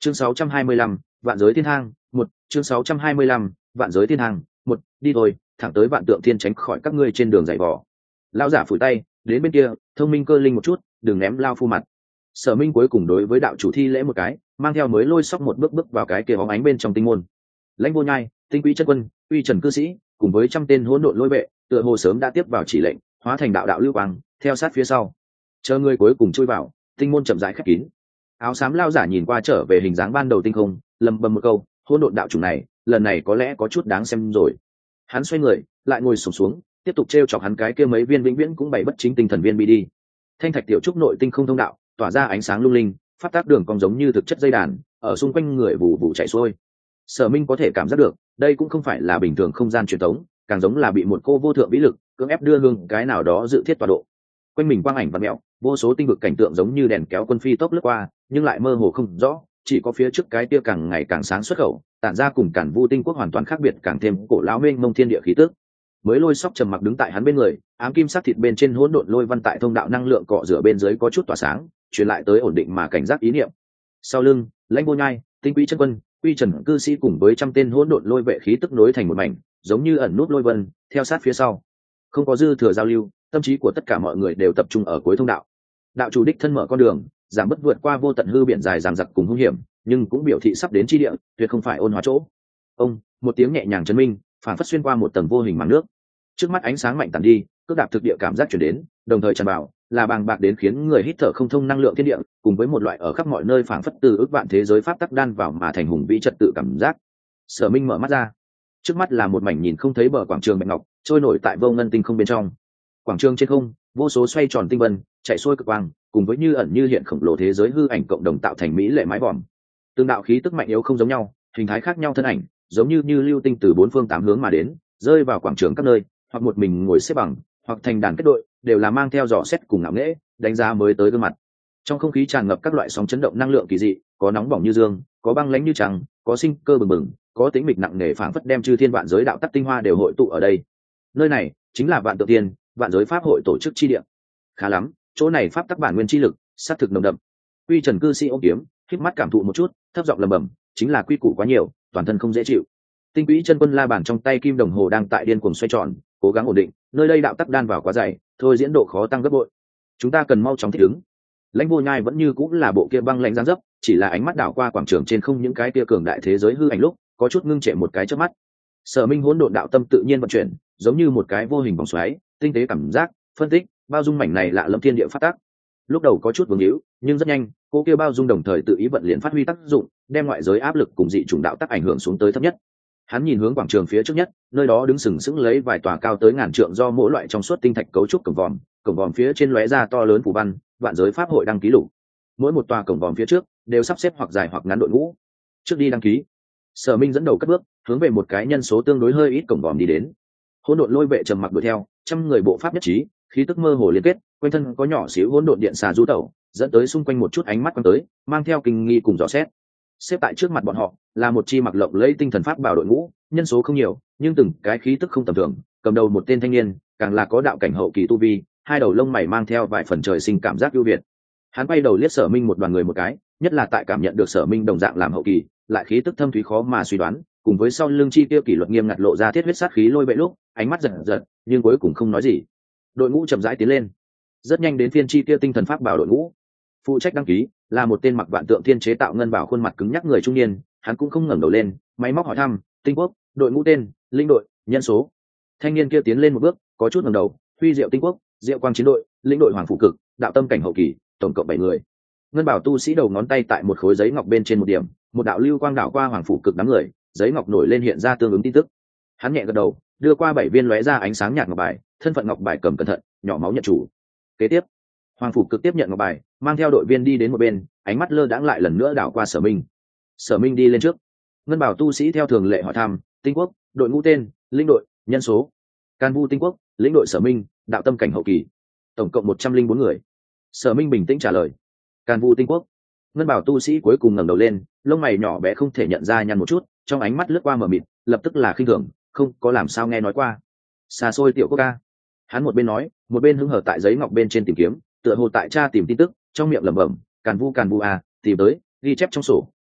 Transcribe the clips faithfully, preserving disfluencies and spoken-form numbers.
chương sáu trăm hai mươi lăm, vạn giới thiên thang một chương sáu trăm hai mươi lăm, vạn giới thiên thang một đi thôi, thẳng tới vạn tượng thiên tránh khỏi các ngươi trên đường dày vò. Lão giả phủi tay, đến bên kia, thông minh cơ linh một chút, đừng ném lao phu mặt. Sở Minh cuối cùng đối với đạo chủ thi lễ một cái, mang theo mới lôi sóc một bước bước vào cái kia bóng ánh bên trong tinh môn. Lãnh Vô Nhai, Tinh Quý chân quân, Uy Trần cư sĩ, cùng với trăm tên hỗn độn lôi vệ, tựa hồ sớm đã tiếp vào chỉ lệnh, hóa thành đạo đạo lưu quang, theo sát phía sau. Chờ người cuối cùng chui vào, tinh môn chậm rãi khép kín. Áo xám lao giả nhìn qua trở về hình dáng ban đầu tinh không, lầm bầm một câu, hỗn độn đạo chủ này, lần này có lẽ có chút đáng xem rồi. Hắn xoay người, lại ngồi xổm xuống, tiếp tục trêu chọc hắn cái kia mấy viên vĩnh viễn cũng bày bất chính tinh thần viên bi đi. Thanh thạch tiểu trúc nội tinh không thông đạo, tỏa ra ánh sáng lung linh, phát tác đường cong giống như thực chất dây đàn, ở xung quanh người vụ vụ chạy xuôi. Sở Minh có thể cảm giác được, đây cũng không phải là bình thường không gian truyền thống, càng giống là bị một cô vô thượng vĩ lực cưỡng ép đưa hương cái nào đó dự thiết tọa độ. Quanh mình quang ảnh và mẹo, vô số tinh vực cảnh tượng giống như đèn kéo quân phi tốc lướt qua, nhưng lại mơ hồ không rõ, chỉ có phía trước cái kia càng ngày càng sáng xuất khẩu, tản ra cùng Càn Vu tinh quốc hoàn toàn khác biệt, càng thêm cổ lão mênh mông thiên địa khí tức. Mới lôi sóc trầm mặc đứng tại hắn bên người, ám kim sắc thịt bên trên hỗn độn lôi văn tại thông đạo năng lượng cọ rửa bên dưới có chút tỏa sáng, truyền lại tới ổn định mà cảnh giác ý niệm. Sau lưng, Lãnh Vô Nhai, Tinh Quý chân quân, Uy Trần cư sĩ cùng với trăm tên hỗn độn lôi vệ khí tức nối thành một mảnh, giống như ẩn nút lôi vân, theo sát phía sau. Không có dư thừa giao lưu, tâm trí của tất cả mọi người đều tập trung ở cuối thông đạo. Đạo chủ đích thân mở con đường, giảm bớt vượt qua vô tận hư biển dài dằng dặc cùng hung hiểm, nhưng cũng biểu thị sắp đến chi địa, tuyệt không phải ôn hóa chỗ. Ông, một tiếng nhẹ nhàng chấn minh, phản phất xuyên qua một tầng vô hình màn nước. Trước mắt ánh sáng mạnh tàn đi, cước đạp thực địa cảm giác chuyển đến, đồng thời tràn vào, là bàng bạc đến khiến người hít thở không thông năng lượng thiên địa, cùng với một loại ở khắp mọi nơi phảng phất từ ước vạn thế giới pháp tắc đan vào mà thành hùng vĩ trật tự cảm giác. Sở Minh mở mắt ra, trước mắt là một mảnh nhìn không thấy bờ quảng trường bạch ngọc, trôi nổi tại vô ngân tinh không bên trong. Quảng trường trên không, vô số xoay tròn tinh vân, chạy xuôi cực quang, cùng với như ẩn như hiện khổng lồ thế giới hư ảnh cộng đồng tạo thành mỹ lệ mái vòm. Tương đạo khí tức mạnh yếu không giống nhau, hình thái khác nhau thân ảnh, giống như như lưu tinh từ bốn phương tám hướng mà đến, rơi vào quảng trường các nơi, hoặc một mình ngồi xếp bằng, hoặc thành đàn kết đội, đều là mang theo dò xét cùng ngạo nghễ, đánh giá mới tới gương mặt. Trong không khí tràn ngập các loại sóng chấn động năng lượng kỳ dị, có nóng bỏng như dương, có băng lãnh như trăng, có sinh cơ bừng bừng, có tĩnh mịch nặng nề phảng phất đem chư thiên vạn giới đạo tắc tinh hoa đều hội tụ ở đây. Nơi này chính là Vạn Tượng Tiên, vạn giới pháp hội tổ chức chi địa. Khá lắm, chỗ này pháp tắc bản nguyên chi lực, sát thực nồng đậm. Uy Trần cư sĩ ôm kiếm, khép mắt cảm thụ một chút, thấp giọng lẩm bẩm, chính là quy củ quá nhiều, toàn thân không dễ chịu. Tinh Quý chân quân la bàn trong tay kim đồng hồ đang tại điên cuồng xoay tròn, cố gắng ổn định, nơi đây đạo tắc đan vào quá dày, thôi diễn độ khó tăng gấp bội. Chúng ta cần mau chóng thích ứng. Lãnh Vô Nhai vẫn như cũng là bộ kia băng lãnh giáng dấp, chỉ là ánh mắt đảo qua quảng trường trên không những cái kia cường đại thế giới hư ảnh lúc, có chút ngưng trệ một cái chớp mắt. Sở Minh hỗn độn đạo tâm tự nhiên vận chuyển, giống như một cái vô hình vòng xoáy, tinh tế cảm giác, phân tích, bao dung mảnh này lạ lâm thiên địa phát tác. Lúc đầu có chút vương hữu, nhưng rất nhanh, cô kia bao dung đồng thời tự ý vận liền phát huy tác dụng, đem ngoại giới áp lực cùng dị chủng đạo tác ảnh hưởng xuống tới thấp nhất. Hắn nhìn hướng quảng trường phía trước nhất, nơi đó đứng sừng sững lấy vài tòa cao tới ngàn trượng do mỗi loại trong suốt tinh thạch cấu trúc cổng vòm, cổng vòm phía trên lóe ra to lớn phù văn, vạn giới pháp hội đăng ký lục. Mỗi một tòa cổng vòm phía trước đều sắp xếp hoặc dài hoặc ngắn đội ngũ. Trước đi đăng ký. Sở Minh dẫn đầu cất bước, hướng về một cái nhân số tương đối hơi ít cổng vòm đi đến. Hỗn độn lôi vệ trầm mặc đuổi theo, trăm người bộ pháp nhất trí, khí tức mơ hồ liên kết, quanh thân có nhỏ xíu hỗn độn điện xà du tẩu, dẫn tới xung quanh một chút ánh mắt quan tới, mang theo kinh nghi cùng dò xét. Xếp tại trước mặt bọn họ là một chi mặc lộng lẫy tinh thần pháp bảo đội ngũ, nhân số không nhiều, nhưng từng cái khí tức không tầm thường. Cầm đầu một tên thanh niên, càng là có đạo cảnh hậu kỳ tu vi, hai đầu lông mày mang theo vài phần trời sinh cảm giác ưu việt. Hắn quay đầu liếc Sở Minh một đoàn người một cái, nhất là tại cảm nhận được Sở Minh đồng dạng làm hậu kỳ, lại khí tức thâm thúy khó mà suy đoán, cùng với sau lưng chi tiêu kỷ luật nghiêm ngặt lộ ra thiết huyết sát khí lôi bệ lúc, ánh mắt giật giật, nhưng cuối cùng không nói gì. Đội ngũ chậm rãi tiến lên, rất nhanh đến phiên chi tiêu tinh thần pháp bảo đội ngũ. Phụ trách đăng ký là một tên mặc vạn tượng thiên chế tạo ngân bảo khuôn mặt cứng nhắc người trung niên, hắn cũng không ngẩng đầu lên, máy móc hỏi thăm, tinh quốc, đội ngũ tên, linh đội, nhân số. Thanh niên kia tiến lên một bước, có chút ngẩng đầu, huy diệu tinh quốc, diệu quang chiến đội, linh đội hoàng phủ cực, đạo tâm cảnh hậu kỳ, tổng cộng bảy người. Ngân bảo tu sĩ đầu ngón tay tại một khối giấy ngọc bên trên một điểm, một đạo lưu quang đảo qua hoàng phủ cực đám người, giấy ngọc nổi lên hiện ra tương ứng tin tức. Hắn nhẹ gật đầu, đưa qua bảy viên lóe ra ánh sáng nhạt ngọc bài, thân phận ngọc bài cầm cẩn thận, nhỏ máu nhận chủ. Kế tiếp, hoàng phủ cực tiếp nhận ngọc bài, mang theo đội viên đi đến một bên, ánh mắt lơ đãng lại lần nữa đảo qua Sở Minh. Sở Minh đi lên trước, ngân bảo tu sĩ theo thường lệ hỏi thăm, tinh quốc, đội ngũ tên, linh đội, nhân số. Can Vu tinh quốc, lĩnh đội Sở Minh, đạo tâm cảnh hậu kỳ, tổng cộng một trăm linh bốn người. Sở Minh bình tĩnh trả lời. Can Vu tinh quốc. Ngân bảo tu sĩ cuối cùng ngẩng đầu lên, lông mày nhỏ bé không thể nhận ra nhăn một chút, trong ánh mắt lướt qua mờ mịt, lập tức là khinh thường, không có làm sao nghe nói qua. Xa xôi tiểu quốc ca. Hắn một bên nói, một bên hứng hở tại giấy ngọc bên trên tìm kiếm, tựa hồ tại tra tìm tin tức, trong miệng lẩm bẩm, Càn Vu Càn Vu à, tìm tới, ghi chép trong sổ,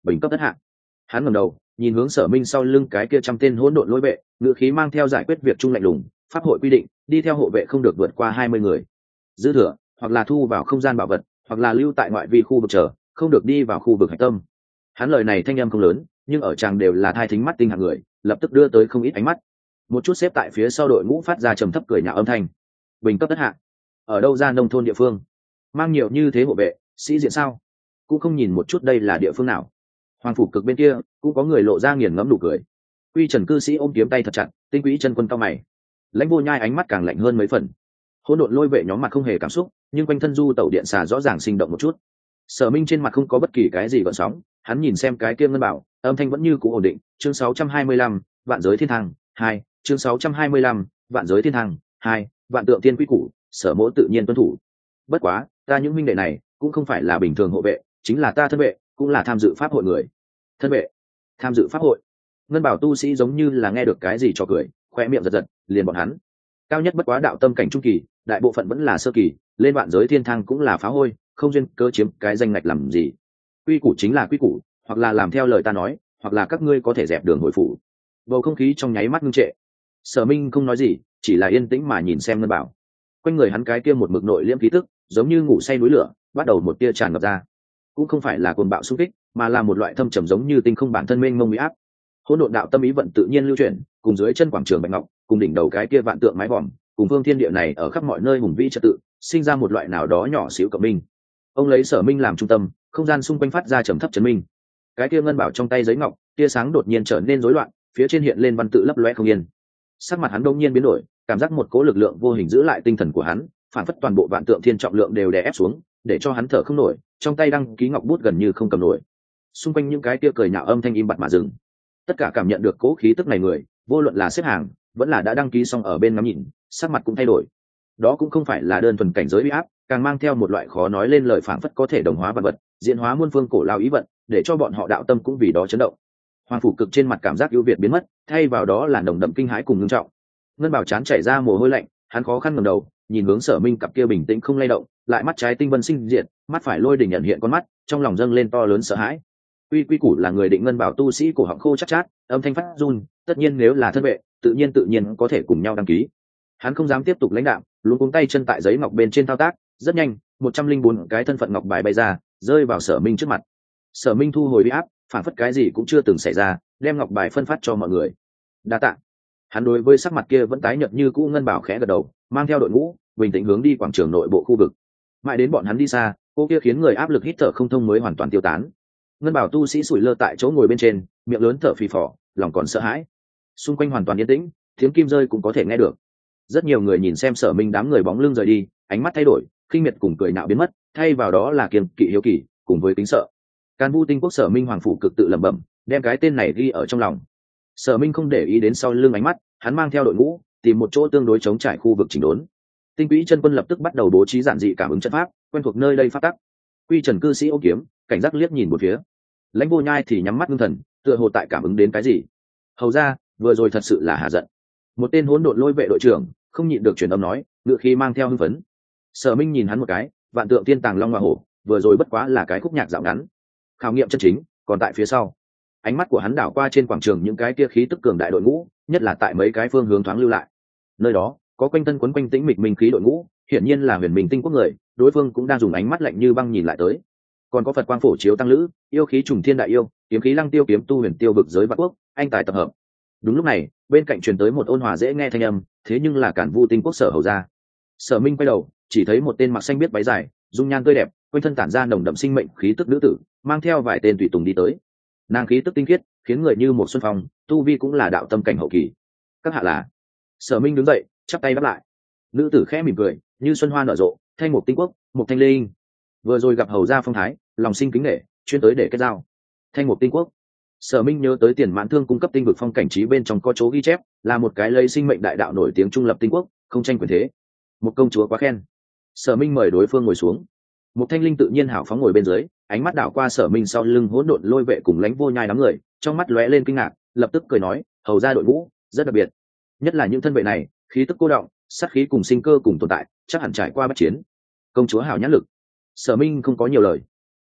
bình cấp thất hạng. Hắn ngẩng đầu nhìn hướng Sở Minh sau lưng cái kia trăm tên hỗn độn lôi vệ, ngữ khí mang theo giải quyết việc chung lạnh lùng. Pháp hội quy định, đi theo hộ vệ không được vượt qua hai mươi người. Dư thừa, hoặc là thu vào không gian bảo vật, hoặc là lưu tại ngoại vi khu vực chờ, không được đi vào khu vực hạch tâm. Hắn lời này thanh âm không lớn, nhưng ở tràng đều là thai thính mắt tinh hạng người, lập tức đưa tới không ít ánh mắt. Một chút xếp tại phía sau đội ngũ phát ra trầm thấp cười nhạo âm thanh. Bình cấp thất hạng, ở đâu ra nông thôn địa phương, mang nhiều như thế hộ vệ, sĩ diện sao? Cũng không nhìn một chút đây là địa phương nào. Hoàng phủ cực bên kia cũng có người lộ ra nghiền ngẫm nụ cười. Quy Trần cư sĩ ôm kiếm tay thật chặt, tinh quỹ chân quân cao mày. Lãnh Vô Nhai ánh mắt càng lạnh hơn mấy phần. Hỗn độn lôi vệ nhóm mặt không hề cảm xúc, nhưng quanh thân du tẩu điện xà rõ ràng sinh động một chút. Sở Minh trên mặt không có bất kỳ cái gì gợn sóng, hắn nhìn xem cái kia ngân bảo, âm thanh vẫn như cũ ổn định. Chương sáu trăm hai mươi lăm, vạn giới thiên thang hai. Chương sáu trăm hai mươi lăm, vạn giới thiên thang hai. Vạn tượng tiên quy củ, Sở Mỗ tự nhiên tuân thủ. Bất quá, ta những minh đệ này cũng không phải là bình thường hộ vệ, chính là ta thân vệ, cũng là tham dự pháp hội người. Thân vệ, tham dự pháp hội? Ngân bảo tu sĩ giống như là nghe được cái gì cho cười, khoe miệng giật giật, liền bọn hắn. Cao nhất bất quá đạo tâm cảnh trung kỳ, đại bộ phận vẫn là sơ kỳ, lên vạn giới thiên thang cũng là phá hôi, không duyên cơ chiếm cái danh ngạch làm gì. Quy củ chính là quy củ, hoặc là làm theo lời ta nói, hoặc là các ngươi có thể dẹp đường hồi phủ. Bầu không khí trong nháy mắt ngưng trệ. Sở Minh không nói gì, chỉ là yên tĩnh mà nhìn xem Ngân bảo. Quanh người hắn cái kia một mực nội liễm khí tức, giống như ngủ say núi lửa, bắt đầu một tia tràn ngập ra. Cũng không phải là cuồng bạo xung kích, mà là một loại thâm trầm giống như tinh không bản thân mênh mông uy áp. Hỗn độn đạo tâm ý vận tự nhiên lưu chuyển, cùng dưới chân quảng trường bạch ngọc, cùng đỉnh đầu cái kia vạn tượng mái vòm, cùng phương thiên địa này ở khắp mọi nơi hùng vĩ trật tự, sinh ra một loại nào đó nhỏ xíu cộng minh. Ông lấy Sở Minh làm trung tâm, không gian xung quanh phát ra trầm thấp chấn minh. Cái kia ngân bảo trong tay giấy ngọc, tia sáng đột nhiên trở nên rối loạn, phía trên hiện lên văn tự lấp loé không yên. Sắc mặt hắn đột nhiên biến đổi, cảm giác một cỗ lực lượng vô hình giữ lại tinh thần của hắn, phản phất toàn bộ vạn tượng thiên trọng lượng đều đè ép xuống, để cho hắn thở không nổi, trong tay đăng ký ngọc bút gần như không cầm nổi. Xung quanh những cái tia cười nhạo âm thanh im bặt mà dừng. Tất cả cảm nhận được cố khí tức này người, vô luận là xếp hàng, vẫn là đã đăng ký xong ở bên ngắm nhìn, sắc mặt cũng thay đổi. Đó cũng không phải là đơn thuần cảnh giới uy áp, càng mang theo một loại khó nói lên lời phảng phất có thể đồng hóa vật vật, diễn hóa muôn phương cổ lao ý vận, để cho bọn họ đạo tâm cũng vì đó chấn động. Hoàng phủ cực trên mặt cảm giác ưu việt biến mất, thay vào đó là nồng đậm kinh hãi cùng ngưng trọng. Ngân bảo chán chảy ra mồ hôi lạnh, hắn khó khăn ngẩng đầu, nhìn hướng Sở Minh cặp kia bình tĩnh không lay động, lại mắt trái tinh vân sinh diệt, mắt phải lôi đỉnh nhận hiện con mắt, trong lòng dâng lên to lớn sợ hãi. Quy quy củ là người định ngân bảo tu sĩ cổ họng khô chắc chát, âm thanh phát run, tất nhiên nếu là thân vệ, tự nhiên tự nhiên có thể cùng nhau đăng ký. Hắn không dám tiếp tục lãnh đạo, luống cuống tay chân tại giấy ngọc bên trên thao tác, rất nhanh, một trăm linh bốn cái thân phận ngọc bài bay ra, rơi vào Sở Minh trước mặt. Sở Minh thu hồi uy áp, phản phất cái gì cũng chưa từng xảy ra, đem ngọc bài phân phát cho mọi người. Đa tạ. Hắn đối với sắc mặt kia vẫn tái nhợt như cũ ngân bảo khẽ gật đầu, mang theo đội ngũ, bình tĩnh hướng đi quảng trường nội bộ khu vực. Mãi đến bọn hắn đi xa, cô kia khiến người áp lực hít thở không thông mới hoàn toàn tiêu tán. Ngân bảo tu sĩ sủi lơ tại chỗ ngồi bên trên, miệng lớn thở phì phò, lòng còn sợ hãi. Xung quanh hoàn toàn yên tĩnh, tiếng kim rơi cũng có thể nghe được. Rất nhiều người nhìn xem Sở Minh đám người bóng lưng rời đi, ánh mắt thay đổi, khinh miệt cùng cười nhạo biến mất, thay vào đó là kiêng kỵ hiếu kỳ, cùng với kính sợ. Càn Vu Tinh Quốc Sở Minh hoàng phủ cực tự lẩm bẩm, đem cái tên này ghi ở trong lòng. Sở Minh không để ý đến sau lưng ánh mắt, hắn mang theo đội ngũ, tìm một chỗ tương đối chống trải khu vực chỉnh đốn. Tinh Quỹ chân quân lập tức bắt đầu bố trí giản dị cảm ứng trận pháp, quen thuộc nơi đây pháp tắc. Quy Trần cư sĩ ôm kiếm, cảnh giác liếc nhìn một phía. Lãnh Vô Nhai thì nhắm mắt ngưng thần, tựa hồ tại cảm ứng đến cái gì. Hầu ra, vừa rồi thật sự là hà giận. Một tên hỗn độn lôi vệ đội trưởng không nhịn được truyền âm nói, ngựa khí mang theo hưng phấn. Sở Minh nhìn hắn một cái, vạn tượng tiên tàng long hoa hổ, vừa rồi bất quá là cái khúc nhạc dạo ngắn. Khảo nghiệm chân chính còn tại phía sau. Ánh mắt của hắn đảo qua trên quảng trường những cái kia khí tức cường đại đội ngũ, nhất là tại mấy cái phương hướng thoáng lưu lại. Nơi đó có quanh thân quấn quanh tĩnh mịch minh khí đội ngũ, hiển nhiên là Huyền Minh Tinh Quốc người, đối phương cũng đang dùng ánh mắt lạnh như băng nhìn lại tới. Còn có Phật quang phổ chiếu tăng lữ, yêu khí trùng thiên đại yêu, kiếm khí lăng tiêu kiếm tu huyền tiêu vực giới vạn quốc, anh tài tập hợp. Đúng lúc này, bên cạnh truyền tới một ôn hòa dễ nghe thanh âm, thế nhưng là Cản Vu Tinh Quốc Sở hầu gia. Sở Minh quay đầu, chỉ thấy một tên mặc xanh biết váy dài, dung nhan tươi đẹp, quanh thân tản ra nồng đậm sinh mệnh khí tức nữ tử, mang theo vài tên tùy tùng đi tới. Nàng khí tức tinh khiết, khiến người như một xuân phong, tu vi cũng là đạo tâm cảnh hậu kỳ. Các hạ là? Sở Minh đứng dậy, chắp tay đáp lại. Nữ tử khẽ mỉm cười, như xuân hoa nở rộ, thanh mục tinh quốc, mục thanh linh. Vừa rồi gặp hầu gia phong thái, lòng sinh kính nể, chuyên tới để kết giao. Thanh mục tinh quốc. Sở Minh nhớ tới Tiền Mãn Thương cung cấp tinh vực phong cảnh trí bên trong có chỗ ghi chép, là một cái lấy sinh mệnh đại đạo nổi tiếng trung lập tinh quốc, không tranh quyền thế. Một công chúa quá khen. Sở Minh mời đối phương ngồi xuống. Mục thanh linh tự nhiên hảo phóng ngồi bên dưới, ánh mắt đảo qua Sở Minh sau lưng hỗn độn lôi vệ cùng Lãnh Vô Nhai đám người, trong mắt lóe lên kinh ngạc, lập tức cười nói, hầu gia đội ngũ rất đặc biệt, nhất là những thân vệ này, khí tức cô động, sát khí cùng sinh cơ cùng tồn tại, chắc hẳn trải qua bất chiến. Công chúa hảo nhãn lực. Sở Minh không có nhiều lời.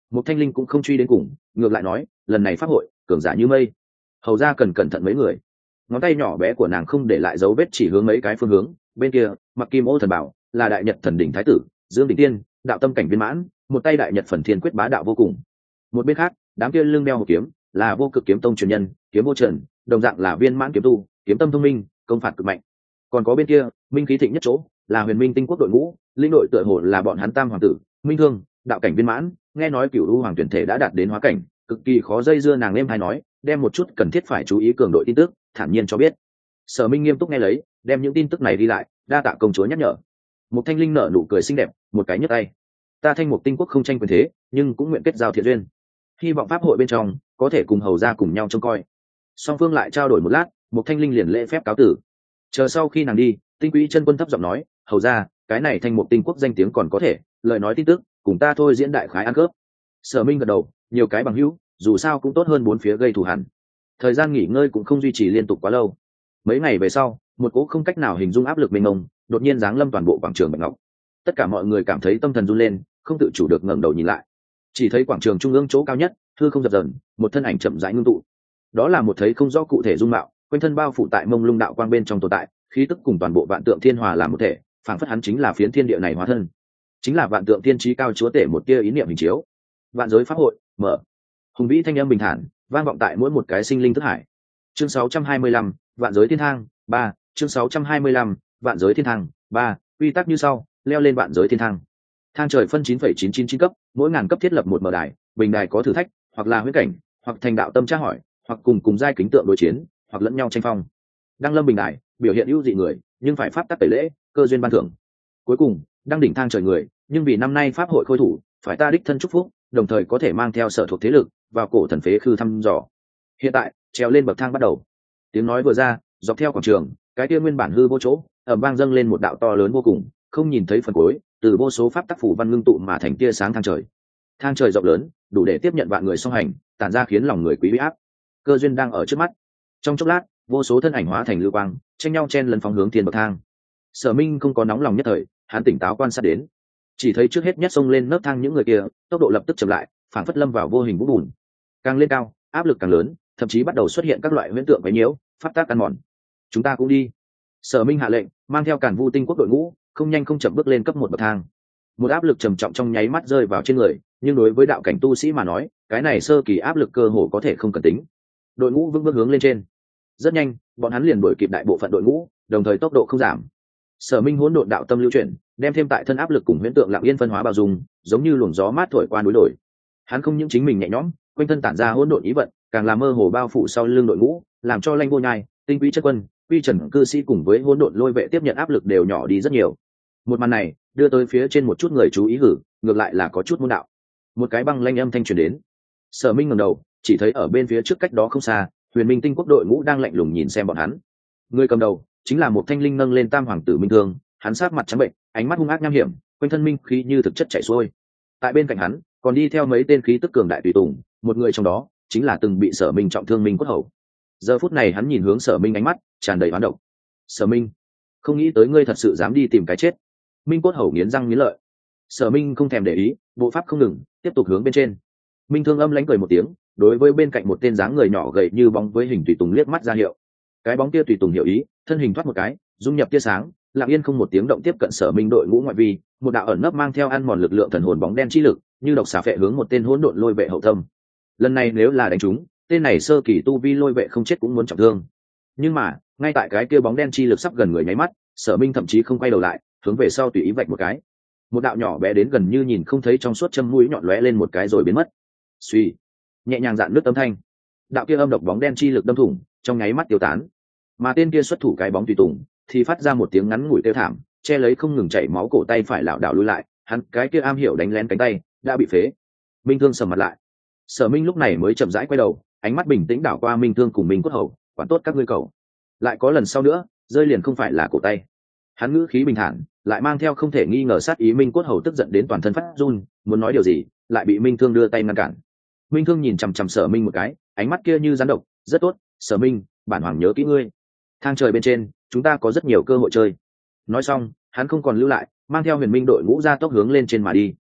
Một thanh linh cũng không truy đến cùng, ngược lại nói, lần này pháp hội cường giả như mây, hầu ra cần cẩn thận mấy người. Ngón tay nhỏ bé của nàng không để lại dấu vết chỉ hướng mấy cái phương hướng. Bên kia mặc kim ô thần bảo là đại nhật thần đỉnh thái tử dương đỉnh tiên, đạo tâm cảnh viên mãn, một tay đại nhật phần thiên quyết bá đạo vô cùng. Một bên khác đám kia lưng đeo một kiếm là vô cực kiếm tông truyền nhân kiếm vô trần, đồng dạng là viên mãn kiếm tu, kiếm tâm thông minh, công phạt cực mạnh. Còn có bên kia minh khí thịnh nhất chỗ là huyền minh tinh quốc đội ngũ, linh đội tựa hồ là bọn hắn tam hoàng tử minh thương, đạo cảnh viên mãn. Nghe nói cửu u hoàng tuyển thể đã đạt đến hóa cảnh, cực kỳ khó dây dưa. Nàng êm hay nói đem một chút cần thiết phải chú ý cường đội tin tức thản nhiên cho biết. Sở Minh nghiêm túc nghe lấy, đem những tin tức này đi lại, đa tạ công chúa nhắc nhở. Một thanh linh nở nụ cười xinh đẹp, một cái nhấc tay. Ta Thanh Mục Tinh quốc không tranh quyền thế, nhưng cũng nguyện kết giao thiện duyên. Hy vọng pháp hội bên trong có thể cùng hầu ra cùng nhau trông coi. Song phương lại trao đổi một lát, một thanh linh liền lễ phép cáo tử. Chờ sau khi nàng đi, Tinh Quý chân quân thấp giọng nói, hầu ra, cái này Thanh Mục Tinh quốc danh tiếng còn có thể, lời nói tin tức, cùng ta thôi diễn đại khái ăn cướp. Sở Minh gật đầu, nhiều cái bằng hữu, dù sao cũng tốt hơn bốn phía gây thù hằn. Thời gian nghỉ ngơi cũng không duy trì liên tục quá lâu. Mấy ngày về sau, một cỗ không cách nào hình dung áp lực mênh mông đột nhiên giáng lâm toàn bộ quảng trường Bạch Ngọc. Tất cả mọi người cảm thấy tâm thần run lên, không tự chủ được ngẩng đầu nhìn lại. Chỉ thấy quảng trường trung ương chỗ cao nhất, hư không dập dần, một thân ảnh chậm rãi ngưng tụ. Đó là một thấy không rõ cụ thể dung mạo, quanh thân bao phủ tại mông lung đạo quang bên trong tồn tại, khí tức cùng toàn bộ vạn tượng thiên hòa làm một thể, phảng phất hắn chính là phiến thiên địa này hóa thân, chính là vạn tượng thiên chí cao chúa tể một tia ý niệm hình chiếu. Vạn giới pháp hội mở, hùng vĩ thanh âm bình thản vang vọng tại mỗi một cái sinh linh thức hải. Chương sáu trăm hai mươi lăm, vạn giới thiên thang ba. Chương sáu trăm hai mươi lăm, vạn giới thiên thang ba. Quy tắc như sau: leo lên vạn giới thiên thang. Thang trời phân chín phẩy chín chín chín cấp, mỗi ngàn cấp thiết lập một mở đài, bình đài có thử thách, hoặc là huyễn cảnh, hoặc thành đạo tâm tra hỏi, hoặc cùng cùng giai kính tượng đối chiến, hoặc lẫn nhau tranh phong. Đăng lâm bình đài, biểu hiện ưu dị người, nhưng phải pháp tắc tẩy lễ, cơ duyên ban thưởng. Cuối cùng, đăng đỉnh thang trời người, nhưng vì năm nay pháp hội khôi thủ, phải ta đích thân chúc phúc, đồng thời có thể mang theo sở thuộc thế lực vào cổ thần phế khư thăm dò. Hiện tại, trèo lên bậc thang bắt đầu. Tiếng nói vừa ra, dọc theo quảng trường, cái kia nguyên bản hư vô chỗ, ầm vang dâng lên một đạo to lớn vô cùng, không nhìn thấy phần cuối, từ vô số pháp tắc phủ văn ngưng tụ mà thành tia sáng thang trời. Thang trời rộng lớn, đủ để tiếp nhận vạn người song hành, tản ra khiến lòng người quý áp. Cơ duyên đang ở trước mắt. Trong chốc lát, vô số thân ảnh hóa thành lưu quang, tranh nhau chen lấn phóng hướng thiên bậc thang. Sở Minh không có nóng lòng nhất thời, hắn tỉnh táo quan sát đến, chỉ thấy trước hết nhất xông lên nấc thang những người kia, tốc độ lập tức chậm lại, phảng phất lâm vào vô hình vũ bùn. Càng lên cao, áp lực càng lớn, thậm chí bắt đầu xuất hiện các loại huyễn tượng quấy nhiễu, pháp tác ăn mòn. Chúng ta cũng đi. Sở Minh hạ lệnh, mang theo Càn Vu Tinh quốc đội ngũ, không nhanh không chậm bước lên cấp một bậc thang. Một áp lực trầm trọng trong nháy mắt rơi vào trên người, nhưng đối với đạo cảnh tu sĩ mà nói, cái này sơ kỳ áp lực cơ hồ có thể không cần tính. Đội ngũ vững bước hướng lên trên. Rất nhanh, bọn hắn liền đuổi kịp đại bộ phận đội ngũ, đồng thời tốc độ không giảm. Sở Minh hỗn độn đạo tâm lưu chuyển, đem thêm tại thân áp lực cùng huyễn tượng lặng yên phân hóa bao dung, giống như luồng gió mát thổi qua núi đồi. Hắn không những chính mình nhẹ nhõm, quanh thân tản ra hỗn độn ý vận, càng làm mơ hồ bao phủ sau lưng đội ngũ, làm cho Lanh Vô Nhai, Tinh Quý chất quân, Quy Trần cư sĩ cùng với hỗn độn lôi vệ tiếp nhận áp lực đều nhỏ đi rất nhiều. Một màn này đưa tới phía trên một chút người chú ý hử, ngược lại là có chút môn đạo. Một cái băng lanh âm thanh truyền đến. Sở Minh ngẩng đầu, chỉ thấy ở bên phía trước cách đó không xa, Huyền Minh Tinh quốc đội ngũ đang lạnh lùng nhìn xem bọn hắn. Người cầm đầu chính là một thanh linh nâng lên tam hoàng tử Minh Thương, hắn sát mặt trắng bệnh, ánh mắt hung ác nham hiểm, quanh thân minh khí như thực chất chảy xuôi. Tại bên cạnh hắn còn đi theo mấy tên khí tức cường đại tùy tùng, một người trong đó chính là từng bị Sở Minh trọng thương Minh Quốc Hầu. Giờ phút này hắn nhìn hướng Sở Minh, ánh mắt tràn đầy oán độc. Sở Minh, không nghĩ tới ngươi thật sự dám đi tìm cái chết. Minh Quốc Hầu nghiến răng nghiến lợi. Sở Minh không thèm để ý, bộ pháp không ngừng, tiếp tục hướng bên trên. Minh Thương âm lãnh cười một tiếng, đối với bên cạnh một tên dáng người nhỏ gầy như bóng với hình tùy tùng liếc mắt ra hiệu. Cái bóng kia tùy tùng hiểu ý, thân hình thoát một cái, dung nhập tia sáng, lặng yên không một tiếng động tiếp cận Sở Minh đội ngũ ngoại vi. Một đạo ẩn nấp mang theo ăn mòn lực lượng thần hồn bóng đen chi lực, như độc xà phệ hướng một tên hỗn độn lôi vệ hậu tâm. Lần này nếu là đánh trúng, tên này sơ kỳ tu vi lôi vệ không chết cũng muốn trọng thương. Nhưng mà ngay tại cái kia bóng đen chi lực sắp gần người nháy mắt, Sở Minh thậm chí không quay đầu lại, hướng về sau tùy ý vạch một cái. Một đạo nhỏ bé đến gần như nhìn không thấy trong suốt châm mũi nhọn lóe lên một cái rồi biến mất. Suy, nhẹ nhàng dạn nước âm thanh, đạo kia âm độc bóng đen chi lực đâm thủng, trong nháy mắt tiêu tán. Mà tên kia xuất thủ cái bóng tùy tùng thì phát ra một tiếng ngắn ngủi kêu thảm, che lấy không ngừng chảy máu cổ tay phải lảo đảo lùi lại, hắn cái kia am hiểu đánh lén cánh tay đã bị phế. Minh Thương sầm mặt lại. Sở Minh lúc này mới chậm rãi quay đầu, ánh mắt bình tĩnh đảo qua Minh Thương cùng Minh Quốc Hầu, quản tốt các ngươi cầu. Lại có lần sau nữa, rơi liền không phải là cổ tay. Hắn ngữ khí bình thản, lại mang theo không thể nghi ngờ sát ý. Minh Quốc Hầu tức giận đến toàn thân phát run, muốn nói điều gì, lại bị Minh Thương đưa tay ngăn cản. Minh Thương nhìn chằm chằm Sở Minh một cái, ánh mắt kia như rắn độc. Rất tốt, Sở Minh, bản hoàng nhớ kỹ ngươi. Thang trời bên trên, chúng ta có rất nhiều cơ hội chơi. Nói xong, hắn không còn lưu lại, mang theo Huyền Minh đội ngũ ra tốc hướng lên trên mà đi.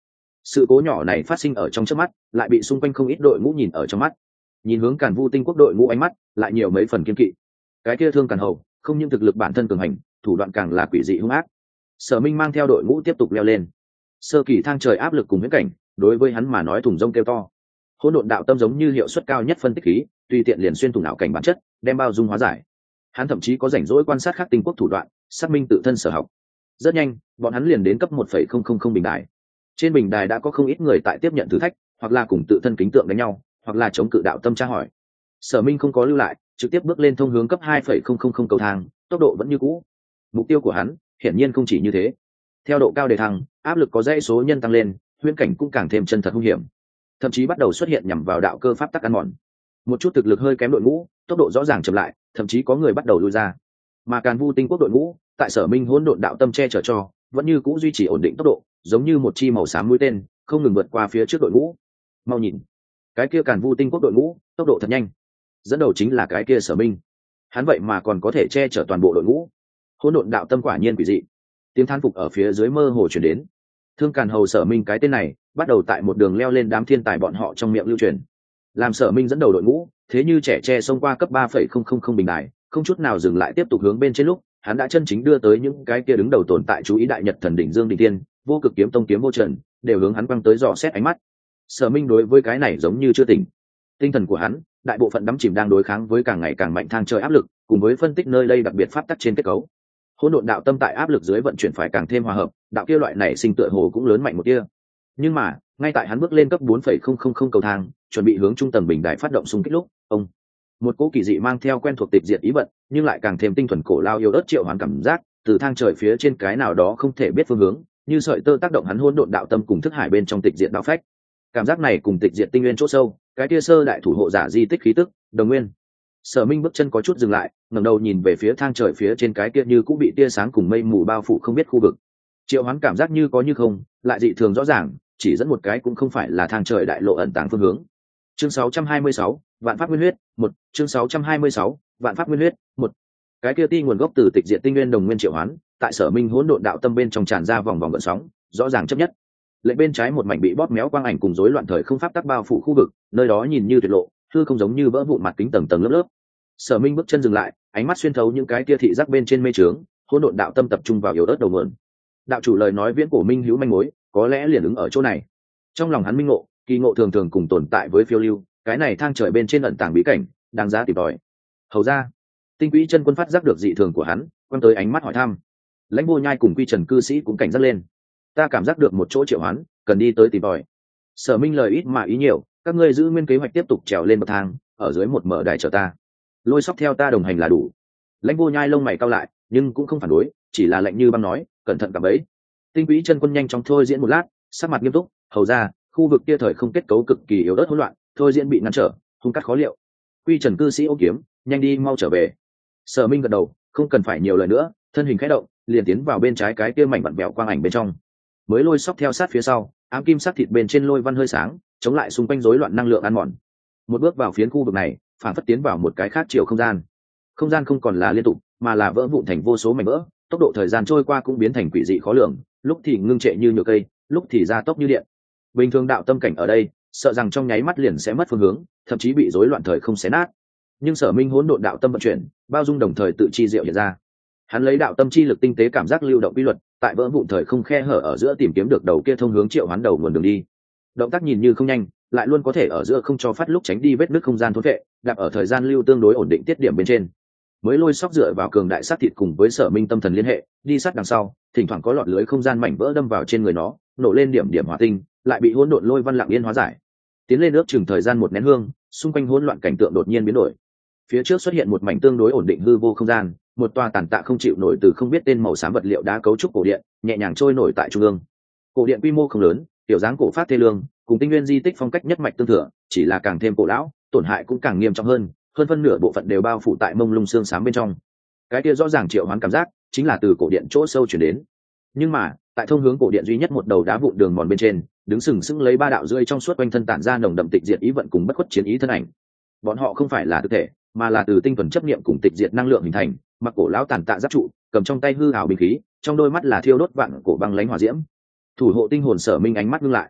sự cố nhỏ này phát sinh ở trong trước mắt, lại bị xung quanh không ít đội ngũ nhìn ở trong mắt. Nhìn hướng Càn Vu Tinh quốc đội ngũ ánh mắt lại nhiều mấy phần kiên kỵ. Cái kia Thương Càn Hầu không những thực lực bản thân cường hành, thủ đoạn càng là quỷ dị hung ác. Sở Minh mang theo đội ngũ tiếp tục leo lên. Sơ kỳ thang trời áp lực cùng huyễn cảnh, đối với hắn mà nói thùng rông kêu to. Hỗn độn đạo tâm giống như hiệu suất cao nhất phân tích khí, tùy tiện liền xuyên thủng ảo cảnh bản chất, đem bao dung hóa giải. Hắn thậm chí có rảnh rỗi quan sát khác tinh quốc thủ đoạn, xác minh tự thân sở học. Rất nhanh, bọn hắn liền đến cấp một phẩy không không không bình đài. Trên bình đài đã có không ít người tại tiếp nhận thử thách, hoặc là cùng tự thân kính tượng đánh nhau, hoặc là chống cự đạo tâm tra hỏi. Sở Minh không có lưu lại, trực tiếp bước lên thông hướng cấp hai phẩy không không không cầu thang, tốc độ vẫn như cũ. Mục tiêu của hắn, hiển nhiên không chỉ như thế. Theo độ cao đề thăng, áp lực có dãy số nhân tăng lên, huyễn cảnh cũng càng thêm chân thật hung hiểm. Thậm chí bắt đầu xuất hiện nhằm vào đạo cơ pháp tắc ăn mòn. Một chút thực lực hơi kém đội ngũ, tốc độ rõ ràng chậm lại, thậm chí có người bắt đầu lui ra. Mà Càn Vu Tinh quốc đội ngũ, tại Sở Minh hỗn độn đạo tâm che chở cho, vẫn như cũ duy trì ổn định tốc độ, giống như một chi màu xám mũi tên, không ngừng vượt qua phía trước đội ngũ. Mau nhìn, cái kia Càn Vu Tinh quốc đội ngũ, tốc độ thật nhanh. Dẫn đầu chính là cái kia Sở Minh. Hắn vậy mà còn có thể che chở toàn bộ đội ngũ. Hỗn độn đạo tâm quả nhiên quỷ dị. Tiếng thán phục ở phía dưới mơ hồ truyền đến. Thương Càn Hầu Sở Minh cái tên này, bắt đầu tại một đường leo lên đám thiên tài bọn họ trong miệng lưu truyền. Làm Sở Minh dẫn đầu đội ngũ, thế như trẻ tre xông qua cấp ba phẩy không không không bình đài, không chút nào dừng lại tiếp tục hướng bên trên lúc, hắn đã chân chính đưa tới những cái kia đứng đầu tồn tại chú ý đại nhật thần đỉnh Dương Đỉnh Tiên, Vô Cực Kiếm Tông Kiếm Vô Trần, đều hướng hắn quăng tới dò xét ánh mắt. Sở Minh đối với cái này giống như chưa tỉnh. Tinh thần của hắn, đại bộ phận đắm chìm đang đối kháng với càng ngày càng mạnh thang trời áp lực, cùng với phân tích nơi đây đặc biệt pháp tắc trên kết cấu. Hỗn độn đạo tâm tại áp lực dưới vận chuyển phải càng thêm hòa hợp, đạo kia loại này sinh tựa hồ cũng lớn mạnh một kia. Nhưng mà, ngay tại hắn bước lên cấp bốn phẩy không không không cầu thang, chuẩn bị hướng trung tầng bình đài phát động xung kích lúc, ông một cỗ kỳ dị mang theo quen thuộc tịch diệt ý vận, nhưng lại càng thêm tinh thuần cổ lao yêu ớt triệu hoán cảm giác, từ thang trời phía trên cái nào đó không thể biết phương hướng, như sợi tơ tác động hắn hỗn độn đạo tâm cùng thức hải bên trong tịch diệt đạo phách. Cảm giác này cùng tịch diệt tinh nguyên chỗ sâu, cái kia sơ đại thủ hộ giả di tích khí tức, đồng nguyên. Sở Minh bước chân có chút dừng lại, ngẩng đầu nhìn về phía thang trời phía trên cái kia như cũng bị tia sáng cùng mây mù bao phủ không biết khu vực. Triệu hoán cảm giác như có như không, lại dị thường rõ ràng, chỉ dẫn một cái cũng không phải là thang trời đại lộ ẩn tàng phương hướng. Chương sáu trăm hai mươi sáu, Vạn Pháp Nguyên Huyết, một. Chương sáu trăm hai mươi sáu, Vạn Pháp Nguyên Huyết, một. Cái kia ti nguồn gốc từ tịch diệt tinh nguyên đồng nguyên triệu hoán, tại Sở Minh hỗn độn đạo tâm bên trong tràn ra vòng vòng gợn sóng, rõ ràng chấp nhất. Lệnh bên trái một mảnh bị bóp méo quang ảnh cùng rối loạn thời không pháp tắc bao phủ khu vực, nơi đó nhìn như tuyệt lộ, hư không giống như vỡ vụn mặt kính tầng tầng lớp lớp. Sở Minh bước chân dừng lại, ánh mắt xuyên thấu những cái kia thị giác bên trên mê trướng, hỗn độn đạo tâm tập trung vào yếu ớt đầu nguồn. Đạo chủ lời nói viễn cổ minh hữu manh mối, có lẽ liền ứng ở chỗ này. Trong lòng hắn minh ngộ, kỳ ngộ thường thường cùng tồn tại với phiêu lưu, cái này thang trời bên trên ẩn tàng bí cảnh, đáng giá tìm tòi. Hầu ra, Tinh Quỹ chân quân phát giác được dị thường của hắn, quan tới ánh mắt hỏi thăm. Lãnh Vô Nhai cùng Quy Trần cư sĩ cũng cảnh giác lên. Ta cảm giác được một chỗ triệu hoán, cần đi tới tìm tòi. Sở Minh lời ít mà ý nhiều, các ngươi giữ nguyên kế hoạch tiếp tục trèo lên bậc thang, ở dưới một mở đài chờ ta. Lôi Sóc theo ta đồng hành là đủ. Lãnh Vô Nhai lông mày cau lại, nhưng cũng không phản đối, chỉ là lạnh như băng nói, cẩn thận cả bấy. Tinh Quỹ chân quân nhanh chóng thôi diễn một lát, sắc mặt nghiêm túc, hầu ra, khu vực kia thời không kết cấu cực kỳ yếu ớt hỗn loạn, thôi diễn bị ngăn trở, hung cắt khó liệu. Quy Trần cư sĩ ôm kiếm, nhanh đi mau trở về. Sở Minh gật đầu, không cần phải nhiều lời nữa, thân hình khẽ động, liền tiến vào bên trái cái kia mảnh vặn vẹo quang ảnh bên trong. Mới Lôi Sóc theo sát phía sau, ám kim sắc thịt bên trên lôi văn hơi sáng, chống lại xung quanh rối loạn năng lượng ăn mòn. Một bước vào phiến khu vực này, phản phất tiến vào một cái khác chiều không gian. Không gian không còn là liên tục, mà là vỡ vụn thành vô số mảnh vỡ, tốc độ thời gian trôi qua cũng biến thành quỷ dị khó lường, lúc thì ngưng trệ như nhựa cây, lúc thì gia tốc như điện. Bình thường đạo tâm cảnh ở đây, sợ rằng trong nháy mắt liền sẽ mất phương hướng, thậm chí bị rối loạn thời không xé nát. Nhưng Sở Minh hỗn độn đạo tâm vận chuyển, bao dung đồng thời tự chi diệu hiện ra. Hắn lấy đạo tâm chi lực tinh tế cảm giác lưu động quy luật, tại vỡ vụn thời không khe hở ở giữa tìm kiếm được đầu kia thông hướng triệu hoán đầu nguồn đường đi. Động tác nhìn như không nhanh, lại luôn có thể ở giữa không cho phát lúc tránh đi vết nứt không gian thốn vệ, đạp ở thời gian lưu tương đối ổn định tiết điểm bên trên. Mới Lôi Sóc dựa vào cường đại sát thịt cùng với Sở Minh tâm thần liên hệ, đi sát đằng sau, thỉnh thoảng có lọt lưới không gian mảnh vỡ đâm vào trên người nó, nổ lên điểm điểm hỏa tinh, lại bị hỗn độn lôi văn lặng yên hóa giải. Tiến lên nước chừng thời gian một nén hương, xung quanh hỗn loạn cảnh tượng đột nhiên biến đổi. Phía trước xuất hiện một mảnh tương đối ổn định hư vô không gian, một tòa tàn tạ không chịu nổi từ không biết tên màu xám vật liệu đá cấu trúc cổ điện, nhẹ nhàng trôi nổi tại trung ương. Cổ điện quy mô không lớn, tiểu dáng cổ phát thê lương, cùng tinh nguyên di tích phong cách nhất mạch tương thừa, chỉ là càng thêm cổ lão, tổn hại cũng càng nghiêm trọng hơn, hơn phân nửa bộ phận đều bao phủ tại mông lung xương xám bên trong. Cái kia rõ ràng triệu hoán cảm giác, chính là từ cổ điện chỗ sâu truyền đến. Nhưng mà, tại thông hướng cổ điện duy nhất một đầu đá vụn đường mòn bên trên, đứng sừng sững lấy ba đạo rơi trong suốt quanh thân tản ra nồng đậm tịch diệt ý vận cùng bất khuất chiến ý thân ảnh. Bọn họ không phải là thực thể, mà là từ tinh thuần chấp niệm cùng tịch diệt năng lượng hình thành, mặc cổ lão tàn tạ giáp trụ, cầm trong tay hư ảo binh khí, trong đôi mắt là thiêu đốt vạn cổ băng lãnh hỏa diễm. Thủ hộ tinh hồn Sở Minh ánh mắt ngưng lại.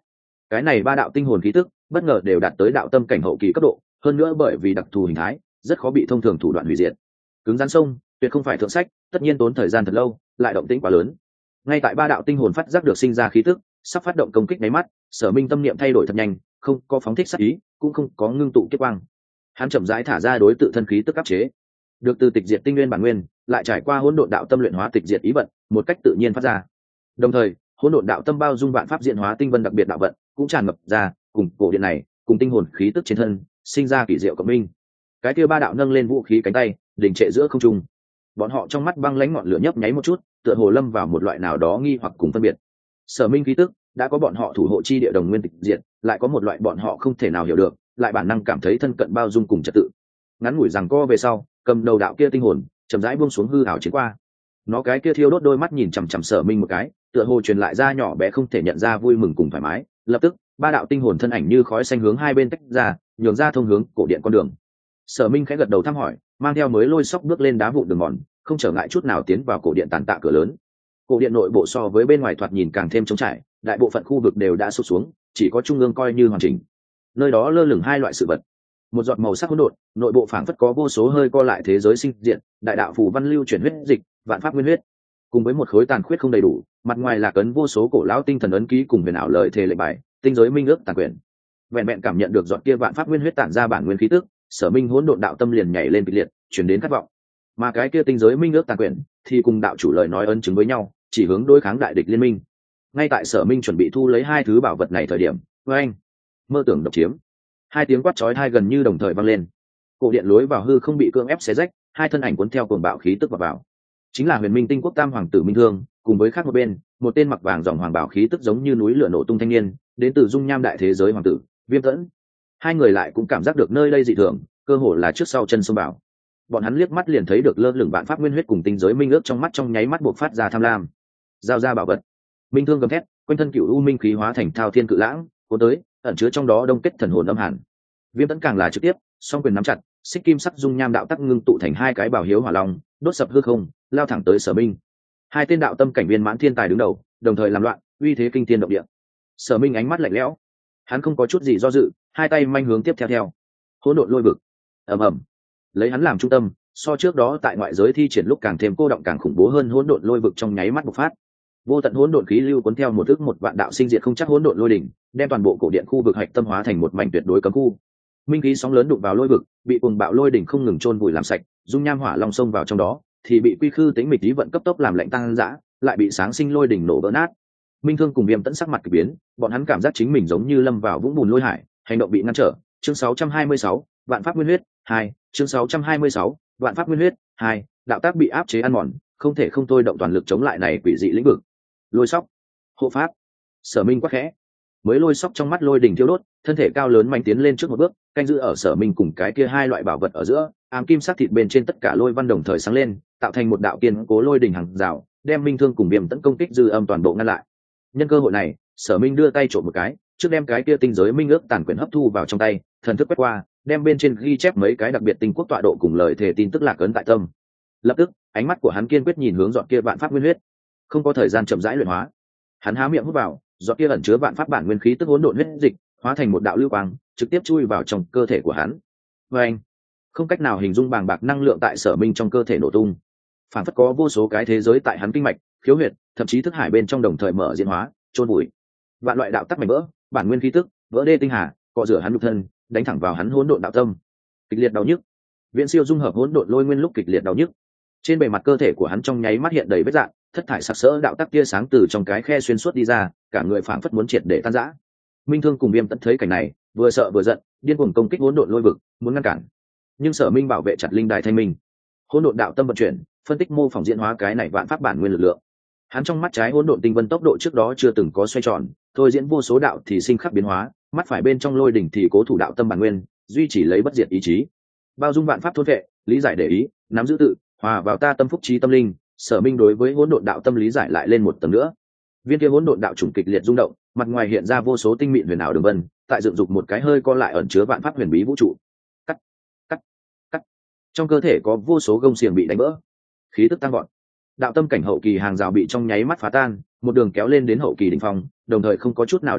cái này ba đạo tinh hồn khí tức bất ngờ đều đạt tới đạo tâm cảnh hậu kỳ cấp độ, hơn nữa bởi vì đặc thù hình thái rất khó bị thông thường thủ đoạn hủy diệt. Cứng rắn sông tuyệt không phải thượng sách, tất nhiên tốn thời gian thật lâu, lại động tĩnh quá lớn. Ngay tại ba đạo tinh hồn phát giác được sinh ra khí tức sắp phát động công kích nháy mắt, Sở Minh tâm niệm thay đổi thật nhanh, không có phóng thích sát ý, cũng không có ngưng tụ kiếp quang. Hắn chậm rãi thả ra đối tự thân khí tức áp chế, được từ tịch diệt tinh nguyên bản nguyên, lại trải qua hỗn độn đạo tâm luyện hóa tịch diệt ý vận, một cách tự nhiên phát ra. Đồng thời, hỗn độn đạo tâm bao dung vạn pháp diễn hóa tinh vân đặc biệt đạo vận, cũng tràn ngập ra, cùng cổ điện này, cùng tinh hồn khí tức trên thân, sinh ra kỳ diệu cộng minh. Cái kia ba đạo nâng lên vũ khí cánh tay, đỉnh trệ giữa không trung. Bọn họ trong mắt băng lãnh ngọn lửa nhấp nháy một chút, tựa hồ lâm vào một loại nào đó nghi hoặc cùng phân biệt. Sở Minh khí tức đã có bọn họ thủ hộ chi địa đồng nguyên tịch diệt, lại có một loại bọn họ không thể nào hiểu được, lại bản năng cảm thấy thân cận bao dung cùng trật tự. Ngắn ngủi rằng co về sau, cầm đầu đạo kia tinh hồn chậm rãi buông xuống hư ảo chiến qua. Nó cái kia thiêu đốt đôi mắt nhìn chằm chằm Sở Minh một cái, tựa hồ truyền lại ra nhỏ bé không thể nhận ra vui mừng cùng thoải mái. Lập tức, ba đạo tinh hồn thân ảnh như khói xanh hướng hai bên tách ra, nhường ra thông hướng cổ điện con đường. Sở Minh khẽ gật đầu thăm hỏi, mang theo mới lôi sóc bước lên đá vụn đường mòn, không trở ngại chút nào tiến vào cổ điện tàn tạ cửa lớn. Cổ điện nội bộ so với bên ngoài thoạt nhìn càng thêm trống trải, đại bộ phận khu vực đều đã sụp xuống, chỉ có trung ương coi như hoàn chỉnh. Nơi đó lơ lửng hai loại sự vật, một giọt màu sắc hỗn độn, nội bộ phảng phất có vô số hơi co lại thế giới sinh diện, đại đạo phù văn lưu chuyển huyết dịch, vạn pháp nguyên huyết, cùng với một khối tàn khuyết không đầy đủ, mặt ngoài là cấn vô số cổ lão tinh thần ấn ký cùng huyền ảo lợi thể lệnh bài, tinh giới minh ước tàn quyền. Vẹn vẹn cảm nhận được giọt kia vạn pháp nguyên huyết tản ra bản nguyên khí tức, Sở Minh hỗn độn đạo tâm liền nhảy lên kịch liệt, chuyển đến khát vọng. Mà cái kia tinh giới minh ước tàn quyền thì cùng đạo chủ lời nói ấn chứng với nhau, chỉ hướng đối kháng đại địch liên minh. Ngay tại Sở Minh chuẩn bị thu lấy hai thứ bảo vật này thời điểm, với anh mơ tưởng độc chiếm, hai tiếng quát chói tai gần như đồng thời vang lên. Cổ điện lối vào hư không bị cưỡng ép xé rách, hai thân ảnh cuốn theo cuồng bạo khí tức vào vào. Chính là Huyền Minh Tinh Quốc Tam hoàng tử Minh Thương, cùng với khác một bên, một tên mặc vàng dòng hoàng bảo khí tức giống như núi lửa nổ tung thanh niên, đến từ dung nham đại thế giới hoàng tử, Viêm Tẫn. Hai người lại cũng cảm giác được nơi đây dị thường, cơ hồ là trước sau chân xông vào. Bọn hắn liếc mắt liền thấy được lơ lửng vạn pháp nguyên huyết cùng tinh giới minh ước trong mắt trong nháy mắt buộc phát ra tham lam. Giao ra bảo vật. Minh Thương gầm thét, quanh thân cựu u minh khí hóa thành thao thiên cự lãng, cuốn tới, ẩn chứa trong đó đông kết thần hồn âm hàn. Viêm Tẫn càng là trực tiếp, song quyền nắm chặt, xích kim sắc dung nham đạo tắc ngưng tụ thành hai cái bảo hiếu hỏa long, đốt sập hư không, lao thẳng tới Sở Minh. Hai tên đạo tâm cảnh viên mãn thiên tài đứng đầu, đồng thời làm loạn, uy thế kinh thiên động địa. Sở Minh ánh mắt lạnh lẽo, hắn không có chút gì do dự, hai tay manh hướng tiếp theo theo. Hỗn độn lôi vực. Ầm ầm. Lấy hắn làm trung tâm, so trước đó tại ngoại giới thi triển lúc càng thêm cô động càng khủng bố hơn hỗn độn lôi vực trong nháy mắt bộc phát. Vô tận hỗn độn khí lưu cuốn theo một ước một vạn đạo sinh diệt không chắc hỗn độn lôi đỉnh, đem toàn bộ cổ điện khu vực hạch tâm hóa thành một mảnh tuyệt đối cấm khu. Minh khí sóng lớn đụng vào lôi vực, bị cuồng bạo lôi đỉnh không ngừng chôn vùi làm sạch, dung nham hỏa long xông vào trong đó, thì bị quy khư tính mịch lý vận cấp tốc làm lạnh tăng dã, lại bị sáng sinh lôi đỉnh nổ vỡ nát. Minh Thương cùng Viêm Tẫn sắc mặt kỳ biến, bọn hắn cảm giác chính mình giống như lâm vào vũng bùn lôi hải, hành động bị ngăn trở. Chương sáu trăm hai mươi sáu, vạn pháp nguyên huyết hai, chương sáu trăm hai mươi sáu, vạn pháp nguyên huyết hai, đạo tác bị áp chế ăn mòn, không thể không thôi động toàn lực chống lại này quỷ dị lĩnh vực. Lôi sóc, hộ pháp. Sở Minh quát khẽ, mới lôi sóc trong mắt lôi đỉnh thiêu đốt, thân thể cao lớn mạnh tiến lên trước một bước, canh giữ ở Sở Minh cùng cái kia hai loại bảo vật ở giữa, ám kim sắc thịt bên trên tất cả lôi văn đồng thời sáng lên, tạo thành một đạo kiên cố lôi đỉnh hàng rào, đem Minh Thương cùng Viêm Tẫn công kích dư âm toàn bộ ngăn lại. Nhân cơ hội này, Sở Minh đưa tay trộm một cái, trước đem cái kia tinh giới minh ước tàn quyển hấp thu vào trong tay, thần thức quét qua, đem bên trên ghi chép mấy cái đặc biệt tinh quốc tọa độ cùng lời thể tin tức lạc ấn tại tâm. Lập tức, ánh mắt của hắn kiên quyết nhìn hướng giọt kia vạn pháp nguyên huyết, không có thời gian chậm rãi luyện hóa. Hắn há miệng hút vào, giọt kia ẩn chứa vạn pháp bản nguyên khí tức hỗn độn huyết dịch, hóa thành một đạo lưu quang, trực tiếp chui vào trong cơ thể của hắn. Và anh, không cách nào hình dung bàng bạc năng lượng tại Sở Minh trong cơ thể nổ tung. Phản phất có vô số cái thế giới tại hắn kinh mạch, khiếu huyệt, thậm chí thức hải bên trong đồng thời mở diễn hóa, chôn bụi. Vạn loại đạo tắc mảnh vỡ, bản nguyên khí tức, vỡ đê tinh hà, cọ rửa hắn nhục thân, đánh thẳng vào hắn hỗn độn đạo tâm. Kịch liệt đau nhức. Viễn siêu dung hợp hỗn độn lôi nguyên lúc kịch liệt đau nhức. Trên bề mặt cơ thể của hắn trong nháy mắt hiện đầy vết rạn, thất thải sặc sỡ đạo tắc tia sáng từ trong cái khe xuyên suốt đi ra, cả người phảng phất muốn triệt để tan rã. Minh Thương cùng Viêm Tẫn thấy cảnh này, vừa sợ vừa giận, điên cuồng công kích hỗn độn lôi vực, muốn ngăn cản. Nhưng Sở Minh bảo vệ chặt linh đài thanh minh. Hỗn độn đạo tâm vận chuyển, phân tích mô phỏng diễn hóa cái này vạn pháp bản nguyên lực lượng. Hắn trong mắt trái hỗn độn tinh vân tốc độ trước đó chưa từng có xoay tròn, thôi diễn vô số đạo thì sinh khắc biến hóa, mắt phải bên trong lôi đỉnh thì cố thủ đạo tâm bản nguyên, duy trì lấy bất diệt ý chí. Bao dung vạn pháp thôn vệ, lý giải để ý, nắm giữ tự, hòa vào ta tâm phúc trí tâm linh. Sở Minh đối với hỗn độn đạo tâm lý giải lại lên một tầng nữa. Viên kia hỗn độn đạo chủng kịch liệt rung động, mặt ngoài hiện ra vô số tinh mịn huyền ảo đường vân, tại dựng dục một cái hơi co lại ẩn chứa vạn pháp huyền bí vũ trụ. Cắt, cắt, cắt. Trong cơ thể có vô số gông xiềng bị đánh vỡ, khí tức tăng vọt. Đạo tâm cảnh hậu kỳ hàng rào bị trong nháy mắt phá tan, một đường kéo lên đến hậu kỳ đỉnh phong, đồng thời không có chút nào đình trệ,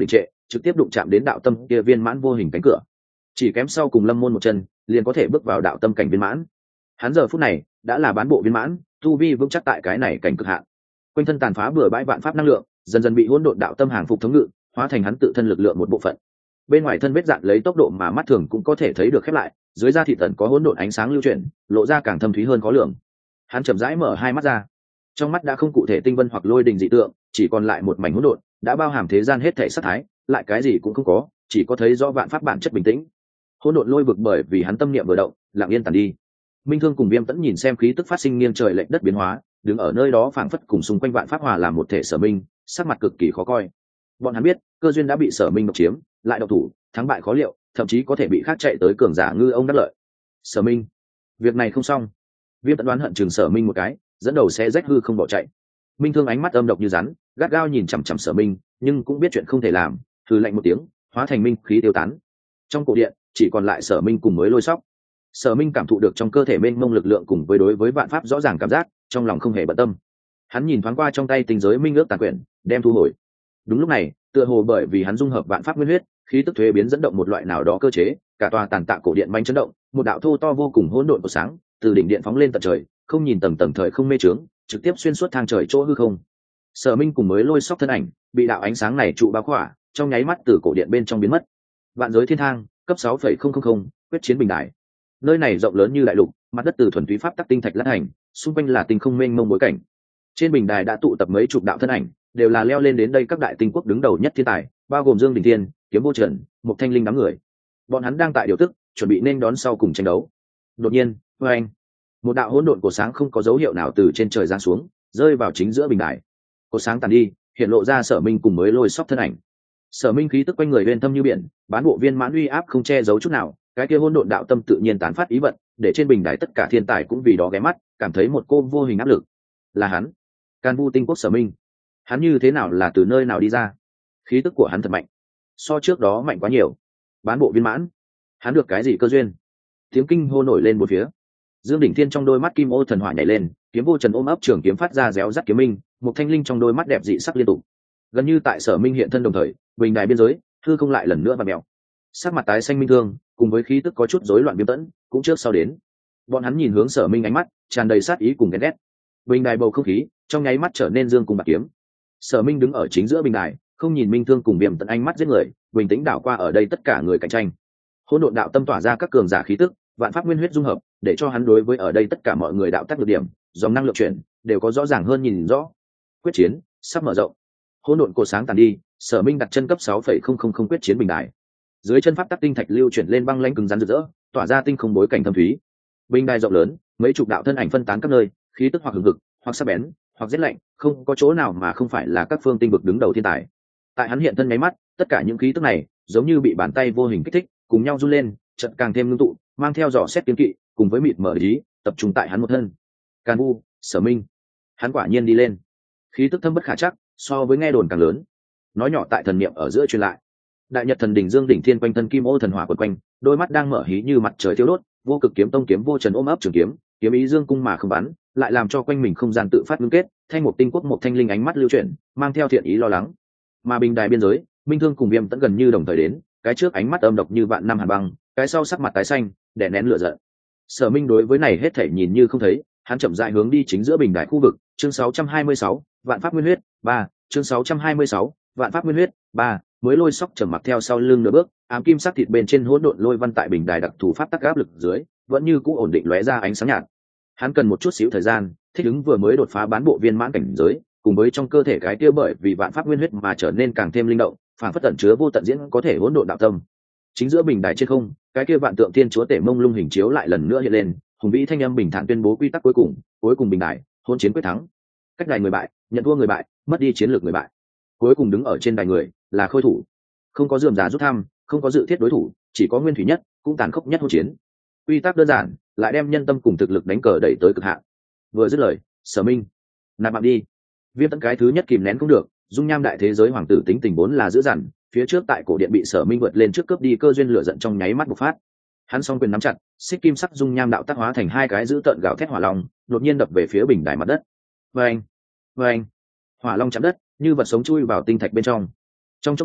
trực tiếp đụng chạm đến đạo tâm kia viên mãn vô hình cánh cửa, chỉ kém sau cùng lâm môn một chân liền có thể bước vào đạo tâm cảnh viên mãn. Hắn giờ phút này đã là bán bộ viên mãn, tu vi vững chắc tại cái này cảnh cực hạn. Quanh thân tàn phá bừa bãi vạn pháp năng lượng dần dần bị hỗn độn đạo tâm hàng phục thống ngự, hóa thành hắn tự thân lực lượng một bộ phận. Bên ngoài thân vết dạn lấy tốc độ mà mắt thường cũng có thể thấy được khép lại, dưới da thịt tận có hỗn độn ánh sáng lưu chuyển, lộ ra càng thâm thúy hơn khó lường. Hắn chậm rãi mở hai mắt ra, trong mắt đã không cụ thể tinh vân hoặc lôi đình dị tượng, chỉ còn lại một mảnh hỗn độn, đã bao hàm thế gian hết thảy sát thái, lại cái gì cũng không có, chỉ có thấy rõ vạn pháp bản chất bình tĩnh. Hỗn độn lôi vực bởi vì hắn tâm niệm vừa động, lặng yên tàn đi. Minh Thương cùng Viêm Tẫn nhìn xem khí tức phát sinh nghiêng trời lệch đất biến hóa, đứng ở nơi đó phảng phất cùng xung quanh vạn pháp hòa làm một thể. Sở Minh sắc mặt cực kỳ khó coi. Bọn hắn biết cơ duyên đã bị Sở Minh độc chiếm, lại độc thủ, thắng bại khó liệu, thậm chí có thể bị khác chạy tới cường giả ngư ông đắc lợi. Sở Minh, việc này không xong. Viêm Tẫn đoán hận chừng Sở Minh một cái, dẫn đầu sẽ rách hư không bỏ chạy. Minh Thương ánh mắt âm độc như rắn, gắt gao nhìn chằm chằm Sở Minh, nhưng cũng biết chuyện không thể làm, hừ lạnh một tiếng, hóa thành minh khí tiêu tán. Trong cổ điện chỉ còn lại Sở Minh cùng mới Lôi Sóc. Sở Minh cảm thụ được trong cơ thể mênh mông lực lượng cùng với đối với vạn pháp rõ ràng cảm giác, trong lòng không hề bận tâm. Hắn nhìn thoáng qua trong tay tinh giới minh ước tàn quyển, đem thu hồi. Đúng lúc này, tựa hồ bởi vì hắn dung hợp vạn pháp nguyên huyết, khí tức thuế biến dẫn động một loại nào đó cơ chế, cả tòa tàn tạ cổ điện manh chấn động, một đạo thô to vô cùng hỗn độn của sáng từ đỉnh điện phóng lên tận trời, không nhìn tầng tầng thời không mê trướng, trực tiếp xuyên suốt thang trời chỗ hư không. Sở Minh cùng mới Lôi Sóc thân ảnh bị đạo ánh sáng này trụ bao khỏa, trong nháy mắt từ cổ điện bên trong biến mất. Vạn giới thiên thang, cấp sáu phẩy không không không, quyết chiến bình đại. Nơi này rộng lớn như đại lục, mặt đất từ thuần túy pháp tắc tinh thạch lát thành, xung quanh là tinh không mênh mông bối cảnh. Trên bình đài đã tụ tập mấy chục đạo thân ảnh, đều là leo lên đến đây các đại tinh quốc đứng đầu nhất thiên tài, bao gồm Dương Đình Thiên, Kiếm Vô Trần, Mục Thanh Linh đám người. Bọn hắn đang tại điều tức, chuẩn bị nên đón sau cùng tranh đấu. Đột nhiên, oeng, một đạo hỗn độn của sáng không có dấu hiệu nào từ trên trời giáng xuống, rơi vào chính giữa bình đài. Cột sáng tàn đi, hiện lộ ra Sở Minh cùng mới Lôi Sóc thân ảnh. Sở Minh khí tức quanh người uyên thâm như biển, bán bộ viên mãn uy áp không che giấu chút nào, cái kia hỗn độn đạo tâm tự nhiên tán phát ý vận, để trên bình đài tất cả thiên tài cũng vì đó ghé mắt, cảm thấy một cô vô hình áp lực. Là hắn, Can Vu Tinh Quốc Sở Minh. Hắn như thế nào, là từ nơi nào đi ra? Khí tức của hắn thật mạnh, so trước đó mạnh quá nhiều. Bán bộ viên mãn, hắn được cái gì cơ duyên? Tiếng kinh hô nổi lên một phía. Dương Đỉnh Thiên trong đôi mắt kim ô thần hỏa nhảy lên, Kiếm Vô Trần ôm ấp trường kiếm phát ra réo rắt kiếm minh, Mục Thanh Linh trong đôi mắt đẹp dị sắc liên tục. Gần như tại Sở Minh hiện thân đồng thời, bình đài biên giới hư không lại lần nữa và mèo. Sắc mặt tái xanh Minh Thương cùng với khí tức có chút rối loạn Viêm Tẫn cũng trước sau đến. Bọn hắn nhìn hướng Sở Minh, ánh mắt tràn đầy sát ý cùng ghen ghét. Bình đài bầu không khí trong nháy mắt trở nên dương cùng bạc kiếm. Sở Minh đứng ở chính giữa bình đài, không nhìn Minh Thương cùng Viêm Tẫn ánh mắt giết người, bình tĩnh đảo qua ở đây tất cả người cạnh tranh. Hỗn độn đạo tâm tỏa ra các cường giả khí tức, vạn pháp nguyên huyết dung hợp, để cho hắn đối với ở đây tất cả mọi người đạo tác được điểm, dòng năng lượng chuyển đều có rõ ràng hơn nhìn rõ. Quyết chiến sắp mở rộng. Hỗn độn cột sáng tàn đi, Sở Minh đặt chân cấp sáu phẩy không không không quyết chiến bình đài. Dưới chân pháp tắc tinh thạch lưu chuyển lên băng lãnh cứng rắn rực rỡ, tỏa ra tinh không bối cảnh thâm thúy. Bình đài rộng lớn, mấy chục đạo thân ảnh phân tán các nơi, khí tức hoặc hừng hực, hoặc sắc bén, hoặc rét lạnh, không có chỗ nào mà không phải là các phương tinh vực đứng đầu thiên tài. Tại hắn hiện thân nháy mắt, tất cả những khí tức này giống như bị bàn tay vô hình kích thích, cùng nhau run lên, chợt càng thêm ngưng tụ, mang theo dò xét kiên kỵ, cùng với mịt mờ ý, tập trung tại hắn một thân. Can Vu, Sở Minh, hắn quả nhiên đi lên. Khí tức thâm bất khả chắc, so với nghe đồn càng lớn. Nói nhỏ tại thần niệm ở giữa truyền lại. Đại Nhật Thần Đỉnh Dương Đỉnh Thiên quanh thân kim ô thần hỏa quấn quanh, đôi mắt đang mở hí như mặt trời thiêu đốt, vô cực kiếm tông Kiếm Vô Trần ôm ấp trường kiếm, kiếm ý dương cung mà không bắn, lại làm cho quanh mình không gian tự phát ngưng kết, thanh một tinh quốc một thanh linh ánh mắt lưu chuyển, mang theo thiện ý lo lắng. Mà bình đài biên giới, Minh Thương cùng Viêm Tẫn gần như đồng thời đến, cái trước ánh mắt âm độc như vạn năm hàn băng, cái sau sắc mặt tái xanh, đè nén lửa giận. Sở Minh đối với này hết thảy nhìn như không thấy, hắn chậm rãi hướng đi chính giữa bình đài khu vực, chương sáu trăm hai mươi sáu, vạn pháp nguyên huyết, ba, chương sáu trăm hai mươi sáu, vạn pháp nguyên huyết, ba, mới Lôi Sóc trầm mặc theo sau lưng nửa bước, ám kim sắc thịt bên trên hỗn độn lôi văn tại bình đài đặc thù pháp tắc áp lực dưới, vẫn như cũ ổn định lóe ra ánh sáng nhạt. Hắn cần một chút xíu thời gian, thích ứng vừa mới đột phá bán bộ viên mãn cảnh giới, cùng với trong cơ thể cái kia bởi vì vạn pháp nguyên huyết mà trở nên càng thêm linh động, phản phất tận chứa vô tận diễn có thể hỗn độn đạo tâm. Chính giữa bình đài trên không, cái kia vạn tượng thiên chúa tể mông lung hình chiếu lại lần nữa hiện lên, hùng vĩ thanh âm bình thản tuyên bố quy tắc cuối cùng, cuối cùng bình đài, hôn chiến quyết thắng. Cách đài người bại, nhận thua người bại, mất đi chiến lược người bại. Cuối cùng đứng ở trên đài người là khôi thủ. Không có rườm rà rút thăm, không có dự thiết đối thủ, chỉ có nguyên thủy nhất, cũng tàn khốc nhất hôn chiến. Quy tắc đơn giản, lại đem nhân tâm cùng thực lực đánh cờ đẩy tới cực hạn. Vừa dứt lời, Sở Minh, nạp bạn đi. Viêm Tẫn cái thứ nhất kìm nén cũng được, dung nham đại thế giới hoàng tử tính tình vốn là dữ dằn, phía trước tại cổ điện bị Sở Minh vượt lên trước cướp đi cơ duyên lửa giận trong nháy mắt bộc phát. Hắn song quyền nắm chặt, xích kim sắc dung nham đạo tác hóa thành hai cái dữ tợn gào thét hỏa long, đột nhiên đập về phía bình đài mặt đất. Vâng, vâng, hỏa long chạm đất, như vật sống chui vào tinh thạch bên trong. Trong chốc lát,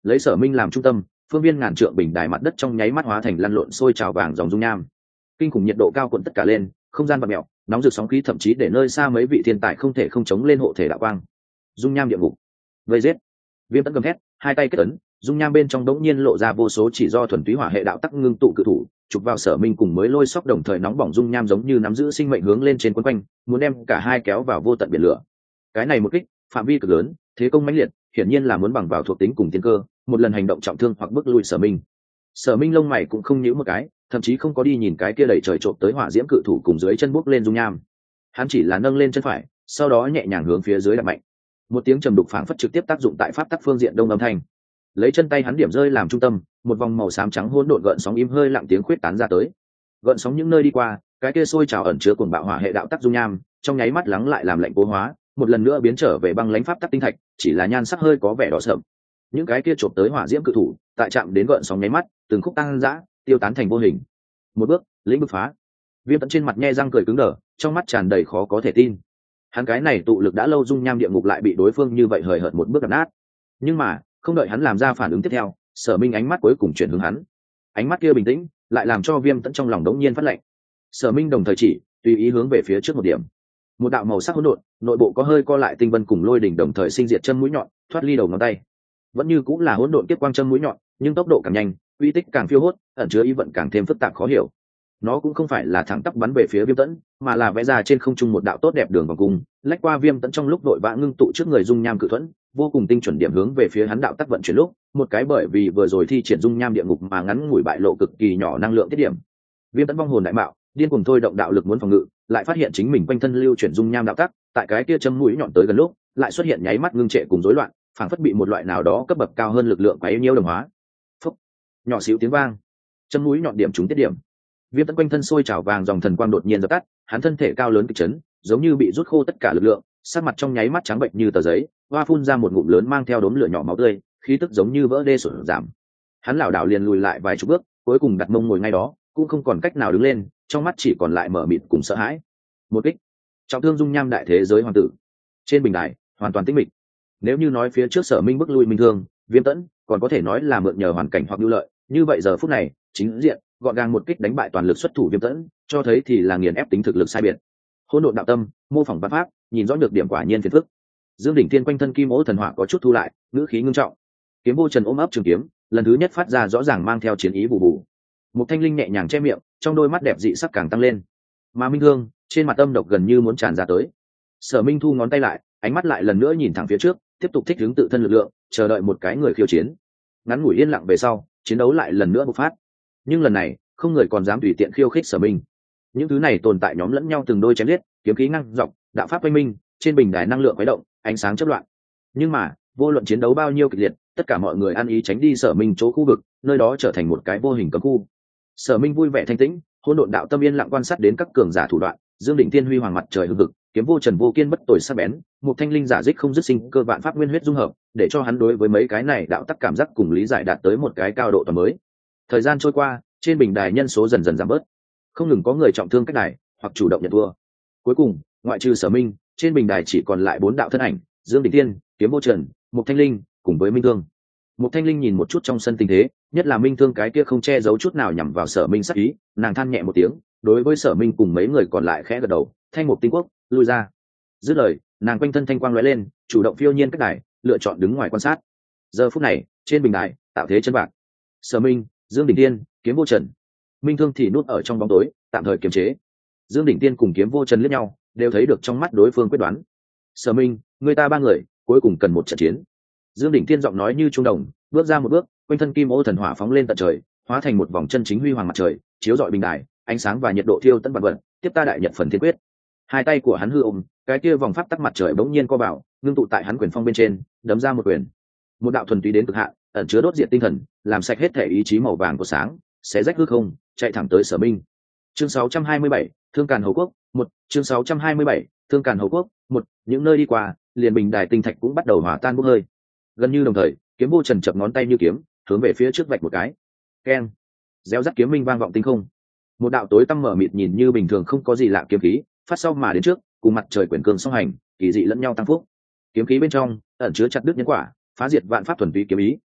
lấy Sở Minh làm trung tâm, phương viên ngàn trượng bình đài mặt đất trong nháy mắt hóa thành lăn lộn sôi trào vàng dòng dung nham. Kinh khủng nhiệt độ cao cuộn tất cả lên, không gian vặn mèo, nóng rực sóng khí thậm chí để nơi xa mấy vị thiên tài không thể không chống lên hộ thể đạo quang. Dung nham địa ngục. Vây giết. Viêm Tẫn gầm thét, hai tay kết ấn, dung nham bên trong đống nhiên lộ ra vô số chỉ do thuần túy hỏa hệ đạo tắc ngưng tụ cự thủ, chụp vào Sở Minh cùng mới lôi sóc đồng thời nóng bỏng dung nham giống như nắm giữ sinh mệnh hướng lên trên quấn quanh, muốn đem cả hai kéo vào vô tận biển lửa. Cái này một kích, phạm vi cực lớn, thế công mãnh liệt, hiển nhiên là muốn bằng vào thuộc tính cùng tiên cơ, một lần hành động trọng thương hoặc bức lui Sở Minh. Sở Minh lông mày cũng không nhíu một cái, thậm chí không có đi nhìn cái kia đẩy trời trộm tới hỏa diễm cự thủ cùng dưới chân bốc lên dung nham. Hắn chỉ là nâng lên chân phải, sau đó nhẹ nhàng hướng phía dưới đạp mạnh. Một tiếng trầm đục phảng phất trực tiếp tác dụng tại pháp tắc phương diện đông âm thanh. Lấy chân tay hắn điểm rơi làm trung tâm, một vòng màu xám trắng hỗn độn gợn sóng im hơi lặng tiếng khuyết tán ra tới. Gợn sóng những nơi đi qua, cái kia sôi trào ẩn chứa cuồng bạo hỏa hệ đạo tắc dung nham, trong nháy mắt lắng lại làm lạnh cố hóa, một lần nữa biến trở về băng lãnh pháp tắc tinh thạch, chỉ là nhan sắc hơi có vẻ đỏ sậm. Những cái kia chộp tới hỏa diễm cự thủ, tại chạm đến gợn sóng nháy mắt, từng khúc tăng dã, tiêu tán thành vô hình. Một bước, lĩnh bực phá. Viêm Tẫn trên mặt nhe răng cười cứng đờ, trong mắt tràn đầy khó có thể tin. Hắn cái này tụ lực đã lâu dung nham địa ngục lại bị đối phương như vậy hời hợt một bước đập nát. Nhưng mà, không đợi hắn làm ra phản ứng tiếp theo, Sở Minh ánh mắt cuối cùng chuyển hướng hắn. Ánh mắt kia bình tĩnh, lại làm cho Viêm Tẫn trong lòng đống nhiên phát lạnh. Sở Minh đồng thời chỉ, tùy ý hướng về phía trước một điểm. Một đạo màu sắc hỗn độn, nội bộ có hơi co lại tinh vân cùng lôi đỉnh đồng thời sinh diệt châm mũi nhọn, thoát ly đầu ngón tay. Vẫn như cũng là hỗn độn tiếp quang châm mũi nhọn, nhưng tốc độ càng nhanh, uy tích càng phiêu hốt, ẩn chứa ý vận càng thêm phức tạp khó hiểu. Nó cũng không phải là thẳng tắp bắn về phía Viêm Tẫn, mà là vẽ ra trên không trung một đạo tốt đẹp đường vòng cung, lách qua Viêm Tẫn trong lúc đội vã ngưng tụ trước người dung nham cự thuẫn, vô cùng tinh chuẩn điểm hướng về phía hắn đạo tắc vận chuyển lúc, một cái bởi vì vừa rồi thi triển dung nham địa ngục mà ngắn ngủi bại lộ cực kỳ nhỏ năng lượng tiết điểm. Viêm Tẫn vong hồn đại mạo, điên cuồng thôi động đạo lực muốn phòng ngự, lại phát hiện chính mình quanh thân lưu chuyển dung nham đạo tắc, tại cái kia châm mũi nhọn tới gần lúc, lại xuất hiện nháy mắt ngưng trệ cùng rối loạn, phảng phất bị một loại nào đó cấp bậc cao hơn lực lượng quấy nhiễu đồng hóa. Phúc, nhỏ xíu tiếng vang, châm mũi nhọn điểm trúng tiết điểm. Viêm Tẫn quanh thân sôi trào vàng dòng thần quang đột nhiên dập tắt, hắn thân thể cao lớn kịch chấn, giống như bị rút khô tất cả lực lượng, sắc mặt trong nháy mắt trắng bệnh như tờ giấy, hoa phun ra một ngụm lớn mang theo đốm lửa nhỏ máu tươi, khí tức giống như vỡ đê sụt giảm. Hắn lảo đảo liền lùi lại vài chục bước, cuối cùng đặt mông ngồi ngay đó, cũng không còn cách nào đứng lên, trong mắt chỉ còn lại mở mịt cùng sợ hãi. Một kích, trọng thương dung nham đại thế giới hoàng tử. Trên bình đài, hoàn toàn tĩnh mịch. Nếu như nói phía trước Sở Minh bức lui Minh Thương, Viêm Tẫn, còn có thể nói là mượn nhờ hoàn cảnh hoặc ưu lợi, như vậy giờ phút này, chính diện, gọn gàng một kích đánh bại toàn lực xuất thủ Viêm Tẫn, cho thấy thì là nghiền ép tính thực lực sai biệt. Hỗn độn đạo tâm, mô phỏng văn pháp, nhìn rõ được điểm quả nhiên phiền phức. Dương Đỉnh Thiên quanh thân kim ố thần hỏa có chút thu lại, ngữ khí ngưng trọng. Kiếm vô trần ôm ấp trường kiếm, lần thứ nhất phát ra rõ ràng mang theo chiến ý bù bù. Một thanh linh nhẹ nhàng che miệng, trong đôi mắt đẹp dị sắc càng tăng lên. Mà Minh Thương, trên mặt âm độc gần như muốn tràn ra tới. Sở Minh thu ngón tay lại, ánh mắt lại lần nữa nhìn thẳng phía trước, tiếp tục thích ứng tự thân lực lượng, chờ đợi một cái người khiêu chiến. Ngắn ngủi yên lặng về sau, chiến đấu lại lần nữa bộc phát. Nhưng lần này, không người còn dám tùy tiện khiêu khích Sở Minh. Những thứ này tồn tại nhóm lẫn nhau từng đôi chém giết, kiếm khí ngăng dọc, đạo pháp oanh minh, trên bình đài năng lượng khuấy động, ánh sáng chớp loạn. Nhưng mà, vô luận chiến đấu bao nhiêu kịch liệt, tất cả mọi người ăn ý tránh đi Sở Minh chỗ khu vực, nơi đó trở thành một cái vô hình cấm khu. Sở Minh vui vẻ thanh tĩnh, hỗn độn đạo tâm yên lặng quan sát đến các cường giả thủ đoạn, Dương Đỉnh Thiên huy hoàng mặt trời hừng hực, kiếm vô trần vô kiên bất tồi sắc bén, một thanh linh giả dích không dứt sinh cơ vạn pháp nguyên huyết dung hợp, để cho hắn đối với mấy cái này đạo tắc cảm giác cùng lý giải đạt tới một cái cao độ toàn mới. Thời gian trôi qua, trên bình đài nhân số dần dần giảm bớt, không ngừng có người trọng thương cách đài hoặc chủ động nhận thua. Cuối cùng, ngoại trừ Sở Minh, trên bình đài chỉ còn lại bốn đạo thân ảnh: Dương Đỉnh Thiên, kiếm vô trần, một thanh linh, cùng với Minh Thương. Một thanh linh nhìn một chút trong sân tình thế, nhất là Minh Thương cái kia không che giấu chút nào nhằm vào Sở Minh sắc ý, nàng than nhẹ một tiếng, đối với Sở Minh cùng mấy người còn lại khẽ gật đầu, thanh một tinh quốc, lui ra. Dứt lời, nàng quanh thân thanh quang lóe lên, chủ động phiêu nhiên cách đài, lựa chọn đứng ngoài quan sát. Giờ phút này, trên bình đài, tạo thế chân bạc. Sở Minh, Dương Đỉnh Tiên, kiếm vô trần. Minh Thương thì núp ở trong bóng tối, tạm thời kiềm chế. Dương Đỉnh Tiên cùng kiếm vô trần liếc nhau, đều thấy được trong mắt đối phương quyết đoán. Sở Minh, người ta ba người, cuối cùng cần một trận chiến. Dương Đỉnh Tiên giọng nói như trung đồng, bước ra một bước, quanh thân kim ô thần hỏa phóng lên tận trời, hóa thành một vòng chân chính huy hoàng mặt trời, chiếu rọi bình đài, ánh sáng và nhiệt độ thiêu tận vật vật, tiếp ta đại nhật phần thiên quyết. Hai tay của hắn hư ôm, cái kia vòng pháp tắc mặt trời bỗng nhiên co vào, ngưng tụ tại hắn quyền phong bên trên, đấm ra một quyền. Một đạo thuần túy đến cực hạn, ẩn chứa đốt diệt tinh thần, làm sạch hết thể ý chí màu vàng của sáng, xé rách hư không, chạy thẳng tới Sở Minh. Chương sáu trăm hai mươi bảy, Thương Càn Hầu Quốc, một, chương sáu trăm hai mươi bảy, Thương Càn Hầu Quốc, một, những nơi đi qua, liền bình đài tinh thạch cũng bắt đầu hòa tan bốc hơi. Gần như đồng thời, kiếm vô trần chập ngón tay như kiếm, hướng về phía trước vạch một cái. Keng. Réo rắt kiếm minh vang vọng tinh không. Một đạo tối tăm mở mịt nhìn như bình thường không có gì lạ kiếm khí, phát sau mà đến trước, cùng mặt trời quyển cường song hành, kỳ dị lẫn nhau tăng phúc. Kiếm khí bên trong ẩn chứa chặt đứt nhân quả, phá diệt vạn pháp thuần túy kiếm ý,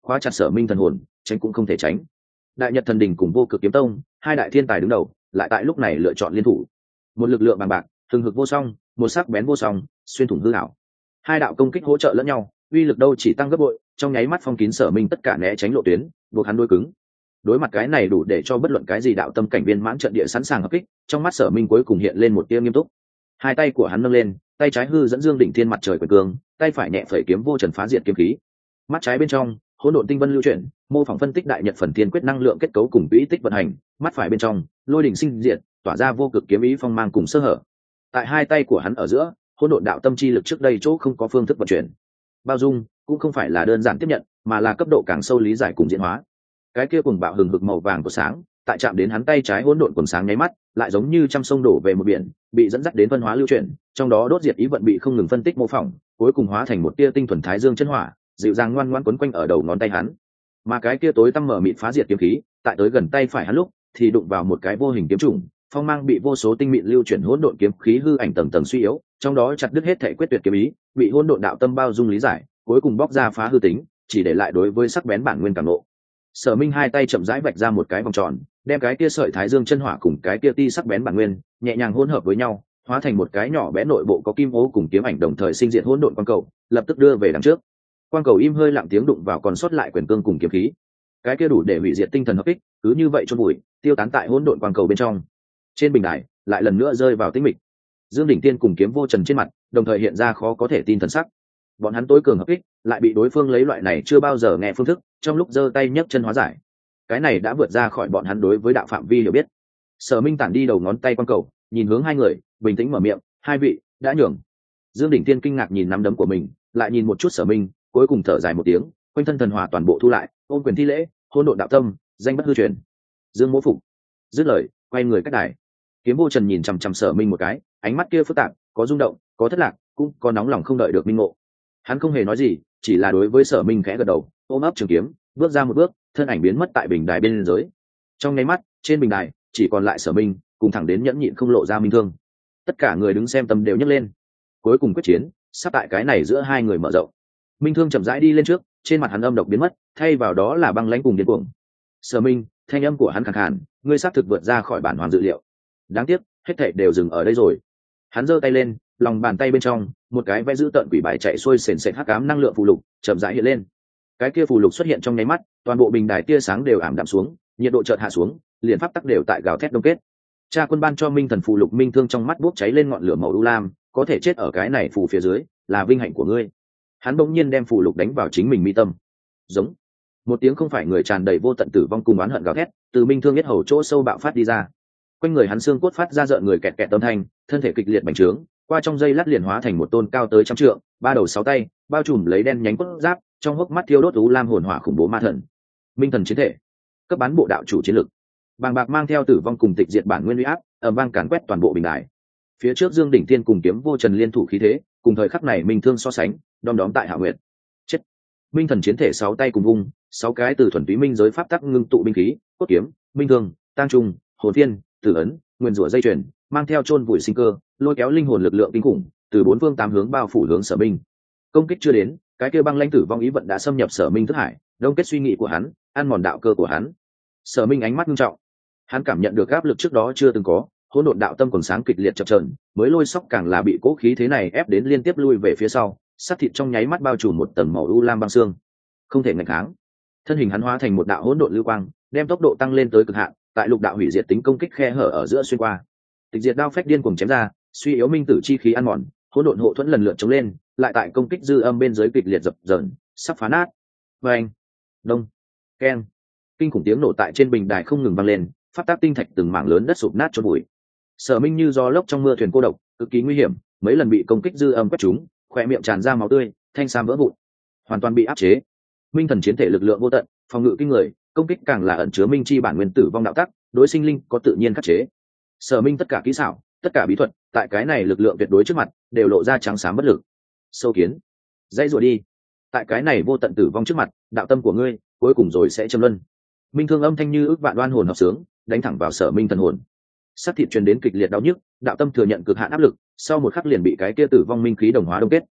khóa chặt Sở Minh thần hồn, tránh cũng không thể tránh. Đại Nhật Thần Đình cùng Vô Cực Kiếm Tông, hai đại thiên tài đứng đầu, lại tại lúc này lựa chọn liên thủ. Một lực lượng bằng bạc, hừng hực vô song, một sắc bén vô song, xuyên thủng hư ảo. Hai đạo công kích hỗ trợ lẫn nhau, uy lực đâu chỉ tăng gấp bội, trong nháy mắt phong kín Sở Minh tất cả né tránh lộ tuyến, buộc hắn đối cứng. Đối mặt cái này đủ để cho bất luận cái gì đạo tâm cảnh viên mãn trận địa sẵn sàng hợp kích, trong mắt Sở Minh cuối cùng hiện lên một tia nghiêm túc. Hai tay của hắn nâng lên, tay trái hư dẫn dương đỉnh thiên mặt trời quyền cương, tay phải nhẹ phẩy kiếm vô trần phá diệt kiếm khí. Mắt trái bên trong, hỗn độn tinh vân lưu chuyển, mô phỏng phân tích đại nhật phần thiên quyết năng lượng kết cấu cùng quỹ tích vận hành. Mắt phải bên trong, lôi đỉnh sinh diệt, tỏa ra vô cực kiếm ý phong mang cùng sơ hở. Tại hai tay của hắn ở giữa, hỗn độn đạo tâm chi lực trước đây chỗ không có phương thức vận chuyển. Bao dung cũng không phải là đơn giản tiếp nhận, mà là cấp độ càng sâu lý giải cùng diễn hóa. Cái kia cùng bạo hừng hực màu vàng của sáng, tại chạm đến hắn tay trái hỗn độn quần sáng nháy mắt, lại giống như trăm sông đổ về một biển, bị dẫn dắt đến phân hóa lưu chuyển, trong đó đốt diệt ý vận bị không ngừng phân tích mô phỏng, cuối cùng hóa thành một tia tinh thuần thái dương chân hỏa, dịu dàng ngoan ngoãn quấn quanh ở đầu ngón tay hắn. Mà cái kia tối tăm mở mịt phá diệt kiếm khí, tại tới gần tay phải hắn lúc, thì đụng vào một cái vô hình kiếm trùng, phong mang bị vô số tinh mịn lưu chuyển hỗn độn kiếm khí hư ảnh tầng tầng suy yếu, trong đó chặt đứt hết thể quyết tuyệt kiếm ý, bị hỗn độn đạo tâm bao dung lý giải, cuối cùng bóc ra phá hư tính, chỉ để lại đối với sắc bén bản nguyên cảm nộ. Sở Minh hai tay chậm rãi vạch ra một cái vòng tròn, đem cái kia sợi thái dương chân hỏa cùng cái kia ti sắc bén bản nguyên nhẹ nhàng hỗn hợp với nhau, hóa thành một cái nhỏ bé nội bộ có kim ố cùng kiếm ảnh đồng thời sinh diệt hỗn độn quang cầu, lập tức đưa về đằng trước. Quang cầu im hơi lặng tiếng đụng vào còn sót lại quyền cương cùng kiếm khí. Cái kia đủ để hủy diệt tinh thần hợp kích, cứ như vậy chôn vùi, tiêu tán tại hỗn độn quang cầu bên trong. Trên bình đài, lại lần nữa rơi vào tĩnh mịch. Dương Đỉnh Tiên cùng Kiếm Vô Trần trên mặt, đồng thời hiện ra khó có thể tin thần sắc. Bọn hắn tối cường hợp kích, lại bị đối phương lấy loại này chưa bao giờ nghe phương thức, trong lúc giơ tay nhấc chân hóa giải. Cái này đã vượt ra khỏi bọn hắn đối với đạo phạm vi hiểu biết. Sở Minh tản đi đầu ngón tay quang cầu, nhìn hướng hai người, bình tĩnh mở miệng, hai vị đã nhường. Dương Đỉnh Tiên kinh ngạc nhìn nắm đấm của mình, lại nhìn một chút Sở Minh, cuối cùng thở dài một tiếng, quanh thân thần hỏa toàn bộ thu lại, ôm quyền thi lễ, hôn độn đạo tâm, danh bất hư truyền. Dương Mỗ Phục. Dứt lời, quay người cách đài. Kiếm Vô Trần nhìn chằm chằm Sở Minh một cái, ánh mắt kia phức tạp, có rung động, có thất lạc, cũng có nóng lòng không đợi được minh ngộ. Hắn không hề nói gì, chỉ là đối với Sở Minh khẽ gật đầu, ôm ấp trường kiếm, bước ra một bước, thân ảnh biến mất tại bình đài bên dưới. Trong nháy mắt, trên bình đài chỉ còn lại Sở Minh, cùng thẳng đến nhẫn nhịn không lộ ra minh thương. Tất cả người đứng xem tâm đều nhấc lên. Cuối cùng quyết chiến, sắp tại cái này giữa hai người mở rộng. Minh thương chậm rãi đi lên trước, trên mặt hắn âm độc biến mất, thay vào đó là băng lãnh cùng điên cuồng. Sở Minh, thanh âm của hắn khàn khàn, ngươi xác thực vượt ra khỏi bản hoàng dự liệu. Đáng tiếc, hết thảy đều dừng ở đây rồi. Hắn giơ tay lên, lòng bàn tay bên trong, một cái vẽ giữ tận quỷ bài chạy xuôi sền sệt hắc ám năng lượng phù lục, chậm rãi hiện lên. Cái kia phù lục xuất hiện trong nháy mắt, toàn bộ bình đài tia sáng đều ảm đạm xuống, nhiệt độ chợt hạ xuống, liền pháp tắc đều tại gào thét đông kết. Cha quân ban cho Minh thần phù lục minh thương trong mắt bốc cháy lên ngọn lửa màu u lam, có thể chết ở cái này phù phía dưới, là vinh hạnh của ngươi. Hắn bỗng nhiên đem phù lục đánh vào chính mình mi tâm. Giống một tiếng không phải người tràn đầy vô tận tử vong cùng oán hận gào thét, từ minh thương nhất hầu chỗ sâu bạo phát đi ra. Quanh người hắn xương cốt phát ra rợn người kẹt kẹt âm thanh, thân thể kịch liệt bành trướng, qua trong giây lát liền hóa thành một tôn cao tới trăm trượng, ba đầu sáu tay, bao trùm lấy đen nhánh cốt giáp, trong hốc mắt thiêu đốt u lam hồn hỏa khủng bố ma thần. Minh thần chiến thể, cấp bán bộ đạo chủ chiến lực. Bàng bạc mang theo tử vong cùng tịch diệt bản nguyên uy áp, ầm vang càn quét toàn bộ bình đài. Phía trước Dương Đỉnh Thiên cùng Kiếm Vô Trần liên thủ khí thế, cùng thời khắc này minh thương so sánh, đom đóm tại Hạ Nguyệt. Chết. Minh thần chiến thể sáu tay cùng vung, sáu cái từ thuần túy minh giới pháp tắc ngưng tụ binh khí, cốt kiếm, minh thương, tang trung, hồn thiên, tử ấn, nguyên rủa dây chuyền, mang theo chôn vùi sinh cơ, lôi kéo linh hồn lực lượng kinh khủng, từ bốn phương tám hướng bao phủ hướng Sở Minh. Công kích chưa đến, cái kia băng lãnh tử vong ý vận đã xâm nhập Sở Minh thức hải, đông kết suy nghĩ của hắn, ăn mòn đạo cơ của hắn. Sở Minh ánh mắt nghiêm trọng, hắn cảm nhận được áp lực trước đó chưa từng có, hỗn độn đạo tâm còn sáng kịch liệt chập chờn, mới lôi sóc càng là bị cố khí thế này ép đến liên tiếp lui về phía sau, sát thịt trong nháy mắt bao trùm một tầng màu u lam băng xương, không thể ngăn kháng. Thân hình hắn hóa thành một đạo hỗn độn lưu quang, đem tốc độ tăng lên tới cực hạn, tại lục đạo hủy diệt tính công kích khe hở ở giữa xuyên qua. Tịch diệt đao phách điên cuồng chém ra, suy yếu minh tử chi khí ăn mòn, hỗn độn hộ thuẫn lần lượt chống lên, lại tại công kích dư âm bên dưới kịch liệt dập dờn, sắp phá nát. Vang, đông, keng, kinh khủng tiếng nổ tại trên bình đài không ngừng vang lên, pháp tác tinh thạch từng mảng lớn đất sụp nát chôn bụi. Sở Minh như gió lốc trong mưa thuyền cô độc, cực kỳ nguy hiểm, mấy lần bị công kích dư âm quét trúng, khóe miệng tràn ra máu tươi, thanh sam vỡ vụn, hoàn toàn bị áp chế. Minh thần chiến thể lực lượng vô tận, phòng ngự kinh người, công kích càng là ẩn chứa minh chi bản nguyên tử vong đạo tắc, đối sinh linh có tự nhiên khắc chế. Sở Minh tất cả kỹ xảo, tất cả bí thuật, tại cái này lực lượng tuyệt đối trước mặt, đều lộ ra trắng xám bất lực. Sâu kiến, dãy rủa đi. Tại cái này vô tận tử vong trước mặt, đạo tâm của ngươi, cuối cùng rồi sẽ châm luân. Minh thương âm thanh như ước vạn đoan hồn hợp sướng, đánh thẳng vào Sở Minh thần hồn. Sát thịt truyền đến kịch liệt đau nhức, đạo tâm thừa nhận cực hạn áp lực, sau một khắc liền bị cái kia tử vong minh khí đồng hóa đông kết.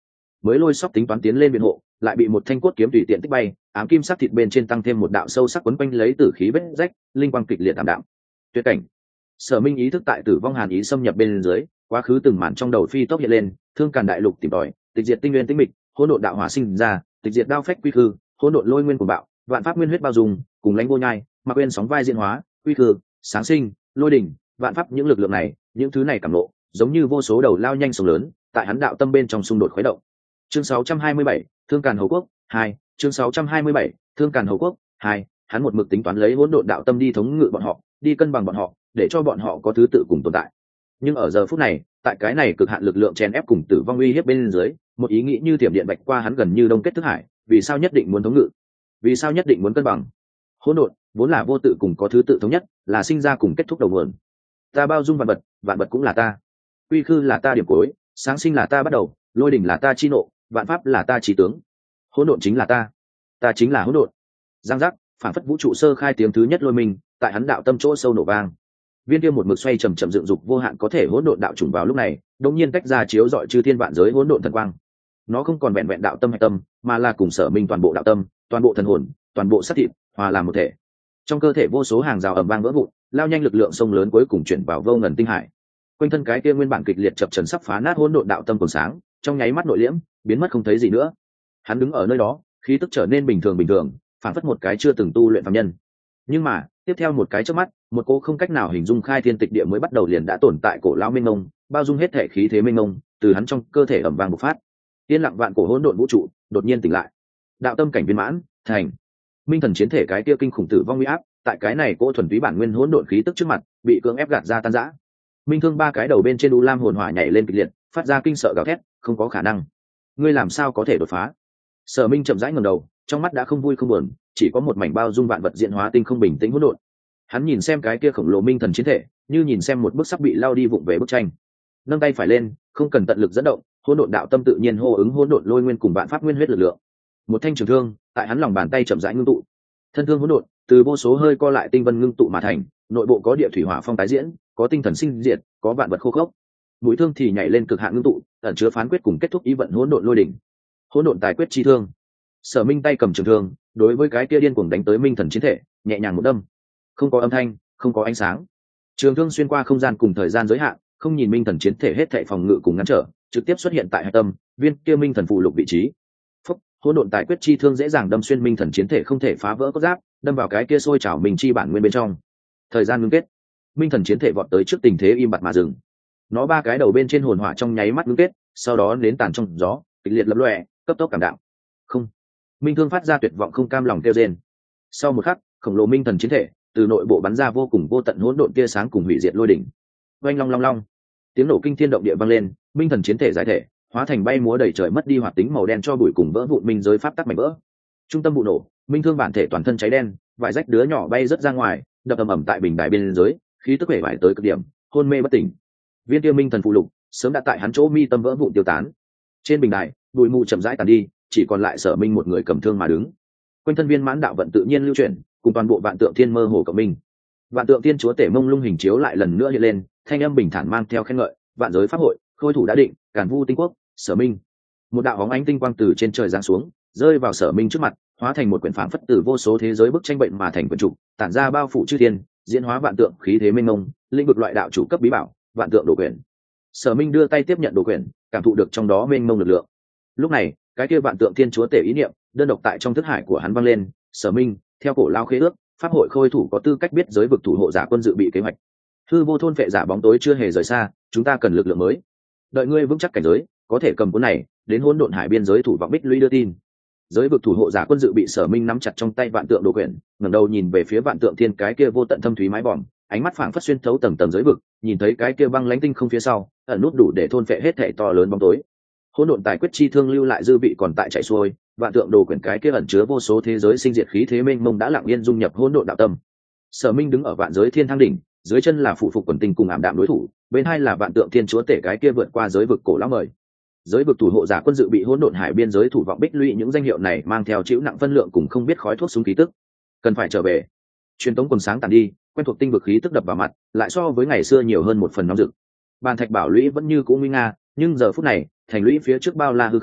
mới lôi sóc tính toán tiến lên biện hộ, lại bị một thanh cốt kiếm tùy tiện tích bay, ám kim sắc thịt bên trên tăng thêm một đạo sâu sắc quấn quanh lấy tử khí vết rách, linh quang kịch liệt tạm đạm. Tuyệt cảnh. Sở Minh ý thức tại tử vong hàn ý xâm nhập bên dưới, quá khứ từng màn trong đầu phi tốc hiện lên, thương càn đại lục tìm tòi, tịch diệt tinh nguyên tinh mịch, hỗn độn đạo hỏa sinh ra, tịch diệt đao phách quy khư, hỗn độn lôi nguyên của bạo, vạn pháp nguyên huyết bao dung, cùng lãnh vô nhai, mà quên sóng vai diễn hóa, quy khư, sáng sinh, lôi đỉnh, vạn pháp những lực lượng này, những thứ này cảm nộ, giống như vô số đầu lao nhanh sóng lớn, tại hắn đạo tâm bên trong xung đột khuấy động. Chương sáu trăm hai mươi bảy, Thương Càn Hầu Quốc hai, chương sáu trăm hai mươi bảy, Thương Càn Hầu Quốc hai, hắn một mực tính toán lấy hỗn độn đạo tâm đi thống ngự bọn họ, đi cân bằng bọn họ, để cho bọn họ có thứ tự cùng tồn tại. Nhưng ở giờ phút này, tại cái này cực hạn lực lượng chèn ép cùng tử vong uy hiếp bên dưới, một ý nghĩ như thiểm điện bạch qua hắn gần như đông kết thức hải, vì sao nhất định muốn thống ngự? Vì sao nhất định muốn cân bằng? Hỗn độn vốn là vô tự cùng có thứ tự thống nhất, là sinh ra cùng kết thúc đầu nguồn. Ta bao dung vạn vật, vạn vật cũng là ta. Quy khư là ta điểm cuối, sáng sinh là ta bắt đầu, lôi đỉnh là ta chi nộ, vạn pháp là ta chi tướng. Hỗn độn chính là ta, ta chính là hỗn độn. Giang giác, phản phất vũ trụ sơ khai tiếng thứ nhất lôi mình, tại hắn đạo tâm chỗ sâu nổ vang. Viên kia một mực xoay chậm chậm dựng dục vô hạn có thể hỗn độn đạo trùng vào lúc này, đột nhiên tách ra chiếu rọi chư thiên vạn giới hỗn độn thần quang. Nó không còn vẹn vẹn đạo tâm hay tâm, mà là cùng Sở Minh toàn bộ đạo tâm, toàn bộ thần hồn, toàn bộ sát thịt, hòa làm một thể. Trong cơ thể vô số hàng rào ầm vang vỡ vụn, lao nhanh lực lượng sông lớn cuối cùng chuyển vào vô ngần tinh hải. Quanh thân cái kia nguyên bản kịch liệt chập chờn sắp phá nát hỗn độn đạo tâm còn sáng, trong nháy mắt nội liễm, biến mất không thấy gì nữa. Hắn đứng ở nơi đó, khí tức trở nên bình thường bình thường, phản phất một cái chưa từng tu luyện phàm nhân. Nhưng mà, tiếp theo một cái chớp mắt, một cô không cách nào hình dung khai thiên tịch địa mới bắt đầu liền đã tồn tại cổ lão mênh mông, bao dung hết thể khí thế mênh mông, từ hắn trong cơ thể ầm vang bộc phát. Tiên lặng vạn cổ hỗn độn vũ trụ, đột nhiên tỉnh lại. Đạo tâm cảnh viên mãn, thành. Minh thần chiến thể cái kia kinh khủng tử vong uy áp, tại cái này cô thuần túy bản nguyên hỗn độn khí tức trước mặt, bị cưỡng ép gạt ra tan rã. Minh thương ba cái đầu bên trên u lam hồn hỏa nhảy lên kịch liệt, phát ra kinh sợ gào thét, không có khả năng. Ngươi làm sao có thể đột phá? Sở Minh chậm rãi ngẩng đầu, trong mắt đã không vui không buồn, chỉ có một mảnh bao dung vạn vật diễn hóa tinh không bình tĩnh hỗn độn. Hắn nhìn xem cái kia khổng lồ minh thần chiến thể, như nhìn xem một bức sắp bị lao đi vụng về bức tranh. Nâng tay phải lên, không cần tận lực dẫn động, hỗn độn đạo tâm tự nhiên hô ứng hỗn độn lôi nguyên cùng vạn pháp nguyên huyết lực lượng. Một thanh trường thương, tại hắn lòng bàn tay chậm rãi ngưng tụ. Thân thương hỗn độn, từ vô số hơi co lại tinh vân ngưng tụ mà thành, nội bộ có địa thủy hỏa phong tái diễn, có tinh thần sinh diệt, có vạn vật khô khốc. Mũi thương thì nhảy lên cực hạn ngưng tụ, ẩn chứa phán quyết cùng kết thúc ý vận hỗn độn lôi đỉnh. Hỗn độn tài quyết chi thương. Sở Minh tay cầm trường thương, đối với cái kia điên cuồng đánh tới minh thần chiến thể, nhẹ nhàng một đâm. Không có âm thanh, không có ánh sáng. Trường thương xuyên qua không gian cùng thời gian giới hạn, không nhìn minh thần chiến thể hết thảy phòng ngự cùng ngăn trở, trực tiếp xuất hiện tại hạch tâm, viên kia minh thần phụ lục vị trí. Phúc, hỗn độn tài quyết chi thương dễ dàng đâm xuyên minh thần chiến thể không thể phá vỡ cốt giáp, đâm vào cái kia sôi trào mình chi bản nguyên bên trong. Thời gian ngưng kết, minh thần chiến thể vọt tới trước tình thế im bặt mà dừng. Nó ba cái đầu bên trên hồn hỏa trong nháy mắt ngưng kết, sau đó đến tàn trong gió, kịch liệt lập lòe, cấp tốc cảm đạo. Không, minh thương phát ra tuyệt vọng không cam lòng kêu rên. Sau một khắc, khổng lồ minh thần chiến thể từ nội bộ bắn ra vô cùng vô tận hỗn độn tia sáng cùng hủy diệt lôi đỉnh. Oanh long long long, tiếng nổ kinh thiên động địa vang lên, minh thần chiến thể giải thể, hóa thành bay múa đầy trời mất đi hoạt tính màu đen cho bụi cùng vỡ vụn minh giới pháp tắc mảnh vỡ. Trung tâm vụ nổ, minh thương bản thể toàn thân cháy đen, vài rách đứa nhỏ bay rất ra ngoài, đập ầm ầm tại bình đài bên dưới, khí tức vẻ vải tới cực điểm, hôn mê bất tỉnh. Viên tiêu minh thần phụ lục sớm đã tại hắn chỗ mi tâm vỡ vụn tiêu tán. Trên bình đài, bụi mù chậm rãi tàn đi, chỉ còn lại Sở Minh một người cầm thương mà đứng. Quanh thân viên mãn đạo vận tự nhiên lưu chuyển, cùng toàn bộ vạn tượng thiên mơ hồ cộng minh. Vạn tượng thiên chúa tể mông lung hình chiếu lại lần nữa hiện lên, thanh âm bình thản mang theo khen ngợi, vạn giới pháp hội, khôi thủ đã định, càn vu tinh quốc, Sở Minh. Một đạo bóng ánh tinh quang từ trên trời giáng xuống, rơi vào Sở Minh trước mặt, hóa thành một quyển phảng phất từ vô số thế giới bức tranh bệnh mà thành quyển trục, tản ra bao phủ chư thiên, diễn hóa vạn tượng khí thế mênh mông, lĩnh vực loại đạo chủ cấp bí bảo, vạn tượng đồ quyển. Sở Minh đưa tay tiếp nhận đồ quyển, cảm thụ được trong đó mênh mông lực lượng. Lúc này, cái kia vạn tượng thiên chúa tể ý niệm đơn độc tại trong thức hải của hắn vang lên. Sở Minh, theo cổ lao khế ước, pháp hội khôi thủ có tư cách biết giới vực thủ hộ giả quân dự bị kế hoạch. Hư vô thôn vệ giả bóng tối chưa hề rời xa, chúng ta cần lực lượng mới. Đợi ngươi vững chắc cảnh giới, có thể cầm cuốn này đến hỗn độn hải biên giới thủ vọng bích lũy đưa tin. Giới vực thủ hộ giả quân dự bị Sở Minh nắm chặt trong tay vạn tượng đồ quyển, ngẩng đầu nhìn về phía vạn tượng thiên cái kia vô tận thâm thúy mái vòm, ánh mắt phảng phất xuyên thấu tầng tầng giới vực, nhìn thấy cái kia băng lãnh tinh không phía sau, ẩn nút đủ để thôn vệ hết thể to lớn bóng tối. Hỗn độn tài quyết chi thương lưu lại dư vị còn tại chạy xuôi, vạn tượng đồ quyển cái kia ẩn chứa vô số thế giới sinh diệt khí thế mênh mông đã lặng yên dung nhập hỗn độn đạo tâm. Sở Minh đứng ở vạn giới thiên thang đỉnh, dưới chân là phụ phục quần tinh cùng ảm đạm đối thủ, bên hai là vạn tượng thiên chúa tể cái kia vượt qua giới vực cổ lão mời. Giới vực thủ hộ giả quân dự bị hỗn độn hải biên giới thủ vọng bích lũy những danh hiệu này mang theo chịu nặng phân lượng cùng không biết khói thuốc súng khí tức, cần phải trở về. Truyền tống quần sáng tàn đi, quen thuộc tinh vực khí tức đập vào mặt, lại so với ngày xưa nhiều hơn một phần nóng rực. Bàn thạch bảo lũy vẫn như cũ nguy nga, nhưng giờ phút này, thành lũy phía trước bao la hư không,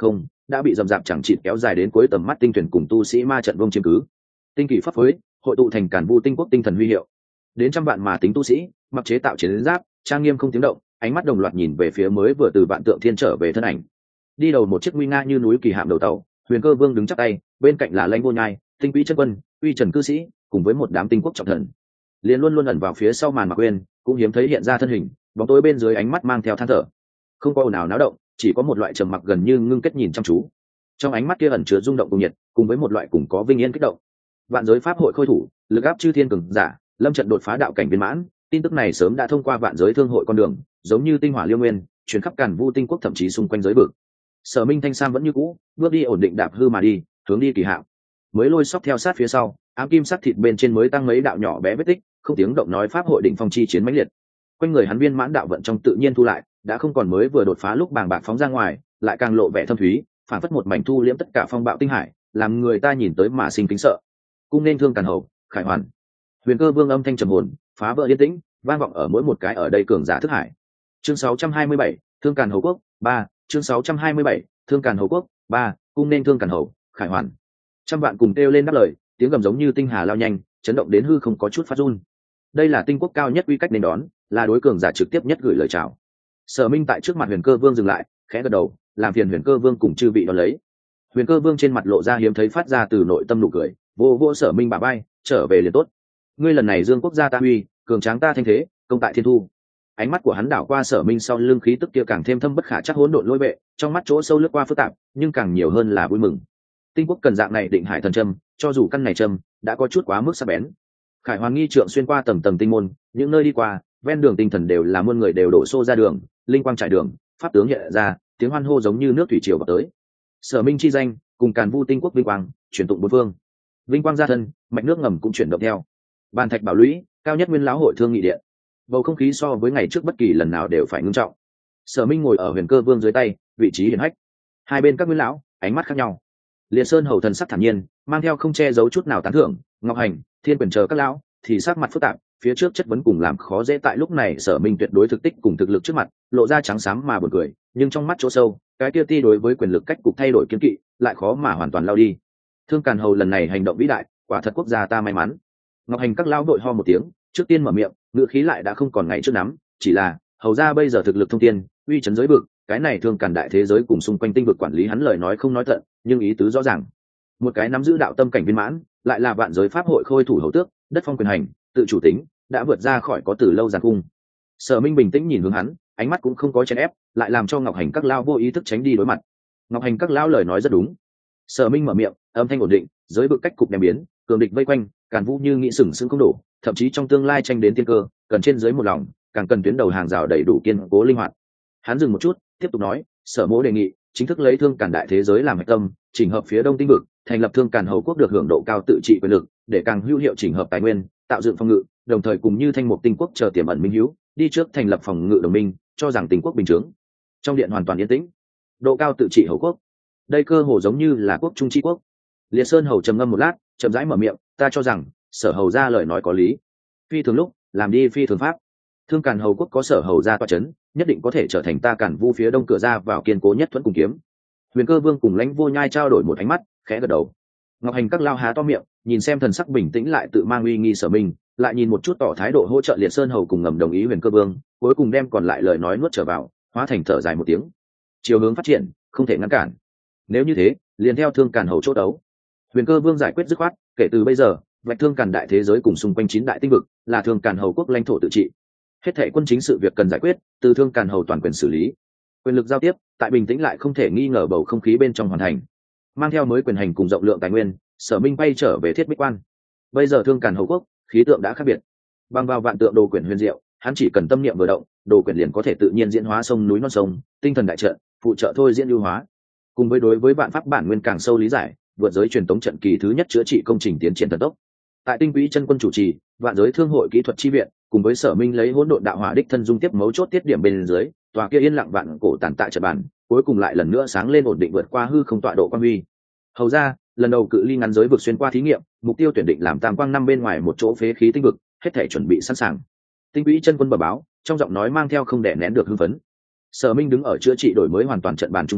đã bị rầm rạp chẳng chịt kéo dài đến cuối tầm mắt tinh thuyền cùng tu sĩ ma trận vông chiếm cứ. Tinh kỳ pháp phối hội tụ thành Càn Vu tinh quốc tinh thần huy hiệu, đến trăm vạn mà tính tu sĩ mặc chế tạo chiến giáp, trang nghiêm không tiếng động, ánh mắt đồng loạt nhìn về phía mới vừa từ Vạn Tượng Thiên trở về thân ảnh. Đi đầu một chiếc nguy nga như núi kỳ hạm đầu tàu, Huyền Cơ Vương đứng chắp tay, bên cạnh là Lãnh Vô Nhai, Tinh Quỹ chân quân, uy trần cư sĩ, cùng với một đám tinh quốc trọng thần. Liền luôn luôn ẩn vào phía sau màn Mạc Uyên, cũng hiếm thấy hiện ra thân hình, bóng tối bên dưới ánh mắt mang theo than thở. Không có ồn ào náo động, chỉ có một loại trầm mặc gần như ngưng kết nhìn chăm chú. Trong ánh mắt kia ẩn chứa rung động cùng nhiệt, cùng với một loại cùng có vinh yên kích động. Vạn giới pháp hội khôi thủ, lực áp chư thiên cường giả, lâm trận đột phá đạo cảnh viên mãn, tin tức này sớm đã thông qua vạn giới thương hội con đường, giống như tinh hỏa liêu nguyên, truyền khắp Càn Vu tinh quốc thậm chí xung quanh giới vực. Sở Minh thanh sam vẫn như cũ, bước đi ổn định đạp hư mà đi, hướng đi kỳ hạm. Mới lôi sóc theo sát phía sau, ám kim sắc thịt bên trên mới tăng mấy đạo nhỏ bé vết tích, không tiếng động nói pháp hội đỉnh phong chi chiến mãnh liệt. Quanh người hắn viên mãn đạo vận trong tự nhiên thu lại, đã không còn mới vừa đột phá lúc bàng bạc phóng ra ngoài, lại càng lộ vẻ thâm thúy, phản phất một mảnh thu liễm tất cả phong bạo tinh hải, làm người ta nhìn tới mà sinh kính sợ. Cung nên thương Càn Hầu, Khải Hoàn. Huyền Cơ Vương âm thanh trầm hồn, phá vỡ yên tĩnh, vang vọng ở mỗi một cái ở đây cường giả thức hải. Chương sáu trăm hai mươi bảy, Thương Càn Hầu quốc ba. Chương sáu trăm hai mươi bảy, Thương Càn Hầu quốc ba. Cung nên thương Càn Hầu, Khải Hoàn. Trăm vạn cùng kêu lên đáp lời, tiếng gầm giống như tinh hà lao nhanh, chấn động đến hư không có chút phát run. Đây là tinh quốc cao nhất uy cách nên đón, là đối cường giả trực tiếp nhất gửi lời chào. Sở Minh tại trước mặt Huyền Cơ Vương dừng lại, khẽ gật đầu, làm phiền Huyền Cơ Vương cùng chư vị đón lấy. Huyền Cơ Vương trên mặt lộ ra hiếm thấy phát ra từ nội tâm nụ cười, vô vô Sở Minh bả vai, trở về liền tốt. Ngươi lần này dương quốc gia ta uy, cường tráng ta thanh thế, công tại thiên thu. Ánh mắt của hắn đảo qua Sở Minh sau lưng khí tức kia càng thêm thâm bất khả chắc hỗn độn lôi vệ, trong mắt chỗ sâu lướt qua phức tạp, nhưng càng nhiều hơn là vui mừng. Tinh quốc cần dạng này định hải thần châm, cho dù căn này châm đã có chút quá mức sắc bén. Khải Hoàn nghi trượng xuyên qua tầng tầng tinh môn, những nơi đi qua, ven đường tinh thần đều là muôn người đều đổ xô ra đường, linh quang trải đường, pháp tướng hiện ra, tiếng hoan hô giống như nước thủy triều vào tới. Sở Minh chi danh, cùng Càn Vu tinh quốc vinh quang, truyền tụng bốn phương. Vinh quang gia thân, mạch nước ngầm cũng chuyển động theo. Bàn thạch bảo lũy, cao nhất nguyên lão hội thương nghị điện. Bầu không khí so với ngày trước bất kỳ lần nào đều phải ngưng trọng. Sở Minh ngồi ở Huyền Cơ Vương dưới tay, vị trí hiển hách. Hai bên các nguyên lão, ánh mắt khác nhau. Liệt Sơn hầu thần sắc thản nhiên, mang theo không che giấu chút nào tán thưởng, Ngọc Hành, Thiên Quyền chờ các lão thì sắc mặt phức tạp, phía trước chất vấn cùng làm khó dễ tại lúc này Sở Minh tuyệt đối thực tích cùng thực lực trước mặt, lộ ra trắng xám mà buồn cười, nhưng trong mắt chỗ sâu, cái kia ti đối với quyền lực cách cục thay đổi kiên kỵ, lại khó mà hoàn toàn lao đi. Thương Càn Hầu lần này hành động vĩ đại, quả thật quốc gia ta may mắn. Ngọc Hành các lão đội ho một tiếng, trước tiên mở miệng, ngữ khí lại đã không còn ngày trước nắm, chỉ là hầu ra bây giờ thực lực thông tiên, uy chấn giới vực, cái này Thương Càn đại thế giới cùng xung quanh tinh vực quản lý hắn lời nói không nói tận, nhưng ý tứ rõ ràng. Một cái nắm giữ đạo tâm cảnh viên mãn, lại là vạn giới pháp hội khôi thủ hầu tước, đất phong quyền hành, tự chủ tính, đã vượt ra khỏi có từ lâu giàn cung. Sở Minh bình tĩnh nhìn hướng hắn, ánh mắt cũng không có chèn ép, lại làm cho Ngọc Hành các lão vô ý thức tránh đi đối mặt. Ngọc Hành các lão lời nói rất đúng. Sở Minh mở miệng, âm thanh ổn định, giới vực cách cục đem biến, cường địch vây quanh, Càn Vũ như nghĩ sừng sững không đổ, thậm chí trong tương lai tranh đến tiên cơ, cần trên dưới một lòng, càng cần tuyến đầu hàng rào đầy đủ kiên cố linh hoạt. Hắn dừng một chút, tiếp tục nói, Sở Mỗ đề nghị, chính thức lấy Thương Càn đại thế giới làm hạch tâm, chỉnh hợp phía đông tinh vực, thành lập Thương Càn hầu quốc được hưởng độ cao tự trị quyền lực, để càng hữu hiệu chỉnh hợp tài nguyên, tạo dựng phòng ngự, đồng thời cùng như Thanh Mục tinh quốc chờ tiềm ẩn minh hữu, đi trước thành lập phòng ngự đồng minh, cho rằng tinh quốc bình chướng. Trong điện hoàn toàn yên tĩnh. Độ cao tự trị hầu quốc, đây cơ hồ giống như là quốc trung chi quốc. Liệt Sơn hầu trầm ngâm một lát, chậm rãi mở miệng, ta cho rằng Sở hầu ra lời nói có lý. Phi thường lúc, làm đi phi thường pháp. Thương Càn hầu quốc có Sở hầu ra tọa chấn, nhất định có thể trở thành ta Càn Vu phía đông cửa ra vào kiên cố nhất thuẫn cùng kiếm. Huyền Cơ Vương cùng Lãnh Vô Nhai trao đổi một ánh mắt, khẽ gật đầu. Ngọc Hành các lao há to miệng, nhìn xem thần sắc bình tĩnh lại tự mang uy nghi Sở Minh, lại nhìn một chút tỏ thái độ hỗ trợ Liệt Sơn hầu cùng ngầm đồng ý Huyền Cơ Vương, cuối cùng đem còn lại lời nói nuốt trở vào, hóa thành thở dài một tiếng. Chiều hướng phát triển, không thể ngăn cản. Nếu như thế, liền theo Thương Càn hầu chỗ đấu. Huyền Cơ Vương giải quyết dứt khoát, kể từ bây giờ, vạch Thương Càn đại thế giới cùng xung quanh chín đại tinh vực, là Thương Càn hầu quốc lãnh thổ tự trị. Hết thảy quân chính sự việc cần giải quyết, từ Thương Càn hầu toàn quyền xử lý. Quyền lực giao tiếp, tại bình tĩnh lại không thể nghi ngờ bầu không khí bên trong hoàn thành. Mang theo mới quyền hành cùng rộng lượng tài nguyên, Sở Minh bay trở về Thiết Bích Quan. Bây giờ Thương Càn hầu quốc, khí tượng đã khác biệt. Bằng vào vạn tượng đồ quyển huyền diệu, hắn chỉ cần tâm niệm vừa động, đồ quyển liền có thể tự nhiên diễn hóa sông núi non sông, tinh thần đại trận, phụ trợ thôi diễn lưu hóa. Cùng với đối với vạn pháp bản nguyên càng sâu lý giải, vượt giới truyền tống trận kỳ thứ nhất chữa trị công trình tiến triển thần tốc. Tại Tinh Quỹ chân quân chủ trì, vạn giới thương hội kỹ thuật chi viện, cùng với Sở Minh lấy hỗn độn đạo hỏa đích thân dung tiếp mấu chốt tiết điểm bên dưới, tòa kia yên lặng vạn cổ tàn tại trận bàn, cuối cùng lại lần nữa sáng lên ổn định vượt qua hư không tọa độ quan huy. Hầu ra, lần đầu cự ly ngắn giới vực xuyên qua thí nghiệm, mục tiêu tuyển định làm tam quang năm bên ngoài một chỗ phế khí tinh vực, hết thể chuẩn bị sẵn sàng. Tinh Quỹ chân quân bẩm báo, trong giọng nói mang theo không đè nén được hưng phấn. Sở Minh đứng ở chữa trị đổi mới hoàn toàn trận bàn trung tâm,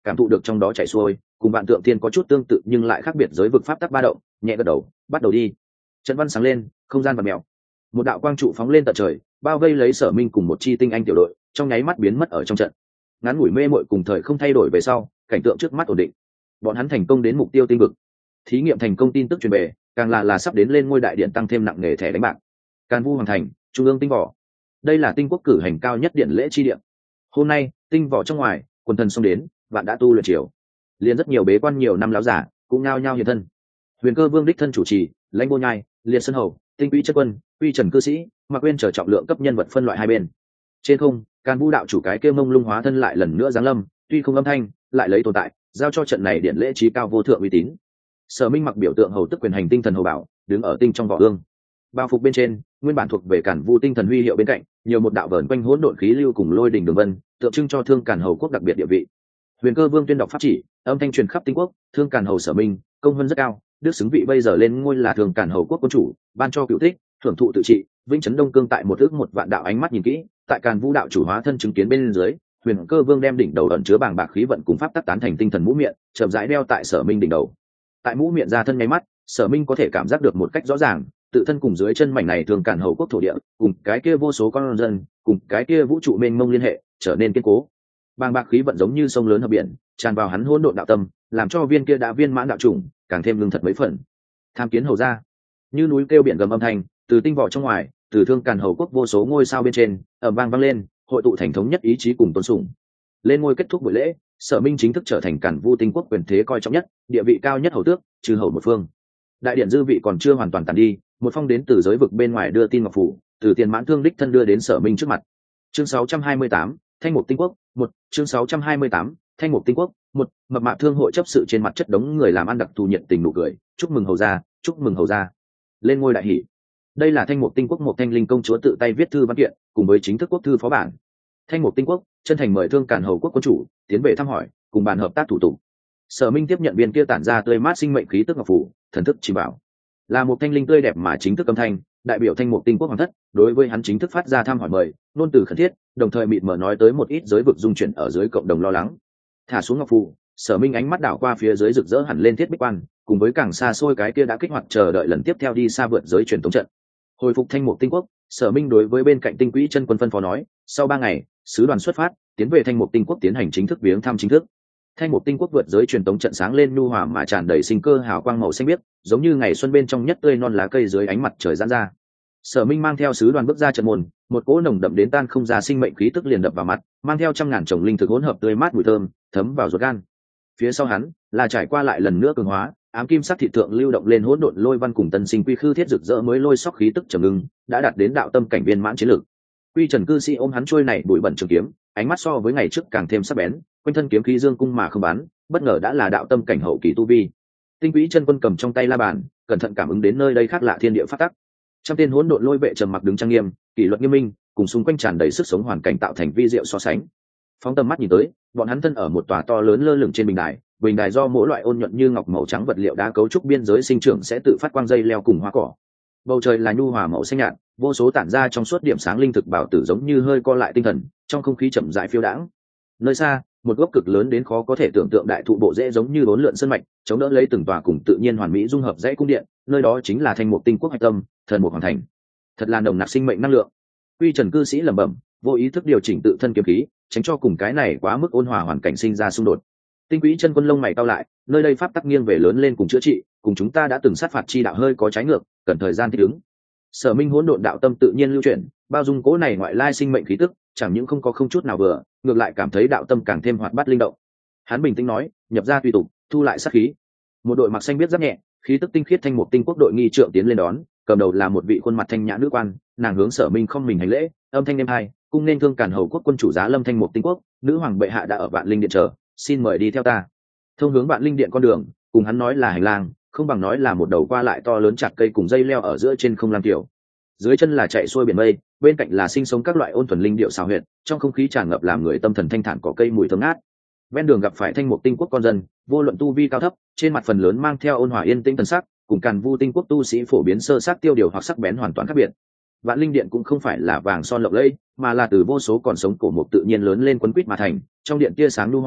cảm thụ được trong đó chảy xuôi cùng vạn tượng thiên có chút tương tự nhưng lại khác biệt giới vực pháp tắc ba động, nhẹ gật đầu, bắt đầu đi. Trận văn sáng lên, không gian và mèo, một đạo quang trụ phóng lên tận trời, bao vây lấy Sở Minh cùng một chi tinh anh tiểu đội, trong nháy mắt biến mất ở trong trận. Ngắn ngủi mê mội cùng thời không thay đổi về sau, cảnh tượng trước mắt ổn định. Bọn hắn thành công đến mục tiêu tinh vực, thí nghiệm thành công, tin tức truyền về, càng là là sắp đến lên ngôi đại điện tăng thêm nặng nghề thẻ đánh bạc. Càn Vu hoàng thành, trung ương tinh võ, đây là tinh quốc cử hành cao nhất điện lễ chi điện. Hôm nay tinh võ trong ngoài, quần thần xông đến, vạn đã tu luyện triều, liền rất nhiều bế quan nhiều năm lão giả cũng nhao nhao hiện thân. Huyền Cơ Vương đích thân chủ trì, lãnh vô nhai, liệt sơn hầu, tinh quỹ chất quân, quy trần cư sĩ, mặc quên trở trọng lượng cấp nhân vật phân loại hai bên. Trên không, Càn Vu đạo chủ cái kêu mông lung hóa thân lại lần nữa giáng lâm, tuy không âm thanh lại lấy tồn tại giao cho trận này điện lễ trí cao vô thượng uy tín. Sở Minh mặc biểu tượng hầu tức quyền hành tinh thần hầu bảo, đứng ở tinh trong vỏ ương, bao phục bên trên nguyên bản thuộc về Càn Vu tinh thần huy hiệu bên cạnh nhiều một đạo vờn quanh hỗn độn khí lưu cùng lôi đỉnh đường vân, tượng trưng cho Thương Càn hầu quốc đặc biệt địa vị. Huyền Cơ Vương tuyên đọc pháp chỉ, âm thanh truyền khắp tinh quốc, Thương Càn hầu Sở Minh công vân rất cao, đức xứng vị bây giờ lên ngôi là Thương Càn hầu quốc quân chủ, ban cho cựu thích, thưởng thụ tự trị, vĩnh chấn đông cương. Tại một ước một vạn đạo ánh mắt nhìn kỹ, tại Càn Vu đạo chủ hóa thân chứng kiến bên dưới, Huyền Cơ Vương đem đỉnh đầu ẩn chứa bàng bạc khí vận cùng pháp tắc tán thành tinh thần mũ miệng, chậm rãi đeo tại Sở Minh đỉnh đầu. Tại mũ miệng ra thân nháy mắt, Sở Minh có thể cảm giác được một cách rõ ràng, tự thân cùng dưới chân mảnh này Thương Càn hầu quốc thổ địa, cùng cái kia vô số con dân, cùng cái kia vũ trụ mênh mông liên hệ, trở nên kiên cố. Bàng bạc khí vận giống như sông lớn hợp biển, tràn vào hắn hỗn độn đạo tâm, làm cho viên kia đã viên mãn đạo chủng càng thêm lương thật mấy phần. Tham kiến hầu ra, như núi kêu biển gầm âm thanh từ tinh vỏ trong ngoài, từ Thương Càn hầu quốc vô số ngôi sao bên trên ầm vang vang lên, hội tụ thành thống nhất ý chí cùng tôn sùng. Lên ngôi kết thúc buổi lễ, Sở Minh chính thức trở thành Càn Vu tinh quốc quyền thế coi trọng nhất, địa vị cao nhất hầu tước, trừ hầu một phương. Đại điện dư vị còn chưa hoàn toàn tàn đi, một phong đến từ giới vực bên ngoài đưa tin ngọc phủ, từ Tiền Mãn Thương đích thân đưa đến Sở Minh trước mặt. Chương sáu trăm hai mươi tám, Thanh Mục tinh quốc, một, chương sáu trăm hai mươi tám, Thanh Mục tinh quốc, một, mập mạp thương hội chấp sự trên mặt chất đống người làm ăn đặc thù nhiệt tình nụ cười, chúc mừng hầu gia, chúc mừng hầu gia. Lên ngôi đại hỷ. Đây là Thanh Mục tinh quốc một thanh linh công chúa tự tay viết thư văn kiện, cùng với chính thức quốc thư phó bản. Thanh Mục tinh quốc chân thành mời Thương Càn hầu quốc quân chủ tiến về thăm hỏi, cùng bàn hợp tác thủ tục. Sở Minh tiếp nhận viên kia tản ra tươi mát sinh mệnh khí tức ngọc phủ, thần thức chỉ bảo, là một thanh linh tươi đẹp mà chính thức âm thanh, đại biểu Thanh Mục tinh quốc hoàng thất, đối với hắn chính thức phát ra thăm hỏi mời, nôn từ khẩn thiết, đồng thời mịt mờ nói tới một ít giới vực dung chuyển ở dưới cộng đồng lo lắng. Thả xuống ngọc phù, Sở Minh ánh mắt đảo qua phía dưới rực rỡ hẳn lên thiết bích quan, cùng với càng xa xôi cái kia đã kích hoạt chờ đợi lần tiếp theo đi xa vượt giới truyền tống trận. Hồi phục Thanh Mục tinh quốc, Sở Minh đối với bên cạnh tinh quỹ chân quân phân phó nói, sau ba ngày, sứ đoàn xuất phát, tiến về Thanh Mục tinh quốc tiến hành chính thức viếng thăm chính thức. Thanh Mục tinh quốc vượt giới truyền tống trận sáng lên nhu hòa mà tràn đầy sinh cơ, hào quang màu xanh biếc, giống như ngày xuân bên trong nhất tươi non lá cây dưới ánh mặt trời giãn ra. Sở Minh mang theo sứ đoàn bước ra trận môn, một cỗ nồng đậm đến tan không ra sinh mệnh khí tức liền đập vào mặt, mang theo trăm ngàn chồng linh thực hỗn hợp tươi mát mùi thơm, thấm vào ruột gan. Phía sau hắn là trải qua lại lần nữa cường hóa, ám kim sắc thị thượng lưu động lên hỗn độn lôi văn cùng tân sinh quy khư thiết rực rỡ mới lôi sóc khí tức trầm ngưng, đã đạt đến đạo tâm cảnh viên mãn chiến lược. Quy Trần cư sĩ ôm hắn trôi này bụi bẩn trường kiếm, ánh mắt so với ngày trước càng thêm sắc bén, quanh thân kiếm khí dương cung mà không bắn, bất ngờ đã là đạo tâm cảnh hậu kỳ tu vi. Tinh quỹ chân quân cầm trong tay la bàn, cẩn thận cảm ứng đến nơi đây khác lạ thiên địa phát tắc. Trăm tên hỗn độn lôi vệ trầm mặc đứng trang nghiêm, kỷ luật nghiêm minh, cùng xung quanh tràn đầy sức sống hoàn cảnh tạo thành vi diệu so sánh. Phóng tầm mắt nhìn tới, bọn hắn thân ở một tòa to lớn lơ lửng trên bình đài, bình đài do mỗi loại ôn nhuận như ngọc màu trắng vật liệu đá cấu trúc biên giới sinh trưởng sẽ tự phát quang dây leo cùng hoa cỏ. Bầu trời là nhu hòa màu xanh nhạt, vô số tản ra trong suốt điểm sáng linh thực bảo tử giống như hơi co lại tinh thần, trong không khí chậm rãi phiêu đãng. Nơi xa, một gốc cực lớn đến khó có thể tưởng tượng đại thụ bộ rễ giống như bốn lượn sân mạch, chống đỡ lấy từng tòa cùng tự nhiên hoàn mỹ dung hợp dãy cung điện, nơi đó chính là Thanh Mục tinh quốc hạch tâm, thần mục hoàng thành. Thật là nồng nặc sinh mệnh năng lượng. Quy Trần cư sĩ lẩm bẩm, vô ý thức điều chỉnh tự thân kiếm khí, tránh cho cùng cái này quá mức ôn hòa hoàn cảnh sinh ra xung đột. Tinh quỹ chân quân lông mày cau lại, nơi đây pháp tắc nghiêng về lớn lên cùng chữa trị, cùng chúng ta đã từng sát phạt chi đạo hơi có trái ngược, cần thời gian thích ứng. Sở Minh hỗn độn đạo tâm tự nhiên lưu chuyển, bao dung cố này ngoại lai sinh mệnh khí tức, chẳng những không có không chút nào vừa, ngược lại cảm thấy đạo tâm càng thêm hoạt bát linh động. Hắn bình tĩnh nói, nhập ra tùy tục, thu lại sát khí. Một đội mặc xanh biết rất nhẹ, khí tức tinh khiết Thanh Mục tinh quốc đội nghi trượng tiến lên đón, cầm đầu là một vị khuôn mặt thanh nhã nữ quan, nàng hướng Sở Minh không mình hành lễ, âm thanh êm hai, cung nên Thương Càn hầu quốc quân chủ giá lâm Thanh Mục tinh quốc, nữ hoàng bệ hạ đã ở Vạn Linh điện chờ, xin mời đi theo ta. Thông hướng Vạn Linh điện con đường, cùng hắn nói là hành lang, không bằng nói là một đầu qua lại to lớn chặt cây cùng dây leo ở giữa trên không lam tiểu. Dưới chân là chạy xuôi biển mây, bên cạnh là sinh sống các loại ôn thuần linh điệu xào huyệt, trong không khí tràn ngập làm người tâm thần thanh thản cỏ cây mùi thơm ngát. Ven đường gặp phải Thanh Mục tinh quốc con dân, vô luận tu vi cao thấp, trên mặt phần lớn mang theo ôn hòa yên tĩnh thần sắc, cùng Càn Vu tinh quốc tu sĩ phổ biến sơ sắc tiêu điều hoặc sắc bén hoàn toàn khác biệt. Vạn Linh điện cũng không phải là vàng son lộng lẫy, mà là từ vô số còn sống cổ mục tự nhiên lớn lên quấn quýt mà thành, trong điện tia sáng nhu hòa,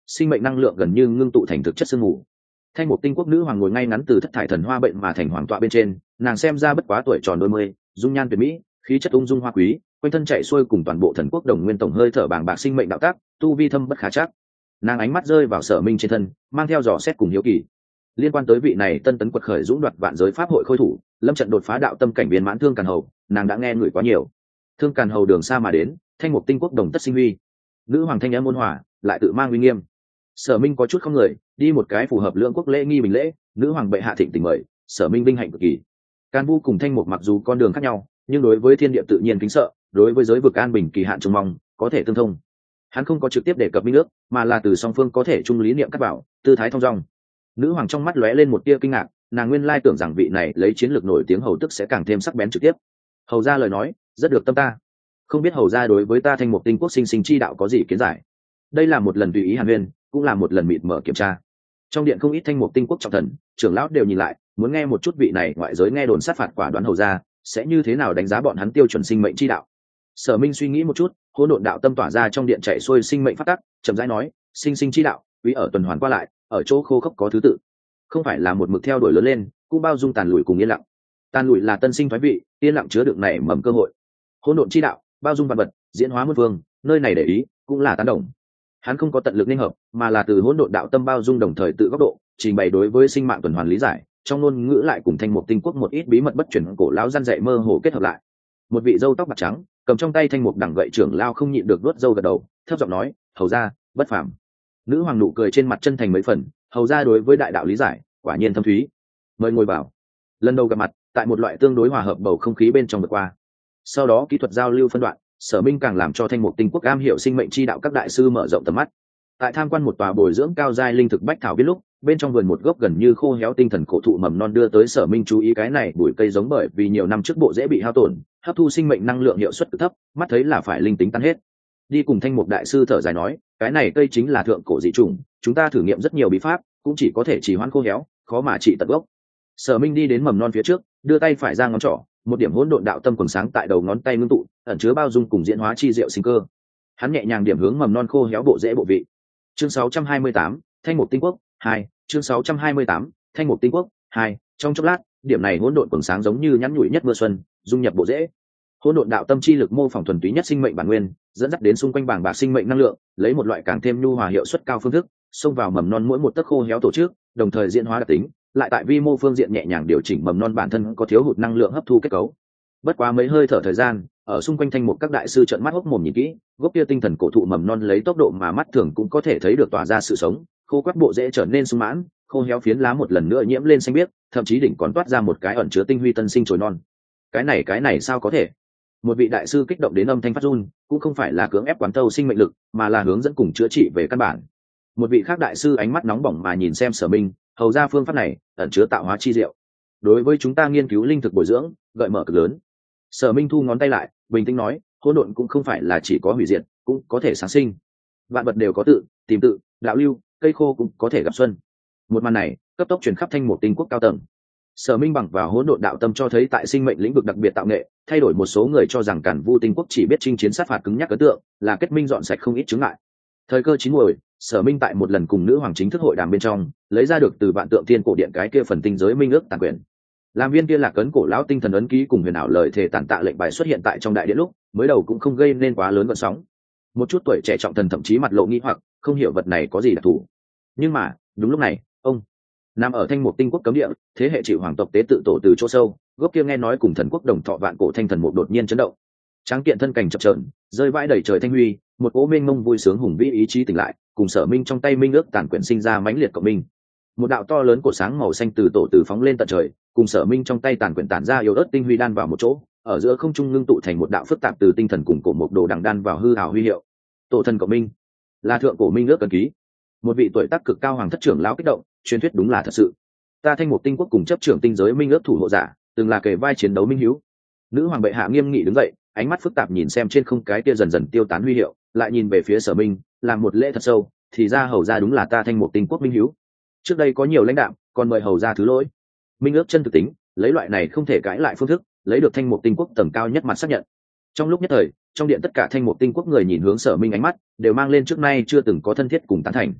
sinh mệnh năng lượng gần như ngưng tụ thành thực chất sương mù. Thanh Mục Tinh Quốc nữ hoàng ngồi ngay ngắn từ thất thải thần hoa bệnh mà thành hoàng tọa bên trên, nàng xem ra bất quá tuổi tròn đôi mươi, dung nhan tuyệt mỹ, khí chất ung dung hoa quý, quanh thân chạy xuôi cùng toàn bộ thần quốc đồng nguyên tổng hơi thở bàng bạc sinh mệnh đạo tác, tu vi thâm bất khả trắc. Nàng ánh mắt rơi vào Sở Minh trên thân, mang theo dò xét cùng hiếu kỳ. Liên quan tới vị này tân tấn quật khởi dũng đoạt vạn giới pháp hội khôi thủ, lâm trận đột phá đạo tâm cảnh viên mãn Thương Càn Hầu, nàng đã nghe người quá nhiều. Thương Càn Hầu đường xa mà đến, Thanh Mục Tinh Quốc đồng tất sinh huy. Nữ hoàng thanh âm ôn hòa, lại tự mang uy nghiêm. Sở Minh có chút không người, đi một cái phù hợp lưỡng quốc lễ nghi bình lễ, nữ hoàng bệ hạ thịnh tình mời, Sở Minh vinh hạnh cực kỳ. Càn Vu cùng Thanh Mục mặc dù con đường khác nhau, nhưng đối với thiên địa tự nhiên kính sợ, đối với giới vực an bình kỳ hạn trông mong, có thể tương thông. Hắn không có trực tiếp đề cập minh nước, mà là từ song phương có thể chung lý niệm cắt bảo, tư thái thông dong. Nữ hoàng trong mắt lóe lên một tia kinh ngạc, nàng nguyên lai tưởng rằng vị này lấy chiến lược nổi tiếng hầu tức sẽ càng thêm sắc bén trực tiếp. Hầu gia lời nói rất được tâm ta, không biết hầu gia đối với ta Thanh Mục Tinh Quốc sinh sinh chi đạo có gì kiến giải. Đây là một lần tùy ý hàn huyên, cũng là một lần mịt mở kiểm tra. Trong điện không ít Thanh Mục Tinh Quốc trọng thần, trưởng lão đều nhìn lại, muốn nghe một chút vị này ngoại giới nghe đồn sát phạt quả đoán hầu gia sẽ như thế nào đánh giá bọn hắn tiêu chuẩn sinh mệnh chi đạo. Sở Minh suy nghĩ một chút, hỗn độn đạo tâm tỏa ra trong điện chạy xuôi sinh mệnh phát tắc, chậm rãi nói, sinh sinh chi đạo, quý ở tuần hoàn qua lại, ở chỗ khô khốc có thứ tự, không phải là một mực theo đuổi lớn lên, cũng bao dung tàn lùi cùng yên lặng. Tàn lùi là tân sinh thoái vị, yên lặng chứa đựng nảy mầm cơ hội. Hỗn độn chi đạo, bao dung vạn vật, diễn hóa muôn phương, nơi này để ý, cũng là tán đồng. Hắn không có tận lực nên hợp, mà là từ hỗn độn đạo tâm bao dung đồng thời tự góc độ, trình bày đối với sinh mạng tuần hoàn lý giải, trong ngôn ngữ lại cùng Thanh Mục Tinh Quốc một ít bí mật bất truyền cổ lão gian dạy mơ hồ kết hợp lại. Một vị râu tóc bạc trắng, cầm trong tay thanh mục đằng gậy trưởng lao không nhịn được vuốt râu gật đầu, thấp giọng nói, hầu gia bất phàm. Nữ hoàng nụ cười trên mặt chân thành mấy phần, hầu gia đối với đại đạo lý giải quả nhiên thâm thúy, mời ngồi vào. Lần đầu gặp mặt, tại một loại tương đối hòa hợp bầu không khí bên trong vượt qua. Sau đó kỹ thuật giao lưu phân đoạn, Sở Minh càng làm cho Thanh Mục Tinh Quốc am hiểu sinh mệnh chi đạo các đại sư mở rộng tầm mắt. Tại tham quan một tòa bồi dưỡng cao giai linh thực bách thảo biết lúc, bên trong vườn một gốc gần như khô héo tinh thần cổ thụ mầm non đưa tới Sở Minh chú ý, cái này bụi cây giống bởi vì nhiều năm trước bộ dễ bị hao tổn, hấp thu sinh mệnh năng lượng hiệu suất cực thấp, mắt thấy là phải linh tính tan hết. Đi cùng Thanh Mục đại sư thở dài nói, cái này cây chính là thượng cổ dị chủng, chúng ta thử nghiệm rất nhiều bí pháp, cũng chỉ có thể chỉ hoãn khô héo, khó mà trị tận gốc. Sở Minh đi đến mầm non phía trước, đưa tay phải ra ngón trỏ, một điểm hỗn độn đạo tâm quầng sáng tại đầu ngón tay ngưng tụ, ẩn chứa bao dung cùng diễn hóa chi diệu sinh cơ. Hắn nhẹ nhàng điểm hướng mầm non khô héo bộ rễ bộ vị. Chương sáu trăm hai mươi tám, Thanh Mục Tinh Quốc hai, chương sáu trăm hai mươi tám, Thanh Mục Tinh Quốc hai. Trong chốc lát, điểm này hỗn độn quầng sáng giống như nhắn nhủi nhất mưa xuân, dung nhập bộ rễ. Hỗn độn đạo tâm chi lực mô phỏng thuần túy nhất sinh mệnh bản nguyên, dẫn dắt đến xung quanh bảng bạc sinh mệnh năng lượng, lấy một loại càng thêm nhu hòa hiệu suất cao phương thức, xông vào mầm non mỗi một tấc khô héo tổ chức, đồng thời diễn hóa đặc tính, lại tại vi mô phương diện nhẹ nhàng điều chỉnh mầm non bản thân có thiếu hụt năng lượng hấp thu kết cấu. Bất quá mấy hơi thở thời gian, ở xung quanh Thanh Mục các đại sư trợn mắt hốc mồm nhìn kỹ, gốc kia tinh thần cổ thụ mầm non lấy tốc độ mà mắt thường cũng có thể thấy được tỏa ra sự sống, khô quắt bộ rễ trở nên sung mãn, khô héo phiến lá một lần nữa nhiễm lên xanh biếc, thậm chí đỉnh còn toát ra một cái ẩn chứa tinh huy tân sinh chồi non. Cái này cái này sao có thể? Một vị đại sư kích động đến âm thanh phát run, cũng không phải là cưỡng ép quán thâu sinh mệnh lực, mà là hướng dẫn cùng chữa trị về căn bản. Một vị khác đại sư ánh mắt nóng bỏng mà nhìn xem Sở Minh, hầu ra phương pháp này ẩn chứa tạo hóa chi diệu, đối với chúng ta nghiên cứu linh thực bồi dưỡng gợi mở cực lớn. Sở Minh thu ngón tay lại, bình tĩnh nói, hỗn độn cũng không phải là chỉ có hủy diệt, cũng có thể sáng sinh. Vạn vật đều có tự, tìm tự, đạo lưu, cây khô cũng có thể gặp xuân. Một màn này cấp tốc truyền khắp Thanh Mục Tinh Quốc cao tầng. Sở Minh bằng vào hỗn độn đạo tâm cho thấy tại sinh mệnh lĩnh vực đặc biệt tạo nghệ, thay đổi một số người cho rằng Càn Vu Tinh Quốc chỉ biết chinh chiến sát phạt cứng nhắc ấn tượng, là kết minh dọn sạch không ít chướng ngại. Thời cơ chín muồi, Sở Minh tại một lần cùng nữ hoàng chính thức hội đàm bên trong, lấy ra được từ vạn tượng thiên cổ điện cái kia phần tinh giới minh ước tàn quyền. Làm viên kia là cấn cổ lão tinh thần ấn ký cùng huyền ảo lời thề tản tạ lệnh bài xuất hiện tại trong đại điện lúc, mới đầu cũng không gây nên quá lớn gợn sóng. Một chút tuổi trẻ trọng thần thậm chí mặt lộ nghi hoặc, không hiểu vật này có gì đặc thù. Nhưng mà, đúng lúc này, ông nằm ở Thanh Mục Tinh Quốc cấm địa, thế hệ chịu hoàng tộc tế tự tổ từ chỗ sâu, gốc kia nghe nói cùng thần quốc đồng thọ vạn cổ thanh thần một đột nhiên chấn động. Tráng kiện thân cảnh chập chờn, rơi vãi đầy trời thanh huy, một cỗ mênh mông vui sướng hùng vĩ ý chí tỉnh lại, cùng Sở Minh trong tay minh ước tàn quyển sinh ra mãnh liệt cộng minh. Một đạo to lớn của sáng màu xanh từ tổ từ phóng lên tận trời, cùng Sở Minh trong tay tàn quyển tản ra yếu ớt tinh huy đan vào một chỗ, ở giữa không trung ngưng tụ thành một đạo phức tạp từ tinh thần cùng cổ một đồ đằng đan vào hư ảo huy hiệu. Tổ thần cộng minh, là thượng cổ minh ước ấn ký. Một vị tuổi tác cực cao hoàng thất trưởng lão kích động, truyền thuyết đúng là thật sự. Ta Thanh Mục Tinh Quốc cùng chấp trưởng tinh giới minh ước thủ hộ giả, từng là kề vai chiến đấu minh hiếu. Nữ hoàng bệ hạ nghiêm nghị đứng dậy, ánh mắt phức tạp nhìn xem trên không cái kia dần dần tiêu tán huy hiệu, lại nhìn về phía Sở Minh, làm một lễ thật sâu, thì ra hầu ra đúng là ta Thanh Mục Tinh Quốc minh hiếu. Trước đây có nhiều lãnh đạo, còn mời hầu ra thứ lỗi. Minh ước chân thực tính, lấy loại này không thể cãi lại phương thức, lấy được Thanh Mục Tinh Quốc tầng cao nhất mặt xác nhận. Trong lúc nhất thời, trong điện tất cả Thanh Mục Tinh Quốc người nhìn hướng Sở Minh ánh mắt đều mang lên trước nay chưa từng có thân thiết cùng tán thành.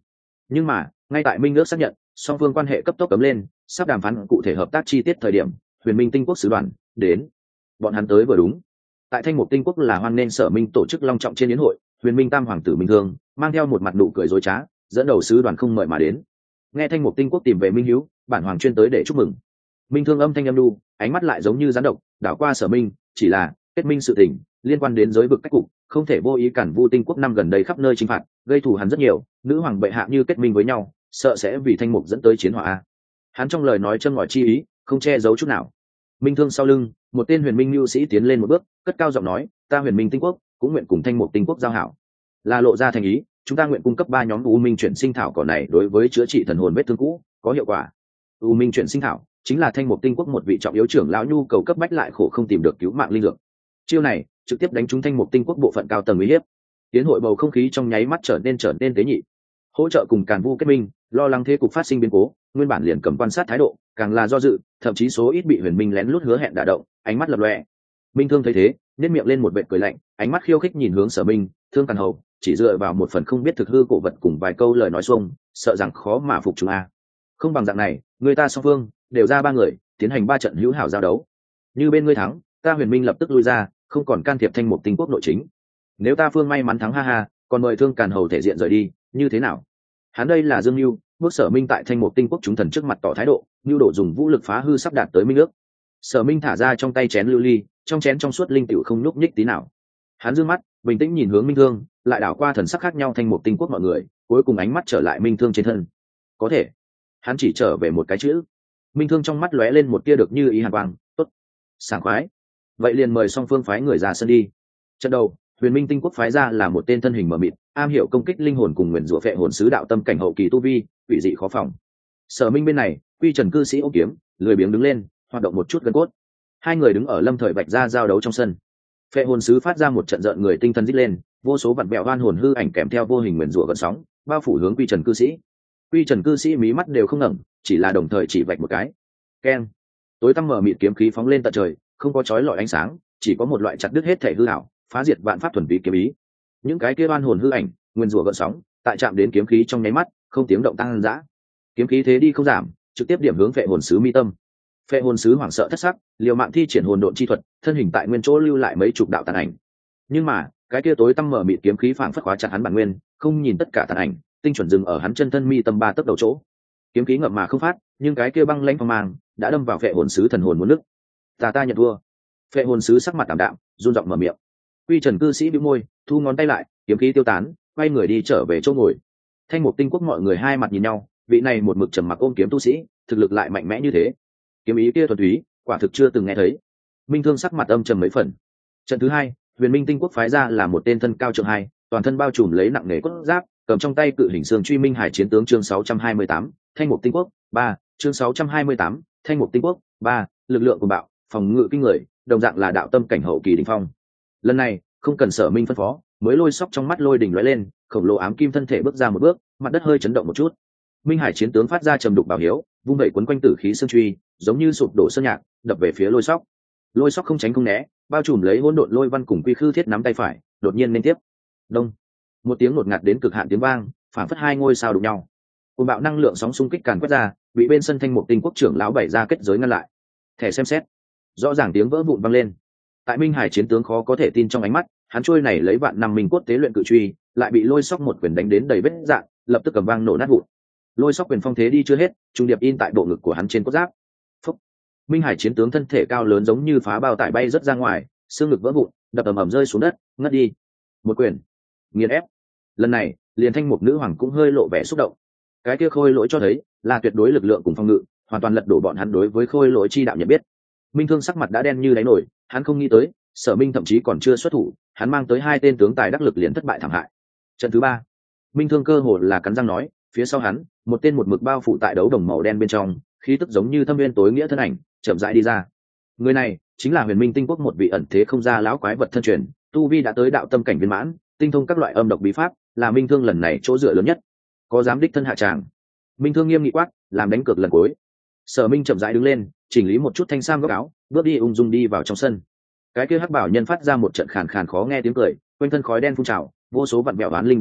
Nhưng mà ngay tại minh ước xác nhận song phương quan hệ cấp tốc cấm lên, sắp đàm phán cụ thể hợp tác chi tiết thời điểm, huyền minh tinh quốc sứ đoàn đến. Bọn hắn tới vừa đúng. Tại thanh mục tinh quốc là hoan nên sở minh tổ chức long trọng trên yến hội, huyền minh tam hoàng tử minh thương mang theo một mặt nụ cười dối trá dẫn đầu sứ đoàn không mời mà đến. Nghe thanh mục tinh quốc tìm về minh hiếu, bản hoàng chuyên tới để chúc mừng. Minh thương âm thanh âm đu, ánh mắt lại giống như rắn độc đảo qua sở minh, chỉ là kết minh sự tình liên quan đến giới vực cách cục, không thể vô ý cản vu tinh quốc năm gần đây khắp nơi chinh phạt, gây thù hắn rất nhiều. Nữ hoàng bệ hạ như kết minh với nhau, sợ sẽ vì thanh mục dẫn tới chiến hỏa. Hắn trong lời nói châm ngòi chi ý, không che giấu chút nào. Minh thương sau lưng, một tên huyền minh lưu sĩ tiến lên một bước, cất cao giọng nói, ta huyền minh tinh quốc cũng nguyện cùng thanh mục tinh quốc giao hảo, là lộ ra thành ý. Chúng ta nguyện cung cấp ba nhóm u minh chuyển sinh thảo cỏ này đối với chữa trị thần hồn vết thương cũ có hiệu quả. U minh chuyển sinh thảo chính là thanh mục tinh quốc một vị trọng yếu trưởng lão nhu cầu cấp bách lại khổ không tìm được cứu mạng linh dược. Chiêu này trực tiếp đánh trúng thanh mục tinh quốc bộ phận cao tầng uy hiếp. Tiến hội bầu không khí trong nháy mắt trở nên trở nên tế nhị. Hỗ trợ cùng Càn Vu kết minh, lo lắng thế cục phát sinh biến cố, nguyên bản liền cầm quan sát thái độ, càng là do dự, thậm chí số ít bị huyền minh lén lút hứa hẹn đả động, ánh mắt lập lòe. Minh thương thấy thế, nét miệng lên một vệt cười lạnh, ánh mắt khiêu khích nhìn hướng Sở Minh, thương Càn Hầu, chỉ dựa vào một phần không biết thực hư cổ vật cùng vài câu lời nói xuông, sợ rằng khó mà phục chúng a. Không bằng dạng này, người ta song phương đều ra ba người, tiến hành ba trận hữu hảo giao đấu. Như bên ngươi thắng, ta huyền minh lập tức lui ra, không còn can thiệp thanh mục tinh quốc nội chính. Nếu ta phương may mắn thắng, ha ha, còn mời thương Càn Hầu thể diện rời đi, như thế nào? Hắn đây là dương mưu, bước Sở Minh tại thanh mục tinh quốc chúng thần trước mặt tỏ thái độ, mưu đồ dùng vũ lực phá hư sắp đạt tới minh ước. Sở Minh thả ra trong tay chén lưu ly, trong chén trong suốt linh tiểu không nhúc nhích tí nào. Hắn dương mắt bình tĩnh nhìn hướng minh thương, lại đảo qua thần sắc khác nhau thanh mục tinh quốc mọi người, cuối cùng ánh mắt trở lại minh thương trên thân. Có thể. Hắn chỉ trở về một cái chữ. Minh thương trong mắt lóe lên một tia được như ý hàn quang, tốt, sảng khoái. Vậy liền mời song phương phái người ra sân đi. Trận đầu, huyền minh tinh quốc phái ra là một tên thân hình mờ mịt, am hiểu công kích linh hồn cùng nguyền rủa phệ hồn sứ đạo tâm cảnh hậu kỳ tu vi, quỷ dị khó phòng. Sở Minh bên này, quy trần cư sĩ ôm kiếm, lười biếng đứng lên, hoạt động một chút gân cốt. Hai người đứng ở lâm thời bạch ra giao đấu trong sân. Phệ hồn sứ phát ra một trận rợn người tinh thần rít lên, vô số vặn vẹo oan hồn hư ảnh kèm theo vô hình nguyền rủa gợn sóng, bao phủ hướng quy trần cư sĩ. Quy trần cư sĩ mí mắt đều không ngẩng, chỉ là đồng thời chỉ vạch một cái. Keng. Tối tăm mở mịt kiếm khí phóng lên tận trời, không có chói lọi ánh sáng, chỉ có một loại chặt đứt hết thể hư ảo, phá diệt vạn pháp thuần túy kiếm ý. Những cái kia oan hồn hư ảnh, nguyên rủa gợn sóng, tại chạm đến kiếm khí trong nháy mắt, không tiếng động tăng dã. Kiếm khí thế đi không giảm, trực tiếp điểm hướng phệ hồn sứ mi tâm. Phệ hồn sứ hoảng sợ thất sắc, liều mạng thi triển hồn độn chi thuật, thân hình tại nguyên chỗ lưu lại mấy chục đạo tàn ảnh. Nhưng mà, cái kia tối tăm mở mịt kiếm khí phảng phất khóa chặt hắn bản nguyên, không nhìn tất cả tàn ảnh, tinh chuẩn dừng ở hắn chân thân mi tâm ba tấc đầu chỗ. Kiếm khí ngậm mà không phát, nhưng cái kia băng lãnh phong mang đã đâm vào phệ hồn sứ thần hồn muốn nứt. Ta ta nhận thua. Phệ hồn sứ sắc mặt tạm đạm, run giọng mở miệng. Quy trần cư sĩ bĩu môi, thu ngón tay lại, kiếm khí tiêu tán, quay người đi trở về chỗ ngồi. Thanh mục tinh quốc mọi người hai mặt nhìn nhau, vị này một mực trầm mặc ôm kiếm tu sĩ, thực lực lại mạnh mẽ như thế. Kiếm ý kia thuần túy, quả thực chưa từng nghe thấy. Minh thương sắc mặt âm trầm mấy phần. Trận thứ hai, huyền minh tinh quốc phái ra là một tên thân cao trượng hai, toàn thân bao trùm lấy nặng nề cốt giáp, cầm trong tay cự hình xương truy minh hải chiến tướng chương sáu trăm hai mươi tám, thanh mục tinh quốc ba, chương sáu trăm hai mươi tám, thanh mục tinh quốc ba, lực lượng của bạo, phòng ngự kinh người, đồng dạng là đạo tâm cảnh hậu kỳ đỉnh phong. Lần này không cần Sở Minh phân phó, mới lôi sóc trong mắt lôi đỉnh lóe lên, khổng lồ ám kim thân thể bước ra một bước, mặt đất hơi chấn động một chút. Minh hải chiến tướng phát ra trầm đục bảo hiếu, vung vẩy quấn quanh tử khí xương truy, giống như sụp đổ sơn nhạc, đập về phía lôi sóc. Lôi sóc không tránh không né, bao trùm lấy hỗn độn lôi văn cùng quy khư thiết nắm tay phải, đột nhiên liên tiếp. Đông. Một tiếng ngột ngạt đến cực hạn tiếng vang, phản phất hai ngôi sao đụng nhau. Cuồng bạo năng lượng sóng xung kích càn quét ra, bị bên sân thanh mục tinh quốc trưởng lão bày ra kết giới ngăn lại. Thẻ xem xét. Rõ ràng tiếng vỡ vụn vang lên. Tại Minh hải chiến tướng khó có thể tin trong ánh mắt, hắn trôi này lấy vạn năm minh cốt tế luyện cự truy, lại bị lôi sóc một quyền đánh đến đầy vết rạn, lập tức cầm vang nổ nát vụn. Lôi sóc quyền phong thế đi chưa hết, trung điệp in tại bộ ngực của hắn trên cốt giáp. Phúc. Minh hải chiến tướng thân thể cao lớn giống như phá bao tải bay rất ra ngoài, xương ngực vỡ vụn, đập ầm ầm rơi xuống đất, ngất đi. Một quyền, nghiền ép. Lần này, liền thanh mục nữ hoàng cũng hơi lộ vẻ xúc động. Cái kia khôi lỗi cho thấy là tuyệt đối lực lượng cùng phong ngự, hoàn toàn lật đổ bọn hắn đối với khôi lỗi chi đạo nhận biết. Minh thương sắc mặt đã đen như đáy nổi, hắn không nghĩ tới Sở Minh thậm chí còn chưa xuất thủ, hắn mang tới hai tên tướng tài đắc lực liền thất bại thảm hại. Trận thứ ba, Minh thương cơ hồ là cắn răng nói, phía sau hắn một tên một mực bao phủ tại đấu đồng màu đen bên trong, khí tức giống như thâm viên tối nghĩa thân ảnh chậm rãi đi ra. Người này chính là huyền minh tinh quốc một vị ẩn thế không ra lão quái vật thân truyền, tu vi đã tới đạo tâm cảnh viên mãn, tinh thông các loại âm độc bí pháp, là Minh thương lần này chỗ dựa lớn nhất. Có dám đích thân hạ tràng? Minh thương nghiêm nghị quát, làm đánh cược lần cuối. Sở Minh chậm rãi đứng lên, chỉnh lý một chút thanh sam góc áo, bước đi ung dung đi vào trong sân. Cái kia hắc bảo nhân phát ra một trận khàn khàn khó nghe tiếng cười, quanh thân khói đen phun trào, vô số vặn vẹo oán linh độc sát,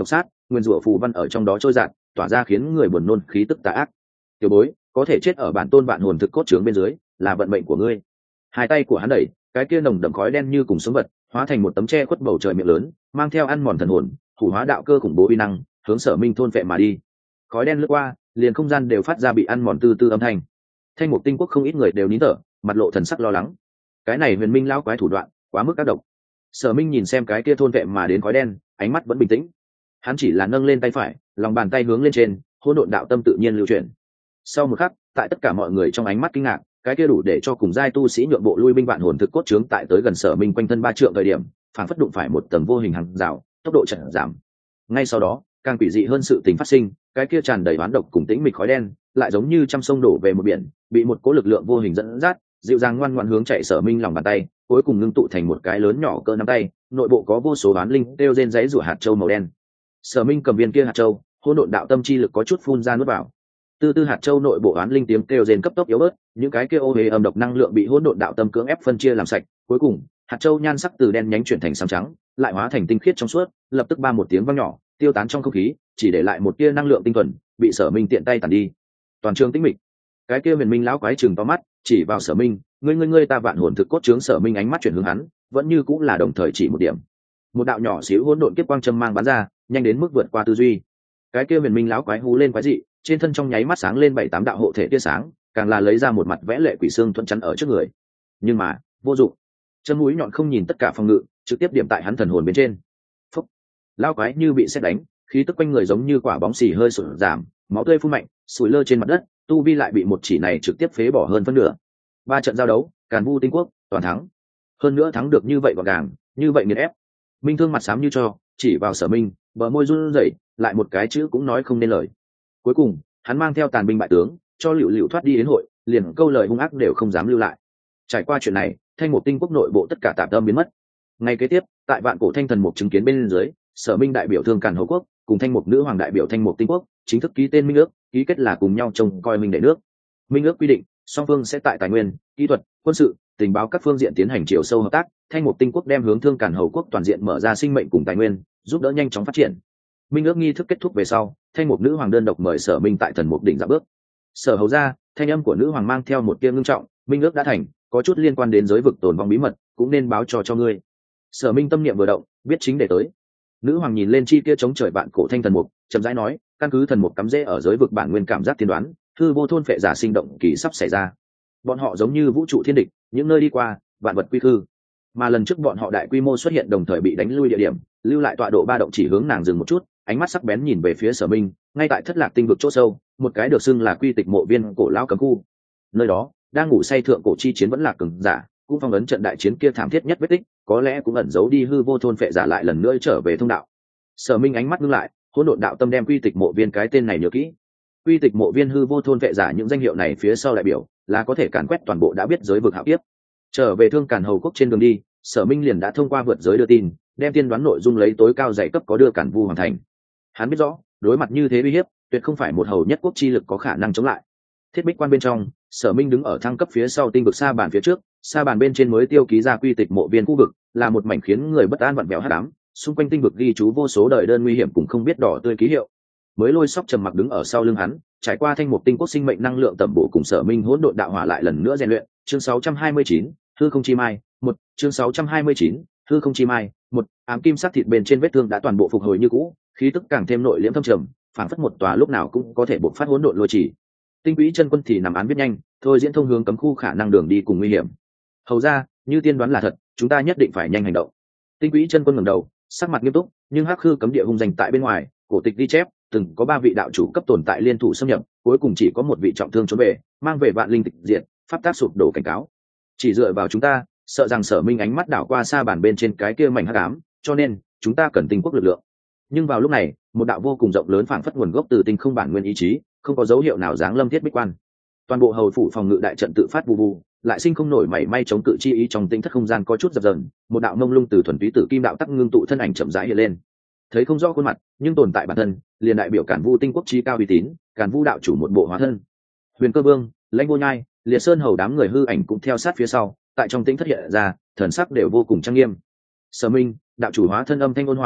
nguyên rủa phù văn ở trong đó trôi dạt tỏa ra khiến người buồn nôn khí tức tà ác. Tiểu bối có thể chết ở bản tôn vạn hồn thực cốt trướng bên dưới là vận mệnh của ngươi. Hai tay của hắn đẩy cái kia nồng đậm khói đen như cùng sống vật hóa thành một tấm tre khuất bầu trời miệng lớn, mang theo ăn mòn thần hồn hủ hóa đạo cơ khủng bố uy năng hướng Sở Minh thôn phệ mà đi. Khói đen lướt qua liền không gian đều phát ra bị ăn mòn từ từ âm thanh. Thanh Mục Tinh Quốc không ít người đều nín thở, mặt lộ thần sắc lo lắng. Cái này huyền minh lão quái thủ đoạn quá mức ác độc. Sở Minh nhìn xem cái kia thôn vệ mà đến khói đen, ánh mắt vẫn bình tĩnh. Hắn chỉ là nâng lên tay phải, lòng bàn tay hướng lên trên, hỗn độn đạo tâm tự nhiên lưu chuyển. Sau một khắc, tại tất cả mọi người trong ánh mắt kinh ngạc, cái kia đủ để cho cùng giai tu sĩ nhượng bộ lui binh vạn hồn thực cốt trướng tại tới gần Sở Minh quanh thân ba trượng thời điểm, phản phất đụng phải một tầng vô hình hàng rào, tốc độ chậm giảm. Ngay sau đó, càng quỷ dị hơn sự tình phát sinh, cái kia tràn đầy oán độc cùng tĩnh mịch khói đen, lại giống như trăm sông đổ về một biển, bị một cỗ lực lượng vô hình dẫn dắt, dịu dàng ngoan ngoãn hướng chạy Sở Minh lòng bàn tay, cuối cùng ngưng tụ thành một cái lớn nhỏ cỡ nắm tay, nội bộ có vô số oán linh đeo trên giấy rủa hạt châu màu đen. Sở Minh cầm viên kia hạt châu, hỗn độn đạo tâm chi lực có chút phun ra nuốt vào. Từ từ hạt châu nội bộ oán linh tiếng kêu rên cấp tốc yếu bớt, những cái kia ô hế âm độc năng lượng bị hỗn độn đạo tâm cưỡng ép phân chia làm sạch, cuối cùng, hạt châu nhan sắc từ đen nhánh chuyển thành xám trắng, lại hóa thành tinh khiết trong suốt, lập tức ba một tiếng vang nhỏ, tiêu tán trong không khí, chỉ để lại một tia năng lượng tinh thuần, bị Sở Minh tiện tay tản đi. Toàn trường tĩnh mịch. Cái kia huyền minh lão quái trừng to mắt, chỉ vào Sở Minh, ngươi ngươi ngươi ta vạn hồn thực cốt trướng. Sở Minh ánh mắt chuyển hướng hắn, vẫn như cũng là đồng thời chỉ một điểm. Một đạo nhỏ xíu hỗn độn kiếp quang châm mang bắn ra, nhanh đến mức vượt qua tư duy. Cái kia huyền minh lão quái hú lên quái dị, trên thân trong nháy mắt sáng lên bảy tám đạo hộ thể tia sáng, càng là lấy ra một mặt vẽ lệ quỷ xương thuận chắn ở trước người. Nhưng mà, vô dụng. Chân mũi nhọn không nhìn tất cả phòng ngự, trực tiếp điểm tại hắn thần hồn bên trên. Phốc. Lão quái như bị sét đánh, khí tức quanh người giống như quả bóng xì hơi sụt giảm, máu tươi phun mạnh, sủi lơ trên mặt đất, tu vi lại bị một chỉ này trực tiếp phế bỏ hơn phân nửa. Ba trận giao đấu, Càn Vu Tinh Quốc toàn thắng. Hơn nữa thắng được như vậy gọn gàng, như vậy nghiền ép. Minh Thương mặt xám như cho, chỉ vào Sở Minh, bờ môi run rẩy, lại một cái chữ cũng nói không nên lời. Cuối cùng, hắn mang theo tàn binh bại tướng, cho Liễu Liễu thoát đi đến hội, liền câu lời hung ác đều không dám lưu lại. Trải qua chuyện này, Thanh Mục Tinh Quốc nội bộ tất cả tạp tâm biến mất. Ngày kế tiếp, tại Vạn Cổ Thanh Thần Mục chứng kiến bên dưới, Sở Minh đại biểu Thương Càn Hầu Quốc, cùng Thanh Mục nữ hoàng đại biểu Thanh Mục Tinh Quốc, chính thức ký tên minh ước, ký kết là cùng nhau trông coi minh đệ nước. Minh ước quy định, song phương sẽ tại tài nguyên, kỹ thuật, quân sự, tình báo các phương diện tiến hành chiều sâu hợp tác. Thanh Mục Tinh Quốc đem hướng Thương Càn Hầu Quốc toàn diện mở ra sinh mệnh cùng tài nguyên, giúp đỡ nhanh chóng phát triển. Minh ước nghi thức kết thúc về sau, Thanh Mục nữ hoàng đơn độc mời Sở Minh tại Thần Mục đỉnh dạ bước. Sở Hầu ra, thanh âm của nữ hoàng mang theo một tia ngưng trọng, minh ước đã thành, có chút liên quan đến giới vực tồn vong bí mật, cũng nên báo cho cho ngươi. Sở Minh tâm niệm vừa động, biết chính để tới. Nữ hoàng nhìn lên chi kia chống trời vạn cổ thanh thần mục, chậm rãi nói, căn cứ thần mục cắm rễ ở giới vực bản nguyên cảm giác tiên đoán, hư vô thôn phệ giả sinh động kỳ sắp xảy ra. Bọn họ giống như vũ trụ thiên địch, những nơi đi qua, vạn vật quy hư. Mà lần trước bọn họ đại quy mô xuất hiện đồng thời bị đánh lui địa điểm, lưu lại tọa độ ba động chỉ hướng nàng dừng một chút, ánh mắt sắc bén nhìn về phía Sở Minh, ngay tại thất lạc tinh vực chỗ sâu, một cái được xưng là quy tịch mộ viên cổ lão cấm khu. Nơi đó, đang ngủ say thượng cổ chi chiến vẫn là cường giả, cũng phong ấn trận đại chiến kia thảm thiết nhất vết tích, có lẽ cũng ẩn giấu đi hư vô thôn phệ giả lại lần nữa trở về thông đạo. Sở Minh ánh mắt ngưng lại, hỗn độn đạo tâm đem quy tịch mộ viên cái tên này nhớ kỹ. Quy tịch mộ viên hư vô thôn phệ giả những danh hiệu này phía sau đại biểu là có thể càn quét toàn bộ đã biết giới vực hạo kiếp. Trở về Thương Càn Hầu Quốc trên đường đi, Sở Minh liền đã thông qua vượt giới đưa tin, đem tiên đoán nội dung lấy tối cao dạy cấp có đưa Càn Vu hoàn thành. Hắn biết rõ, đối mặt như thế uy hiếp, tuyệt không phải một hầu nhất quốc chi lực có khả năng chống lại. Thiết bích quan bên trong, Sở Minh đứng ở thăng cấp phía sau tinh vực sa bàn phía trước, sa bàn bên trên mới tiêu ký ra quy tịch mộ viên khu vực, là một mảnh khiến người bất an vặn vẹo hắc ám, xung quanh tinh vực ghi chú vô số đời đơn nguy hiểm cùng không biết đỏ tươi ký hiệu. Mới Lôi Sóc trầm mặc đứng ở sau lưng hắn, trải qua thanh mục tinh quốc sinh mệnh năng lượng tẩm bổ cùng Sở Minh hỗn độn đạo hỏa lại lần nữa rèn luyện. Chương sáu trăm hai mươi chín, hư không chi mai, một, chương sáu trăm hai mươi chín, hư không chi mai, một, ám kim sắc thịt bên trên vết thương đã toàn bộ phục hồi như cũ, khí tức càng thêm nội liễm thâm trầm, phảng phất một tòa lúc nào cũng có thể bộc phát hỗn độn lôi chỉ. Tinh quỹ chân quân thì nằm án biết nhanh, thôi diễn thông hướng cấm khu khả năng đường đi cùng nguy hiểm. Hầu ra, như tiên đoán là thật, chúng ta nhất định phải nhanh hành động. Tinh quỹ chân quân ngẩng đầu, sắc mặt nghiêm túc, nhưng hắc khư cấm địa hung danh tại bên ngoài, cổ tịch ghi chép, từng có ba vị đạo chủ cấp tồn tại liên thủ xâm nhập, cuối cùng chỉ có một vị trọng thương trốn về, mang về vạn linh tịch diệt, pháp tác sụp đổ cảnh cáo. Chỉ dựa vào chúng ta, sợ rằng Sở Minh ánh mắt đảo qua xa bản bên trên cái kia mảnh hắc ám, cho nên chúng ta cần tinh quốc lực lượng. Nhưng vào lúc này, một đạo vô cùng rộng lớn phảng phất nguồn gốc từ tinh không bản nguyên ý chí, không có dấu hiệu nào giáng lâm thiết bích quan. Toàn bộ hầu phủ phòng ngự đại trận tự phát bù bù, lại sinh không nổi mảy may chống cự chi ý, trong tinh thất không gian có chút dập dờn, một đạo mông lung từ thuần túy tử kim đạo tắc ngưng tụ thân ảnh chậm rãi hiện lên. Thấy không rõ khuôn mặt, nhưng tồn tại bản thân, liền đại biểu Càn Vu tinh quốc chi cao uy tín, Càn Vu đạo chủ một bộ hóa thân. Huyền Cơ Vương, Lãnh Vô Nhai, Liệt Sơn hầu đám người hư ảnh cũng theo sát phía sau, tại trong tinh thất hiện ra, thần sắc đều vô cùng trang nghiêm. Sở Minh, đạo chủ hóa thân âm thanh ôn hòa,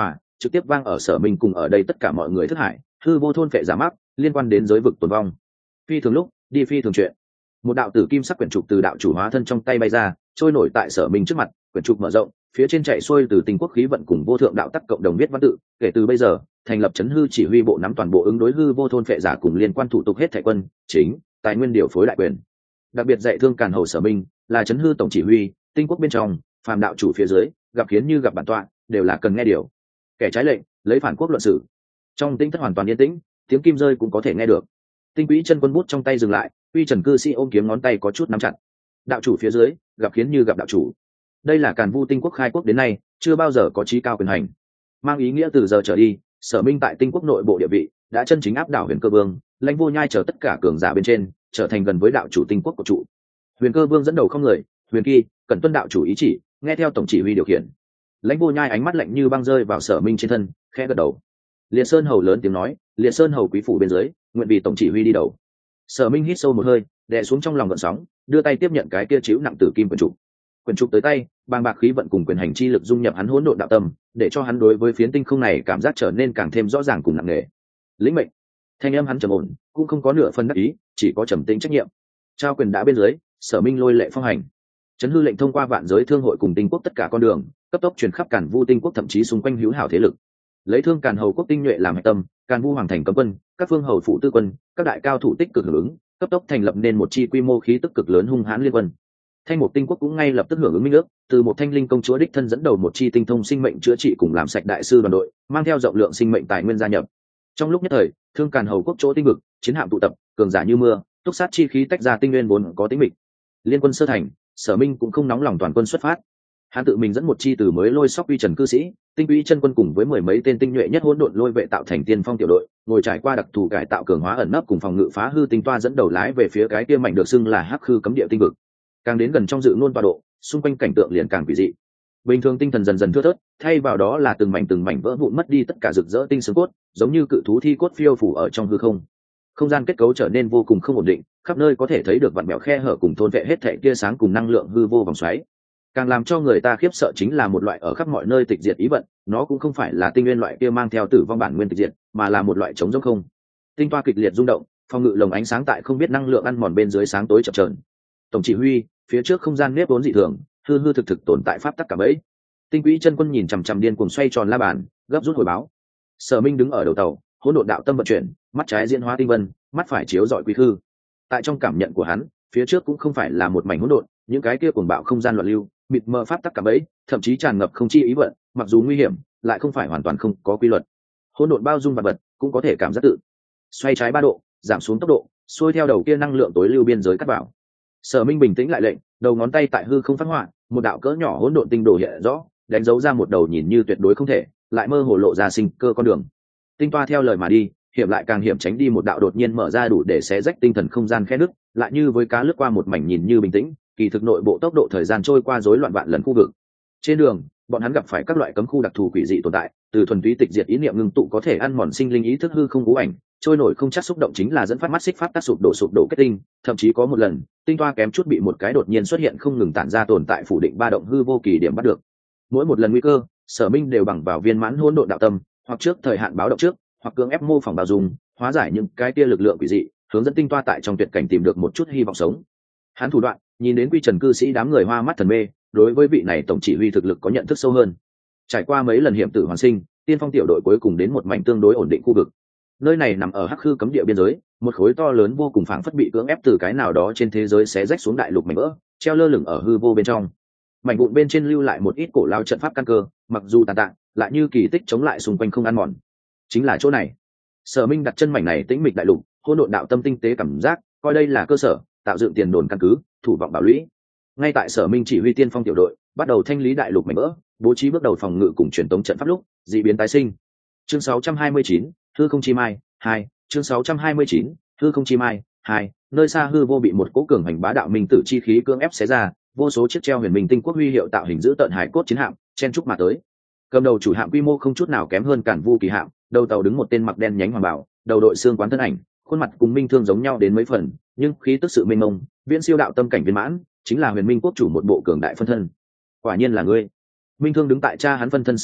trực tiếp vang ở Sở Minh cùng ở đây tất cả mọi người thất hải, hư vô thôn phệ giả mắc liên quan đến giới vực tồn vong. Phi thường lúc đi phi thường chuyện, một đạo tử kim sắc quyển trục từ đạo chủ hóa thân trong tay bay ra, trôi nổi tại Sở Minh trước mặt. Quyển trục mở rộng, phía trên chạy xuôi từ tinh quốc khí vận cùng vô thượng đạo tắc cộng đồng viết văn tự. Kể từ bây giờ, thành lập chấn hư chỉ huy bộ, nắm toàn bộ ứng đối hư vô thôn phệ giả cùng liên quan thủ tục hết thảy quân chính tài nguyên điều phối đại quyền. Đặc biệt dạy thương Càn Hầu Sở Minh là chấn hư tổng chỉ huy, tinh quốc bên trong phàm đạo chủ phía dưới gặp kiến như gặp bản tọa, đều là cần nghe điều. Kẻ trái lệnh lấy phản quốc luận xử. Trong tinh thất hoàn toàn yên tĩnh, tiếng kim rơi cũng có thể nghe được. Tinh quỹ chân quân bút trong tay dừng lại, Uy Trần cư sĩ ôm kiếm ngón tay có chút nắm chặt. Đạo chủ phía dưới gặp kiến như gặp đạo chủ, đây là Càn Vu tinh quốc khai quốc đến nay chưa bao giờ có trí cao quyền hành, mang ý nghĩa từ giờ trở đi Sở Minh tại tinh quốc nội bộ địa vị đã chân chính áp đảo Huyền Cơ Vương, Lãnh Vô Nhai chờ tất cả cường giả bên trên, trở thành gần với đạo chủ tinh quốc của trụ. Huyền Cơ Vương dẫn đầu không người, Huyền Kỳ cần tuân đạo chủ ý chỉ, nghe theo tổng chỉ huy điều khiển. Lãnh Vô Nhai ánh mắt lạnh như băng rơi vào Sở Minh trên thân, khẽ gật đầu. Liệt Sơn Hầu lớn tiếng nói, Liệt Sơn Hầu quý phủ bên dưới nguyện vì tổng chỉ huy đi đầu. Sở Minh hít sâu một hơi, đè xuống trong lòng gợn sóng, đưa tay tiếp nhận cái kia chiếu nặng tử kim quyển trục. Quyển trục tới tay, bàng bạc khí vận cùng quyền hành chi lực dung nhập hắn hỗn độn đạo tâm, để cho hắn đối với phiến tinh không này cảm giác trở nên càng thêm rõ ràng cùng nặng nề. Lĩnh mệnh. Thanh âm hắn trầm ổn, cũng không có nửa phần đắc ý, chỉ có trầm tĩnh trách nhiệm. Trao quyền đã bên dưới, Sở Minh lôi lệ phong hành. Chấn hư lệnh thông qua vạn giới thương hội cùng tinh quốc tất cả con đường, cấp tốc truyền khắp Càn Vu tinh quốc, thậm chí xung quanh hữu hảo thế lực. Lấy thương Càn Hầu quốc tinh nhuệ làm hệ tâm, Càn Vu hoàng thành cấm quân, các phương hầu phụ tư quân, các đại cao thủ tích cực hưởng ứng, cấp tốc thành lập nên một chi quy mô khí tức cực lớn hung hãn liên quân. Thanh Mục tinh quốc cũng ngay lập tức hưởng ứng minh ước, từ một thanh linh công chúa đích thân dẫn đầu một chi tinh thông sinh mệnh chữa trị cùng làm sạch đại sư đoàn đội, mang theo rộng lượng sinh mệnh tài nguyên gia nhập. Trong lúc nhất thời, thương Càn Hầu quốc chỗ tinh vực, chiến hạm tụ tập, cường giả như mưa, túc sát chi khí tách ra tinh nguyên vốn có tính mịch. Liên quân sơ thành, Sở Minh cũng không nóng lòng toàn quân xuất phát. Hắn tự mình dẫn một chi từ mới lôi sóc Uy Trần cư sĩ, tinh quỹ chân quân cùng với mười mấy tên tinh nhuệ nhất hỗn độn lôi vệ tạo thành tiên phong tiểu đội, ngồi trải qua đặc thù cải tạo cường hóa ẩn nấp cùng phòng ngự phá hư tinh toa dẫn đầu lái về phía cái kia mảnh được xưng là hắc hư cấm địa tinh vực. Càng đến gần trong dự nôn tọa độ, xung quanh cảnh tượng liền càng quỷ dị. Bình thường tinh thần dần dần thưa thớt, thay vào đó là từng mảnh từng mảnh vỡ vụn mất đi tất cả rực rỡ tinh xương cốt, giống như cự thú thi cốt phiêu phủ ở trong hư không. Không gian kết cấu trở nên vô cùng không ổn định, khắp nơi có thể thấy được vặn bẹo khe hở cùng thôn vệ hết thảy tia sáng cùng năng lượng hư vô vòng xoáy. Càng làm cho người ta khiếp sợ chính là một loại ở khắp mọi nơi tịch diệt ý vận, nó cũng không phải là tinh nguyên loại kia mang theo tử vong bản nguyên tịch diệt, mà là một loại chống rỗng không. Tinh toa kịch liệt rung động, phòng ngự lồng ánh sáng tại không biết năng lượng ăn mòn bên dưới sáng tối chập chờn. Tổng chỉ huy, phía trước không gian nếp vốn dị thường, hư hư thực thực tồn tại pháp tắc cả bẫy. Tinh quỹ chân quân nhìn chằm chằm điên cuồng xoay tròn la bàn, gấp rút hồi báo. Sở Minh đứng ở đầu tàu, hỗn độn đạo tâm vận chuyển, mắt trái diễn hóa tinh vân, mắt phải chiếu rọi quy khư. Tại trong cảm nhận của hắn, phía trước cũng không phải là một mảnh hỗn độn, những cái kia cuồng bạo không gian loạn lưu, mịt mờ pháp tắc cả bẫy, thậm chí tràn ngập không chi ý vận, mặc dù nguy hiểm, lại không phải hoàn toàn không có quy luật. Hỗn độn bao dung vật vật, cũng có thể cảm giác tự xoay trái ba độ, giảm xuống tốc độ, xuôi theo đầu kia năng lượng tối lưu biên giới cắt vào. Sở Minh bình tĩnh lại lệnh, đầu ngón tay tại hư không phát họa, một đạo cỡ nhỏ hỗn độn tinh đồ hiện rõ, đánh dấu ra một đầu nhìn như tuyệt đối không thể, lại mơ hồ lộ ra sinh cơ con đường. Tinh toa theo lời mà đi, hiểm lại càng hiểm, tránh đi một đạo đột nhiên mở ra đủ để xé rách tinh thần không gian khe nứt, lại như với cá lướt qua một mảnh nhìn như bình tĩnh, kỳ thực nội bộ tốc độ thời gian trôi qua rối loạn vạn lần khu vực. Trên đường, bọn hắn gặp phải các loại cấm khu đặc thù quỷ dị tồn tại, từ thuần túy tịch diệt ý niệm ngưng tụ có thể ăn mòn sinh linh ý thức hư không ngũ ảnh, trôi nổi không chắc xúc động chính là dẫn phát mắt xích pháp tác sụp đổ sụp đổ kết tinh, thậm chí có một lần, tinh toa kém chút bị một cái đột nhiên xuất hiện không ngừng tản ra tồn tại phủ định ba động hư vô kỳ điểm bắt được. Mỗi một lần nguy cơ, Sở Minh đều bằng vào viên mãn hỗn độn đạo tâm, hoặc trước thời hạn báo động trước, hoặc cưỡng ép mô phỏng bao dung, hóa giải những cái tia lực lượng quỷ dị, hướng dẫn tinh toa tại trong tuyệt cảnh tìm được một chút hy vọng sống. Hắn thủ đoạn, nhìn đến Quy Trần cư sĩ đám người hoa mắt thần mê, đối với vị này tổng chỉ huy thực lực có nhận thức sâu hơn. Trải qua mấy lần hiểm tử hoàn sinh, tiên phong tiểu đội cuối cùng đến một mảnh tương đối ổn định khu vực. Nơi này nằm ở hắc hư cấm địa biên giới, một khối to lớn vô cùng phảng phất bị cưỡng ép từ cái nào đó trên thế giới xé rách xuống đại lục mảnh vỡ, treo lơ lửng ở hư vô bên trong. Mảnh vụn bên trên lưu lại một ít cổ lao trận pháp căn cơ, mặc dù tàn tạ, lại như kỳ tích chống lại xung quanh không ăn mòn. Chính là chỗ này. Sở Minh đặt chân mảnh này tĩnh mịch đại lục, hỗn độn đạo tâm tinh tế cảm giác, coi đây là cơ sở, tạo dựng tiền đồn căn cứ, thủ vọng bảo lũy. Ngay tại Sở Minh chỉ huy tiên phong tiểu đội, bắt đầu thanh lý đại lục mảnh vỡ, bố trí bước đầu phòng ngự cùng truyền tống trận pháp lúc, dị biến tái sinh. Chương sáu trăm hai mươi chín, hư không chi mai hai, chương sáu trăm hai mươi chín, hư không chi mai hai, nơi xa hư vô bị một cỗ cường hành bá đạo minh tử chi khí cưỡng ép xé ra, vô số chiếc treo huyền minh tinh quốc huy hiệu tạo hình giữ tận hải cốt chiến hạm, chen trúc mà tới. Cầm đầu chủ hạm quy mô không chút nào kém hơn Cản Vu kỳ hạm, đầu tàu đứng một tên mặc đen nhánh hoàng bảo, đầu đội xương quán thân ảnh, khuôn mặt cùng Minh Thương giống nhau đến mấy phần, nhưng khí tức sự mênh mông, viễn siêu đạo tâm cảnh viên mãn, chính là Huyền Minh quốc chủ một bộ cường đại phân thân. Quả nhiên là ngươi. Minh Thương đứng tại cha hắn phân thân sau đó,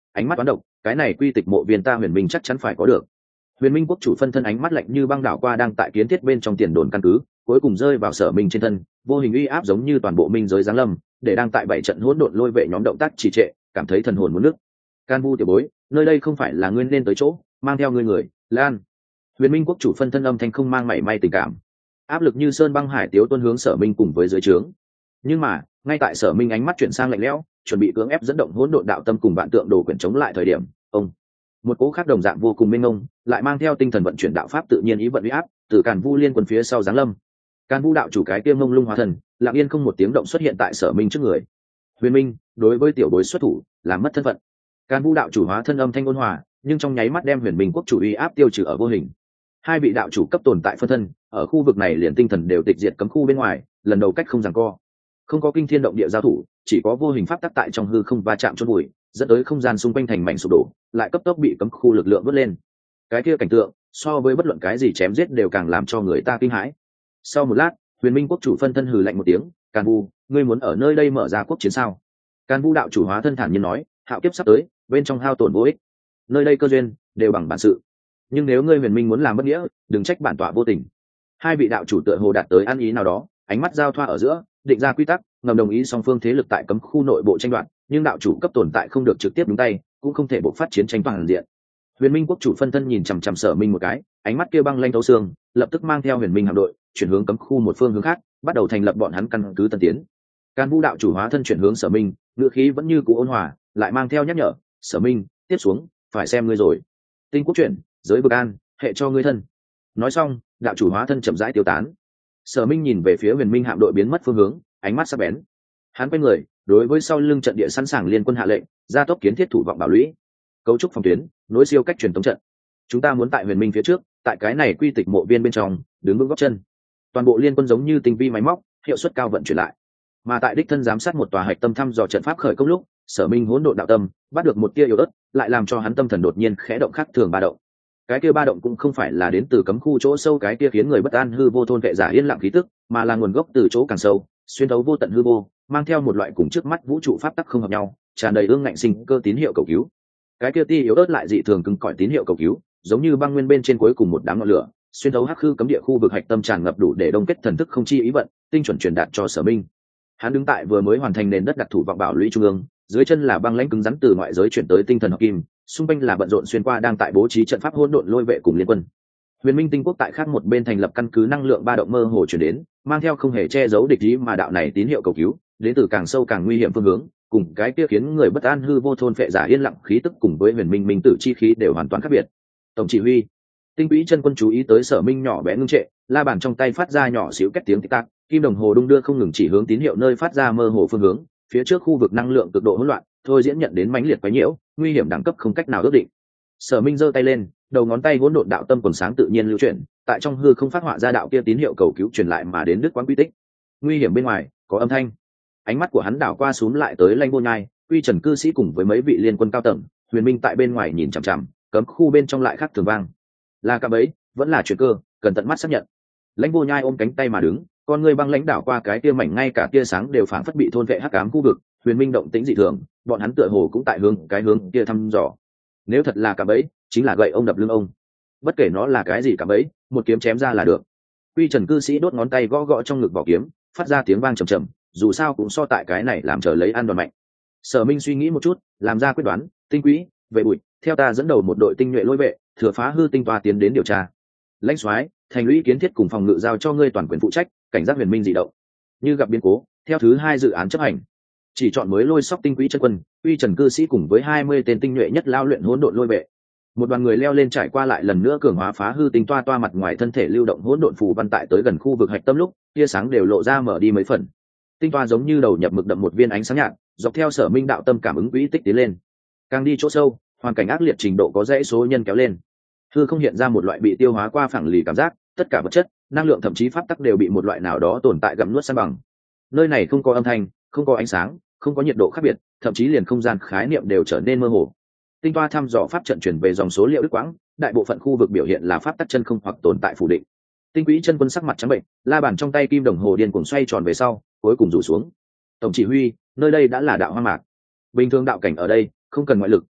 ánh mắt toán độc, cái này quy tịch mộ viên ta huyền minh chắc chắn phải có được. Huyền minh quốc chủ phân thân ánh mắt lạnh như băng đảo qua đang tại kiến thiết bên trong tiền đồn căn cứ, cuối cùng rơi vào Sở Minh trên thân, vô hình uy áp giống như toàn bộ minh giới giáng lâm, để đang tại bảy trận hỗn độn lôi vệ nhóm động tác trì trệ, cảm thấy thần hồn muốn nứt. Can Vu tiểu bối, nơi đây không phải là ngươi nên tới chỗ, mang theo ngươi người, Lan. Huyền minh quốc chủ phân thân âm thanh không mang mảy may tình cảm, áp lực như sơn băng hải tiếu tuôn hướng Sở Minh cùng với dưới trướng. Nhưng mà ngay tại Sở Minh ánh mắt chuyển sang lạnh lẽo, chuẩn bị cưỡng ép dẫn động hỗn độn đạo tâm cùng vạn tượng đồ quyển chống lại thời điểm, ông một cỗ khác đồng dạng vô cùng mênh mông, lại mang theo tinh thần vận chuyển đạo pháp tự nhiên ý vận uy áp, từ Càn Vu liên quân phía sau giáng lâm. Càn Vu đạo chủ cái kia mông lung hóa thần, lặng yên không một tiếng động xuất hiện tại Sở Minh trước người. Huyền Minh, đối với tiểu bối xuất thủ, làm mất thân phận. Càn Vu đạo chủ hóa thân âm thanh ôn hòa, nhưng trong nháy mắt đem Huyền Minh quốc chủ uy áp tiêu trừ ở vô hình. Hai vị đạo chủ cấp tồn tại phân thân, ở khu vực này liền tinh thần đều tịch diệt cấm khu bên ngoài, lần đầu cách không giằng co. Không có kinh thiên động địa giao thủ, chỉ có vô hình pháp tắc tại trong hư không va chạm chôn bụi, dẫn tới không gian xung quanh thành mảnh sụp đổ, lại cấp tốc bị cấm khu lực lượng vớt lên. Cái kia cảnh tượng, so với bất luận cái gì chém giết đều càng làm cho người ta kinh hãi. Sau một lát, Huyền Minh quốc chủ phân thân hừ lạnh một tiếng, "Càn Vu, ngươi muốn ở nơi đây mở ra quốc chiến sao?" Càn Vu đạo chủ hóa thân thản nhiên nói, "Hạo kiếp sắp tới, bên trong hao tổn vô ích. Nơi đây cơ duyên đều bằng bản sự. Nhưng nếu ngươi Huyền Minh muốn làm bất nghĩa, đừng trách bản tọa vô tình." Hai vị đạo chủ tựa hồ đạt tới ăn ý nào đó, ánh mắt giao thoa ở giữa, định ra quy tắc, ngầm đồng ý song phương thế lực tại cấm khu nội bộ tranh đoạt, nhưng đạo chủ cấp tồn tại không được trực tiếp đúng tay, cũng không thể bộc phát chiến tranh toàn diện. Huyền Minh quốc chủ phân thân nhìn chằm chằm Sở Minh một cái, ánh mắt kia băng lanh thấu xương, lập tức mang theo Huyền Minh hạm đội chuyển hướng cấm khu một phương hướng khác, bắt đầu thành lập bọn hắn căn cứ tân tiến. Càn Vu đạo chủ hóa thân chuyển hướng Sở Minh, ngữ khí vẫn như cũ ôn hòa, lại mang theo nhắc nhở, "Sở Minh, tiếp xuống, phải xem ngươi rồi. Tinh quốc chuyển, giới vực an, hệ cho ngươi thân." Nói xong, đạo chủ hóa thân chậm rãi tiêu tán. Sở Minh nhìn về phía Huyền Minh hạm đội biến mất phương hướng, ánh mắt sắc bén. Hắn quay người, đối với sau lưng trận địa sẵn sàng liên quân hạ lệnh, gia tốc kiến thiết thủ vọng bảo lũy, cấu trúc phòng tuyến, nối siêu cách truyền tống trận. Chúng ta muốn tại Huyền Minh phía trước, tại cái này quy tịch mộ viên bên trong, đứng vững gót chân. Toàn bộ liên quân giống như tinh vi máy móc, hiệu suất cao vận chuyển lại. Mà tại đích thân giám sát một tòa hạch tâm thăm dò trận pháp khởi công lúc, Sở Minh hỗn độn đạo tâm, bắt được một tia yếu ớt, lại làm cho hắn tâm thần đột nhiên khẽ động khác thường ba động. Cái kia ba động cũng không phải là đến từ cấm khu chỗ sâu cái kia khiến người bất an hư vô thôn vệ giả yên lặng khí tức, mà là nguồn gốc từ chỗ càng sâu, xuyên thấu vô tận hư vô, mang theo một loại cùng trước mắt vũ trụ pháp tắc không hợp nhau, tràn đầy ương ngạnh sinh cơ tín hiệu cầu cứu. Cái kia tia yếu ớt lại dị thường cứng cỏi tín hiệu cầu cứu, giống như băng nguyên bên trên cuối cùng một đám ngọn lửa, xuyên thấu hắc khư cấm địa khu vực hạch tâm tràn ngập đủ để đông kết thần thức không chi ý vận, tinh chuẩn truyền đạt cho Sở Minh. Hắn đứng tại vừa mới hoàn thành nền đất đặc thủ vọng bảo lũy trung ương, dưới chân là băng lãnh cứng rắn từ ngoại giới chuyển tới tinh thần hợp kim, xung quanh là bận rộn xuyên qua đang tại bố trí trận pháp hỗn độn lôi vệ cùng liên quân. Huyền Minh tinh quốc tại khác một bên thành lập căn cứ năng lượng ba động mơ hồ chuyển đến, mang theo không hề che giấu địch ý mà đạo này tín hiệu cầu cứu, đến từ càng sâu càng nguy hiểm phương hướng, cùng cái kia khiến người bất an hư vô thôn phệ giả yên lặng khí tức cùng với Huyền Minh minh tử chi khí đều hoàn toàn khác biệt. Tổng chỉ huy, tinh quỹ chân quân chú ý tới Sở Minh nhỏ bé ngưng trệ, la bàn trong tay phát ra nhỏ xíu két tiếng tích tắc, kim đồng hồ đung đưa không ngừng chỉ hướng tín hiệu nơi phát ra mơ hồ phương hướng, phía trước khu vực năng lượng cực độ hỗn loạn, thôi diễn nhận đến mãnh liệt quấy nhiễu, nguy hiểm đẳng cấp không cách nào ước định. Sở Minh giơ tay lên, đầu ngón tay hỗn độn đạo tâm quần sáng tự nhiên lưu chuyển, tại trong hư không phát họa ra đạo kia tín hiệu cầu cứu truyền lại mà đến đứt quãng quy tích. Nguy hiểm bên ngoài, có âm thanh. Ánh mắt của hắn đảo qua xuống lại tới Lanh Vô Nhai, Uy Trần cư sĩ cùng với mấy vị liên quân cao tầng, Huyền Minh tại bên ngoài nhìn chằm chằm, cấm khu bên trong lại khác thường vang. Là cạm bẫy, vẫn là chuyện cơ, cần tận mắt xác nhận. Lãnh Vô Nhai ôm cánh tay mà đứng, con người băng lãnh đảo qua cái tia mảnh ngay cả tia sáng đều phảng phất bị thôn vệ hắc ám khu vực. Huyền Minh động tĩnh dị thường, bọn hắn tựa hồ cũng tại hướng cái hướng kia thăm dò. Nếu thật là cạm bẫy, chính là gậy ông đập lưng ông. Bất kể nó là cái gì cạm bẫy, một kiếm chém ra là được. Uy Trần cư sĩ đốt ngón tay gõ gõ trong ngực vỏ kiếm, phát ra tiếng vang trầm trầm, dù sao cũng so tại cái này làm trở lấy ăn đòn mạnh. Sở Minh suy nghĩ một chút, làm ra quyết đoán, tinh quỹ, vệ bụi, theo ta dẫn đầu một đội tinh nhuệ lôi vệ, thừa phá hư tinh toa tiến đến điều tra. Lãnh soái, thành lũy kiến thiết cùng phòng ngự giao cho ngươi toàn quyền phụ trách, cảnh giác Huyền Minh dị động. Như gặp biến cố, theo thứ hai dự án chấp hành. Chỉ chọn mới lôi sóc tinh quỹ chân quân, Uy Trần cư sĩ cùng với hai mươi tên tinh nhuệ nhất lao luyện hỗn độn lôi vệ. Một đoàn người leo lên trải qua lại lần nữa cường hóa phá hư tinh toa toa mặt ngoài thân thể lưu động hỗn độn phù văn tại tới gần khu vực hạch tâm lúc, tia sáng đều lộ ra mở đi mấy phần. Tinh toa giống như đầu nhập mực đậm một viên ánh sáng nhạt, dọc theo Sở Minh đạo tâm cảm ứng quỹ tích tiến lên. Càng đi chỗ sâu, hoàn cảnh ác liệt trình độ có dãy số nhân kéo lên. Hư không hiện ra một loại bị tiêu hóa qua phẳng lì cảm giác, tất cả vật chất, năng lượng thậm chí pháp tắc đều bị một loại nào đó tồn tại gặm nuốt san bằng. Nơi này không có âm thanh, không có ánh sáng, không có nhiệt độ khác biệt, thậm chí liền không gian khái niệm đều trở nên mơ hồ. Tinh toa thăm dò pháp trận chuyển về dòng số liệu đứt quãng, đại bộ phận khu vực biểu hiện là pháp tắc chân không hoặc tồn tại phủ định. Tinh quỹ chân quân sắc mặt trắng bệnh, la bàn trong tay kim đồng hồ điên cuồng xoay tròn về sau, cuối cùng rủ xuống. Tổng chỉ huy, nơi đây đã là đạo hoang mạc. Bình thường đạo cảnh ở đây, không cần ngoại lực,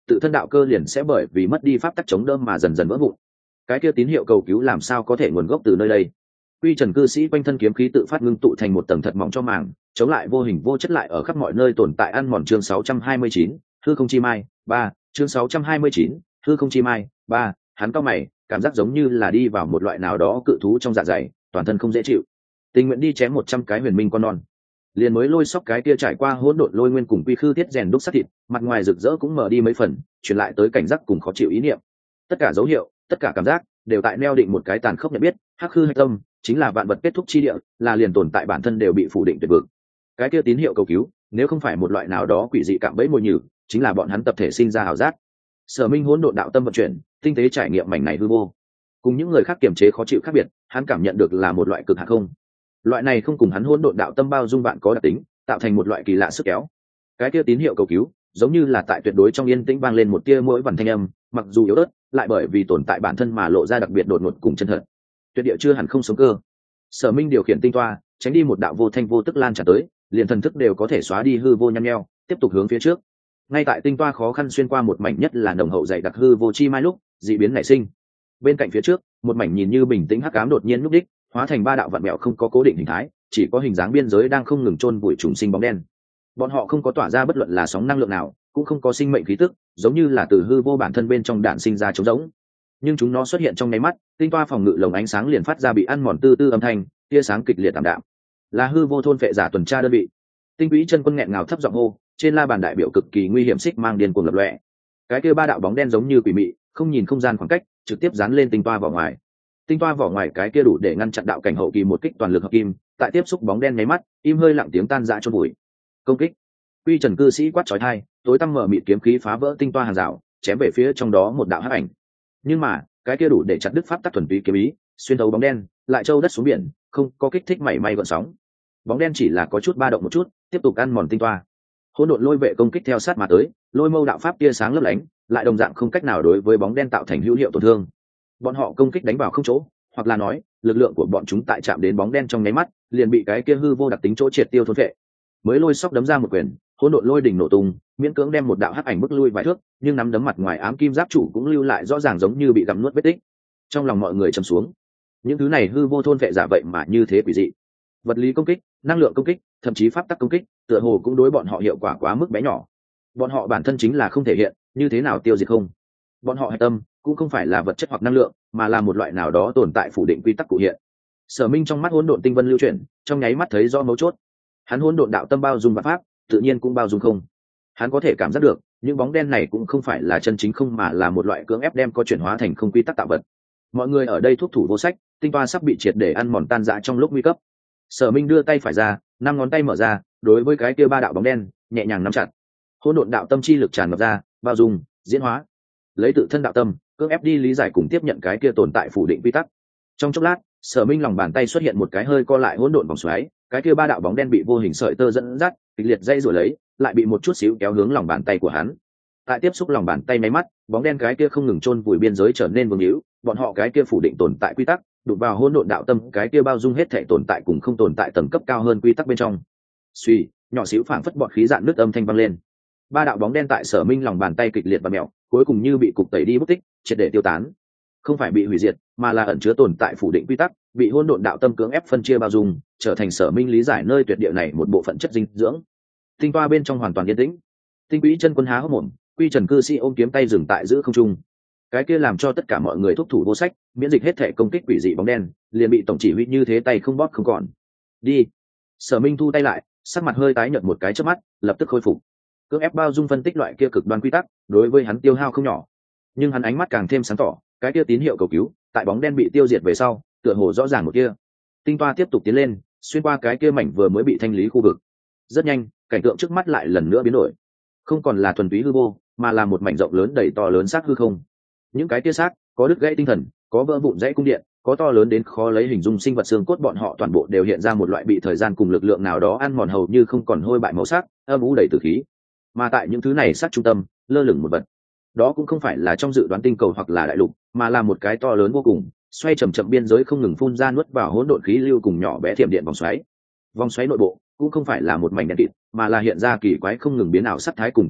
tự thân đạo cơ liền sẽ bởi vì mất đi pháp tắc chống đỡ mà dần dần vỡ vụn. Cái kia tín hiệu cầu cứu làm sao có thể nguồn gốc từ nơi đây? Quy Trần cư sĩ quanh thân kiếm khí tự phát ngưng tụ thành một tầng thật mỏng cho màng, chống lại vô hình vô chất lại ở khắp mọi nơi tồn tại ăn mòn. Chương sáu trăm hai mươi chín, hư không chi mai ba. Chương sáu trăm hai mươi chín, hư không chi mai ba. Hắn cau mày, cảm giác giống như là đi vào một loại nào đó cự thú trong dạ dày, toàn thân không dễ chịu. Tình nguyện đi chém một trăm cái huyền minh con non. Liền mới lôi sóc cái kia trải qua hỗn độn lôi nguyên cùng quy khư thiết rèn đúc sắt thịt, mặt ngoài rực rỡ cũng mở đi mấy phần, truyền lại tới cảnh giác cùng khó chịu ý niệm. Tất cả dấu hiệu, tất cả cảm giác đều tại neo định một cái tàn khốc nhận biết, hắc hư hay tâm chính là vạn vật kết thúc chi địa, là liền tồn tại bản thân đều bị phủ định tuyệt vực. Cái kia tín hiệu cầu cứu, nếu không phải một loại nào đó quỷ dị cạm bẫy mồi nhử, chính là bọn hắn tập thể sinh ra ảo giác. Sở Minh hỗn độn đạo tâm vận chuyển, tinh tế trải nghiệm mảnh này hư vô. Cùng những người khác kiềm chế khó chịu khác biệt, hắn cảm nhận được là một loại cực hạn không. Loại này không cùng hắn hỗn độn đạo tâm bao dung bạn có đặc tính, tạo thành một loại kỳ lạ sức kéo. Cái kia tín hiệu cầu cứu, giống như là tại tuyệt đối trong yên tĩnh vang lên một tia mỗi vần thanh âm, mặc dù yếu ớt, lại bởi vì tồn tại bản thân mà lộ ra đặc biệt đột ngột cùng chân thật. Tuyệt địa chưa hẳn không sống cơ. Sở Minh điều khiển tinh toa, tránh đi một đạo vô thanh vô tức lan tràn tới, liền thần thức đều có thể xóa đi hư vô nhăn nheo, tiếp tục hướng phía trước. Ngay tại tinh toa khó khăn xuyên qua một mảnh nhất là nồng hậu dày đặc hư vô chi mai lúc, dị biến nảy sinh. Bên cạnh phía trước, một mảnh nhìn như bình tĩnh hắc ám đột nhiên núp đích, hóa thành ba đạo vạn mẹo không có cố định hình thái, chỉ có hình dáng biên giới đang không ngừng chôn vùi trùng sinh bóng đen. Bọn họ không có tỏa ra bất luận là sóng năng lượng nào, cũng không có sinh mệnh khí tức, giống như là từ hư vô bản thân bên trong đạn sinh ra trống rỗng. Nhưng chúng nó xuất hiện trong nháy mắt, tinh toa phòng ngự lồng ánh sáng liền phát ra bị ăn mòn tư tư âm thanh, tia sáng kịch liệt tạm đạm. Là hư vô thôn vệ giả tuần tra đơn vị. Tinh quỹ chân quân nghẹn ngào thấp giọng hô, trên la bàn đại biểu cực kỳ nguy hiểm xích mang điên cuồng lập lòe. Cái kia ba đạo bóng đen giống như quỷ mị, không nhìn không gian khoảng cách, trực tiếp dán lên tinh toa vỏ ngoài. Tinh toa vỏ ngoài cái kia đủ để ngăn chặn đạo cảnh hậu kỳ một kích toàn lực hợp kim, tại tiếp xúc bóng đen nháy mắt, im hơi lặng tiếng tan rã chôn bụi. Công kích. Quy Trần cư sĩ quát chói tai, tối tăm mở mịt kiếm khí phá vỡ tinh toa hàng rào, chém về phía trong đó một đạo hắc ảnh. Nhưng mà, cái kia đủ để chặt đứt pháp tắc thuần túy kiếm ý, xuyên thấu bóng đen, lại trâu đất xuống biển, không có kích thích mảy may gợn sóng. Bóng đen chỉ là có chút ba động một chút, tiếp tục ăn mòn tinh toa. Hỗn độn lôi vệ công kích theo sát mà tới, lôi mâu đạo pháp tia sáng lấp lánh, lại đồng dạng không cách nào đối với bóng đen tạo thành hữu hiệu tổn thương. Bọn họ công kích đánh vào không chỗ, hoặc là nói, lực lượng của bọn chúng tại chạm đến bóng đen trong nháy mắt, liền bị cái kia hư vô đặc tính chỗ triệt tiêu thôn vệ. Mới lôi sóc đấm ra một quyền, hỗn độn lôi đỉnh nổ tung, miễn cưỡng đem một đạo hắc ảnh bước lui vài thước, nhưng nắm đấm mặt ngoài ám kim giáp chủ cũng lưu lại rõ ràng giống như bị gặm nuốt vết tích. Trong lòng mọi người trầm xuống, những thứ này hư vô thôn vệ giả vậy mà như thế quỷ dị. Vật lý công kích, năng lượng công kích, thậm chí pháp tắc công kích, tựa hồ cũng đối bọn họ hiệu quả quá mức bé nhỏ. Bọn họ bản thân chính là không thể hiện, như thế nào tiêu diệt không? Bọn họ hạch tâm cũng không phải là vật chất hoặc năng lượng, mà là một loại nào đó tồn tại phủ định quy tắc cụ hiện. Sở Minh trong mắt hỗn độn tinh vân lưu chuyển, trong nháy mắt thấy rõ mấu chốt. Hắn hỗn độn đạo tâm bao dung và pháp, tự nhiên cũng bao dung không. Hắn có thể cảm giác được, những bóng đen này cũng không phải là chân chính không mà là một loại cưỡng ép đem có chuyển hóa thành không quy tắc tạo vật. Mọi người ở đây thuốc thủ vô sách, tinh toa sắp bị triệt để ăn mòn tan rã trong lúc nguy cấp. Sở Minh đưa tay phải ra, năm ngón tay mở ra, đối với cái kia ba đạo bóng đen, nhẹ nhàng nắm chặt. Hỗn độn đạo tâm chi lực tràn ngập ra, bao dung, diễn hóa. Lấy tự thân đạo tâm, cưỡng ép đi lý giải cùng tiếp nhận cái kia tồn tại phủ định quy tắc. Trong chốc lát, Sở Minh lòng bàn tay xuất hiện một cái hơi co lại hỗn độn vòng xoáy, cái kia ba đạo bóng đen bị vô hình sợi tơ dẫn dắt, kịch liệt dây rồi lấy, lại bị một chút xíu kéo hướng lòng bàn tay của hắn. Tại tiếp xúc lòng bàn tay máy mắt, bóng đen cái kia không ngừng chôn vùi biên giới trở nên vương hữu, bọn họ cái kia phủ định tồn tại quy tắc, đụng vào hỗn độn đạo tâm, cái kia bao dung hết thể tồn tại cùng không tồn tại tầng cấp cao hơn quy tắc bên trong. Suy, nhỏ xíu phảng phất bọt khí dạn nước âm thanh vang lên. Ba đạo bóng đen tại Sở Minh lòng bàn tay kịch liệt và mèo, cuối cùng như bị cục tẩy đi bút tích, triệt để tiêu tán. Không phải bị hủy diệt, mà là ẩn chứa tồn tại phủ định quy tắc, bị hỗn độn đạo tâm cưỡng ép phân chia bao dung, trở thành Sở Minh lý giải nơi tuyệt địa này một bộ phận chất dinh dưỡng. Tinh toa bên trong hoàn toàn yên tĩnh. Tinh quỹ chân quân há hốc mồm, Quy Trần cư sĩ ôm kiếm tay dừng tại giữa không trung. Cái kia làm cho tất cả mọi người thúc thủ vô sách, miễn dịch hết thể công kích quỷ dị bóng đen, liền bị tổng chỉ huy như thế tay không bóp không còn. Đi. Sở Minh thu tay lại, sắc mặt hơi tái nhợt một cái chớp mắt, lập tức khôi phục. Cưỡng ép bao dung phân tích loại kia cực đoan quy tắc, đối với hắn tiêu hao không nhỏ. Nhưng hắn ánh mắt càng thêm sáng tỏ, cái kia tín hiệu cầu cứu, tại bóng đen bị tiêu diệt về sau, tựa hồ rõ ràng một kia. Tinh toa tiếp tục tiến lên, xuyên qua cái kia mảnh vừa mới bị thanh lý khu vực. Rất nhanh, cảnh tượng trước mắt lại lần nữa biến đổi. Không còn là thuần túy hư vô, mà là một mảnh rộng lớn đầy to lớn xác hư không. Những cái tia xác có đứt gãy tinh thần, có vỡ vụn dãy cung điện, có to lớn đến khó lấy hình dung sinh vật xương cốt, bọn họ toàn bộ đều hiện ra một loại bị thời gian cùng lực lượng nào đó ăn mòn hầu như không còn hôi bại màu sắc, âm u đầy tử khí. Mà tại những thứ này sát trung tâm, lơ lửng một vật. Đó cũng không phải là trong dự đoán tinh cầu hoặc là đại lục, mà là một cái to lớn vô cùng, xoay chậm chậm biên giới không ngừng phun ra nuốt vào hỗn độn khí lưu cùng nhỏ bé thiểm điện vòng xoáy. Vòng xoáy nội bộ cũng không phải là một mảnh đen kịt, mà là hiện ra kỳ quái không ngừng biến ảo sắc thái cùng cảnh tượng,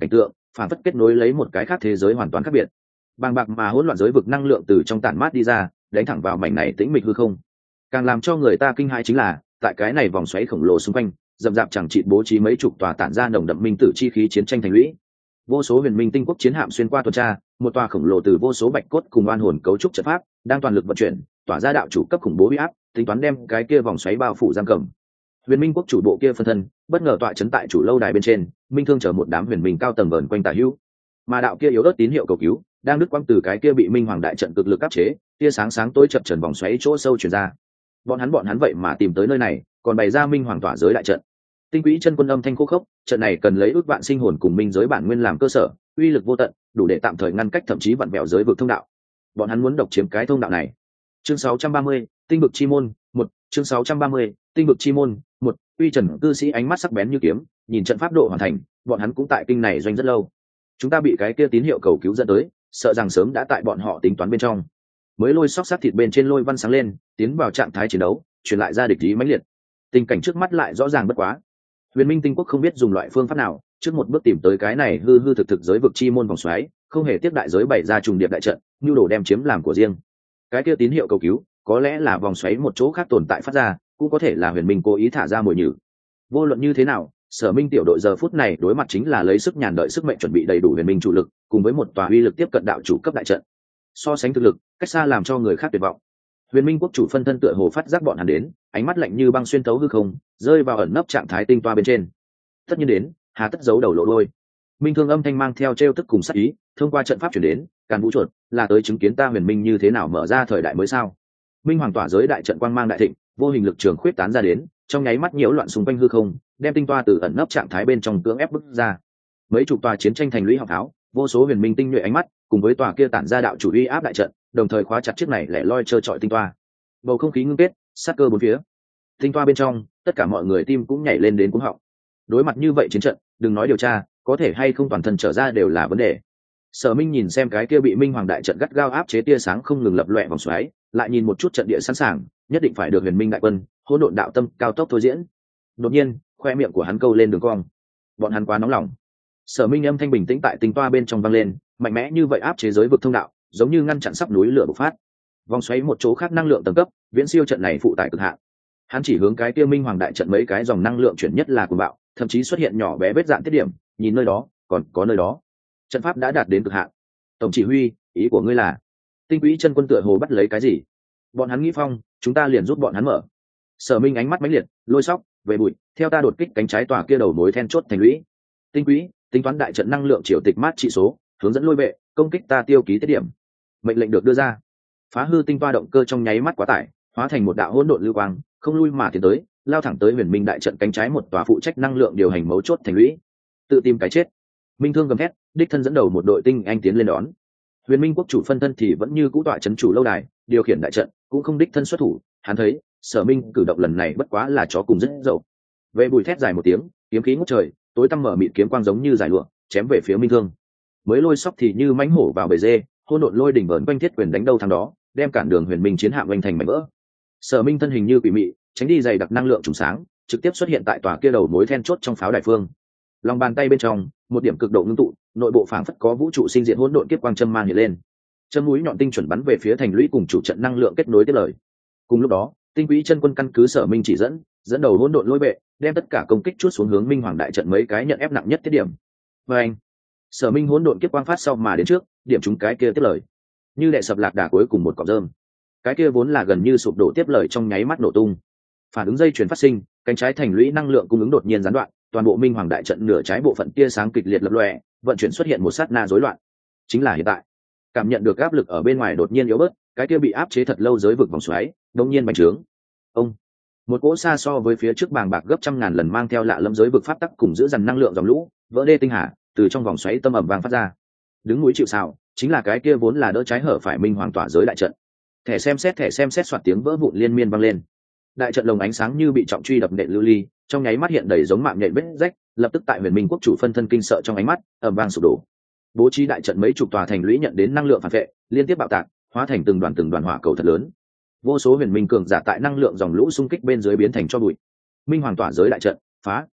phản phất kết nối lấy một cái khác thế giới hoàn toàn khác biệt. Bàng bạc mà hỗn loạn giới vực năng lượng từ trong tản mát đi ra, đánh thẳng vào mảnh này tĩnh mịch hư không. Càng làm cho người ta kinh hãi chính là, tại cái này vòng xoáy khổng lồ xung quanh, rậm rạp chẳng chịt bố trí mấy chục tòa tản ra nồng đậm minh tử chi khí chiến tranh thành lũy. Vô số huyền minh tinh quốc chiến hạm xuyên qua tuần tra, một tòa khổng lồ từ vô số bạch cốt cùng oan hồn cấu trúc trận pháp, đang toàn lực vận chuyển, tỏa ra đạo chủ cấp khủng bố uy áp, tính toán đem cái kia vòng xoáy bao phủ giam cầm. Huyền minh quốc chủ bộ kia phân thân, bất ngờ tọa chấn tại chủ lâu đài bên trên, minh thương chở một đám huyền minh cao tầng vờn quanh tả hữu. Mà đạo kia yếu ớt tín hiệu cầu cứu, đang đứt quãng từ cái kia bị minh hoàng đại trận cực lực áp chế, tia sáng sáng tối chập chờn vòng xoáy chỗ sâu truyền ra. Bọn hắn bọn hắn vậy mà tìm tới nơi này, còn bày ra minh hoàng tỏa giới đại trận. Tinh quỹ chân quân âm thanh khô khốc, trận này cần lấy ước vạn sinh hồn cùng minh giới bản nguyên làm cơ sở, uy lực vô tận, đủ để tạm thời ngăn cách thậm chí vặn vẹo giới vực thông đạo. Bọn hắn muốn độc chiếm cái thông đạo này. Chương sáu trăm ba mươi, tinh vực chi môn, một, chương sáu trăm ba mươi, tinh vực chi môn, một, uy trần cư sĩ ánh mắt sắc bén như kiếm, nhìn trận pháp độ hoàn thành, bọn hắn cũng tại kinh này doanh rất lâu. Chúng ta bị cái kia tín hiệu cầu cứu dẫn tới, sợ rằng sớm đã tại bọn họ tính toán bên trong. Mới lôi sóc sát thịt bên trên lôi văn sáng lên, tiến vào trạng thái chiến đấu, truyền lại ra địch ý mãnh liệt. Tình cảnh trước mắt lại rõ ràng bất quá. Huyền Minh Tinh Quốc không biết dùng loại phương pháp nào, trước một bước tìm tới cái này hư hư thực thực giới vực chi môn vòng xoáy, không hề tiếp đại giới bày ra trùng điệp đại trận, nhu đồ đem chiếm làm của riêng. Cái kia tín hiệu cầu cứu, có lẽ là vòng xoáy một chỗ khác tồn tại phát ra, cũng có thể là Huyền Minh cố ý thả ra mồi nhử. Vô luận như thế nào, Sở Minh tiểu đội giờ phút này đối mặt chính là lấy sức nhàn đợi sức mệnh chuẩn bị đầy đủ Huyền Minh chủ lực, cùng với một tòa uy lực tiếp cận đạo chủ cấp đại trận. So sánh thực lực, cách xa làm cho người khác tuyệt vọng. Huyền Minh quốc chủ phân thân tựa hồ phát giác bọn hắn đến, ánh mắt lạnh như băng xuyên thấu hư không, rơi vào ẩn nấp trạng thái tinh toa bên trên. Tất nhiên đến, hà tất giấu đầu lộ đôi. Minh thương âm thanh mang theo trêu tức cùng sát ý, thông qua trận pháp chuyển đến, Càn Vũ chuột, là tới chứng kiến ta Huyền Minh như thế nào mở ra thời đại mới sao? Minh hoàng tỏa giới đại trận quang mang đại thịnh, vô hình lực trường khuyết tán ra đến, trong nháy mắt nhiễu loạn xung quanh hư không, đem tinh toa từ ẩn nấp trạng thái bên trong cưỡng ép bức ra. Mấy chục tòa chiến tranh thành lũy họng tháo, vô số huyền minh tinh nhuệ ánh mắt, cùng với tòa kia tản ra đạo chủ uy áp đại trận, đồng thời khóa chặt chiếc này lẻ loi trơ trọi tinh toa. Bầu không khí ngưng kết, sát cơ bốn phía. Tinh toa bên trong, tất cả mọi người tim cũng nhảy lên đến cuống họng. Đối mặt như vậy chiến trận, đừng nói điều tra, có thể hay không toàn thân trở ra đều là vấn đề. Sở Minh nhìn xem cái kia bị Minh Hoàng đại trận gắt gao áp chế tia sáng không ngừng lập loè vòng xoáy, lại nhìn một chút trận địa sẵn sàng, nhất định phải được Huyền Minh đại quân, hỗn độn đạo tâm cao tốc thôi diễn. Đột nhiên, khoe miệng của hắn câu lên đường cong. Bọn hắn quá nóng lòng. Sở Minh âm thanh bình tĩnh tại tinh toa bên trong vang lên, mạnh mẽ như vậy áp chế giới vực thông đạo, giống như ngăn chặn sắp núi lửa bộc phát. Vòng xoáy một chỗ khác năng lượng tầng cấp, viễn siêu trận này phụ tải cực hạn. Hắn chỉ hướng cái kia Minh Hoàng đại trận mấy cái dòng năng lượng chuyển nhất là cuồng bạo, thậm chí xuất hiện nhỏ bé vết dạn tiết điểm, nhìn nơi đó, còn có nơi đó. Trận pháp đã đạt đến cực hạn. Tổng chỉ huy, ý của ngươi là? Tinh quỹ chân quân tựa hồ bắt lấy cái gì? Bọn hắn nghĩ phong, chúng ta liền giúp bọn hắn mở. Sở Minh ánh mắt mãnh liệt, lôi sóc, về bụi, theo ta đột kích cánh trái tòa kia đầu mối then chốt thành lũy. Tinh quỹ, tính toán đại trận năng lượng triều tịch mát trị số, hướng dẫn lôi vệ, công kích ta tiêu ký tiết điểm. Mệnh lệnh được đưa ra. Phá hư tinh toa động cơ trong nháy mắt quá tải, hóa thành một đạo hỗn độn lưu quang, không lui mà tiến tới, lao thẳng tới Huyền Minh đại trận cánh trái một tòa phụ trách năng lượng điều hành mấu chốt thành lũy. Tự tìm cái chết. Minh thương gầm thét, đích thân dẫn đầu một đội tinh anh tiến lên đón. Huyền Minh quốc chủ phân thân thì vẫn như cũ tọa trấn chủ lâu đài, điều khiển đại trận, cũng không đích thân xuất thủ. Hắn thấy, Sở Minh cử động lần này bất quá là chó cùng rất dậu. Vệ bùi thét dài một tiếng, kiếm khí ngút trời, tối tăm mở mịt kiếm quang giống như giải lụa, chém về phía Minh thương. Mới lôi sóc thì như mãnh hổ vào bầy dê, hỗn độn lôi đỉnh vờn quanh thiết quyền đánh đâu thằng đó, đem cản đường Huyền Minh chiến hạm vành thành mảnh vỡ. Sở Minh thân hình như quỷ mị, tránh đi dày đặc năng lượng trùng sáng, trực tiếp xuất hiện tại tòa kia đầu mối then chốt trong pháo đài phương. Lòng bàn tay bên trong, một điểm cực độ ngưng tụ, nội bộ phảng phất có vũ trụ sinh diệt hỗn độn kiếp quang châm man hiện lên. Châm mũi nhọn tinh chuẩn bắn về phía thành lũy cùng chủ trận năng lượng kết nối tiếp lời. Cùng lúc đó, tinh quỹ chân quân căn cứ Sở Minh chỉ dẫn, dẫn đầu hỗn độn lôi bệ, đem tất cả công kích chút xuống hướng Minh Hoàng đại trận mấy cái nhận ép nặng nhất tiết điểm. Và anh, Sở Minh hỗn độn kiếp quang phát sau mà đến trước, điểm chúng cái kia tiếp lời, như đệ sập lạc đà cuối cùng một cọng rơm. Cái kia vốn là gần như sụp đổ tiếp lời trong nháy mắt nổ tung. Phản ứng dây chuyền phát sinh, cánh trái thành lũy năng lượng cung ứng đột nhiên gián đoạn, toàn bộ Minh Hoàng đại trận nửa trái bộ phận tia sáng kịch liệt lập lòe, vận chuyển xuất hiện một sát na rối loạn. Chính là hiện tại, cảm nhận được áp lực ở bên ngoài đột nhiên yếu bớt, cái kia bị áp chế thật lâu giới vực vòng xoáy, đột nhiên bành trướng. Ông, một cỗ xa so với phía trước bàng bạc gấp trăm ngàn lần mang theo lạ lâm giới vực pháp tắc cùng giữ dằn năng lượng dòng lũ, vỡ đê tinh hà, từ trong vòng xoáy tâm ẩm vang phát ra. Đứng núi chịu sào, chính là cái kia vốn là đỡ trái hở phải Minh Hoàng tỏa giới đại trận. Thẻ xem xét thẻ xem xét soạt tiếng vỡ vụn liên miên vang lên. Đại trận lồng ánh sáng như bị trọng truy đập nện lưu ly, trong nháy mắt hiện đầy giống mạng nhện vết rách, lập tức tại Huyền Minh quốc chủ phân thân kinh sợ trong ánh mắt, ầm vang sụp đổ. Bố trí đại trận mấy chục tòa thành lũy nhận đến năng lượng phản vệ, liên tiếp bạo tạc, hóa thành từng đoàn từng đoàn hỏa cầu thật lớn. Vô số Huyền Minh cường giả tại năng lượng dòng lũ xung kích bên dưới biến thành cho bụi. Minh Hoàng tỏa giới đại trận phá.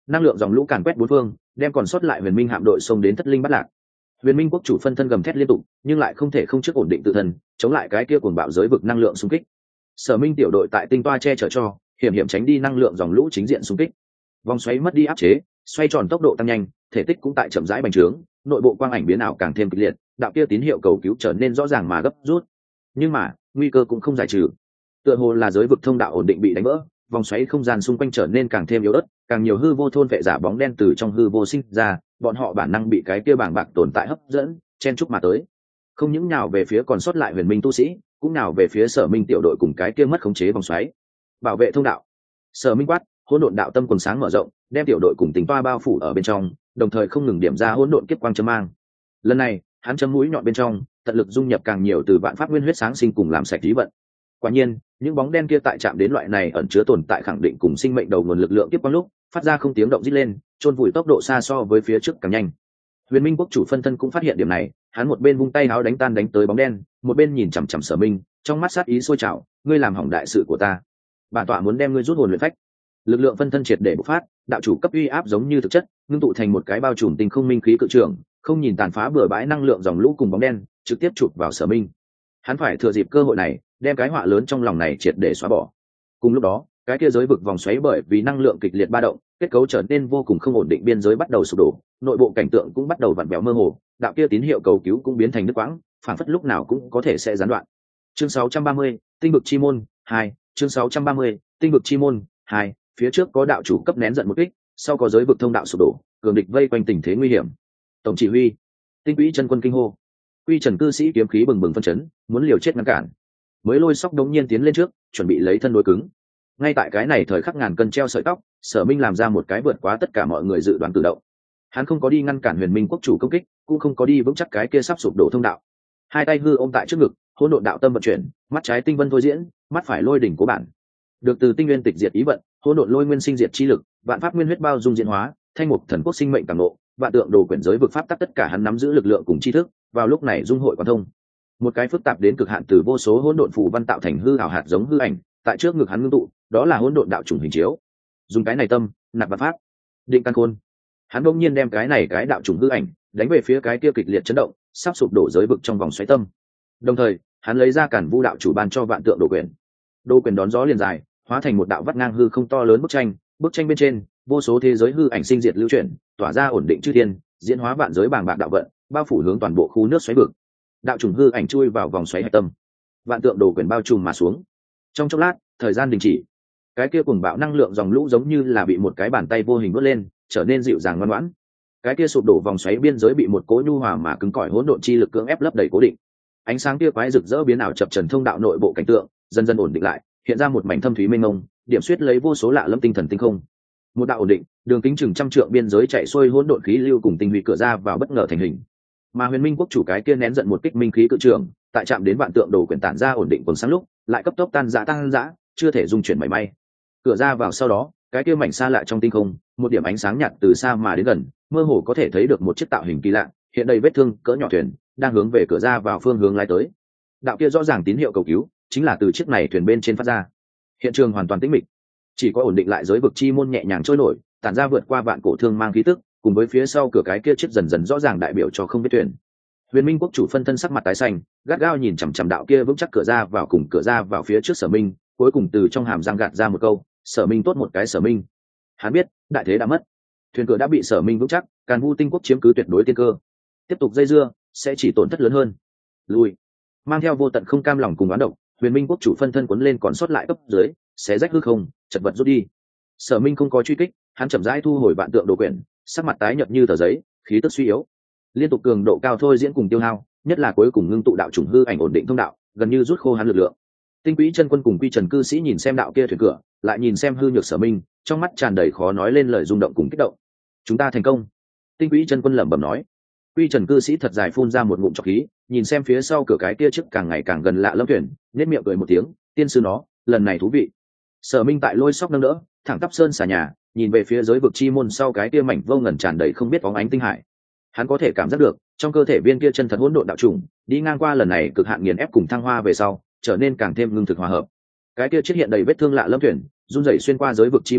năng lượng dòng lũ càn quét bốn phương, đem còn sót lại huyền minh hạm đội xông đến thất linh bắt lạc. Huyền minh quốc chủ phân thân gầm thét liên tục, nhưng lại không thể không trước ổn định tự thân, chống lại cái kia cuồng bạo giới vực năng lượng xung kích. Sở Minh tiểu đội tại tinh toa che chở cho, hiểm hiểm tránh đi năng lượng dòng lũ chính diện xung kích. Vòng xoáy mất đi áp chế, xoay tròn tốc độ tăng nhanh, thể tích cũng tại chậm rãi bành trướng, nội bộ quang ảnh biến ảo càng thêm kịch liệt, đạo kia tín hiệu cầu cứu trở nên rõ ràng mà gấp rút. Nhưng mà, nguy cơ cũng không giải trừ. Tựa hồ là giới vực thông đạo ổn định bị đánh vỡ, vòng xoáy không gian xung quanh trở nên càng thêm yếu ớt, càng nhiều hư vô thôn vệ giả bóng đen từ trong hư vô sinh ra, bọn họ bản năng bị cái kia bảng bạc tồn tại hấp dẫn, chen chúc mà tới. Không những nhào về phía còn sót lại huyền minh tu sĩ, cũng nhào về phía Sở Minh tiểu đội cùng cái kia mất khống chế vòng xoáy. Bảo vệ thông đạo. Sở Minh quát, hỗn độn đạo tâm quần sáng mở rộng, đem tiểu đội cùng tính toa bao phủ ở bên trong, đồng thời không ngừng điểm ra hỗn độn kiếp quang châm mang. Lần này, hắn châm mũi nhọn bên trong, tận lực dung nhập càng nhiều từ vạn pháp nguyên huyết sáng sinh cùng làm sạch lý vận. Quả nhiên, những bóng đen kia tại chạm đến loại này ẩn chứa tồn tại khẳng định cùng sinh mệnh đầu nguồn lực lượng kiếp quang lúc, phát ra không tiếng động rít lên, chôn vùi tốc độ xa so với phía trước càng nhanh. Huyền Minh quốc chủ phân thân cũng phát hiện điểm này, hắn một bên vung tay áo đánh tan đánh tới bóng đen, một bên nhìn chằm chằm Sở Minh, trong mắt sát ý sôi trào, ngươi làm hỏng đại sự của ta. Bản tọa muốn đem ngươi rút hồn luyện phách. Lực lượng phân thân triệt để bộc phát, đạo chủ cấp uy áp giống như thực chất, ngưng tụ thành một cái bao trùm tinh không minh khí cự trường, không nhìn tàn phá bừa bãi năng lượng dòng lũ cùng bóng đen, trực tiếp chụp vào Sở Minh. Hắn phải thừa dịp cơ hội này, đem cái họa lớn trong lòng này triệt để xóa bỏ. Cùng lúc đó, cái kia giới vực vòng xoáy bởi vì năng lượng kịch liệt ba động, kết cấu trở nên vô cùng không ổn định, biên giới bắt đầu sụp đổ, nội bộ cảnh tượng cũng bắt đầu vặn vẹo mơ hồ, đạo kia tín hiệu cầu cứu cũng biến thành đứt quãng, phản phất lúc nào cũng có thể sẽ gián đoạn. Chương sáu trăm ba mươi, tinh vực chi môn hai, chương sáu trăm ba mươi, tinh vực chi môn hai, phía trước có đạo chủ cấp nén giận một kích, sau có giới vực thông đạo sụp đổ, cường địch vây quanh tình thế nguy hiểm. Tổng chỉ huy, Tinh Quỹ chân quân kinh hô. Quy Trần cư sĩ kiếm khí bừng bừng phân chấn, muốn liều chết ngăn cản. Mới Lôi Sóc đống nhiên tiến lên trước, chuẩn bị lấy thân đối cứng. Ngay tại cái này thời khắc ngàn cân treo sợi tóc, Sở Minh làm ra một cái vượt quá tất cả mọi người dự đoán cử động. Hắn không có đi ngăn cản Huyền Minh quốc chủ công kích, cũng không có đi vững chắc cái kia sắp sụp đổ thông đạo. Hai tay hư ôm tại trước ngực, hỗn độn đạo tâm vận chuyển, mắt trái tinh vân thôi diễn, mắt phải lôi đỉnh cố bản. Được từ tinh nguyên tịch diệt ý vận, hỗn độn lôi nguyên sinh diệt chi lực, vạn pháp nguyên huyết bao dung diễn hóa, thanh mục thần quốc sinh mệnh càng nộ, vạn tượng đồ quyển giới vực pháp tắc tất cả hắn nắm giữ lực lượng cùng tri thức, vào lúc này dung hội quan thông. Một cái phức tạp đến cực hạn từ vô số hỗn độn phù văn tạo thành hư ảo hạt giống hư ảnh, tại trước ngực hắn ngưng tụ, đó là hỗn độn đạo chủng hình chiếu. Dùng cái này tâm, nạp vạn pháp, định căn khôn. Hắn bỗng nhiên đem cái này cái đạo chủng hư ảnh đánh về phía cái kia kịch liệt chấn động, sắp sụp đổ giới vực trong vòng xoáy tâm. Đồng thời, hắn lấy ra Càn Vu đạo chủ ban cho vạn tượng đồ quyển. Đồ quyển đón gió liền dài, hóa thành một đạo vắt ngang hư không to lớn bức tranh, bức tranh bên trên, vô số thế giới hư ảnh sinh diệt lưu chuyển, tỏa ra ổn định chư thiên, diễn hóa vạn giới bàng bạc đạo vận, bao phủ hướng toàn bộ khu nước xoáy vực. Đạo trùng hư ảnh chui vào vòng xoáy hạch tâm, vạn tượng đồ quyển bao trùm mà xuống. Trong chốc lát, thời gian đình chỉ. Cái kia cuồng bạo năng lượng dòng lũ giống như là bị một cái bàn tay vô hình vớt lên, trở nên dịu dàng ngoan ngoãn. Cái kia sụp đổ vòng xoáy biên giới bị một cỗ nhu hòa mà cứng cỏi hỗn độn chi lực cưỡng ép lấp đầy cố định. Ánh sáng kia quái rực rỡ biến ảo chập trần thông đạo nội bộ cảnh tượng, dần dần ổn định lại, hiện ra một mảnh thâm thúy mênh mông, điểm xuyết lấy vô số lạ lâm tinh thần tinh không. Một đạo ổn định, đường kính chừng trăm trượng biên giới chạy xuôi hỗn độn khí lưu cùng tinh huy cửa ra vào bất ngờ thành hình. Mà Huyền Minh quốc chủ cái kia nén giận một kích minh khí cự trường, tại chạm đến vạn tượng đồ quyển tản ra ổn định còn sáng lúc, lại cấp tốc tan rã tan rã, chưa thể dung chuyển mảy may. Cửa ra vào sau đó, cái kia mảnh xa lạ trong tinh không, một điểm ánh sáng nhạt từ xa mà đến gần, mơ hồ có thể thấy được một chiếc tạo hình kỳ lạ, hiện đầy vết thương cỡ nhỏ thuyền, đang hướng về cửa ra vào phương hướng lái tới. Đạo kia rõ ràng tín hiệu cầu cứu, chính là từ chiếc này thuyền bên trên phát ra. Hiện trường hoàn toàn tĩnh mịch, chỉ có ổn định lại giới vực chi môn nhẹ nhàng trôi nổi, tản ra vượt qua vạn cổ thương mang khí tức, cùng với phía sau cửa cái kia chiếc dần dần rõ ràng đại biểu cho không biết thuyền. Huyền Minh quốc chủ phân thân sắc mặt tái xanh, gắt gao nhìn chằm chằm đạo kia vững chắc cửa ra vào cùng cửa ra vào phía trước Sở Minh, cuối cùng từ trong hàm răng gạt ra một câu, Sở Minh tốt một cái Sở Minh. Hắn biết, đại thế đã mất, thuyền cửa đã bị Sở Minh vững chắc, Càn Vu tinh quốc chiếm cứ tuyệt đối tiên cơ. Tiếp tục dây dưa, sẽ chỉ tổn thất lớn hơn. Lùi. Mang theo vô tận không cam lòng cùng oán độc, Huyền Minh quốc chủ phân thân cuốn lên còn sót lại cấp dưới, xé rách hư không, chật vật rút đi. Sở Minh không có truy kích, hắn chậm rãi thu hồi vạn tượng đồ quyển, sắc mặt tái nhợt như tờ giấy, khí tức suy yếu. Liên tục cường độ cao thôi diễn cùng tiêu hao, nhất là cuối cùng ngưng tụ đạo chủng hư ảnh ổn định thông đạo, gần như rút khô hắn lực lượng. Tinh Quỹ chân quân cùng Quy Trần cư sĩ nhìn xem đạo kia thuyền cửa, lại nhìn xem hư nhược Sở Minh, trong mắt tràn đầy khó nói lên lời rung động cùng kích động. Chúng ta thành công. Tinh Quỹ chân quân lẩm bẩm nói. Quy Trần cư sĩ thật dài phun ra một ngụm trọc khí, nhìn xem phía sau cửa cái kia trước càng ngày càng gần lạ lâm thuyền, nhếch miệng cười một tiếng, tiên sư nó, lần này thú vị. Sở Minh tại lôi sóc nâng đỡ, thẳng tắp sơn xà nhà, nhìn về phía giới vực chi môn sau cái kia mảnh vô ngần tràn đầy không biết bóng ánh tinh hải. Hắn có thể cảm giác được, trong cơ thể viên kia chân thật hỗn độn đạo trùng, đi ngang qua lần này cực hạn nghiền ép cùng thăng hoa về sau, trở nên càng thêm ngưng thực hòa hợp. Cái kia chiết hiện đầy vết thương lạ lâm thuyền, run rẩy xuyên qua giới vực chi môn,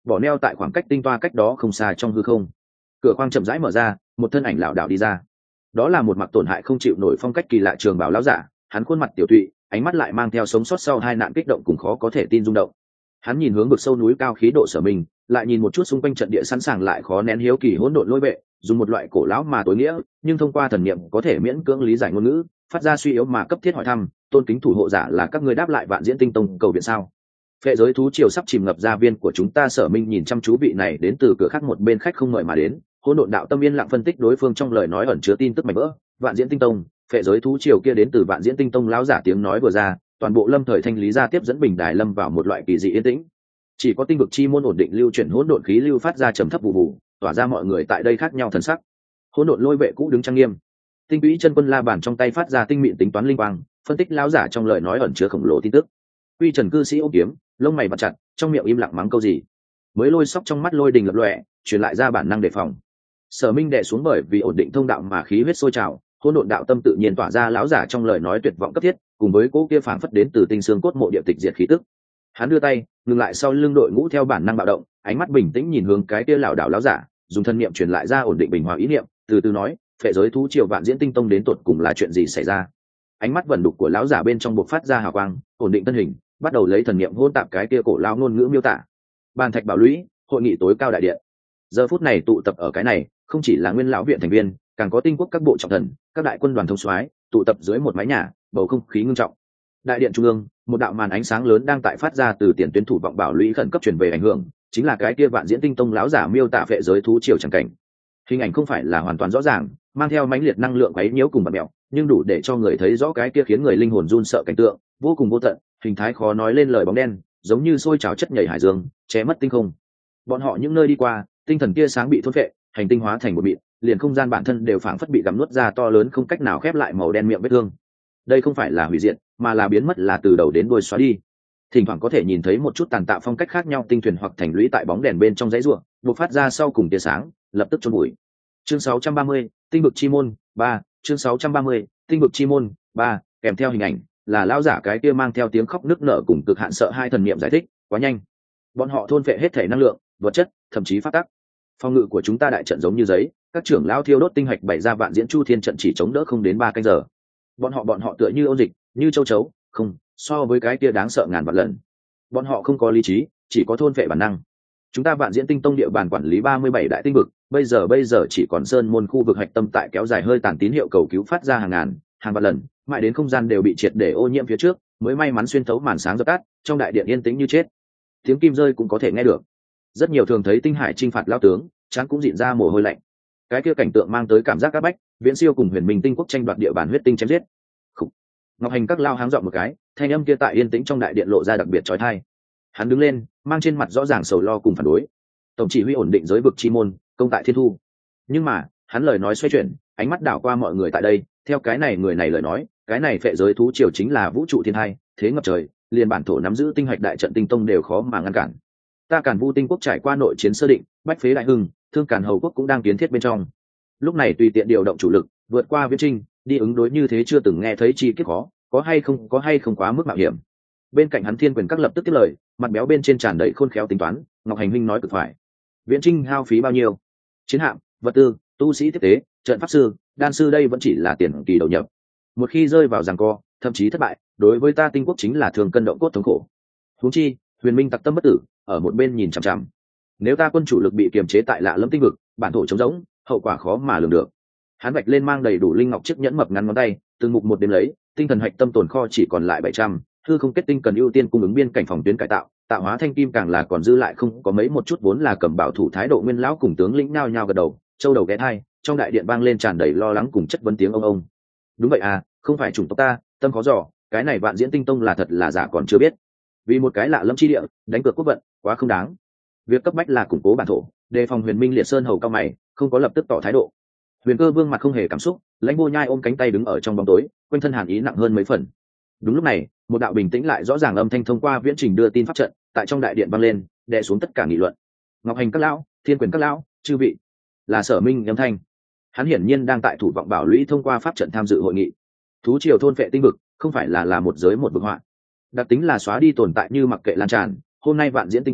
bỏ neo tại khoảng cách tinh toa cách đó không xa trong hư không. Cửa khoang chậm rãi mở ra, một thân ảnh lảo đảo đi ra. Đó là một mặc tổn hại không chịu nổi phong cách kỳ lạ trường bảo lão giả, hắn khuôn mặt tiểu tụy, ánh mắt lại mang theo sống sót sau hai nạn kích động cùng khó có thể tin rung động. Hắn nhìn hướng vực sâu núi cao khí độ Sở Minh, lại nhìn một chút xung quanh trận địa sẵn sàng lại khó nén hiếu kỳ hỗn độn lôi vệ, dùng một loại cổ lão mà tối nghĩa, nhưng thông qua thần niệm có thể miễn cưỡng lý giải ngôn ngữ, phát ra suy yếu mà cấp thiết hỏi thăm, tôn kính thủ hộ giả là các ngươi đáp lại Vạn Diễn Tinh Tông cầu viện sao? Phệ giới thú triều sắp chìm ngập gia viên của chúng ta. Sở Minh nhìn chăm chú vị này đến từ cửa khác một bên khách không mời mà đến, hỗn độn đạo tâm yên lặng phân tích đối phương trong lời nói ẩn chứa tin tức mảnh vỡ. Vạn Diễn Tinh Tông, phệ giới thú triều kia đến từ Vạn Diễn Tinh Tông lão giả tiếng nói vừa ra, toàn bộ lâm thời thanh lý ra tiếp dẫn bình đài lâm vào một loại kỳ dị yên tĩnh. Chỉ có tinh vực chi môn ổn định lưu chuyển hỗn độn khí lưu phát ra trầm thấp vụ vụ, tỏa ra mọi người tại đây khác nhau thần sắc. Hỗn độn lôi vệ cũ đứng trang nghiêm, tinh quỹ chân quân la bàn trong tay phát ra tinh mịn tính toán linh quang, phân tích lão giả trong lời nói ẩn chứa khổng lồ tin tức. Quy Trần cư sĩ ôm kiếm, lông mày vặn chặt, trong miệng im lặng mắng câu gì. Mới lôi sóc trong mắt lôi đình lập lòe, truyền lại ra bản năng đề phòng. Sở Minh đè xuống bởi vì ổn định thông đạo mà khí huyết sôi trào, hỗn độn đạo tâm tự nhiên tỏa ra lão giả trong lời nói tuyệt vọng cấp thiết, cùng với cỗ kia phảng phất đến từ tinh xương cốt mộ địa tịch diệt khí tức. Hắn đưa tay ngừng lại sau lưng đội ngũ theo bản năng bạo động, ánh mắt bình tĩnh nhìn hướng cái kia lảo đảo lão giả, dùng thân niệm truyền lại ra ổn định bình hòa ý niệm, từ từ nói, phệ giới thú triều Vạn Diễn Tinh Tông đến tột cùng là chuyện gì xảy ra? Ánh mắt vẩn đục của lão giả bên trong bộc phát ra hào quang, ổn định thân hình, bắt đầu lấy thần niệm hôn tạp cái kia cổ lão ngôn ngữ miêu tả. Bàn thạch bảo lũy, hội nghị tối cao đại điện. Giờ phút này tụ tập ở cái này, không chỉ là nguyên lão viện thành viên, càng có tinh quốc các bộ trọng thần, các đại quân đoàn thông soái, tụ tập dưới một mái nhà, bầu không khí ngưng trọng. Đại điện trung ương, một đạo màn ánh sáng lớn đang tại phát ra từ tiền tuyến thủ vọng bảo lũy khẩn cấp truyền về ảnh hưởng, chính là cái kia Vạn Diễn Tinh Tông lão giả miêu tả phệ giới thú triều chẳng cảnh. Hình ảnh không phải là hoàn toàn rõ ràng, mang theo mãnh liệt năng lượng quấy nhiễu cùng bạt mèo, nhưng đủ để cho người thấy rõ cái kia khiến người linh hồn run sợ cảnh tượng, vô cùng vô tận, hình thái khó nói lên lời bóng đen, giống như sôi trào chất nhảy hải dương, che mất tinh không. Bọn họ những nơi đi qua, tinh thần tia sáng bị thôn phệ, hành tinh hóa thành một mịn, liền không gian bản thân đều phảng phất bị gặm nuốt ra to lớn không cách nào khép lại màu đen miệng vết thương. Đây không phải là hủy diệt, mà là biến mất là từ đầu đến đuôi xóa đi. Thỉnh thoảng có thể nhìn thấy một chút tàn tạo phong cách khác nhau tinh thuyền hoặc thành lũy tại bóng đèn bên trong dãy ruộng, bộc phát ra sau cùng tia sáng, lập tức chôn bụi. Chương sáu trăm ba mươi, tinh vực chi môn ba. Chương sáu trăm ba mươi, tinh vực chi môn ba. Kèm theo hình ảnh là lão giả cái kia mang theo tiếng khóc nức nở cùng cực hạn sợ hai thần niệm giải thích, quá nhanh. Bọn họ thôn phệ hết thể năng lượng, vật chất, thậm chí pháp tắc. Phòng ngự của chúng ta đại trận giống như giấy, các trưởng lão thiêu đốt tinh hạch bày ra Vạn Diễn Chu Thiên trận chỉ chống đỡ không đến ba canh giờ. Bọn họ bọn họ tựa như ôn dịch, như châu chấu, không, so với cái kia đáng sợ ngàn vạn lần. Bọn họ không có lý trí, chỉ có thôn phệ bản năng. Chúng ta Vạn Diễn Tinh Tông địa bàn quản lý ba mươi bảy đại tinh vực, bây giờ bây giờ chỉ còn sơn môn khu vực hạch tâm tại kéo dài hơi tàn tín hiệu cầu cứu phát ra hàng ngàn, hàng vạn lần, mãi đến không gian đều bị triệt để ô nhiễm phía trước, mới may mắn xuyên thấu màn sáng dập tắt, trong đại điện yên tĩnh như chết. Tiếng kim rơi cũng có thể nghe được. Rất nhiều thường thấy tinh hải chinh phạt lao tướng, trán cũng dịn ra mồ hôi lạnh. Cái kia cảnh tượng mang tới cảm giác áp bách, viễn siêu cùng Huyền Minh Tinh quốc tranh đoạt địa bàn huyết tinh chém giết. Khủ. Ngọc Hành các lao háng giọng một cái, thanh âm kia tại yên tĩnh trong đại điện lộ ra đặc biệt chói tai. Hắn đứng lên, mang trên mặt rõ ràng sầu lo cùng phản đối. Tổng chỉ huy ổn định giới vực chi môn, công tại thiên thu. Nhưng mà, hắn lời nói xoay chuyển, ánh mắt đảo qua mọi người tại đây, theo cái này người này lời nói, cái này phệ giới thú triều chính là vũ trụ thiên hai, thế ngập trời, liền bản thổ nắm giữ tinh hạch đại trận tinh tông đều khó mà ngăn cản. Ta Càn Vu Tinh quốc trải qua nội chiến sơ định, bách phế đại hưng, thương Càn Hầu quốc cũng đang kiến thiết bên trong. Lúc này tùy tiện điều động chủ lực, vượt qua viễn trinh, đi ứng đối như thế chưa từng nghe thấy chi tiết khó, có hay không, có hay không quá mức mạo hiểm. Bên cạnh hắn Thiên Quyền các lập tức tiếp lời, mặt béo bên trên tràn đầy khôn khéo tính toán, Ngọc Hành huynh nói cực phải. Viễn trinh hao phí bao nhiêu? Chiến hạm, vật tư, tu sĩ tiếp tế, trận pháp sư, đan sư đây vẫn chỉ là tiền kỳ đầu nhập. Một khi rơi vào giằng co, thậm chí thất bại, đối với ta tinh quốc chính là thường cân động cốt thống khổ. Huống chi, Huyền Minh tặc tâm bất tử, ở một bên nhìn chằm chằm. Nếu ta quân chủ lực bị kiềm chế tại lạ lẫm tinh vực, bản thổ trống rỗng, hậu quả khó mà lường được. Hắn vạch lên mang đầy đủ linh ngọc chiếc nhẫn mập ngắn ngón tay, từng mục một đếm lấy, tinh thần hạch tâm tồn kho chỉ còn lại bảy trăm, hư không kết tinh cần ưu tiên cung ứng biên cảnh phòng tuyến cải tạo, tạo hóa thanh kim càng là còn dư lại không có mấy một chút vốn là cầm bảo thủ thái độ nguyên lão cùng tướng lĩnh nhao nhao gật đầu, châu đầu ghé thai, trong đại điện vang lên tràn đầy lo lắng cùng chất vấn tiếng ông ông. Đúng vậy à, không phải chủng tộc ta, tâm khó dò, cái này Vạn Diễn Tinh Tông là thật là giả còn chưa biết. Vì một cái lạ lâm chi địa, đánh cược quốc vận, quá không đáng. Việc cấp bách là củng cố bản thổ, đề phòng Huyền Minh liệt sơn hầu cao mày, không có lập tức tỏ thái độ. Huyền Cơ Vương mặt không hề cảm xúc, lãnh vô nhai ôm cánh tay đứng ở trong bóng tối, quanh thân hàn ý nặng hơn mấy phần. Đúng lúc này, một đạo bình tĩnh lại rõ ràng âm thanh thông qua viễn trình đưa tin pháp trận, tại trong đại điện vang lên, đè xuống tất cả nghị luận. Ngọc Hành các lão, Thiên Quyền các lão, chư vị, là Sở Minh âm thanh. Hắn hiển nhiên đang tại thủ vọng bảo lũy thông qua pháp trận tham dự hội nghị. Thú triều thôn phệ tinh vực, không phải là là một giới một vực họa. Đặc tính là xóa đi tồn tại như mặc kệ lan tràn. Hôm nay Vạn Diễn Tinh Tông,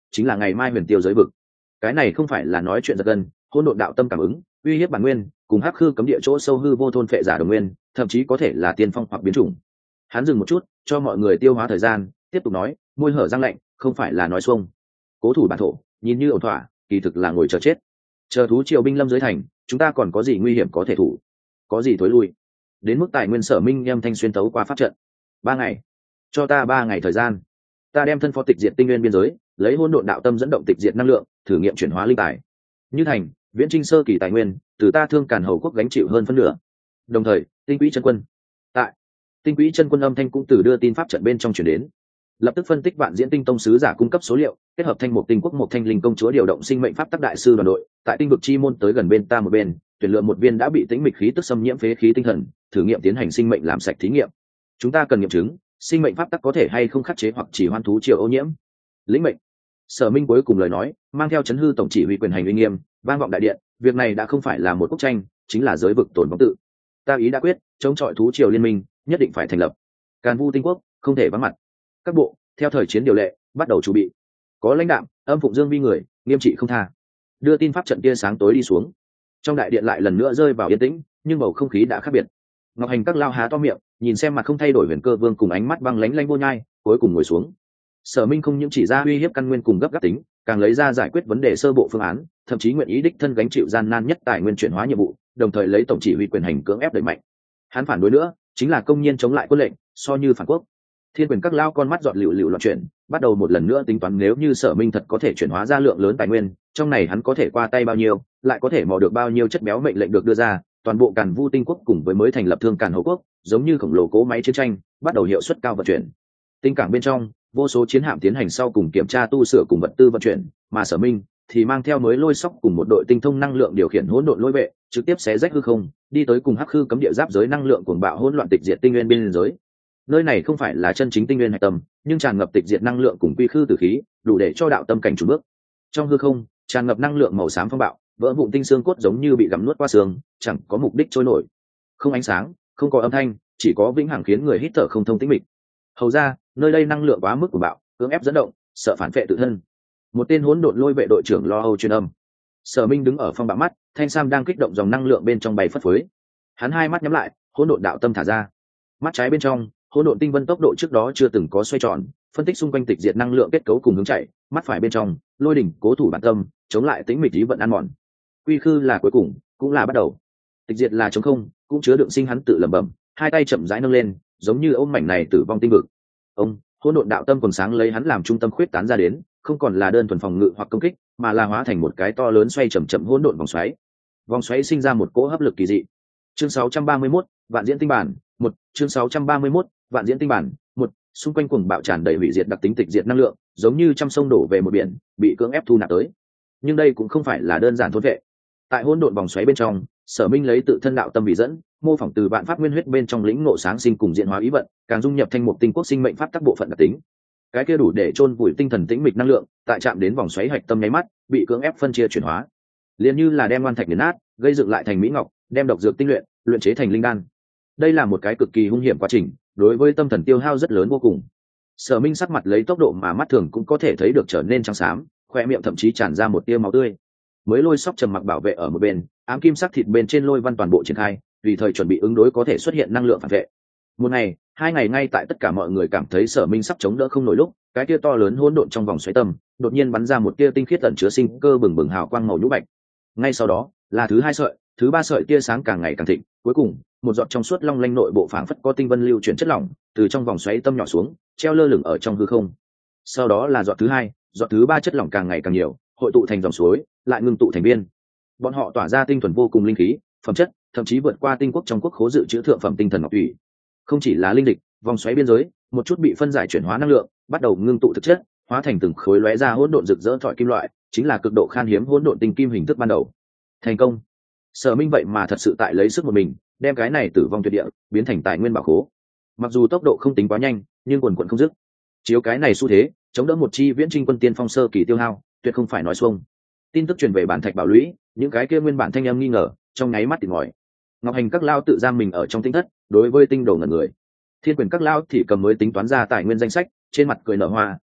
chính là ngày mai huyền tiêu giới vực. Cái này không phải là nói chuyện giật gân, hỗn độn đạo tâm cảm ứng uy hiếp bản nguyên, cùng hắc khư cấm địa chỗ sâu hư vô thôn phệ giả đồng nguyên, thậm chí có thể là tiên phong hoặc biến chủng. Hắn dừng một chút, cho mọi người tiêu hóa thời gian, tiếp tục nói, môi hở răng lạnh, không phải là nói xuông. Cố thủ bản thổ, nhìn như ổn thỏa, kỳ thực là ngồi chờ chết. Chờ thú triều binh lâm dưới thành, chúng ta còn có gì nguy hiểm có thể thủ, có gì thối lui. Đến mức tài nguyên Sở Minh âm thanh xuyên tấu qua pháp trận. Ba ngày, cho ta ba ngày thời gian, ta đem thân phó tịch diệt tinh nguyên biên giới, lấy hỗn độn đạo tâm dẫn động tịch diệt năng lượng, thử nghiệm chuyển hóa linh tài. Như thành, viễn trinh sơ kỳ tài nguyên, từ ta Thương Càn Hầu quốc gánh chịu hơn phân nửa. Đồng thời, tinh quỹ chân quân tại tinh quỹ chân quân âm thanh cũng từ đưa tin pháp trận bên trong chuyển đến, lập tức phân tích vạn diễn tinh tông sứ giả cung cấp số liệu, kết hợp thanh mục tinh quốc một thanh linh công chúa điều động sinh mệnh pháp tắc đại sư đoàn đội tại tinh vực chi môn tới gần bên ta một bên, tuyển lựa một viên đã bị tĩnh mịch khí tức xâm nhiễm phế khí tinh thần, thử nghiệm tiến hành sinh mệnh làm sạch thí nghiệm. Chúng ta cần nghiệm chứng sinh mệnh pháp tắc có thể hay không khắc chế hoặc chỉ hoan thú triều ô nhiễm. Lĩnh mệnh. Sở Minh cuối cùng lời nói mang theo chấn hư tổng chỉ huy quyền hành uy nghiêm, vang vọng đại điện. Việc này đã không phải là một quốc tranh, chính là giới vực tổn vong tự. Ta ý đã quyết, chống chọi thú triều liên minh nhất định phải thành lập. Càn Vu tinh quốc không thể vắng mặt. Các bộ theo thời chiến điều lệ bắt đầu chuẩn bị. Có lãnh đạo âm phụng dương vi người, nghiêm trị không tha. Đưa tin pháp trận tia sáng tối đi xuống. Trong đại điện lại lần nữa rơi vào yên tĩnh, nhưng bầu không khí đã khác biệt. Ngọc Hành các lao há to miệng, nhìn xem mặt không thay đổi Huyền Cơ Vương cùng ánh mắt băng lánh lanh vô nhai, cuối cùng ngồi xuống. Sở Minh không những chỉ ra uy hiếp căn nguyên cùng gấp gáp tính, càng lấy ra giải quyết vấn đề sơ bộ phương án, thậm chí nguyện ý đích thân gánh chịu gian nan nhất tài nguyên chuyển hóa nhiệm vụ, đồng thời lấy tổng chỉ huy quyền hành cưỡng ép đẩy mạnh. Hắn phản đối nữa, chính là công nhiên chống lại quân lệnh, so như phản quốc. Thiên quyền các lao con mắt giọt lựu lựu loạn chuyển, bắt đầu một lần nữa tính toán nếu như Sở Minh thật có thể chuyển hóa ra lượng lớn tài nguyên, trong này hắn có thể qua tay bao nhiêu, lại có thể mò được bao nhiêu chất béo mệnh lệnh được đưa ra, toàn bộ Càn Vu tinh quốc cùng với mới thành lập Thương Càn Hầu quốc, giống như khổng lồ cỗ máy chiến tranh, bắt đầu hiệu suất cao vận chuyển. Tinh cảng bên trong, vô số chiến hạm tiến hành sau cùng kiểm tra tu sửa cùng vật tư vận chuyển, mà Sở Minh thì mang theo mới lôi sóc cùng một đội tinh thông năng lượng điều khiển hỗn độn lôi vệ, trực tiếp xé rách hư không, đi tới cùng hắc hư cấm địa giáp giới năng lượng cuồng bạo hỗn loạn tịch diệt tinh nguyên biên giới. Nơi này không phải là chân chính tinh nguyên hạch tâm, nhưng tràn ngập tịch diệt năng lượng cùng quy khư tử khí, đủ để cho đạo tâm cảnh chủ bước. Trong hư không, tràn ngập năng lượng màu xám phong bạo, vỡ vụn tinh xương cốt giống như bị gặm nuốt qua xương, chẳng có mục đích trôi nổi. Không ánh sáng, không có âm thanh, chỉ có vĩnh hằng khiến người hít thở không thông tĩnh mịch. Hầu ra, nơi đây năng lượng quá mức của bạo, cưỡng ép dẫn động, sợ phản vệ tự thân. Một tên hỗn độn lôi vệ đội trưởng lo âu truyền âm. Sở Minh đứng ở phong bạo mắt, thanh sam đang kích động dòng năng lượng bên trong bay phất phới. Hắn hai mắt nhắm lại, hỗn độn đạo tâm thả ra. Mắt trái bên trong, hỗn độn tinh vân tốc độ trước đó chưa từng có xoay tròn, phân tích xung quanh tịch diệt năng lượng kết cấu cùng hướng chạy. Mắt phải bên trong, lôi đỉnh cố thủ bản tâm, chống lại tính mịch lý vận ăn mòn. Quy khư là cuối cùng, cũng là bắt đầu. Tịch diệt là trống không, cũng chứa đựng sinh hắn tự lẩm bẩm, hai tay chậm rãi nâng lên, giống như ôm mảnh này tử vong tinh vực. Ông, hỗn độn đạo tâm còn sáng lấy hắn làm trung tâm khuyết tán ra đến, không còn là đơn thuần phòng ngự hoặc công kích, mà là hóa thành một cái to lớn xoay chậm chậm hỗn độn vòng xoáy. Vòng xoáy sinh ra một cỗ hấp lực kỳ dị. Chương sáu trăm ba mươi mốt, Vạn Diễn Tinh Bản, một, chương sáu trăm ba mươi mốt, Vạn Diễn Tinh Bản, một, xung quanh cuồng bạo tràn đầy hủy diệt đặc tính tịch diệt năng lượng, giống như trăm sông đổ về một biển, bị cưỡng ép thu nạp tới. Nhưng đây cũng không phải là đơn giản thôn vệ. Tại hỗn độn vòng xoáy bên trong, Sở Minh lấy tự thân đạo tâm vì dẫn, mô phỏng từ vạn pháp nguyên huyết bên trong lĩnh ngộ sáng sinh cùng diễn hóa ý vận, càng dung nhập thanh mục tinh quốc sinh mệnh pháp tắc bộ phận đặc tính. Cái kia đủ để chôn vùi tinh thần tĩnh mịch năng lượng, tại chạm đến vòng xoáy hạch tâm nháy mắt, bị cưỡng ép phân chia chuyển hóa. Liền như là đem ngoan thạch nghiền nát, gây dựng lại thành mỹ ngọc, đem độc dược tinh luyện, luyện chế thành linh đan. Đây là một cái cực kỳ hung hiểm quá trình, đối với tâm thần tiêu hao rất lớn vô cùng. Sở Minh sắc mặt lấy tốc độ mà mắt thường cũng có thể thấy được trở nên trắng xám, khoe miệng thậm chí tràn ra một tia máu tươi. Mới lôi sóc trầm mặc bảo vệ ở một bên, ám kim sắc thịt bên trên lôi văn toàn bộ triển khai, tùy thời chuẩn bị ứng đối có thể xuất hiện năng lượng phản vệ. Một ngày, hai ngày ngay tại tất cả mọi người cảm thấy Sở Minh sắp chống đỡ không nổi lúc, cái kia to lớn hỗn độn trong vòng xoáy tâm, đột nhiên bắn ra một tia tinh khiết tận chứa sinh cơ bừng bừng hào quang màu nhũ bạch. Ngay sau đó, là thứ hai sợi, thứ ba sợi tia sáng càng ngày càng thịnh, cuối cùng, một giọt trong suốt long lanh nội bộ phảng phất có tinh vân lưu chuyển chất lỏng, từ trong vòng xoáy tâm nhỏ xuống, treo lơ lửng ở trong hư không. Sau đó là giọt thứ hai, giọt thứ ba chất lỏng càng ngày càng nhiều, hội tụ thành dòng suối, lại ngưng tụ thành viên. Bọn họ tỏa ra tinh thuần vô cùng linh khí, phẩm chất thậm chí vượt qua tinh quốc trong quốc khố dự trữ thượng phẩm tinh thần ngọc thủy. Không chỉ là linh dịch, vòng xoáy biên giới, một chút bị phân giải chuyển hóa năng lượng, bắt đầu ngưng tụ thực chất, hóa thành từng khối lóe ra hỗn độn rực rỡ thỏi kim loại, chính là cực độ khan hiếm hỗn độn tinh kim hình thức ban đầu. Thành công. Sở Minh vậy mà thật sự tại lấy sức một mình, đem cái này tử vong tuyệt địa biến thành tài nguyên bảo khố. Mặc dù tốc độ không tính quá nhanh, nhưng quần quần không dứt. Chiếu cái này xu thế, chống đỡ một chi viễn trinh quân tiên phong sơ kỳ tiêu hao, tuyệt không phải nói xuông. Tin tức truyền về bản thạch bảo lũy, những cái kia nguyên bản thanh âm nghi ngờ, trong nháy mắt tỉnh ngòi. Ngọc Hành các lao tự giam mình ở trong tinh thất, đối với tinh đồ ngẩn người. Thiên quyền các lao thì cầm mới tính toán ra tài nguyên danh sách, trên mặt cười nở hoa,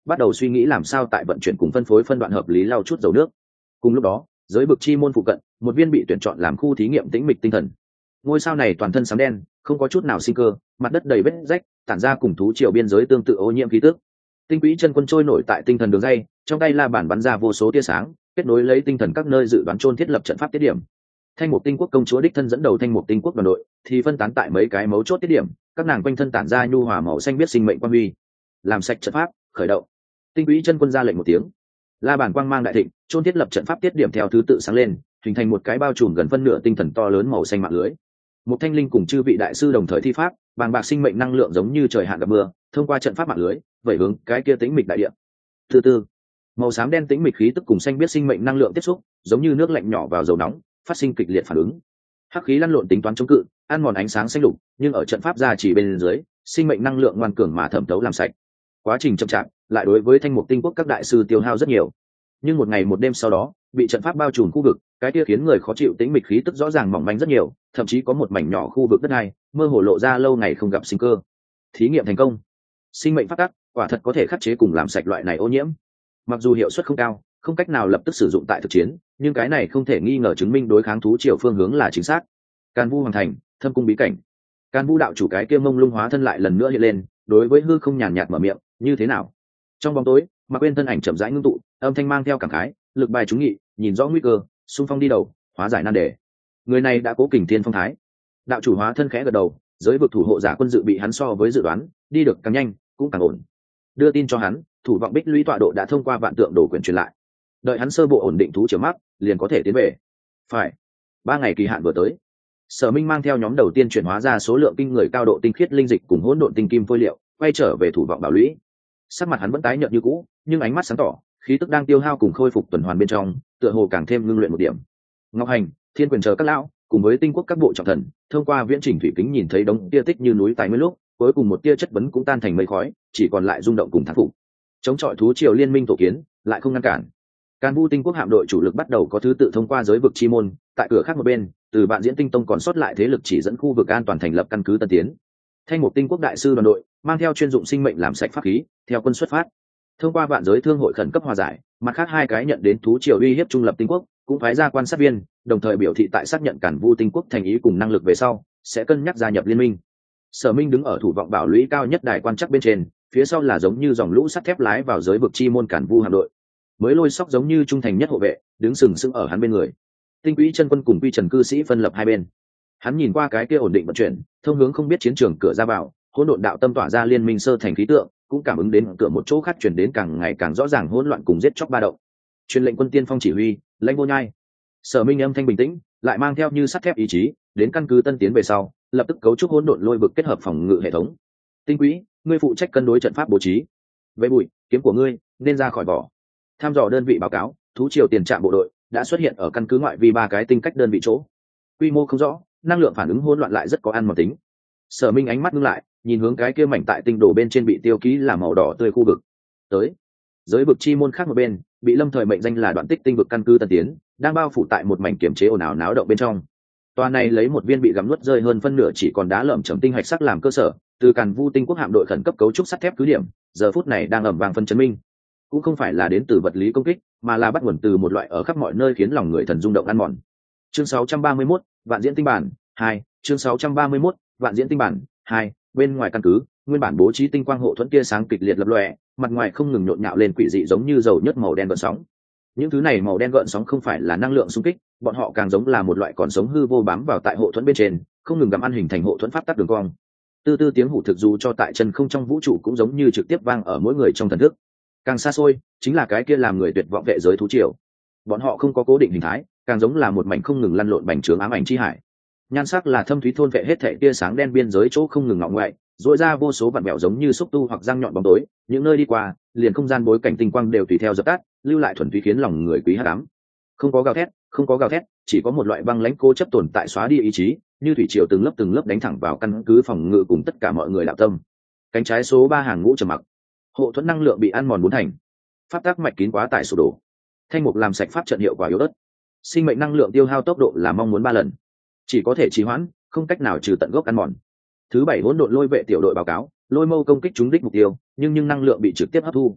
bắt đầu suy nghĩ làm sao tại vận chuyển cùng phân phối phân đoạn hợp lý lau chút dầu nước. Cùng lúc đó giới vực chi môn phụ cận một viên bị tuyển chọn làm khu thí nghiệm tĩnh mịch tinh thần. Ngôi sao này toàn thân sáng đen, không có chút nào sinh cơ, mặt đất đầy vết rách, tản ra cùng thú triều biên giới tương tự ô nhiễm khí tức. Tinh quỹ chân quân trôi nổi tại tinh thần đường dây, trong tay la bàn bắn ra vô số tia sáng, kết nối lấy tinh thần các nơi dự đoán chôn thiết lập trận pháp tiết điểm. Thanh Mục Tinh Quốc công chúa đích thân dẫn đầu Thanh Mục Tinh Quốc đoàn đội, thì phân tán tại mấy cái mấu chốt tiết điểm, các nàng quanh thân tản ra nhu hòa màu xanh biết sinh mệnh quang huy. Làm sạch trận pháp, khởi động. Tinh quỹ chân quân ra lệnh một tiếng. La bàn quang mang đại thịnh, chôn thiết lập trận pháp tiết điểm theo thứ tự sáng lên, hình thành một cái bao trùm gần phân nửa tinh thần to lớn màu xanh mạng lưới. Một thanh linh cùng chư vị đại sư đồng thời thi pháp, bàng bạc sinh mệnh năng lượng giống như trời hạn gặp mưa, thông qua trận pháp mạng lưới, vẩy hướng cái kia tĩnh mịch đại địa. Từ từ, màu xám đen tĩnh mịch khí tức cùng xanh biết sinh mệnh năng lượng tiếp xúc, giống như nước lạnh nhỏ vào dầu nóng, phát sinh kịch liệt phản ứng. Hắc khí lăn lộn tính toán chống cự, ăn mòn ánh sáng xanh lục, nhưng ở trận pháp gia chỉ bên dưới, sinh mệnh năng lượng ngoan cường mà thẩm thấu làm sạch. Quá trình chậm chạp, lại đối với Thanh Mục Tinh Quốc các đại sư tiêu hao rất nhiều. Nhưng một ngày một đêm sau đó, bị trận pháp bao trùm khu vực, cái kia khiến người khó chịu tĩnh mịch khí tức rõ ràng mỏng manh rất nhiều, thậm chí có một mảnh nhỏ khu vực đất này mơ hồ lộ ra lâu ngày không gặp sinh cơ. Thí nghiệm thành công. Sinh mệnh phát tắc, quả thật có thể khắc chế cùng làm sạch loại này ô nhiễm. Mặc dù hiệu suất không cao, không cách nào lập tức sử dụng tại thực chiến, nhưng cái này không thể nghi ngờ chứng minh đối kháng thú triều phương hướng là chính xác. Càn Vu hoàn thành, thâm cung bí cảnh. Càn Vu đạo chủ cái kia mông lung hóa thân lại lần nữa hiện lên, đối với hư không nhàn nhạt mở miệng, như thế nào? Trong bóng tối, Mạc Uyên thân ảnh chậm rãi ngưng tụ, âm thanh mang theo cảm khái, lực bài trúng nghị, nhìn rõ nguy cơ, xung phong đi đầu, hóa giải nan đề. Người này đã cố kình thiên phong thái. Đạo chủ hóa thân khẽ gật đầu, giới vực thủ hộ giả quân dự bị hắn so với dự đoán, đi được càng nhanh, cũng càng ổn. Đưa tin cho hắn, thủ vọng bích lũy tọa độ đã thông qua vạn tượng đồ quyển truyền lại. Đợi hắn sơ bộ ổn định thú chiều mắc, liền có thể tiến về. Phải. Ba ngày kỳ hạn vừa tới. Sở Minh mang theo nhóm đầu tiên chuyển hóa ra số lượng kinh người cao độ tinh khiết linh dịch cùng hỗn độn tinh kim phôi liệu, quay trở về thủ vọng bảo lũy. Sắc mặt hắn vẫn tái nhợt như cũ, nhưng ánh mắt sáng tỏ, khí tức đang tiêu hao cùng khôi phục tuần hoàn bên trong, tựa hồ càng thêm ngưng luyện một điểm. Ngọc Hành, Thiên Quyền chờ các lão, cùng với tinh quốc các bộ trọng thần, thông qua viễn trình thủy kính nhìn thấy đống tia tích như núi tài nguyên lúc, cuối cùng một tia chất vấn cũng tan thành mây khói, chỉ còn lại rung động cùng thán phục. Chống chọi thú triều liên minh tổ kiến, lại không ngăn cản. Càn Vu Tinh Quốc hạm đội chủ lực bắt đầu có thứ tự thông qua giới vực chi môn, tại cửa khác một bên, từ Vạn Diễn Tinh Tông còn sót lại thế lực chỉ dẫn khu vực an toàn thành lập căn cứ tân tiến. Thanh Mục Tinh Quốc đại sư đoàn đội mang theo chuyên dụng sinh mệnh làm sạch pháp khí, theo quân xuất phát. Thông qua vạn giới thương hội khẩn cấp hòa giải, mặt khác hai cái nhận đến thú triều uy hiếp trung lập tinh quốc, cũng phái ra quan sát viên, đồng thời biểu thị tại xác nhận Càn Vu Tinh Quốc thành ý cùng năng lực về sau, sẽ cân nhắc gia nhập liên minh. Sở Minh đứng ở thủ vọng bảo lũy cao nhất đài quan chắc bên trên, phía sau là giống như dòng lũ sắt thép lái vào giới vực chi môn Càn Vu hạm đội. Mới Lôi Sóc giống như trung thành nhất hộ vệ, đứng sừng sững ở hắn bên người. Tinh Quỹ chân quân cùng Quy Trần cư sĩ phân lập hai bên. Hắn nhìn qua cái kia ổn định vận chuyển, thông hướng không biết chiến trường cửa ra vào, hỗn độn đạo tâm tỏa ra liên minh sơ thành khí tượng, cũng cảm ứng đến cửa một chỗ khác chuyển đến càng ngày càng rõ ràng hỗn loạn cùng giết chóc ba động. Truyền lệnh quân tiên phong chỉ huy, lãnh vô nhai. Sở Minh âm thanh bình tĩnh, lại mang theo như sắt thép ý chí, đến căn cứ tân tiến về sau, lập tức cấu trúc hỗn độn lôi vực kết hợp phòng ngự hệ thống. Tinh Quỹ, ngươi phụ trách cân đối trận pháp bố trí. Vệ Bụi, kiếm của ngươi nên ra khỏi vỏ. Tham dò đơn vị báo cáo, thú triều tiền trạm bộ đội đã xuất hiện ở căn cứ ngoại vi ba cái tinh cách đơn vị chỗ. Quy mô không rõ, năng lượng phản ứng hỗn loạn lại rất có ăn mòn tính. Sở Minh ánh mắt ngưng lại, nhìn hướng cái kia mảnh tại tinh đồ bên trên bị tiêu ký là màu đỏ tươi khu vực. Tới, giới vực chi môn khác một bên, bị lâm thời mệnh danh là đoạn tích tinh vực căn cứ tân tiến, đang bao phủ tại một mảnh kiểm chế ồn ào náo động bên trong. Tòa này lấy một viên bị gắm nuốt rơi hơn phân nửa chỉ còn đá lởm chởm tinh hạch sắc làm cơ sở, từ Càn Vu Tinh Quốc hạm đội khẩn cấp cấu trúc sắt thép cứ điểm, giờ phút này đang ầm vang phân chấn minh. Cũng không phải là đến từ vật lý công kích, mà là bắt nguồn từ một loại ở khắp mọi nơi khiến lòng người thần rung động ăn mòn. Chương sáu trăm ba mươi mốt, Vạn Diễn Tinh bản hai, chương sáu trăm ba mươi mốt, Vạn Diễn Tinh bản hai. Bên ngoài căn cứ, nguyên bản bố trí tinh quang hộ thuẫn kia sáng kịch liệt lập lòe, mặt ngoài không ngừng nhộn nhạo lên quỷ dị giống như dầu nhớt màu đen gợn sóng. Những thứ này màu đen gợn sóng không phải là năng lượng xung kích, bọn họ càng giống là một loại còn sống hư vô bám vào tại hộ thuẫn bên trên, không ngừng gặm ăn hình thành hộ thuẫn pháp tắc đường cong. Tư tư tiếng hủ thực dù cho tại chân không trong vũ trụ cũng giống như trực tiếp vang ở mỗi người trong thần thức. Càng xa xôi, chính là cái kia làm người tuyệt vọng vệ giới thú triều. Bọn họ không có cố định hình thái, càng giống là một mảnh không ngừng lăn lộn bành trướng ám ảnh chi hải. Nhan sắc là thâm thúy thôn vệ hết thảy tia sáng đen biên giới chỗ không ngừng ngọ ngoại, rỗi ra vô số vặn mèo giống như xúc tu hoặc răng nhọn bóng tối, những nơi đi qua, liền không gian bối cảnh tinh quang đều tùy theo dập tắt, lưu lại thuần túy khiến lòng người quý hắc ám. Không có gào thét, không có gào thét, chỉ có một loại băng lãnh cố chấp tồn tại xóa đi ý chí, như thủy triều từng lớp từng lớp đánh thẳng vào căn cứ phòng ngự cùng tất cả mọi người đạo tâm. Cánh trái số ba hàng ngũ trầm mặc. Hộ thuẫn năng lượng bị ăn mòn bốn thành. Pháp tắc mạch kín quá tải sụp đổ. Thanh mục làm sạch pháp trận hiệu quả yếu ớt. Sinh mệnh năng lượng tiêu hao tốc độ là mong muốn ba lần. Chỉ có thể trì hoãn, không cách nào trừ tận gốc ăn mòn. Thứ bảy hỗn độn lôi vệ tiểu đội báo cáo, lôi mâu công kích trúng đích mục tiêu, nhưng nhưng năng lượng bị trực tiếp hấp thu.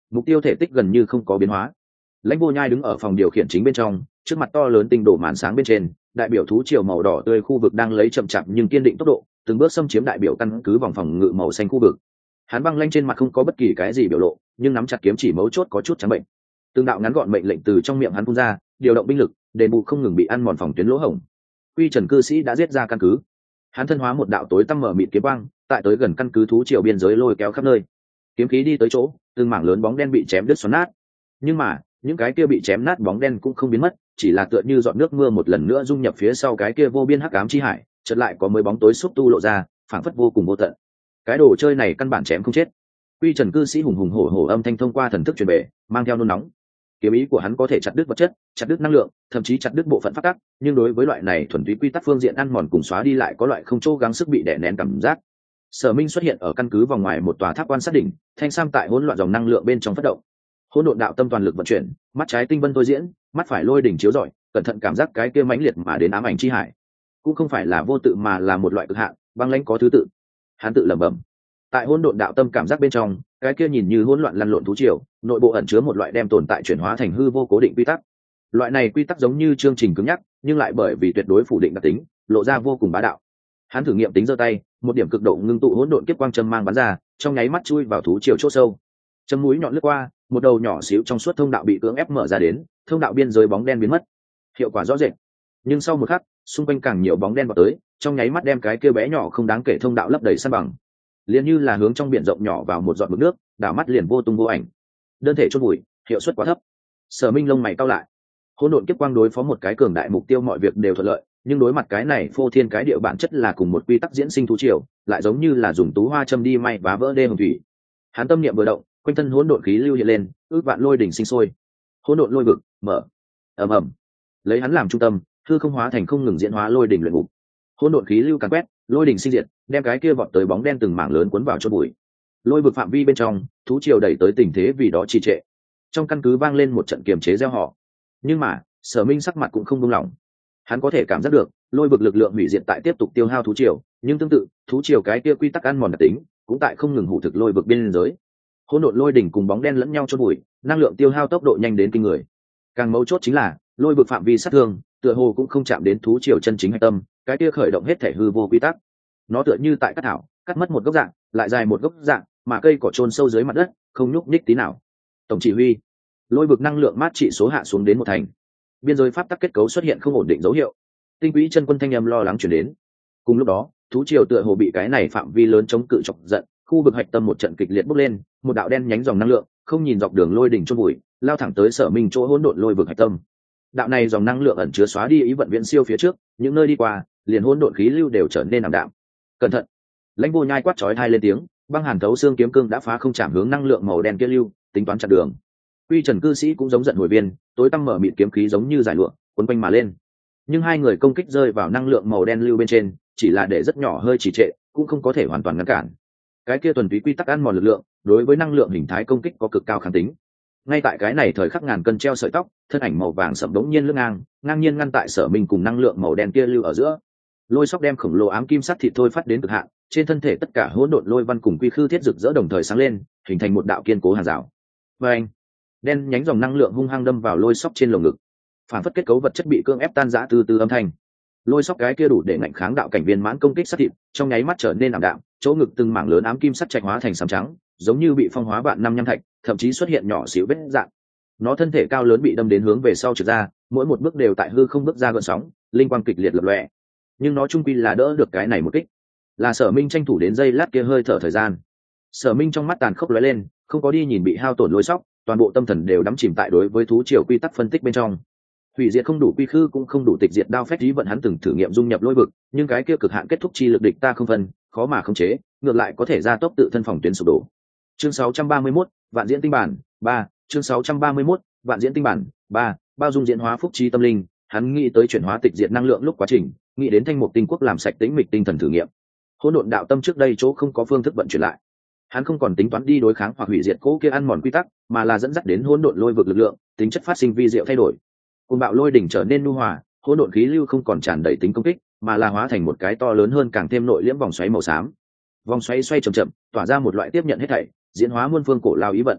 mục tiêu thể tích gần như không có biến hóa. Lãnh Vô Nhai đứng ở phòng điều khiển chính bên trong, trước mặt to lớn tinh đồ màn sáng bên trên, đại biểu thú triều màu đỏ tươi khu vực đang lấy chậm chạp nhưng kiên định tốc độ từng bước xâm chiếm đại biểu căn cứ vòng phòng ngự màu xanh khu vực. Hắn băng lanh trên mặt không có bất kỳ cái gì biểu lộ, nhưng nắm chặt kiếm chỉ mấu chốt có chút trắng bệnh. Từng đạo ngắn gọn mệnh lệnh từ trong miệng hắn phun ra, điều động binh lực, đền bù không ngừng bị ăn mòn phòng tuyến lỗ hổng. Quy Trần cư sĩ đã giết ra căn cứ. Hắn thân hóa một đạo tối tăm mở mịt kiếm quang, tại tới gần căn cứ thú triều biên giới lôi kéo khắp nơi. Kiếm khí đi tới chỗ, từng mảng lớn bóng đen bị chém đứt xoắn nát. Nhưng mà, những cái kia bị chém nát bóng đen cũng không biến mất, chỉ là tựa như giọt nước mưa một lần nữa dung nhập phía sau cái kia vô biên hắc ám chi hải, chợt lại có mấy bóng tối xúc tu lộ ra, phảng phất vô cùng vô tận. Cái đồ chơi này căn bản chém không chết. Quy Trần cư sĩ hùng hùng hổ hổ âm thanh thông qua thần thức truyền bệ, mang theo nôn nóng. Kiếm ý của hắn có thể chặt đứt vật chất, chặt đứt năng lượng, thậm chí chặt đứt bộ phận pháp tắc, nhưng đối với loại này thuần túy quy tắc phương diện ăn mòn cùng xóa đi lại có loại không chỗ gắng sức bị đè nén cảm giác. Sở Minh xuất hiện ở căn cứ vòng ngoài một tòa tháp quan sát đỉnh, thanh sam tại hỗn loạn dòng năng lượng bên trong phát động. Hỗn độn đạo tâm toàn lực vận chuyển, mắt trái tinh vân tôi diễn, mắt phải lôi đỉnh chiếu rọi, cẩn thận cảm giác cái kia mãnh liệt mà đến ám ảnh chi hải. Cũng không phải là vô tự mà là một loại cực hạn, băng lãnh có thứ tự. Hắn tự lẩm bẩm. Tại hỗn độn đạo tâm cảm giác bên trong, cái kia nhìn như hỗn loạn lăn lộn thú triều, nội bộ ẩn chứa một loại đem tồn tại chuyển hóa thành hư vô cố định quy tắc. Loại này quy tắc giống như chương trình cứng nhắc, nhưng lại bởi vì tuyệt đối phủ định đặc tính, lộ ra vô cùng bá đạo. Hắn thử nghiệm tính giơ tay, một điểm cực độ ngưng tụ hỗn độn kiếp quang châm mang bắn ra, trong nháy mắt chui vào thú triều chỗ sâu. Châm mũi nhọn lướt qua, một đầu nhỏ xíu trong suốt thông đạo bị cưỡng ép mở ra đến, thông đạo biên giới bóng đen biến mất. Hiệu quả rõ rệt. Nhưng sau một khắc, xung quanh càng nhiều bóng đen vào tới, trong nháy mắt đem cái kia bé nhỏ không đáng kể thông đạo lấp đầy san bằng. Liền như là hướng trong biển rộng nhỏ vào một giọt mực nước, đảo mắt liền vô tung vô ảnh. Đơn thể chôn bụi, hiệu suất quá thấp. Sở Minh lông mày cau lại. Hỗn độn kiếp quang đối phó một cái cường đại mục tiêu mọi việc đều thuận lợi, nhưng đối mặt cái này phô thiên cái địa bản chất là cùng một quy tắc diễn sinh thú triều, lại giống như là dùng tú hoa châm đi may vá vỡ đê hồng thủy. Hắn tâm niệm vừa động, quanh thân hỗn độn khí lưu hiện lên, ước vạn lôi đỉnh sinh sôi. Hỗn độn lôi vực mở. Ầm ầm. Lấy hắn làm trung tâm, hư không hóa thành không ngừng diễn hóa lôi đỉnh luyện ngục. Hỗn độn khí lưu càn quét, lôi đỉnh sinh diệt, đem cái kia vọt tới bóng đen từng mảng lớn cuốn vào chôn bụi. Lôi vực phạm vi bên trong, thú triều đẩy tới tình thế vì đó trì trệ. Trong căn cứ vang lên một trận kiềm chế reo hò. Nhưng mà, Sở Minh sắc mặt cũng không buông lỏng. Hắn có thể cảm giác được, lôi vực lực lượng hủy diệt tại tiếp tục tiêu hao thú triều, nhưng tương tự, thú triều cái kia quy tắc ăn mòn đặc tính, cũng tại không ngừng hủ thực lôi vực biên giới. Hỗn độn lôi đỉnh cùng bóng đen lẫn nhau chôn bụi, năng lượng tiêu hao tốc độ nhanh đến kinh người. Càng mấu chốt chính là, lôi vực phạm vi sát thương, tựa hồ cũng không chạm đến thú triều chân chính hạch tâm, cái kia khởi động hết thể hư vô quy tắc. Nó tựa như tại cắt thảo, cắt mất một gốc dạng, lại dài một gốc dạng, mà cây cỏ chôn sâu dưới mặt đất, không nhúc nhích tí nào. Tổng chỉ huy, lôi vực năng lượng mát trị số hạ xuống đến một thành. Biên giới pháp tắc kết cấu xuất hiện không ổn định dấu hiệu. Tinh quỹ chân quân thanh âm lo lắng truyền đến. Cùng lúc đó, thú triều tựa hồ bị cái này phạm vi lớn chống cự chọc giận, khu vực hạch tâm một trận kịch liệt bốc lên, một đạo đen nhánh dòng năng lượng, không nhìn dọc đường lôi đỉnh chôn bụi, lao thẳng tới Sở Minh chỗ hỗn độn lôi vực hạch tâm. Đạo này dòng năng lượng ẩn chứa xóa đi ý vận viễn siêu phía trước, những nơi đi qua, liền hỗn độn khí lưu đều trở nên ảm đạm. Cẩn thận! Lãnh Vô Nhai quát chói tai lên tiếng, băng hàn thấu xương kiếm cương đã phá không chạm hướng năng lượng màu đen kia lưu, tính toán chặn đường. Quy Trần cư sĩ cũng giống giận hồi viên, tối tăm mở mịt kiếm khí giống như giải lụa, cuốn quanh mà lên. Nhưng hai người công kích rơi vào năng lượng màu đen lưu bên trên, chỉ là để rất nhỏ hơi trì trệ, cũng không có thể hoàn toàn ngăn cản. Cái kia thuần túy quy tắc ăn mòn lực lượng, đối với năng lượng hình thái công kích có cực cao kháng tính. Ngay tại cái này thời khắc ngàn cân treo sợi tóc, thân ảnh màu vàng sẫm đống nhiên lướt ngang, ngang nhiên ngăn tại Sở Minh cùng năng lượng màu đen kia lưu ở giữa. Lôi sóc đem khổng lồ ám kim sắt thịt thôi phát đến cực hạn, trên thân thể tất cả hỗn độn lôi văn cùng quy khư thiết rực rỡ đồng thời sáng lên, hình thành một đạo kiên cố hàng rào. Và anh, đen nhánh dòng năng lượng hung hăng đâm vào lôi sóc trên lồng ngực, phản phất kết cấu vật chất bị cưỡng ép tan rã từ từ âm thanh. Lôi sóc cái kia đủ để ngạnh kháng đạo cảnh viên mãn công kích sắt thịt, trong nháy mắt trở nên ảm đạm, chỗ ngực từng mảng lớn ám kim sắt trạch hóa thành sám trắng, giống như bị phong hóa vạn năm nham thạch, thậm chí xuất hiện nhỏ xíu vết dạn. Nó thân thể cao lớn bị đâm đến hướng về sau trượt ra, mỗi một bước đều tại hư không bước ra gợn sóng, linh quang kịch liệt lập lòe. Nhưng nó trung quy là đỡ được cái này một kích. Là Sở Minh tranh thủ đến giây lát kia hơi thở thời gian. Sở Minh trong mắt tàn khốc lóe lên, không có đi nhìn bị hao tổn lôi sóc, toàn bộ tâm thần đều đắm chìm tại đối với thú triều quy tắc phân tích bên trong. Hủy diệt không đủ quy khư cũng không đủ tịch diệt đao phép lý vận hắn từng thử nghiệm dung nhập lôi vực, nhưng cái kia cực hạn kết thúc chi lực địch ta không phân, khó mà khống chế, ngược lại có thể gia tốc tự thân phòng tuyến sụp đổ. Chương sáu trăm ba mươi mốt, vạn diễn tinh bản ba, chương sáu trăm ba mươi mốt, vạn diễn tinh bản ba, bao dung diễn hóa phúc trí tâm linh, hắn nghĩ tới chuyển hóa tịch diệt năng lượng lúc quá trình, nghĩ đến thanh mục tinh quốc làm sạch tĩnh mịch tinh thần thử nghiệm. Hỗn độn đạo tâm trước đây chỗ không có phương thức vận chuyển lại, hắn không còn tính toán đi đối kháng hoặc hủy diệt cố kia ăn mòn quy tắc, mà là dẫn dắt đến hỗn độn lôi vực lực lượng, tính chất phát sinh vi diệu thay đổi. Cơn bạo lôi đỉnh trở nên nhu hòa, hỗn độn khí lưu không còn tràn đầy tính công kích, mà là hóa thành một cái to lớn hơn càng thêm nội liễm vòng xoáy màu xám. Vòng xoáy xoay chậm chậm, tỏa ra một loại tiếp nhận hết thảy, diễn hóa muôn phương cổ lao ý vận.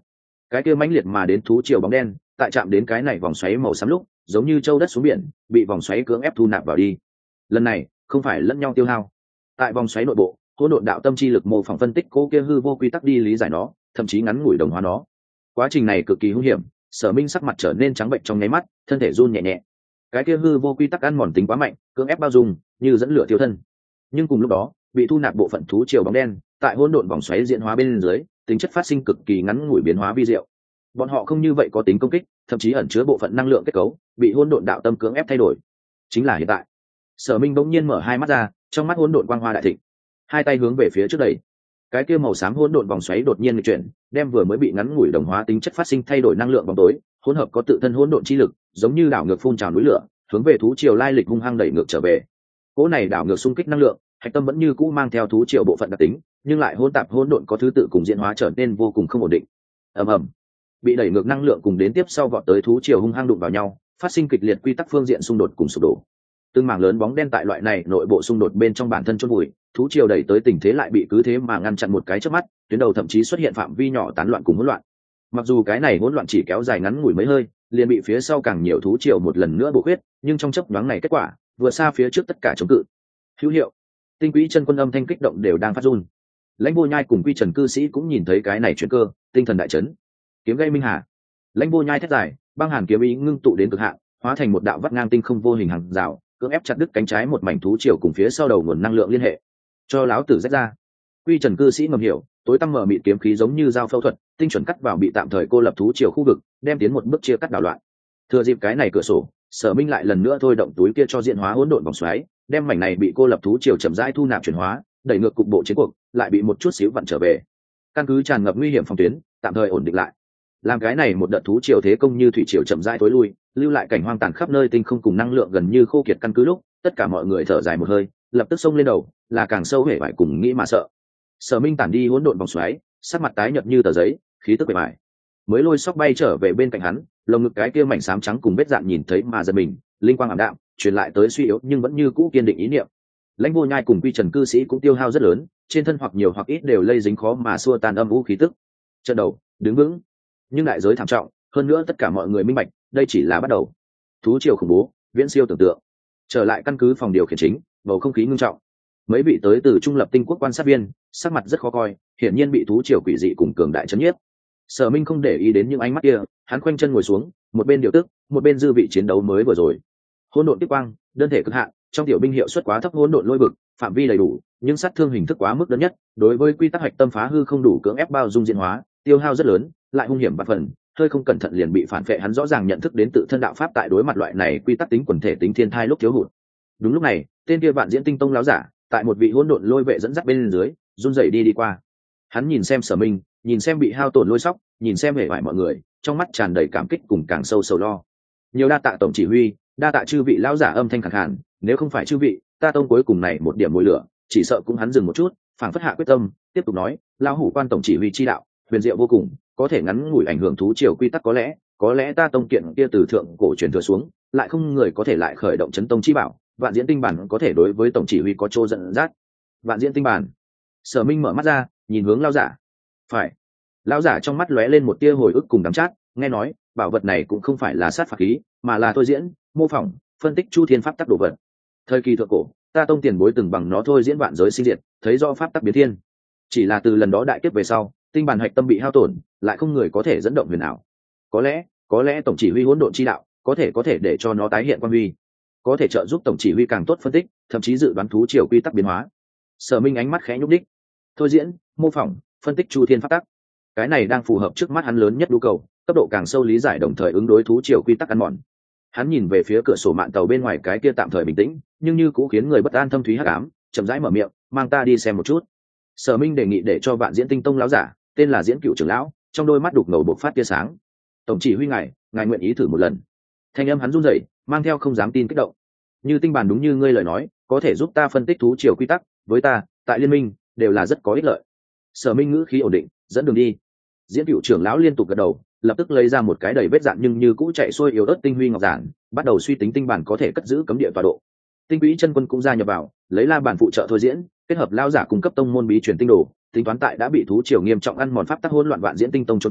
cái kia mãnh liệt mà đến thú triều bóng đen tại chạm đến cái này vòng xoáy màu xám lúc giống như châu đất xuống biển, bị vòng xoáy cưỡng ép thu nạp vào đi. Lần này không phải lẫn nhau tiêu hao. Tại vòng xoáy nội bộ, hỗn độn đạo tâm chi lực mô phỏng phân tích cô kia hư vô quy tắc đi lý giải nó, thậm chí ngắn ngủi đồng hóa nó. Quá trình này cực kỳ hung hiểm, Sở Minh sắc mặt trở nên trắng bệnh trong nháy mắt, thân thể run nhẹ nhẹ. Cái kia hư vô quy tắc ăn mòn tính quá mạnh, cưỡng ép bao dung, như dẫn lửa tiêu thân. Nhưng cùng lúc đó, bị thu nạp bộ phận thú triều bóng đen, tại hỗn độn vòng xoáy diễn hóa bên dưới, tính chất phát sinh cực kỳ ngắn ngủi biến hóa vi diệu. Bọn họ không như vậy có tính công kích, thậm chí ẩn chứa bộ phận năng lượng kết cấu, bị hỗn độn đạo tâm cưỡng ép thay đổi. Chính là hiện tại. Sở Minh bỗng nhiên mở hai mắt ra, trong mắt hỗn độn quang hoa đại thịnh, hai tay hướng về phía trước đẩy. Cái kia màu xám hỗn độn vòng xoáy đột nhiên nghịch chuyển, đem vừa mới bị ngắn ngủi đồng hóa tính chất phát sinh thay đổi năng lượng bóng tối, hỗn hợp có tự thân hỗn độn chi lực, giống như đảo ngược phun trào núi lửa, hướng về thú triều lai lịch hung hăng đẩy ngược trở về. Cỗ này đảo ngược xung kích năng lượng, hạch tâm vẫn như cũ mang theo thú triều bộ phận đặc tính, nhưng lại hỗn tạp hỗn độn có thứ tự cùng diễn hóa trở nên vô cùng không ổn định. Ầm ầm. Bị đẩy ngược năng lượng cùng đến tiếp sau vọt tới thú triều hung hăng đụng vào nhau, phát sinh kịch liệt quy tắc phương diện xung đột cùng sụp đổ. Từng mảng lớn bóng đen tại loại này nội bộ xung đột bên trong bản thân chôn vùi, thú triều đẩy tới tình thế lại bị cứ thế mà ngăn chặn một cái chớp mắt, tuyến đầu thậm chí xuất hiện phạm vi nhỏ tán loạn cùng hỗn loạn. Mặc dù cái này hỗn loạn chỉ kéo dài ngắn ngủi mấy hơi, liền bị phía sau càng nhiều thú triều một lần nữa bổ khuyết, nhưng trong chớp nhoáng này kết quả vừa xa phía trước tất cả chống cự. Hữu hiệu. Tinh quỹ chân quân âm thanh kích động đều đang phát run. Lãnh Vô Nhai cùng Quy Trần cư sĩ cũng nhìn thấy cái này chuyển cơ, tinh thần đại chấn. Kiếm gây minh hà. Lãnh Vô Nhai thét dài, băng hàn kiếm ý ngưng tụ đến cực hạn, hóa thành một đạo vắt ngang tinh không vô hình hàng rào, cưỡng ép chặt đứt cánh trái một mảnh thú triều cùng phía sau đầu nguồn năng lượng liên hệ. Cho láo tử rách ra. Quy Trần cư sĩ ngầm hiểu, tối tăm mở mịt kiếm khí giống như dao phẫu thuật, tinh chuẩn cắt vào bị tạm thời cô lập thú triều khu vực, đem tiến một bước chia cắt đảo loạn. Thừa dịp cái này cửa sổ, Sở Minh lại lần nữa thôi động túi kia cho diện hóa hỗn độn vòng xoáy, đem mảnh này bị cô lập thú triều chậm rãi thu nạp chuyển hóa, đẩy ngược cục bộ chiến cuộc, lại bị một chút xíu vặn trở về. Căn cứ tràn ngập nguy hiểm phòng tuyến, tạm thời ổn định lại. Làm cái này một đợt thú triều thế công như thủy triều chậm rãi tối lui, lưu lại cảnh hoang tàn khắp nơi tinh không cùng năng lượng gần như khô kiệt căn cứ lúc, tất cả mọi người thở dài một hơi, lập tức xông lên đầu, là càng sâu hể bại cùng nghĩ mà sợ. Sở Minh tản đi hỗn độn vòng xoáy, sắc mặt tái nhợt như tờ giấy, khí tức bề bại. Mới lôi sóc bay trở về bên cạnh hắn, lồng ngực cái kia mảnh xám trắng cùng vết dạn nhìn thấy mà giật mình, linh quang ảm đạm, truyền lại tới suy yếu nhưng vẫn như cũ kiên định ý niệm. Lãnh Vô Nhai cùng Quy Trần cư sĩ cũng tiêu hao rất lớn, trên thân hoặc nhiều hoặc ít đều lây dính khó mà xua tan âm u khí tức. Trận đầu, đứng vững, nhưng đại giới thảm trọng, hơn nữa tất cả mọi người minh bạch, đây chỉ là bắt đầu. Thú triều khủng bố, viễn siêu tưởng tượng. Trở lại căn cứ phòng điều khiển chính, bầu không khí ngưng trọng. Mấy vị tới từ trung lập tinh quốc quan sát viên, sắc mặt rất khó coi, hiển nhiên bị thú triều quỷ dị cùng cường đại chấn nhiếp. Sở Minh không để ý đến những ánh mắt kia, hắn khoanh chân ngồi xuống, một bên điều tức, một bên dư vị chiến đấu mới vừa rồi. Hỗn độn tiếp quang, đơn thể cực hạn, trong tiểu binh hiệu suất quá thấp, hỗn độn lôi vực, phạm vi đầy đủ, nhưng sát thương hình thức quá mức đơn nhất, đối với quy tắc hạch tâm phá hư không đủ cưỡng ép bao dung diễn hóa, tiêu hao rất lớn, lại hung hiểm vạn phần, hơi không cẩn thận liền bị phản vệ. Hắn rõ ràng nhận thức đến tự thân đạo pháp tại đối mặt loại này quy tắc tính quần thể tính thiên thai lúc thiếu hụt. Đúng lúc này, tên kia Vạn Diễn Tinh Tông láo giả, tại một vị hỗn độn lôi vệ dẫn dắt bên dưới, run rẩy đi đi qua. Hắn nhìn xem Sở Minh, nhìn xem bị hao tổn lôi sóc, nhìn xem hề vải mọi người, trong mắt tràn đầy cảm kích cùng càng sâu sầu lo. Nhiều đa tạ tổng chỉ huy, đa tạ chư vị lão giả, âm thanh khàn khàn, nếu không phải chư vị, ta tông cuối cùng này một điểm mùi lửa, chỉ sợ cũng. Hắn dừng một chút, phảng phất hạ quyết tâm, tiếp tục nói, lão hủ quan tổng chỉ huy chi đạo, huyền diệu vô cùng, có thể ngắn ngủi ảnh hưởng thú triều quy tắc, có lẽ, có lẽ ta tông kiện kia từ thượng cổ truyền thừa xuống, lại không người có thể lại khởi động chấn tông chi bảo, Vạn Diễn Tinh bản có thể đối với tổng chỉ huy có chỗ dẫn dắt. Vạn Diễn Tinh bản. Sở Minh mở mắt ra, nhìn hướng lão giả. Phải. Lão giả trong mắt lóe lên một tia hồi ức cùng đắm chát, nghe nói, bảo vật này cũng không phải là sát phạt khí, mà là thôi diễn, mô phỏng, phân tích chu thiên pháp tắc đồ vật. Thời kỳ thượng cổ, ta tông tiền bối từng bằng nó thôi diễn vạn giới sinh diệt, thấy rõ pháp tắc biến thiên. Chỉ là từ lần đó đại kiếp về sau, tinh bản hạch tâm bị hao tổn, lại không người có thể dẫn động huyền ảo. Có lẽ, có lẽ tổng chỉ huy hỗn độn chi đạo, có thể có thể để cho nó tái hiện quan huy, có thể trợ giúp tổng chỉ huy càng tốt phân tích, thậm chí dự đoán thú triều quy tắc biến hóa. Sở Minh ánh mắt khẽ nhúc đích. Thôi diễn, mô phỏng, phân tích chu thiên pháp tắc. Cái này đang phù hợp trước mắt hắn lớn nhất nhu cầu, cấp độ càng sâu lý giải đồng thời ứng đối thú triều quy tắc ăn mòn. Hắn nhìn về phía cửa sổ mạn tàu bên ngoài cái kia tạm thời bình tĩnh, nhưng như cũng khiến người bất an thâm thúy hắc ám, chậm rãi mở miệng, mang ta đi xem một chút. Sở Minh đề nghị để cho Vạn Diễn Tinh Tông lão giả, tên là Diễn Cựu trưởng lão, trong đôi mắt đục ngầu bộc phát tia sáng. Tổng chỉ huy ngài, ngài nguyện ý thử một lần. Thanh âm hắn run rẩy, mang theo không dám tin kích động. Như tinh bản đúng như ngươi lời nói, có thể giúp ta phân tích thú triều quy tắc, với ta, tại liên minh, đều là rất có ích lợi. Sở Minh ngữ khí ổn định, dẫn đường đi. Diễn Cựu trưởng lão liên tục gật đầu, lập tức lấy ra một cái đầy vết dạn nhưng như cũ chạy xuôi yếu ớt tinh huy ngọc giản, bắt đầu suy tính tinh bản có thể cất giữ cấm địa tọa độ. Tinh quỹ chân quân cũng gia nhập vào, lấy la bản phụ trợ thôi diễn, kết hợp lao giả cung cấp tông môn bí truyền tinh đồ, tính toán tại đã bị thú triều nghiêm trọng ăn mòn pháp tắc hỗn loạn Vạn Diễn Tinh Tông chốn cũ,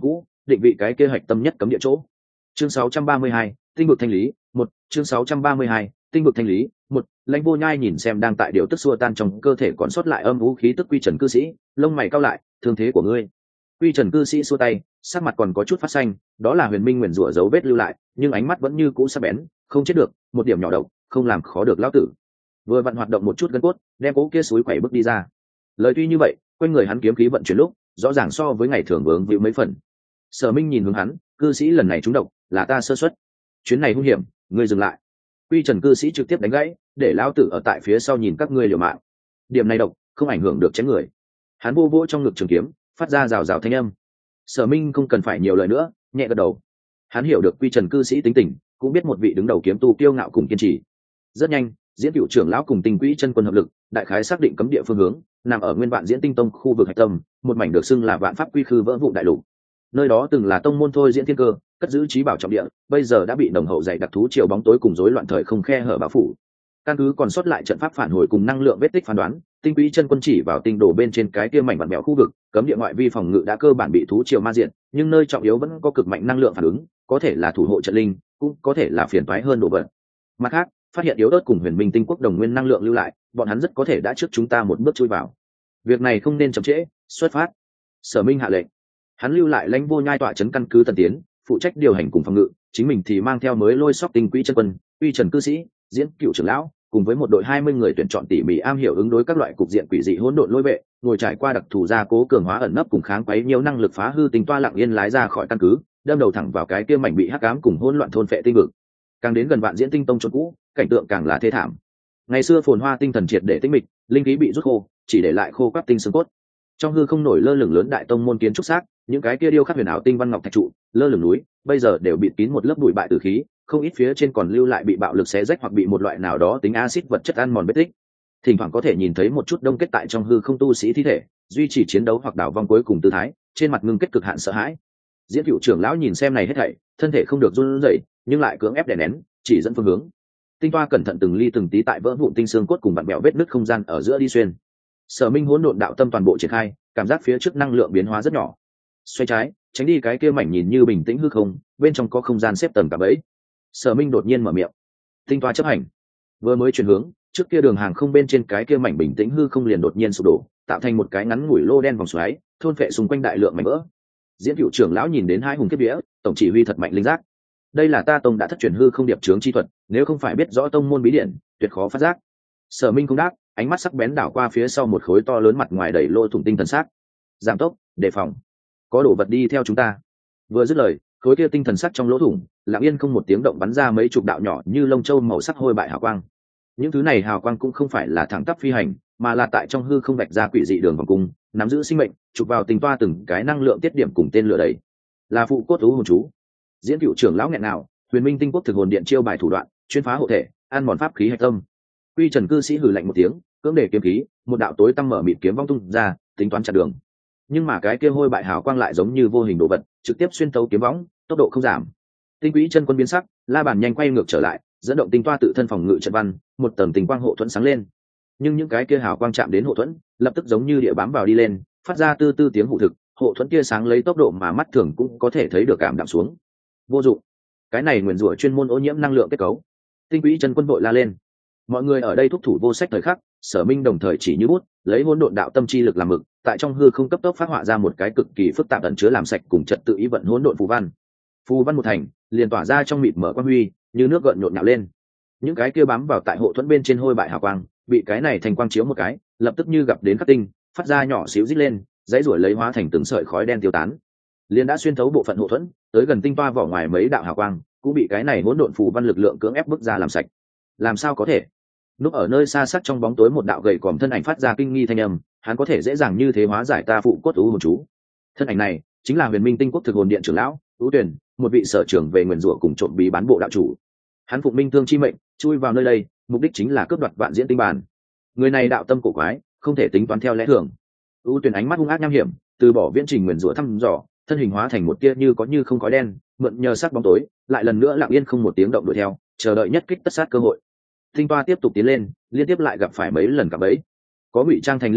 định vị cái kế hoạch tâm nhất cấm địa chỗ. Chương sáu trăm ba mươi hai, tinh vực thanh lý, một, chương sáu trăm ba mươi hai, tinh vực thanh lý, một. Lãnh Vô Nhai nhìn xem đang tại điều tức xua tan trong cơ thể còn sót lại âm vũ khí tức Quy Trần cư sĩ, lông mày cau lại, thương thế của ngươi. Quy Trần cư sĩ xua tay, sắc mặt còn có chút phát xanh, đó là huyền minh nguyền rủa dấu vết lưu lại, nhưng ánh mắt vẫn như cũ sắc bén, không chết được, một điểm nhỏ độc, không làm khó được lão tử. Vừa vặn hoạt động một chút gân cốt, đem cố kia suối quẩy bước đi ra. Lời tuy như vậy, quanh người hắn kiếm khí vận chuyển lúc, rõ ràng so với ngày thường vướng víu mấy phần. Sở Minh nhìn hướng hắn, cư sĩ lần này trúng độc, là ta sơ suất. Chuyến này hung hiểm, ngươi dừng lại. Quy Trần cư sĩ trực tiếp đánh gãy, để lão tử ở tại phía sau nhìn các ngươi liều mạng. Điểm này độc, không ảnh hưởng được chém người. Hắn vô vỗ trong ngực trường kiếm, phát ra rào rào thanh âm. Sở Minh không cần phải nhiều lời nữa, nhẹ gật đầu. Hắn hiểu được Quy Trần cư sĩ tính tình, cũng biết một vị đứng đầu kiếm tu kiêu ngạo cùng kiên trì. Rất nhanh, diễn cựu trưởng lão cùng tinh quỹ chân quân hợp lực, đại khái xác định cấm địa phương hướng, nằm ở nguyên vạn diễn tinh tông khu vực hạch tâm, một mảnh được xưng là vạn pháp quy khư vỡ vụ đại lục. Nơi đó từng là tông môn thôi diễn thiên cơ, cất giữ trí bảo trọng địa, bây giờ đã bị đồng hậu dày đặc thú chiều bóng tối cùng rối loạn thời không khe hở bao phủ. Căn cứ còn sót lại trận pháp phản hồi cùng năng lượng vết tích phán đoán, tinh quỹ chân quân chỉ vào tinh đồ bên trên cái kia mảnh vặn mèo khu vực, cấm địa ngoại vi phòng ngự đã cơ bản bị thú chiều ma diện, nhưng nơi trọng yếu vẫn có cực mạnh năng lượng phản ứng, có thể là thủ hộ trận linh, cũng có thể là phiền toái hơn đồ vật. Mặt khác, phát hiện yếu ớt cùng huyền minh tinh quốc đồng nguyên năng lượng lưu lại, bọn hắn rất có thể đã trước chúng ta một bước chui vào. Việc này không nên chậm trễ, xuất phát. Sở Minh hạ lệnh. Hắn lưu lại Lãnh Vô Nhai tọa trấn căn cứ Tần Tiến, phụ trách điều hành cùng phòng ngự, chính mình thì mang theo mới lôi sóc tinh quỹ chân quân, Uy Trần cư sĩ, diễn cựu trưởng lão, cùng với một đội hai mươi người tuyển chọn tỉ mỉ am hiểu ứng đối các loại cục diện quỷ dị hỗn độn lôi vệ, ngồi trải qua đặc thù gia cố cường hóa ẩn nấp cùng kháng quấy nhiều năng lực phá hư tinh toa lặng yên lái ra khỏi căn cứ, đâm đầu thẳng vào cái kia mảnh bị hắc ám cùng hỗn loạn thôn phệ tinh vực. Càng đến gần vạn diễn tinh tông chốn cũ, cảnh tượng càng là thê thảm. Ngày xưa phồn hoa tinh thần triệt để tĩnh mịch, linh khí bị rút khô, chỉ để lại khô quắt tinh xương cốt. Trong hư không nổi lơ lửng lớn đại tông môn kiến trúc xác, những cái kia điêu khắc huyền ảo tinh văn ngọc thạch trụ, lơ lửng núi, bây giờ đều bịt kín một lớp bụi bại tử khí, không ít phía trên còn lưu lại bị bạo lực xé rách hoặc bị một loại nào đó tính axit vật chất ăn mòn vết tích. Thỉnh thoảng có thể nhìn thấy một chút đông kết tại trong hư không tu sĩ thi thể, duy trì chiến đấu hoặc đảo vong cuối cùng tư thái, trên mặt ngưng kết cực hạn sợ hãi. Diễn cựu trưởng lão nhìn xem này hết thảy, thân thể không được run rẩy, nhưng lại cưỡng ép đè nén, chỉ dẫn phương hướng. Tinh toa cẩn thận từng ly từng tí tại vỡ vụn tinh xương cốt cùng vặn bẹo vết nứt không gian ở giữa đi xuyên. Sở Minh hỗn độn đạo tâm toàn bộ triển khai, cảm giác phía trước năng lượng biến hóa rất nhỏ. Xoay trái, tránh đi cái kia mảnh nhìn như bình tĩnh hư không, bên trong có không gian xếp tầng cả bẫy. Sở Minh đột nhiên mở miệng. Tinh toa chấp hành. Vừa mới chuyển hướng, trước kia đường hàng không bên trên cái kia mảnh bình tĩnh hư không liền đột nhiên sụp đổ, tạo thành một cái ngắn ngủi lô đen vòng xoáy, thôn phệ xung quanh đại lượng mảnh vỡ. Diễn cựu trưởng lão nhìn đến hai hùng kiếp vía, tổng chỉ huy thật mạnh linh giác. Đây là ta tông đã thất truyền hư không điệp chướng chi thuật, nếu không phải biết rõ tông môn bí điển, tuyệt khó phát giác. Sở Minh không đáp, ánh mắt sắc bén đảo qua phía sau một khối to lớn mặt ngoài đầy lỗ thủng tinh thần sắc. Giảm tốc, đề phòng. Có đồ vật đi theo chúng ta. Vừa dứt lời, khối kia tinh thần sắc trong lỗ thủng, lặng yên không một tiếng động bắn ra mấy chục đạo nhỏ như lông châu màu sắc hôi bại hào quang. Những thứ này hào quang cũng không phải là thẳng tắp phi hành, mà là tại trong hư không vạch ra quỷ dị đường vòng cung, nắm giữ sinh mệnh, chụp vào tình toa từng cái năng lượng tiết điểm cùng tên lửa đấy. Là phụ cốt thú hồn chú. Diễn cựu trưởng lão nghẹn nào, huyền minh tinh quốc thực hồn điện chiêu bài thủ đoạn, chuyên phá hộ thể, ăn mòn pháp khí hạch tâm. Quy Trần cư sĩ hừ lạnh một tiếng, cưỡng để kiếm khí, một đạo tối tăm mở mịt kiếm vong tung ra, tính toán chặn đường. Nhưng mà cái kia hôi bại hào quang lại giống như vô hình đồ vật, trực tiếp xuyên tấu kiếm võng, tốc độ không giảm. Tinh quỹ chân quân biến sắc, la bàn nhanh quay ngược trở lại, dẫn động tinh toa tự thân phòng ngự trận văn, một tầng tình quang hộ thuẫn sáng lên. Nhưng những cái kia hào quang chạm đến hộ thuẫn, lập tức giống như địa bám vào đi lên, phát ra tư tư tiếng hụ thực, hộ thuẫn kia sáng lấy tốc độ mà mắt thường cũng có thể thấy được cảm đạm xuống. Vô dụng. Cái này nguyền rủa chuyên môn ô nhiễm năng lượng kết cấu. Tinh quỹ chân quân vội la lên. Mọi người ở đây thúc thủ vô sách thời khắc, Sở Minh đồng thời chỉ như bút, lấy hỗn độn đạo tâm chi lực làm mực, tại trong hư không cấp tốc phát họa ra một cái cực kỳ phức tạp ẩn chứa làm sạch cùng trật tự ý vận hỗn độn phù văn. Phù văn một thành, liền tỏa ra trong mịt mở quang huy, như nước gợn nhộn nhạo lên. Những cái kia bám vào tại hộ thuẫn bên trên hôi bại hào quang, bị cái này thành quang chiếu một cái, lập tức như gặp đến khắc tinh, phát ra nhỏ xíu rít lên, dãy ruổi lấy hóa thành từng sợi khói đen tiêu tán. Liền đã xuyên thấu bộ phận hộ thuẫn, tới gần tinh toa vỏ ngoài mấy đạo hào quang, cũng bị cái này hỗn độn phù văn lực lượng cưỡng ép bức ra làm sạch. Làm sao có thể? Núp ở nơi xa sắc trong bóng tối một đạo gầy còm thân ảnh phát ra kinh nghi thanh âm, hắn có thể dễ dàng như thế hóa giải ta phụ cốt u hồn chú. Thân ảnh này chính là huyền minh tinh quốc thực hồn điện trưởng lão U Tuyển, một vị sở trưởng về nguyền rủa cùng trộm bí bán bộ đạo chủ. Hắn phụng minh thương chi mệnh, chui vào nơi đây, mục đích chính là cướp đoạt vạn diễn tinh bản. Người này đạo tâm cổ quái, không thể tính toán theo lẽ thường. U Tuyển ánh mắt hung ác nham hiểm, từ bỏ viễn trình nguyền rủa thăm dò, thân hình hóa thành một tia như có như không khói đen, mượn nhờ sắc bóng tối, lại lần nữa lặng yên không một tiếng động đuổi theo, chờ đợi nhất kích tất sát cơ hội. Tinh toa tiếp tục tiến lên, liên tiếp lại gặp phải mấy lần cả bẫy. Có ngụy trang thành linh dược,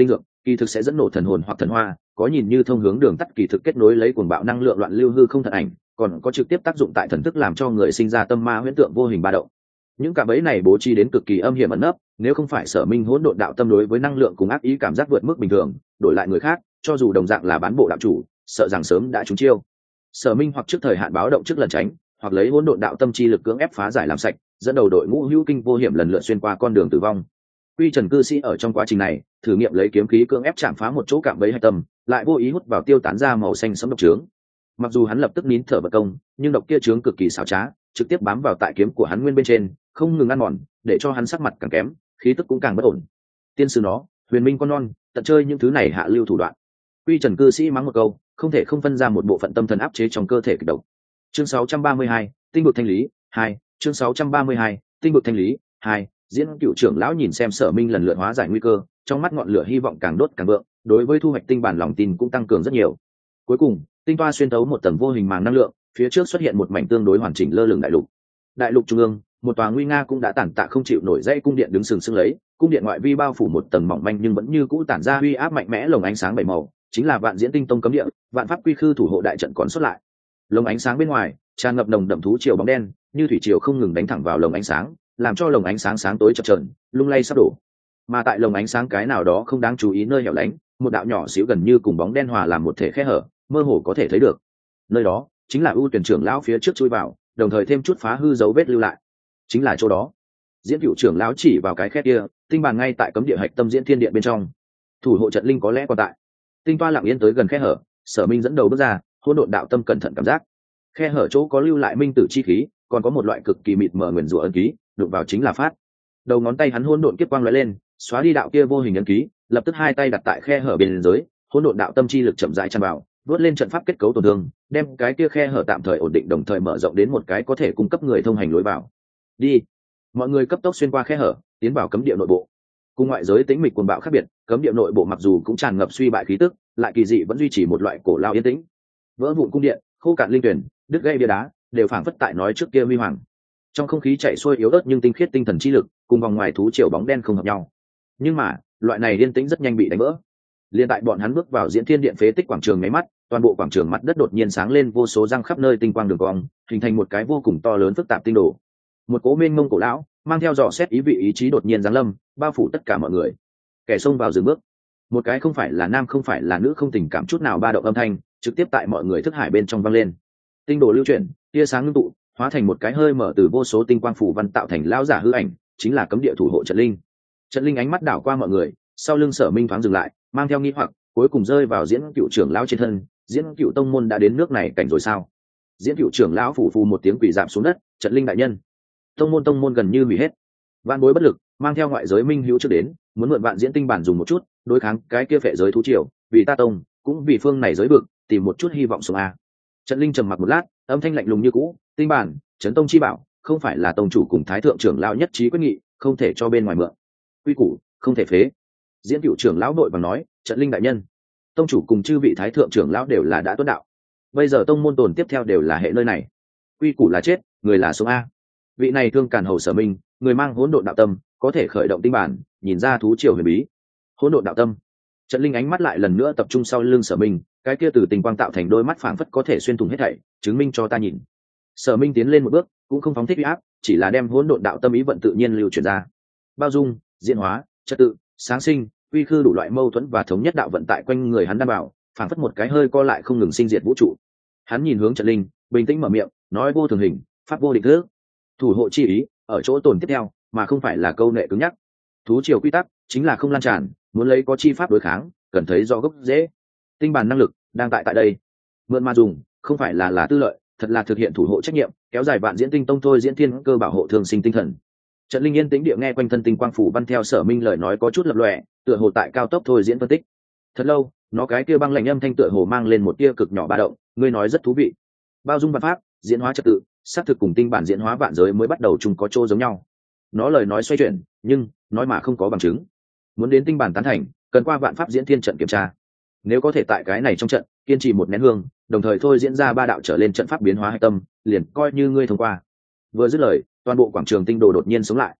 kỳ thực sẽ dẫn nổ thần hồn hoặc thần hoa, có nhìn như thông hướng đường tắt kỳ thực kết nối lấy cuồng bạo năng lượng loạn lưu hư không thần ảnh, còn có trực tiếp tác dụng tại thần thức làm cho người sinh ra tâm ma huyễn tượng vô hình ba động. Những cạm bẫy này bố trí đến cực kỳ âm hiểm ẩn nấp, nếu không phải Sở Minh hỗn độn đạo tâm đối với năng lượng cùng ác ý cảm giác vượt mức bình thường, đổi lại người khác, cho dù đồng dạng là bán bộ đạo chủ, sợ rằng sớm đã trúng chiêu. Sở Minh hoặc trước thời hạn báo động trước lần tránh, hoặc lấy hỗn độn đạo tâm chi lực cưỡng ép phá giải làm sạch, dẫn đầu đội ngũ hữu kinh vô hiểm lần lượt xuyên qua con đường tử vong. Quy Trần cư sĩ ở trong quá trình này, thử nghiệm lấy kiếm khí cưỡng ép chạm phá một chỗ cạm bẫy hạch tâm, lại vô ý hút vào tiêu tán ra màu xanh sẫm độc trướng. Mặc dù hắn lập tức nín thở vật công, nhưng độc kia trướng cực kỳ xảo trá, trực tiếp bám vào tại kiếm của hắn nguyên bên trên, không ngừng ăn mòn, để cho hắn sắc mặt càng kém, khí tức cũng càng bất ổn. Tiên sư nó, huyền minh con non, tận chơi những thứ này hạ lưu thủ đoạn. Quy Trần cư sĩ mắng một câu, không thể không phân ra một bộ phận tâm thần áp chế trong cơ thể kịch độc. Chương sáu trăm ba mươi hai, tinh vực thanh lý hai. Chương sáu trăm ba mươi hai, tinh vực thanh lý hai. Diễn Cựu trưởng lão nhìn xem Sở Minh lần lượt hóa giải nguy cơ, trong mắt ngọn lửa hy vọng càng đốt càng vượng, đối với thu hoạch tinh bản lòng tin cũng tăng cường rất nhiều. Cuối cùng, tinh toa xuyên tấu một tầng vô hình màng năng lượng, phía trước xuất hiện một mảnh tương đối hoàn chỉnh lơ lửng đại lục. Đại lục trung ương, một tòa nguy nga cũng đã tàn tạ không chịu nổi dãy cung điện đứng sừng sững lấy, cung điện ngoại vi bao phủ một tầng mỏng manh nhưng vẫn như cũ tản ra uy áp mạnh mẽ lồng ánh sáng bảy màu, chính là Vạn Diễn Tinh Tông cấm địa, Vạn Pháp Quy Khư thủ hộ đại trận còn xuất lại. Lồng ánh sáng bên ngoài tràn ngập nồng đậm thú triều bóng đen, như thủy triều không ngừng đánh thẳng vào lồng ánh sáng, làm cho lồng ánh sáng sáng tối chập chờn, lung lay sắp đổ. Mà tại lồng ánh sáng cái nào đó không đáng chú ý nơi hẻo lánh, một đạo nhỏ xíu gần như cùng bóng đen hòa làm một thể khe hở, mơ hồ có thể thấy được. Nơi đó chính là ưu tuyển trưởng lão phía trước chui vào, đồng thời thêm chút phá hư dấu vết lưu lại. Chính là chỗ đó. Diễn Cựu trưởng lão chỉ vào cái khe kia, tinh bàn ngay tại cấm địa hạch tâm diễn thiên điện bên trong. Thủ hộ trận linh có lẽ còn tại. Tinh toa lặng yên tới gần khe hở, Sở Minh dẫn đầu bước ra, hỗn độn đạo tâm cẩn thận cảm giác. Khe hở chỗ có lưu lại minh tử chi khí, còn có một loại cực kỳ mịt mờ nguyền rủa ấn ký, đụng vào chính là phát. Đầu ngón tay hắn hỗn độn kiếp quang lóe lên, xóa đi đạo kia vô hình ấn ký, lập tức hai tay đặt tại khe hở bên dưới, hỗn độn đạo tâm chi lực chậm rãi tràn vào, vớt lên trận pháp kết cấu tổn thương, đem cái kia khe hở tạm thời ổn định, đồng thời mở rộng đến một cái có thể cung cấp người thông hành lối vào. Đi. Mọi người cấp tốc xuyên qua khe hở, tiến vào cấm địa nội bộ. Cùng ngoại giới tĩnh mịch cuồng bạo khác biệt, cấm địa nội bộ mặc dù cũng tràn ngập suy bại khí tức, lại kỳ dị vẫn duy trì một loại cổ lao yên tĩnh. Vỡ vụn cung điện, khô cạn linh tuyển, đứt gãy bia đá, đều phảng phất tại nói trước kia huy hoàng. Trong không khí chạy xuôi yếu ớt nhưng tinh khiết tinh thần chi lực, cùng vòng ngoài thú triều bóng đen không hợp nhau. Nhưng mà, loại này yên tĩnh rất nhanh bị đánh vỡ. Liên tại bọn hắn bước vào diễn thiên điện phế tích quảng trường mấy mắt, toàn bộ quảng trường mặt đất đột nhiên sáng lên vô số răng khắp nơi tinh quang đường cong, hình thành một cái vô cùng to lớn phức tạp tinh đồ. Một cố mênh mông cổ lão, mang theo dò xét ý vị ý chí đột nhiên giáng lâm, bao phủ tất cả mọi người. Kẻ xông vào dừng bước. Một cái không phải là nam không phải là nữ không tình cảm chút nào ba động âm thanh, trực tiếp tại mọi người thức hải bên trong vang lên. Tinh đồ lưu chuyển, tia sáng ngưng tụ, hóa thành một cái hơi mở từ vô số tinh quang phủ văn tạo thành lão giả hư ảnh, chính là cấm địa thủ hộ trận linh. Trận linh ánh mắt đảo qua mọi người, sau lưng Sở Minh thoáng dừng lại, mang theo nghi hoặc, cuối cùng rơi vào Diễn Cựu trưởng lão trên thân. Diễn Cựu tông môn đã đến nước này cảnh rồi sao? Diễn Cựu trưởng lão phủ phù một tiếng quỳ rạp xuống đất, trận linh đại nhân. Tông môn tông môn gần như hủy hết. Vạn bối bất lực, mang theo ngoại giới minh hữu trước đến, muốn mượn Vạn Diễn tinh bản dùng một chút, đối kháng cái kia phệ giới thú triều, vì ta tông, cũng vì phương này giới vực, tìm một chút hy vọng sống a. Trận linh trầm mặc một lát, âm thanh lạnh lùng như cũ, tinh bản, chấn tông chi bảo, không phải là tông chủ cùng thái thượng trưởng lão nhất trí quyết nghị, không thể cho bên ngoài mượn. Quy củ, không thể phế. Diễn Cựu trưởng lão đội bằng nói, trận linh đại nhân, tông chủ cùng chư vị thái thượng trưởng lão đều là đã tuân đạo. Bây giờ tông môn tồn tiếp theo đều là hệ nơi này. Quy củ là chết, người là sống a. Vị này thương càn hầu Sở Minh, người mang hỗn độn đạo tâm, có thể khởi động tinh bản, nhìn ra thú triều huyền bí. Hỗn độn đạo tâm. Trận linh ánh mắt lại lần nữa tập trung sau lưng Sở Minh, cái kia từ tình quang tạo thành đôi mắt phảng phất có thể xuyên thủng hết thảy, chứng minh cho ta nhìn. Sở Minh tiến lên một bước, cũng không phóng thích uy áp, chỉ là đem hỗn độn đạo tâm ý vận tự nhiên lưu truyền ra. Bao dung, diễn hóa, trật tự, sáng sinh, quy khư đủ loại mâu thuẫn và thống nhất đạo vận tại quanh người hắn đảm bảo, phảng phất một cái hơi co lại không ngừng sinh diệt vũ trụ. Hắn nhìn hướng trận linh, bình tĩnh mở miệng, nói vô thường hình, pháp vô định thức. Thủ hộ chi ý ở chỗ tồn tiếp theo, mà không phải là câu nệ cứng nhắc. Thú triều quy tắc chính là không lan tràn, muốn lấy có chi pháp đối kháng, cần thấy do gốc dễ. Tinh bản năng lực đang tại tại đây, mượn mà dùng, không phải là là tư lợi, thật là thực hiện thủ hộ trách nhiệm, kéo dài Vạn Diễn Tinh Tông thôi diễn thiên cơ bảo hộ thường sinh tinh thần. Trận linh yên tĩnh địa nghe quanh thân tinh quang phủ văn theo Sở Minh lời nói có chút lập lòe, tựa hồ tại cao tốc thôi diễn phân tích. Thật lâu, nó cái kia băng lạnh âm thanh tựa hồ mang lên một tia cực nhỏ ba động, ngươi nói rất thú vị. Bao dung văn pháp, diễn hóa trật tự, xác thực cùng tinh bản diễn hóa vạn giới mới bắt đầu chung có chỗ giống nhau. Nó lời nói xoay chuyển, nhưng nói mà không có bằng chứng. Muốn đến tinh bản tán thành, cần qua vạn pháp diễn thiên trận kiểm tra. Nếu có thể tại cái này trong trận kiên trì một nén hương, đồng thời thôi diễn ra ba đạo trở lên trận pháp biến hóa hạch tâm, liền coi như ngươi thông qua. Vừa dứt lời, toàn bộ quảng trường tinh đồ đột nhiên sống lại.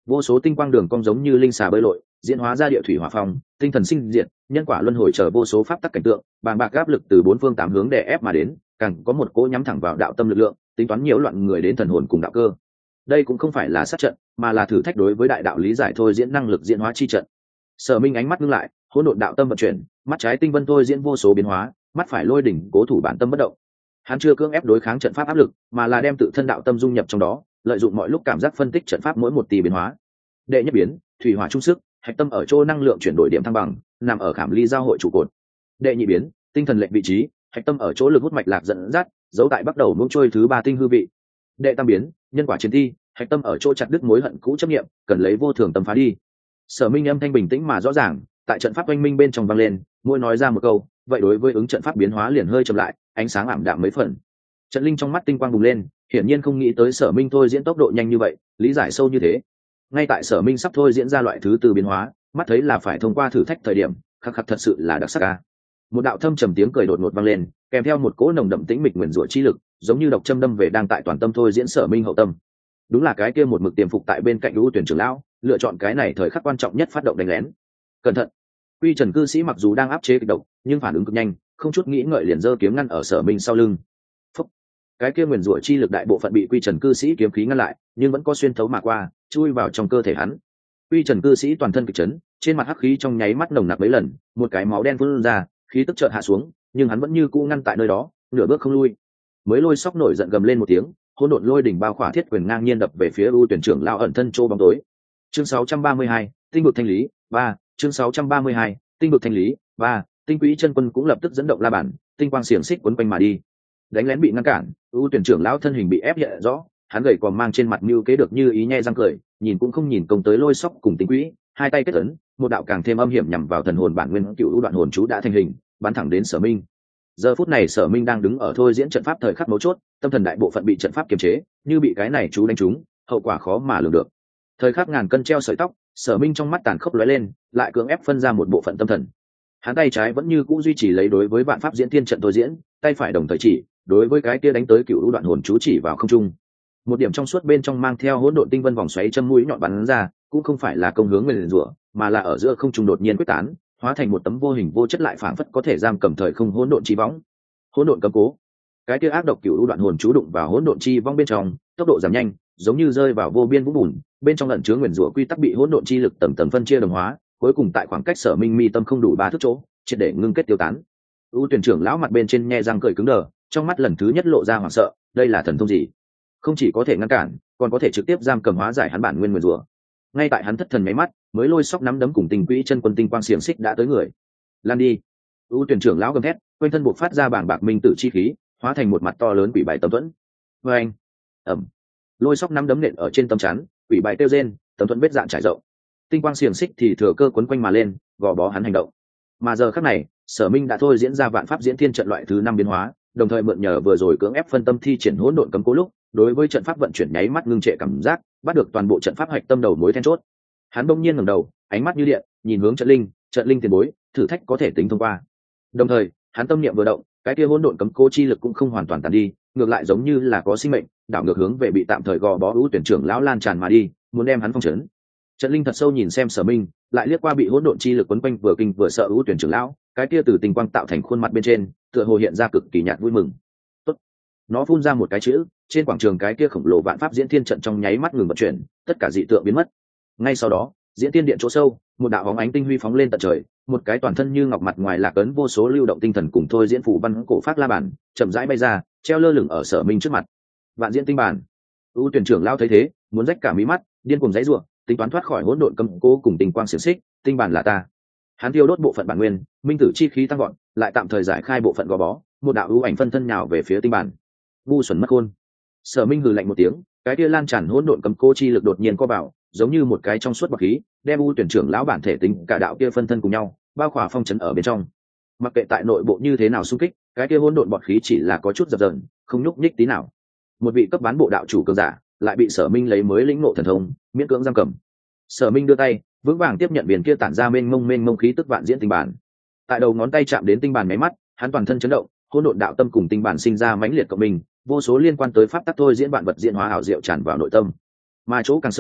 vô số tinh quang đường cong giống như linh xà bơi lội, diễn hóa ra địa thủy hỏa phong, tinh thần sinh diệt, nhân quả luân hồi chờ vô số pháp tắc cảnh tượng, bàng bạc áp lực từ bốn phương tám hướng đè ép mà đến, càng có một cỗ nhắm thẳng vào đạo tâm lực lượng, tính toán nhiễu loạn người đến thần hồn cùng đạo cơ. Đây cũng không phải là sát trận, mà là thử thách đối với đại đạo lý giải thôi diễn năng lực diễn hóa chi trận. Sở Minh ánh mắt ngưng lại, hỗn độn đạo tâm vận chuyển, mắt trái tinh vân thôi diễn vô số biến hóa, mắt phải lôi đỉnh cố thủ bản tâm bất động. Hắn chưa cưỡng ép đối kháng trận pháp áp lực, mà là đem tự thân đạo tâm dung nhập trong đó, lợi dụng mọi lúc cảm giác phân tích trận pháp mỗi một tỷ biến hóa. Đệ nhất biến, thủy hỏa trung sức, hạch tâm ở chỗ năng lượng chuyển đổi điểm thăng bằng, nằm ở khảm ly giao hội trụ cột. Đệ nhị biến, tinh thần lệnh vị trí, hạch tâm ở chỗ lực hút mạch lạc dẫn dắt, giấu tại bắt đầu muỗng trôi thứ ba tinh hư vị. Đệ tam biến, nhân quả chiến thi, hạch tâm ở chỗ chặt đứt mối hận cũ chấp niệm, cần lấy vô thường tâm phá đi. Sở Minh âm thanh bình tĩnh mà rõ ràng, tại trận pháp oanh minh bên trong vang lên, mỗi nói ra một câu, vậy đối với ứng trận pháp biến hóa liền hơi chậm lại, ánh sáng ảm đạm mấy phần. Trận linh trong mắt tinh quang bùng lên, hiển nhiên không nghĩ tới Sở Minh thôi diễn tốc độ nhanh như vậy, lý giải sâu như thế. Ngay tại Sở Minh sắp thôi diễn ra loại thứ tư biến hóa, mắt thấy là phải thông qua thử thách thời điểm, khắc khắc thật sự là đặc sắc a. Một đạo thâm trầm tiếng cười đột ngột vang lên, kèm theo một cỗ nồng đậm tĩnh mịch nguyền rủa chi lực, giống như độc châm đâm về đang tại toàn tâm thôi diễn Sở Minh hậu tâm. Đúng là cái kia một mực tiềm phục tại bên cạnh Lũ Tuyển trưởng lão, lựa chọn cái này thời khắc quan trọng nhất phát động đánh lén. Cẩn thận! Quy Trần cư sĩ mặc dù đang áp chế kịch độc, nhưng phản ứng cực nhanh, không chút nghĩ ngợi liền giơ kiếm ngăn ở Sở Minh sau lưng. Phúc. Cái kia nguyền rủa chi lực đại bộ phận bị Quy Trần cư sĩ kiếm khí ngăn lại, nhưng vẫn có xuyên thấu mà qua, chui vào trong cơ thể hắn. Quy Trần cư sĩ toàn thân kịch chấn, trên mặt hắc khí trong nháy mắt nồng nặc mấy lần, một cái máu đen phun ra, khí tức chợt hạ xuống, nhưng hắn vẫn như cũ ngăn tại nơi đó, nửa bước không lui. Mới Lôi Sóc nổi giận gầm lên một tiếng, hỗn độn lôi đỉnh bao khỏa thiết quyền ngang nhiên đập về phía ưu tuyển trưởng lao ẩn thân chỗ bóng tối. Chương sáu trăm ba mươi hai, tinh vực thanh lý ba. Chương sáu trăm ba mươi hai, tinh vực thanh lý ba. Tinh quỹ chân quân cũng lập tức dẫn động la bản, tinh quang xiềng xích quấn quanh mà đi. Đánh lén bị ngăn cản, ưu tuyển trưởng lão thân hình bị ép hiện rõ, hắn gầy còn mang trên mặt mưu kế được như ý nhe răng cười, nhìn cũng không nhìn công tới Lôi Sóc cùng Tinh quỹ, hai tay kết ấn, một đạo càng thêm âm hiểm nhằm vào thần hồn bản nguyên cựu đoạn hồn chú đã thành hình, bắn thẳng đến Sở Minh. Giờ phút này Sở Minh đang đứng ở thôi diễn trận pháp thời khắc mấu chốt, tâm thần đại bộ phận bị trận pháp kiềm chế, như bị cái này chú đánh trúng, hậu quả khó mà lường được. Thời khắc ngàn cân treo sợi tóc, Sở Minh trong mắt tàn khốc lóe lên, lại cưỡng ép phân ra một bộ phận tâm thần. Hắn tay trái vẫn như cũ duy trì lấy đối với vạn pháp diễn thiên trận thôi diễn, tay phải đồng thời chỉ đối với cái kia đánh tới cựu đoạn hồn chú chỉ vào không trung. Một điểm trong suốt bên trong mang theo hỗn độn tinh vân vòng xoáy châm mũi nhọn bắn ra, cũng không phải là công hướng người liền rủa, mà là ở giữa không trung đột nhiên quyết tán, hóa thành một tấm vô hình vô chất lại phảng phất có thể giam cầm thời không hỗn độn chi võng. Hỗn độn cấm cố. Cái kia ác độc cựu đoạn hồn chú đụng vào hỗn độn chi vong bên trong, tốc độ giảm nhanh, giống như rơi vào vô biên vũng bùn, bên trong ẩn chứa nguyên rủa quy tắc bị hỗn độn chi lực tầng tầng phân chia đồng hóa, cuối cùng tại khoảng cách Sở Minh mi tâm không đủ ba thước chỗ, triệt để ngưng kết tiêu tán. U tuyển trưởng lão mặt bên trên nhe răng cười cứng đờ, trong mắt lần thứ nhất lộ ra hoảng sợ, đây là thần thông gì? Không chỉ có thể ngăn cản, còn có thể trực tiếp giam cầm hóa giải hắn bản nguyên nguyên rủa. Ngay tại hắn thất thần mấy mắt, mới Lôi Sóc nắm đấm cùng Tinh quỹ chân quân tinh quang xiềng xích đã tới người. Lan đi! U tuyển trưởng lão gầm thét, quanh thân buộc phát ra bảng bạc minh tử chi khí, hóa thành một mặt to lớn quỷ bài tấm thuẫn. Vê anh, ẩm, Lôi Sóc nắm đấm nện ở trên tấm chắn, quỷ bài tiêu rên, tấm thuẫn vết dạn trải rộng. Tinh quang xiềng xích thì thừa cơ quấn quanh mà lên, gò bó hắn hành động. Mà giờ khắc này, Sở Minh đã thôi diễn ra vạn pháp diễn thiên trận loại thứ năm biến hóa, đồng thời mượn nhờ vừa rồi cưỡng ép phân tâm thi triển hỗn độn cấm cố lúc, đối với trận pháp vận chuyển nháy mắt ngưng trệ cảm giác, bắt được toàn bộ trận pháp hạch tâm đầu mối then chốt. Hắn bỗng nhiên ngẩng đầu, ánh mắt như điện, nhìn hướng trận linh, trận linh tiền bối, thử thách có thể tính thông qua. Đồng thời, hắn tâm niệm vừa động, cái kia hỗn độn cấm cố chi lực cũng không hoàn toàn tàn đi, ngược lại giống như là có sinh mệnh, đảo ngược hướng về bị tạm thời gò bó ưu tuyển trưởng lão lan tràn mà đi, muốn đem hắn phong trấn. Trận linh thật sâu nhìn xem Sở Minh, lại liếc qua bị hỗn độn chi lực quấn quanh vừa kinh vừa sợ ưu tuyển trưởng lão, cái kia từ tình quang tạo thành khuôn mặt bên trên, tựa hồ hiện ra cực kỳ nhạt vui mừng. Tốt. Nó phun ra một cái chữ, trên quảng trường cái kia khổng lồ vạn pháp diễn thiên trận trong nháy mắt ngừng vận chuyển, tất cả dị tượng biến mất. Ngay sau đó, diễn tiên điện chỗ sâu, một đạo bóng ánh tinh huy phóng lên tận trời, một cái toàn thân như ngọc mặt ngoài lạc ấn vô số lưu động tinh thần cùng thôi diễn phủ văn cổ phát la bản, chậm rãi bay ra, treo lơ lửng ở Sở Minh trước mặt. Vạn diễn tinh bản. ưu tuyển trưởng lao thấy thế, muốn rách cả mí mắt, điên cuồng giãy giụa, tính toán thoát khỏi hỗn độn cấm cố cùng tinh quang xiển xích, tinh bản là ta. Hắn tiêu đốt bộ phận bản nguyên, minh tử chi khí tăng gọn, lại tạm thời giải khai bộ phận gò bó, một đạo ưu ảnh phân thân nhào về phía tinh bản. Ngu xuẩn mất khôn. Sở Minh hừ lạnh một tiếng, cái kia lan tràn hỗn độn cấm cố chi lực đột nhiên co vào, giống như một cái trong suốt bọc khí, đem ưu tuyển trưởng lão bản thể tính cả đạo kia phân thân cùng nhau, bao khỏa phong trấn ở bên trong. Mặc kệ tại nội bộ như thế nào xung kích, cái kia hỗn độn bọt khí chỉ là có chút dập dờn, không nhúc nhích tí nào. Một vị cấp bán bộ đạo chủ cường giả, lại bị Sở Minh lấy mới lĩnh ngộ thần thông, miễn cưỡng giam cầm. Sở Minh đưa tay, vững vàng tiếp nhận biển kia tản ra mênh mông mênh mông khí tức vạn diễn tinh bản. Tại đầu ngón tay chạm đến tinh bản mấy mắt, hắn toàn thân chấn động, hỗn độn đạo tâm cùng tinh bản sinh ra mãnh liệt cộng mình, vô số liên quan tới pháp tắc thôi diễn vạn vật diễn hóa ảo diệu tràn vào nội tâm. Mà chỗ càng sâu,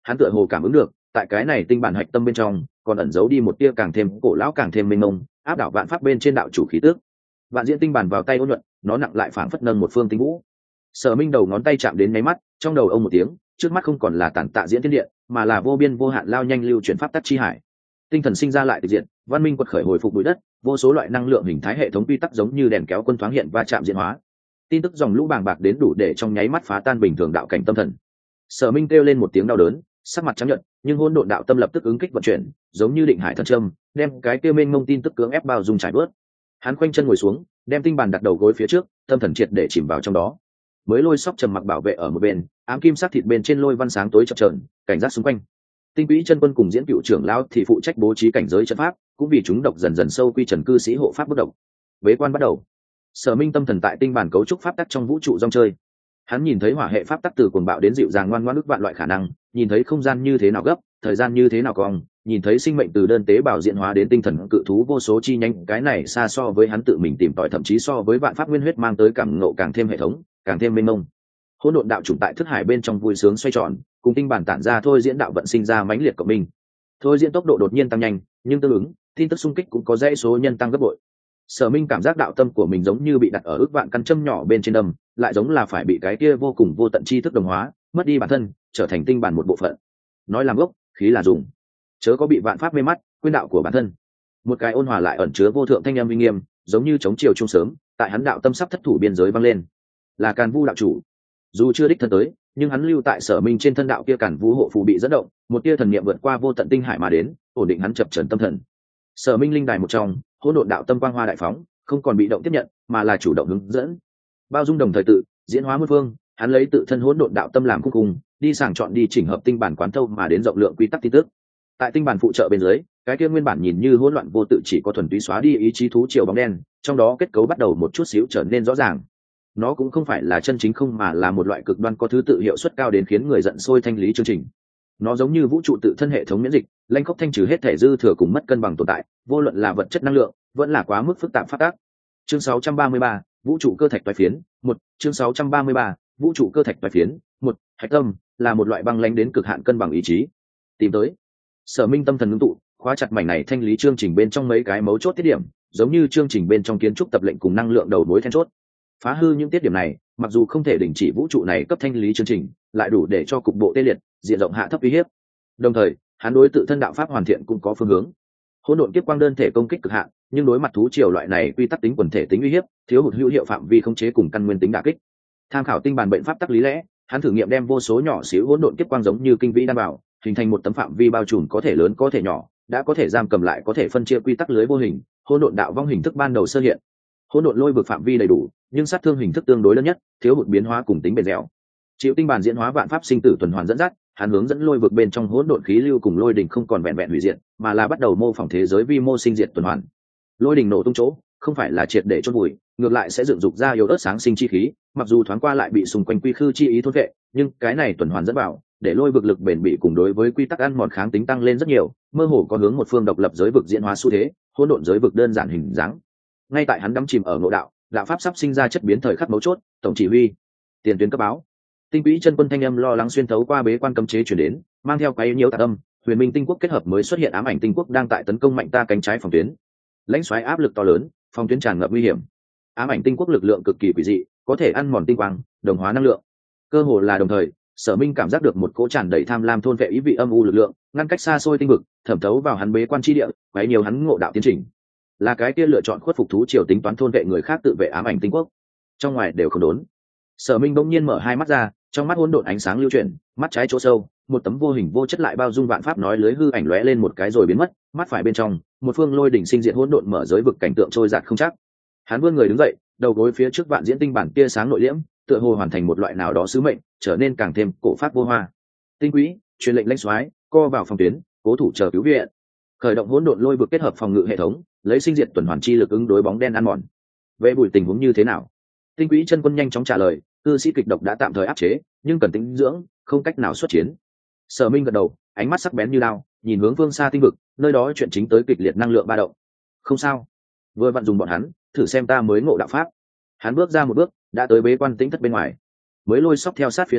Hắn tựa hồ cảm ứng được tại cái này tinh bản hạch tâm bên trong còn ẩn giấu đi một tia càng thêm cổ lão càng thêm mênh mông áp đảo vạn pháp bên trên đạo chủ khí tước. Vạn diễn tinh bản vào tay ôn nhuận, nó nặng lại phảng phất nâng một phương tinh vũ. Sở Minh đầu ngón tay chạm đến nháy mắt, trong đầu ông một tiếng, trước mắt không còn là tản tạ diễn thiên địa, mà là vô biên vô hạn lao nhanh lưu chuyển pháp tắc chi hải. Tinh thần sinh ra lại tịch diện, văn minh quật khởi hồi phục bụi đất, vô số loại năng lượng hình thái hệ thống quy tắc giống như đèn kéo quân thoáng hiện và chạm diễn hóa. Tin tức dòng lũ bàng bạc đến đủ để trong nháy mắt phá tan bình thường đạo cảnh tâm thần. Sở Minh kêu lên một tiếng đau đớn, sắc mặt trắng nhợt, nhưng hỗn độn đạo tâm lập tức ứng kích vận chuyển, giống như định hải thần châm, đem cái kêu mênh mông tin tức cưỡng ép bao dung trải bớt. Hắn khoanh chân ngồi xuống, đem tinh bàn đặt đầu gối phía trước, tâm thần triệt để chìm vào trong đó. Mới lôi sóc trầm mặc bảo vệ ở một bên, ám kim sắc thịt bên trên lôi văn sáng tối chập chờn, cảnh giác xung quanh. Tinh quỹ chân quân cùng diễn cựu trưởng lão thì phụ trách bố trí cảnh giới trận pháp, cũng vì chúng độc dần dần sâu quy trần cư sĩ hộ pháp bất động. Bế quan bắt đầu. Sở Minh tâm thần tại tinh bản cấu trúc pháp tắc trong vũ trụ rong chơi. Hắn nhìn thấy hỏa hệ pháp tắc từ cuồng bạo đến dịu dàng ngoan ngoãn ức vạn loại khả năng, nhìn thấy không gian như thế nào gấp, thời gian như thế nào cong, nhìn thấy sinh mệnh từ đơn tế bào diễn hóa đến tinh thần cự thú vô số chi nhánh, cái này xa so với hắn tự mình tìm tòi, thậm chí so với vạn pháp nguyên huyết mang tới cảm ngộ càng thêm hệ thống, càng thêm mênh mông. Hỗn độn đạo chủng tại thức hải bên trong vui sướng xoay tròn, cùng tinh bản tản ra thôi diễn đạo vận sinh ra mãnh liệt cộng minh. Thôi diễn tốc độ đột nhiên tăng nhanh, nhưng tương ứng, tin tức xung kích cũng có dãy số nhân tăng gấp bội. Sở Minh cảm giác đạo tâm của mình giống như bị đặt ở ức vạn căn châm nhỏ bên trên đầm, lại giống là phải bị cái kia vô cùng vô tận chi thức đồng hóa, mất đi bản thân, trở thành tinh bản một bộ phận. Nói làm gốc, khí là dùng, chớ có bị vạn pháp mê mắt, quên đạo của bản thân. Một cái ôn hòa lại ẩn chứa vô thượng thanh âm uy nghiêm, giống như chống chiều trung sớm, tại hắn đạo tâm sắp thất thủ biên giới vang lên. Là Càn Vu đạo chủ. Dù chưa đích thân tới, nhưng hắn lưu tại Sở Minh trên thân đạo kia Càn Vu hộ phù bị dẫn động, một tia thần niệm vượt qua vô tận tinh hải mà đến, ổn định hắn chập chờn tâm thần. Sở Minh linh đài một trong, hỗn độn đạo tâm quang hoa đại phóng, không còn bị động tiếp nhận, mà là chủ động hướng dẫn. Bao dung đồng thời tự, diễn hóa muôn phương, hắn lấy tự thân hỗn độn đạo tâm làm khung khung, đi sàng chọn đi chỉnh hợp tinh bản quán thâu mà đến rộng lượng quy tắc tin tức. Tại tinh bản phụ trợ bên dưới, cái kia nguyên bản nhìn như hỗn loạn vô tự chỉ có thuần túy xóa đi ý chí thú triều bóng đen, trong đó kết cấu bắt đầu một chút xíu trở nên rõ ràng. Nó cũng không phải là chân chính không mà là một loại cực đoan có thứ tự hiệu suất cao đến khiến người giận sôi thanh lý chương trình. Nó giống như vũ trụ tự thân hệ thống miễn dịch, lanh khốc thanh trừ hết thể dư thừa cùng mất cân bằng tồn tại, vô luận là vật chất năng lượng, vẫn là quá mức phức tạp phát tác. Chương sáu trăm ba mươi ba, vũ trụ cơ thạch toái phiến, một, chương sáu trăm ba mươi ba, vũ trụ cơ thạch toái phiến, một, hạch tâm là một loại băng lãnh đến cực hạn cân bằng ý chí. Tìm tới. Sở Minh tâm thần ngưng tụ, khóa chặt mảnh này thanh lý chương trình bên trong mấy cái mấu chốt tiết điểm, giống như chương trình bên trong kiến trúc tập lệnh cùng năng lượng đầu mối then chốt. Phá hư những tiết điểm này, mặc dù không thể đình chỉ vũ trụ này cấp thanh lý chương trình, lại đủ để cho cục bộ tê liệt, diện rộng hạ thấp uy hiếp. Đồng thời, hắn đối tự thân đạo pháp hoàn thiện cũng có phương hướng. Hỗn độn kiếp quang đơn thể công kích cực hạn, nhưng đối mặt thú triều loại này quy tắc tính quần thể tính uy hiếp, thiếu hụt hữu hiệu phạm vi khống chế cùng căn nguyên tính đả kích. Tham khảo tinh bản bệnh pháp tắc lý lẽ, hắn thử nghiệm đem vô số nhỏ xíu hỗn độn kiếp quang giống như kinh vĩ đan bảo, hình thành một tấm phạm vi bao trùm có thể lớn có thể nhỏ, đã có thể giam cầm lại có thể phân chia quy tắc lưới vô hình, hỗn độn đạo vong hình thức ban đầu sơ hiện. Hỗn độn lôi vực phạm vi đầy đủ, nhưng sát thương hình thức tương đối lớn nhất, thiếu hụt biến hóa cùng tính bền dẻo. Chịu tinh bản diễn hóa vạn pháp sinh tử tuần hoàn dẫn dắt, hắn hướng dẫn lôi vực bên trong hỗn độn khí lưu cùng lôi đỉnh không còn vẹn vẹn hủy diệt, mà là bắt đầu mô phỏng thế giới vi mô sinh diệt tuần hoàn. Lôi đỉnh nổ tung chỗ, không phải là triệt để chôn vùi, ngược lại sẽ dựng dục ra yếu ớt sáng sinh chi khí, mặc dù thoáng qua lại bị xung quanh quy khư chi ý thôn vệ, nhưng cái này tuần hoàn dẫn vào, để lôi vực lực bền bỉ cùng đối với quy tắc ăn mòn kháng tính tăng lên rất nhiều, mơ hồ có hướng một phương độc lập giới vực diễn hóa xu thế, hỗn độn giới vực đơn giản hình dáng. Ngay tại hắn đắm chìm ở ngộ đạo, đạo pháp sắp sinh ra chất biến thời khắc mấu chốt, tổng chỉ huy, tiền tuyến cấp báo. Tinh quỹ chân quân thanh âm lo lắng xuyên thấu qua bế quan cấm chế truyền đến, mang theo cái nhiễu tà âm, huyền minh tinh quốc kết hợp mới xuất hiện ám ảnh tinh quốc đang tại tấn công mạnh ta cánh trái phòng tuyến. Lãnh xoáy áp lực to lớn, phòng tuyến tràn ngập nguy hiểm. Ám ảnh tinh quốc lực lượng cực kỳ quỷ dị, có thể ăn mòn tinh quang, đồng hóa năng lượng. Cơ hồ là đồng thời, Sở Minh cảm giác được một cỗ tràn đầy tham lam thôn vệ ý vị âm u lực lượng, ngăn cách xa xôi tinh vực, thẩm thấu vào hắn bế quan chi địa, quấy nhiều hắn ngộ đạo tiến trình. Là cái kia lựa chọn khuất phục thú triều tính toán thôn vệ người khác tự vệ ám ảnh tinh quốc. Trong ngoài đều không đốn. Sở Minh bỗng nhiên mở hai mắt ra, trong mắt hỗn độn ánh sáng lưu chuyển, mắt trái chỗ sâu, một tấm vô hình vô chất lại bao dung vạn pháp nói lưới hư ảnh lóe lên một cái rồi biến mất, mắt phải bên trong, một phương lôi đỉnh sinh diện hỗn độn mở giới vực cảnh tượng trôi dạt không chắc. Hắn vươn người đứng dậy, đầu gối phía trước vạn diễn tinh bản tia sáng nội liễm, tựa hồ hoàn thành một loại nào đó sứ mệnh, trở nên càng thêm cổ pháp vô hoa. Tinh quỹ, truyền lệnh lãnh soái, co vào phòng tuyến, cố thủ chờ cứu viện. Khởi động hỗn độn lôi vực kết hợp phòng ngự hệ thống, lấy sinh diệt tuần hoàn chi lực ứng đối bóng đen ăn mòn. Về bùi tình huống như thế nào? Tinh quỹ chân quân nhanh chóng trả lời, cư sĩ kịch độc đã tạm thời áp chế, nhưng cần tĩnh dưỡng, không cách nào xuất chiến. Sở Minh gật đầu, ánh mắt sắc bén như đao, nhìn hướng phương xa tinh vực, nơi đó chuyện chính tới kịch liệt năng lượng ba động. Không sao, vừa vặn dùng bọn hắn, thử xem ta mới ngộ đạo pháp. Hắn bước ra một bước, đã tới bế quan tĩnh thất bên ngoài. Mới lôi sóc theo sát phía sau,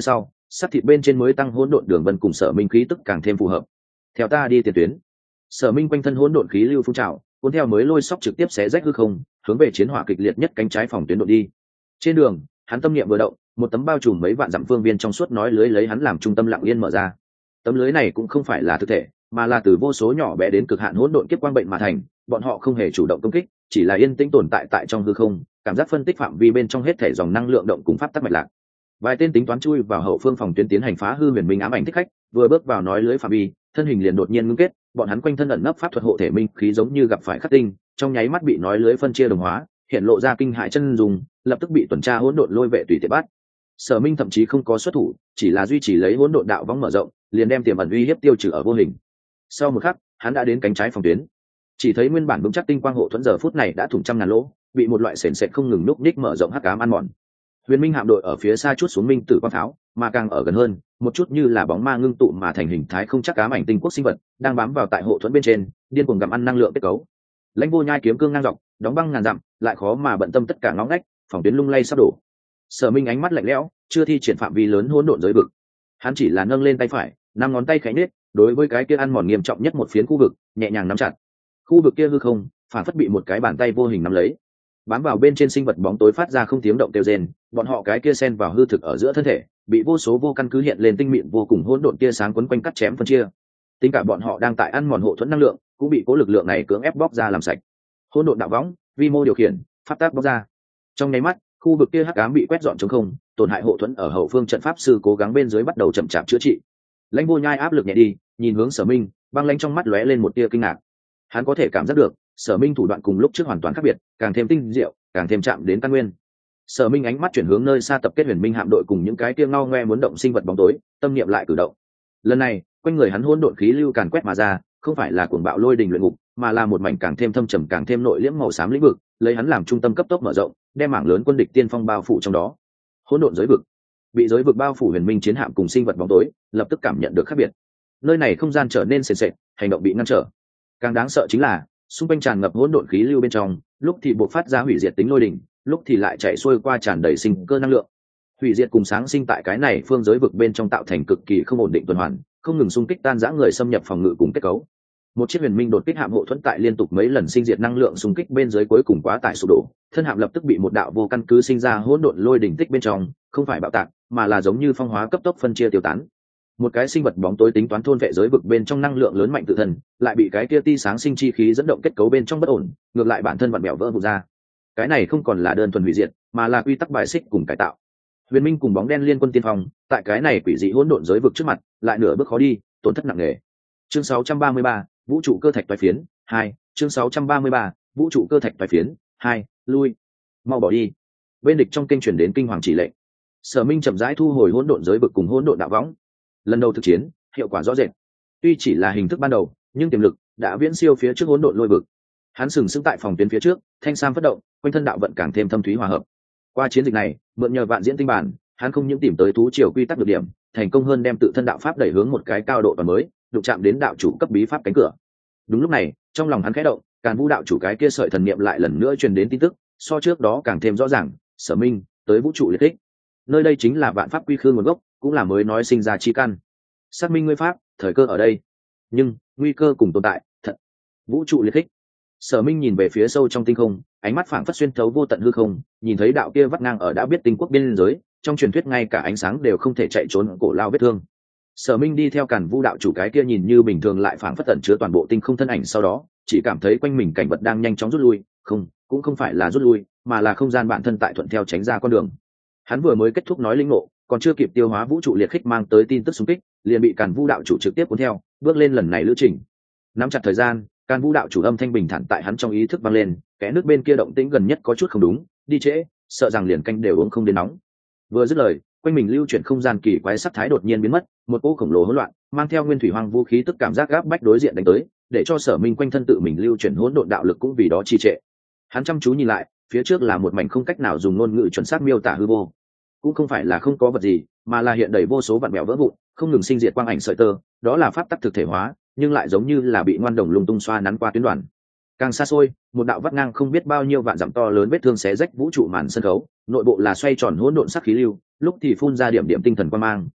sắc thịt bên trên mới tăng hỗn độn đường vân cùng Sở Minh khí tức càng thêm phù hợp. Theo ta đi tiền tuyến. Sở Minh quanh thân hỗn độn khí lưu phun trào, cuốn theo mới lôi sóc trực tiếp xé rách hư không, hướng về chiến hỏa kịch liệt nhất cánh trái phòng tuyến đội đi. Trên đường, hắn tâm niệm vừa động, một tấm bao trùm mấy vạn dặm phương viên trong suốt nói lưới lấy hắn làm trung tâm lặng yên mở ra. Tấm lưới này cũng không phải là thực thể, mà là từ vô số nhỏ bé đến cực hạn hỗn độn kiếp quang bệnh mà thành, bọn họ không hề chủ động công kích, chỉ là yên tĩnh tồn tại tại trong hư không, cảm giác phân tích phạm vi bên trong hết thể dòng năng lượng động cùng pháp tắc mạch lạc. Vài tên tính toán chui vào hậu phương phòng tuyến tiến hành phá hư huyền minh ám ảnh thích khách, vừa bước vào nói lưới phạm vi, thân hình liền đột nhiên ngưng kết, bọn hắn quanh thân ẩn nấp pháp thuật hộ thể minh khí giống như gặp phải khắc tinh, trong nháy mắt bị nói lưới phân chia đồng hóa, hiện lộ ra kinh hại chân dùng, lập tức bị tuần tra hỗn độn lôi vệ tùy tiện bắt. Sở Minh thậm chí không có xuất thủ, chỉ là duy trì lấy hỗn độn đạo võng mở rộng, liền đem tiềm ẩn uy hiếp tiêu trừ ở vô hình. Sau một khắc, hắn đã đến cánh trái phòng tuyến, chỉ thấy nguyên bản vững chắc tinh quang hộ thuẫn giờ phút này đã thủng trăm ngàn lỗ, bị một loại sền sệt không ngừng núp ních mở rộng hắc ám ăn mòn. Huyền Minh hạm đội ở phía xa chút xuống minh tử quang pháo, mà càng ở gần hơn, một chút như là bóng ma ngưng tụ mà thành hình thái không chắc ám ảnh tinh quốc sinh vật, đang bám vào tại hộ thuẫn bên trên, điên cuồng gặm ăn năng lượng kết cấu. Lãnh Vô Nhai kiếm cương ngang dọc, đóng băng ngàn dặm, lại khó mà bận tâm tất cả ngõ ngách, phòng tuyến lung lay sắp đổ. Sở Minh ánh mắt lạnh lẽo, chưa thi triển phạm vi lớn hỗn độn giới vực. Hắn chỉ là nâng lên tay phải, năm ngón tay khẽ nhếch, đối với cái kia ăn mòn nghiêm trọng nhất một phiến khu vực, nhẹ nhàng nắm chặt. Khu vực kia hư không, phản phất bị một cái bàn tay vô hình nắm lấy. Bám vào bên trên sinh vật bóng tối phát ra không tiếng động kêu rên, bọn họ cái kia xen vào hư thực ở giữa thân thể, bị vô số vô căn cứ hiện lên tinh mịn vô cùng hỗn độn tia sáng quấn quanh cắt chém phân chia. Tính cả bọn họ đang tại ăn mòn hộ thuẫn năng lượng, cũng bị cố lực lượng này cưỡng ép bóc ra làm sạch. Hỗn độn đạo võng, vi mô điều khiển, pháp tác bóc ra. Trong nháy mắt, khu vực kia hắc ám bị quét dọn trống không, tổn hại hộ thuẫn ở hậu phương trận pháp sư cố gắng bên dưới bắt đầu chậm chạp chữa trị. Lãnh Vô Nhai áp lực nhẹ đi, nhìn hướng Sở Minh, băng lãnh trong mắt lóe lên một tia kinh ngạc. Hắn có thể cảm giác được, Sở Minh thủ đoạn cùng lúc trước hoàn toàn khác biệt, càng thêm tinh diệu, càng thêm chạm đến căn nguyên. Sở Minh ánh mắt chuyển hướng nơi xa tập kết huyền minh hạm đội cùng những cái kia ngao ngoe muốn động sinh vật bóng tối, tâm niệm lại cử động. Lần này, quanh người hắn hỗn độn khí lưu càn quét mà ra, không phải là cuồng bạo lôi đình luyện ngục, mà là một mảnh càng thêm thâm trầm càng thêm nội liễm màu xám lĩnh vực, lấy hắn làm trung tâm cấp tốc mở rộng, đem mảng lớn quân địch tiên phong bao phủ trong đó. Hỗn độn giới vực, bị giới vực bao phủ huyền minh chiến hạm cùng sinh vật bóng tối, lập tức cảm nhận được khác biệt. Nơi này không gian trở nên sền sệt, hành động bị ngăn trở. Càng đáng sợ chính là, xung quanh tràn ngập hỗn độn khí lưu bên trong, lúc thì bộc phát ra hủy diệt tính lôi đỉnh, lúc thì lại chạy xuôi qua tràn đầy sinh cơ năng lượng. Hủy diệt cùng sáng sinh tại cái này phương giới vực bên trong tạo thành cực kỳ không ổn định tuần hoàn, không ngừng xung kích tan rã người xâm nhập phòng ngự cùng kết cấu. Một chiếc huyền minh đột kích hạm hộ thuẫn tại liên tục mấy lần sinh diệt năng lượng xung kích bên dưới cuối cùng quá tải sụp đổ, thân hạm lập tức bị một đạo vô căn cứ sinh ra hỗn độn lôi đỉnh tích bên trong, không phải bạo tạc, mà là giống như phong hóa cấp tốc phân chia tiêu tán. Một cái sinh vật bóng tối tính toán thôn vệ giới vực bên trong năng lượng lớn mạnh tự thân, lại bị cái kia tia sáng sinh chi khí dẫn động kết cấu bên trong bất ổn, ngược lại bản thân vặn bèo vỡ vụn ra. Cái này không còn là đơn thuần hủy diệt, mà là quy tắc bài xích cùng cải tạo. Huyền minh cùng bóng đen liên quân tiên phong, tại cái này quỷ dị hỗn độn giới vực trước mặt, lại nửa bước khó đi, tổn thất nặng nề. Chương sáu trăm ba mươi ba, vũ trụ cơ thạch toái phiến hai. Chương sáu trăm ba mươi ba, vũ trụ cơ thạch toái phiến hai. Lui, mau bỏ đi. Bên địch trong kênh truyền đến kinh hoàng chỉ lệnh. Sở Minh chậm rãi thu hồi hỗn độn giới vực cùng hỗn độn đạo võng. Lần đầu thực chiến, hiệu quả rõ rệt. Tuy chỉ là hình thức ban đầu, nhưng tiềm lực đã viễn siêu phía trước hỗn độn lôi vực. Hắn sừng sững tại phòng tuyến phía trước, thanh sam phát động, quanh thân đạo vận càng thêm thâm thúy hòa hợp. Qua chiến dịch này, mượn nhờ vạn diễn tinh bản, hắn không những tìm tới thú triều quy tắc được điểm, thành công hơn đem tự thân đạo pháp đẩy hướng một cái cao độ toàn mới, đụng chạm đến đạo chủ cấp bí pháp cánh cửa. Đúng lúc này, trong lòng hắn khẽ động, Càn Vũ đạo chủ cái kia sợi thần niệm lại lần nữa truyền đến tin tức, so trước đó càng thêm rõ ràng, Sở Minh tới vũ trụ liệt kích. Nơi đây chính là vạn pháp quy khư nguồn gốc, cũng là mới nói sinh ra chi căn. Xác minh ngươi pháp, thời cơ ở đây. Nhưng, nguy cơ cùng tồn tại, thật. Vũ trụ liệt kích. Sở Minh nhìn về phía sâu trong tinh không, ánh mắt phảng phất xuyên thấu vô tận hư không, nhìn thấy đạo kia vắt ngang ở đã biết tinh quốc biên giới, trong truyền thuyết ngay cả ánh sáng đều không thể chạy trốn cổ lao vết thương. Sở Minh đi theo Càn Vũ đạo chủ cái kia nhìn như bình thường lại phảng phất tẩn chứa toàn bộ tinh không thân ảnh, sau đó chỉ cảm thấy quanh mình cảnh vật đang nhanh chóng rút lui, không, cũng không phải là rút lui, mà là không gian bản thân tại thuận theo tránh ra con đường. Hắn vừa mới kết thúc nói linh ngộ, còn chưa kịp tiêu hóa vũ trụ liệt kích mang tới tin tức xung kích, liền bị Càn Vũ đạo chủ trực tiếp cuốn theo, bước lên lần này lữ trình. Nắm chặt thời gian, Càn Vũ đạo chủ âm thanh bình thản tại hắn trong ý thức vang lên, kẽ nước bên kia động tĩnh gần nhất có chút không đúng, đi trễ, sợ rằng liền canh đều uống không đến nóng. Vừa dứt lời, quanh mình lưu chuyển không gian kỳ quái sắc thái đột nhiên biến mất, một cỗ khổng lồ hỗn loạn, mang theo nguyên thủy hoang vũ khí tức cảm giác gáp bách đối diện đánh tới, để cho Sở Minh quanh thân tự mình lưu chuyển hỗn độn đạo lực cũng vì đó trì trệ. Hắn chăm chú nhìn lại, phía trước là một mảnh không cách nào dùng ngôn ngữ chuẩn xác miêu tả hư vô, cũng không phải là không có vật gì, mà là hiện đầy vô số vạn mèo vỡ vụn, không ngừng sinh diệt quang ảnh sợi tơ, đó là pháp tắc thực thể hóa, nhưng lại giống như là bị ngoan đồng lung tung xoa nắn qua tuyến đoàn. Càng xa xôi, một đạo vắt ngang không biết bao nhiêu vạn dặm to lớn vết thương xé rách vũ trụ màn sân khấu, nội bộ là xoay tròn hỗn độn sắc khí lưu, lúc thì phun ra điểm điểm tinh thần quang mang,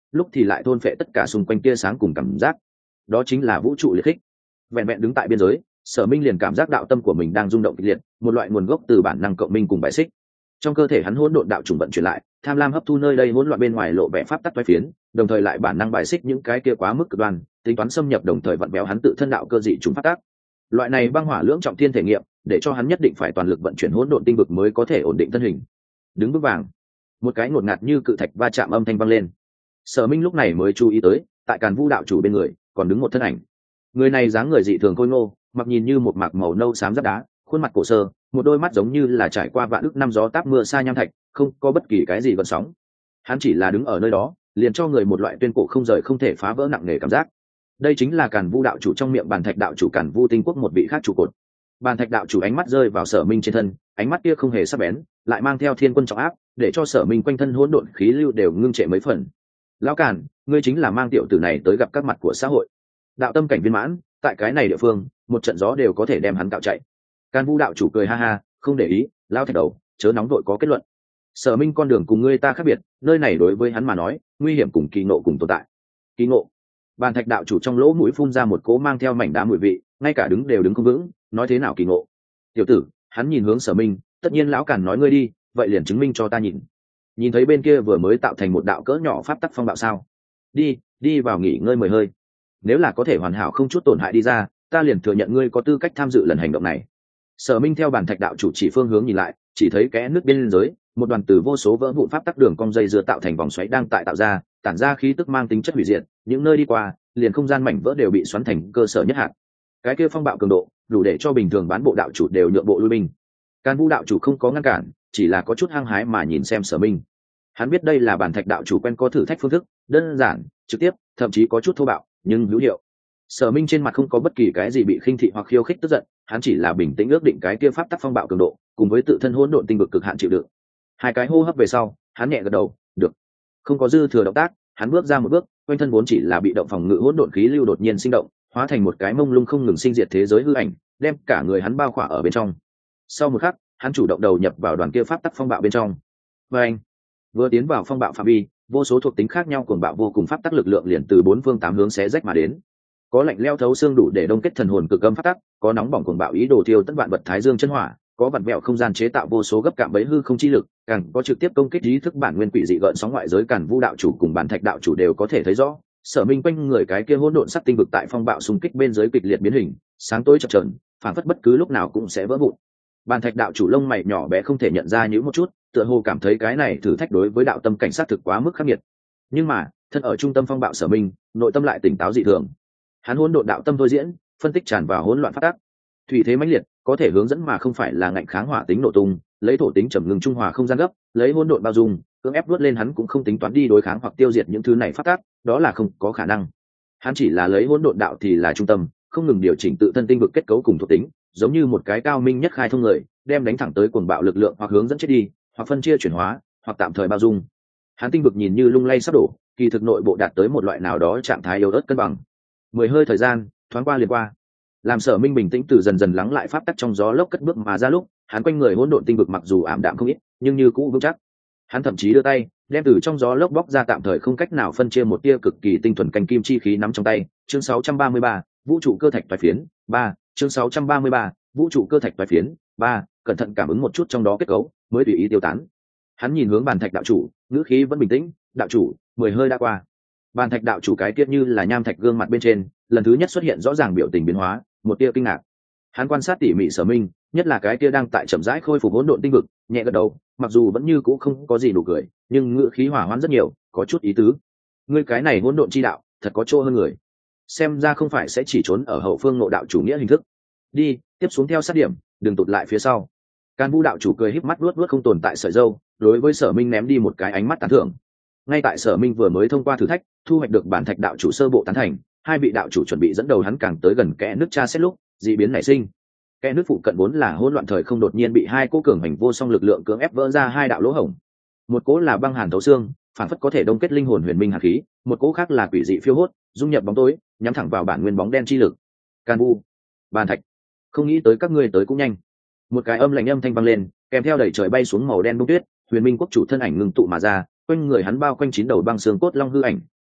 lúc thì lại thôn phệ tất cả xung quanh tia sáng cùng cảm giác. Đó chính là vũ trụ liệt khích. Vẹn vẹn đứng tại biên giới, Sở Minh liền cảm giác đạo tâm của mình đang rung động kịch liệt, một loại nguồn gốc từ bản năng cộng minh cùng bài xích. Trong cơ thể hắn hỗn độn đạo trùng vận chuyển lại, tham lam hấp thu nơi đây hỗn loạn bên ngoài lộ vẻ pháp tắc toái phiến, đồng thời lại bản năng bài xích những cái kia quá mức cực đoan, tính toán xâm nhập đồng thời vặn béo hắn tự thân đạo cơ dị trùng pháp tắc. Loại này băng hỏa lưỡng trọng thiên thể nghiệm, để cho hắn nhất định phải toàn lực vận chuyển hỗn độn tinh vực mới có thể ổn định thân hình. Đứng vững vàng, một cái ngột ngạt như cự thạch va chạm âm thanh vang lên. Sở Minh lúc này mới chú ý tới, tại Càn Vu đạo chủ bên người, còn đứng một thân ảnh. Người này dáng người dị thường khôi ngô, mặc nhìn như một mạc màu nâu xám giáp đá, khuôn mặt cổ sơ, một đôi mắt giống như là trải qua vạn ức năm gió táp mưa sa nham thạch, không có bất kỳ cái gì gợn sóng. Hắn chỉ là đứng ở nơi đó, liền cho người một loại tuyên cổ không rời không thể phá vỡ nặng nề cảm giác. Đây chính là Càn Vu đạo chủ trong miệng Bàn Thạch đạo chủ Càn Vu tinh quốc một vị khác trụ cột. Bàn Thạch đạo chủ ánh mắt rơi vào Sở Minh trên thân, ánh mắt kia không hề sắc bén, lại mang theo thiên quân trọng áp, để cho Sở Minh quanh thân hỗn độn khí lưu đều ngưng trệ mấy phần. Lão Càn, ngươi chính là mang tiểu tử này tới gặp các mặt của xã hội. Đạo tâm cảnh viên mãn, tại cái này địa phương, một trận gió đều có thể đem hắn tạo chạy. Càn Vu đạo chủ cười ha ha, không để ý, lao thạch đầu, chớ nóng đội có kết luận. Sở Minh con đường cùng ngươi ta khác biệt, nơi này đối với hắn mà nói, nguy hiểm cùng kỳ ngộ cùng tồn tại. Kỳ ngộ. Bàn Thạch đạo chủ trong lỗ mũi phun ra một cỗ mang theo mảnh đá mùi vị, ngay cả đứng đều đứng không vững, nói thế nào kỳ ngộ? Tiểu tử, hắn nhìn hướng Sở Minh, tất nhiên lão Càn nói ngươi đi, vậy liền chứng minh cho ta nhìn. Nhìn thấy bên kia vừa mới tạo thành một đạo cỡ nhỏ pháp tắc phong bạo sao? Đi, đi vào nghỉ ngơi mười hơi. Nếu là có thể hoàn hảo không chút tổn hại đi ra, ta liền thừa nhận ngươi có tư cách tham dự lần hành động này. Sở Minh theo Bàn Thạch đạo chủ chỉ phương hướng nhìn lại, chỉ thấy kẽ nước bên dưới, một đoàn từ vô số vỡ vụn pháp tắc đường cong dây dưa tạo thành vòng xoáy đang tại tạo ra, tản ra khí tức mang tính chất hủy diệt, những nơi đi qua, liền không gian mảnh vỡ đều bị xoắn thành cơ sở nhất hạt. Cái kia phong bạo cường độ, đủ để cho bình thường bán bộ đạo chủ đều nhượng bộ lui binh. Càn Vu đạo chủ không có ngăn cản, chỉ là có chút hăng hái mà nhìn xem Sở Minh. Hắn biết đây là Bàn Thạch đạo chủ quen có thử thách phương thức, đơn giản, trực tiếp, thậm chí có chút thô bạo, nhưng hữu hiệu. Sở Minh trên mặt không có bất kỳ cái gì bị khinh thị hoặc khiêu khích tức giận, hắn chỉ là bình tĩnh ước định cái kia pháp tắc phong bạo cường độ, cùng với tự thân hỗn độn tinh vực cực hạn chịu đựng. Hai cái hô hấp về sau, hắn nhẹ gật đầu, được. Không có dư thừa động tác, hắn bước ra một bước, quanh thân vốn chỉ là bị động phòng ngự hỗn độn khí lưu đột nhiên sinh động, hóa thành một cái mông lung không ngừng sinh diệt thế giới hư ảnh, đem cả người hắn bao khỏa ở bên trong. Sau một khắc, hắn chủ động đầu nhập vào đoàn kia pháp tắc phong bạo bên trong. Và anh vừa tiến vào phong bạo phạm vi, vô số thuộc tính khác nhau cuồng bạo vô cùng pháp tắc lực lượng liền từ bốn phương tám hướng xé rách mà đến. Có lạnh leo thấu xương đủ để đông kết thần hồn cực âm pháp tắc, có nóng bỏng cuồng bạo ý đồ tiêu tất vạn vật thái dương chân hỏa, có vặn vẹo không gian chế tạo vô số gấp cạm bẫy hư không chi lực, càng có trực tiếp công kích ý thức bản nguyên quỷ dị gợn sóng ngoại giới. Càn Vu đạo chủ cùng Bàn Thạch đạo chủ đều có thể thấy rõ, Sở Minh quanh người cái kia hỗn độn sắc tinh vực tại phong bạo xung kích bên dưới kịch liệt biến hình, sáng tối chập chờn, phản phất bất cứ lúc nào cũng sẽ vỡ vụn. Bàn Thạch đạo chủ lông mày nhỏ bé không thể nhận ra những một chút, tựa hồ cảm thấy cái này thử thách đối với đạo tâm cảnh sát thực quá mức khắc nghiệt. Nhưng mà, thân ở trung tâm phong bạo Sở Minh, nội tâm lại tỉnh táo dị thường. Hắn hỗn độn đạo tâm thôi diễn, phân tích tràn vào hỗn loạn phát tác. Thủy thế mãnh liệt, có thể hướng dẫn mà không phải là ngạnh kháng hỏa tính nổ tung, lấy thổ tính trầm ngừng trung hòa không gian gấp, lấy hỗn độn bao dung, cưỡng ép vớt lên hắn cũng không tính toán đi đối kháng hoặc tiêu diệt những thứ này phát tác, đó là không có khả năng. Hắn chỉ là lấy hỗn độn đạo thì là trung tâm, không ngừng điều chỉnh tự thân tinh vực kết cấu cùng thuộc tính, giống như một cái cao minh nhất khai thông người, đem đánh thẳng tới cuồng bạo lực lượng hoặc hướng dẫn chết đi, hoặc phân chia chuyển hóa, hoặc tạm thời bao dung. Hắn tinh vực nhìn như lung lay sắp đổ, kỳ thực nội bộ đạt tới một loại nào đó trạng thái yếu ớt cân bằng. Mười hơi thời gian thoáng qua liền qua, làm Sở Minh bình tĩnh từ dần dần lắng lại pháp tắc trong gió lốc cất bước mà ra lúc, hắn quanh người hỗn độn tinh vực mặc dù ảm đạm không ít, nhưng như cũ vững chắc. Hắn thậm chí đưa tay đem từ trong gió lốc bóc ra tạm thời không cách nào phân chia một tia cực kỳ tinh thuần canh kim chi khí nắm trong tay. Chương sáu trăm ba mươi ba, vũ trụ cơ thạch toái phiến ba. Chương sáu trăm ba mươi ba, vũ trụ cơ thạch toái phiến ba. Cẩn thận cảm ứng một chút trong đó kết cấu, mới tùy ý tiêu tán. Hắn nhìn hướng Bàn Thạch đạo chủ, ngữ khí vẫn bình tĩnh, đạo chủ, mười hơi đã qua. Bàn Thạch đạo chủ cái kia như là nham thạch gương mặt bên trên, lần thứ nhất xuất hiện rõ ràng biểu tình biến hóa, một tia kinh ngạc. Hắn quan sát tỉ mỉ Sở Minh, nhất là cái kia đang tại chậm rãi khôi phục hỗn độn tinh vực, nhẹ gật đầu, mặc dù vẫn như cũ không có gì đủ cười, nhưng ngữ khí hỏa hoãn rất nhiều, có chút ý tứ. Ngươi cái này hỗn độn chi đạo, thật có chỗ hơn người. Xem ra không phải sẽ chỉ trốn ở hậu phương ngộ đạo chủ nghĩa hình thức. Đi, tiếp xuống theo sát điểm, đừng tụt lại phía sau. Càn Vu đạo chủ cười híp mắt luốt luốt không tồn tại sợi râu, đối với Sở Minh ném đi một cái ánh mắt tán thưởng. Ngay tại Sở Minh vừa mới thông qua thử thách, thu hoạch được Bàn Thạch đạo chủ sơ bộ tán thành, hai vị đạo chủ chuẩn bị dẫn đầu hắn càng tới gần kẽ nước tra xét lúc, dị biến nảy sinh. Kẽ nước phụ cận vốn là hỗn loạn thời không đột nhiên bị hai cỗ cường hành vô song lực lượng cưỡng ép vỡ ra hai đạo lỗ hổng. Một cỗ là băng hàn thấu xương, phản phất có thể đông kết linh hồn huyền minh hàn khí, một cỗ khác là quỷ dị phiêu hốt, dung nhập bóng tối, nhắm thẳng vào bản nguyên bóng đen chi lực. Càn Vu, Bàn Thạch, không nghĩ tới các ngươi tới cũng nhanh. Một cái âm lạnh âm thanh vang lên, kèm theo đẩy trời bay xuống màu đen bông tuyết, huyền minh quốc chủ thân ảnh ngưng tụ mà ra, quanh người hắn bao quanh chín đầu băng xương cốt long hư ảnh,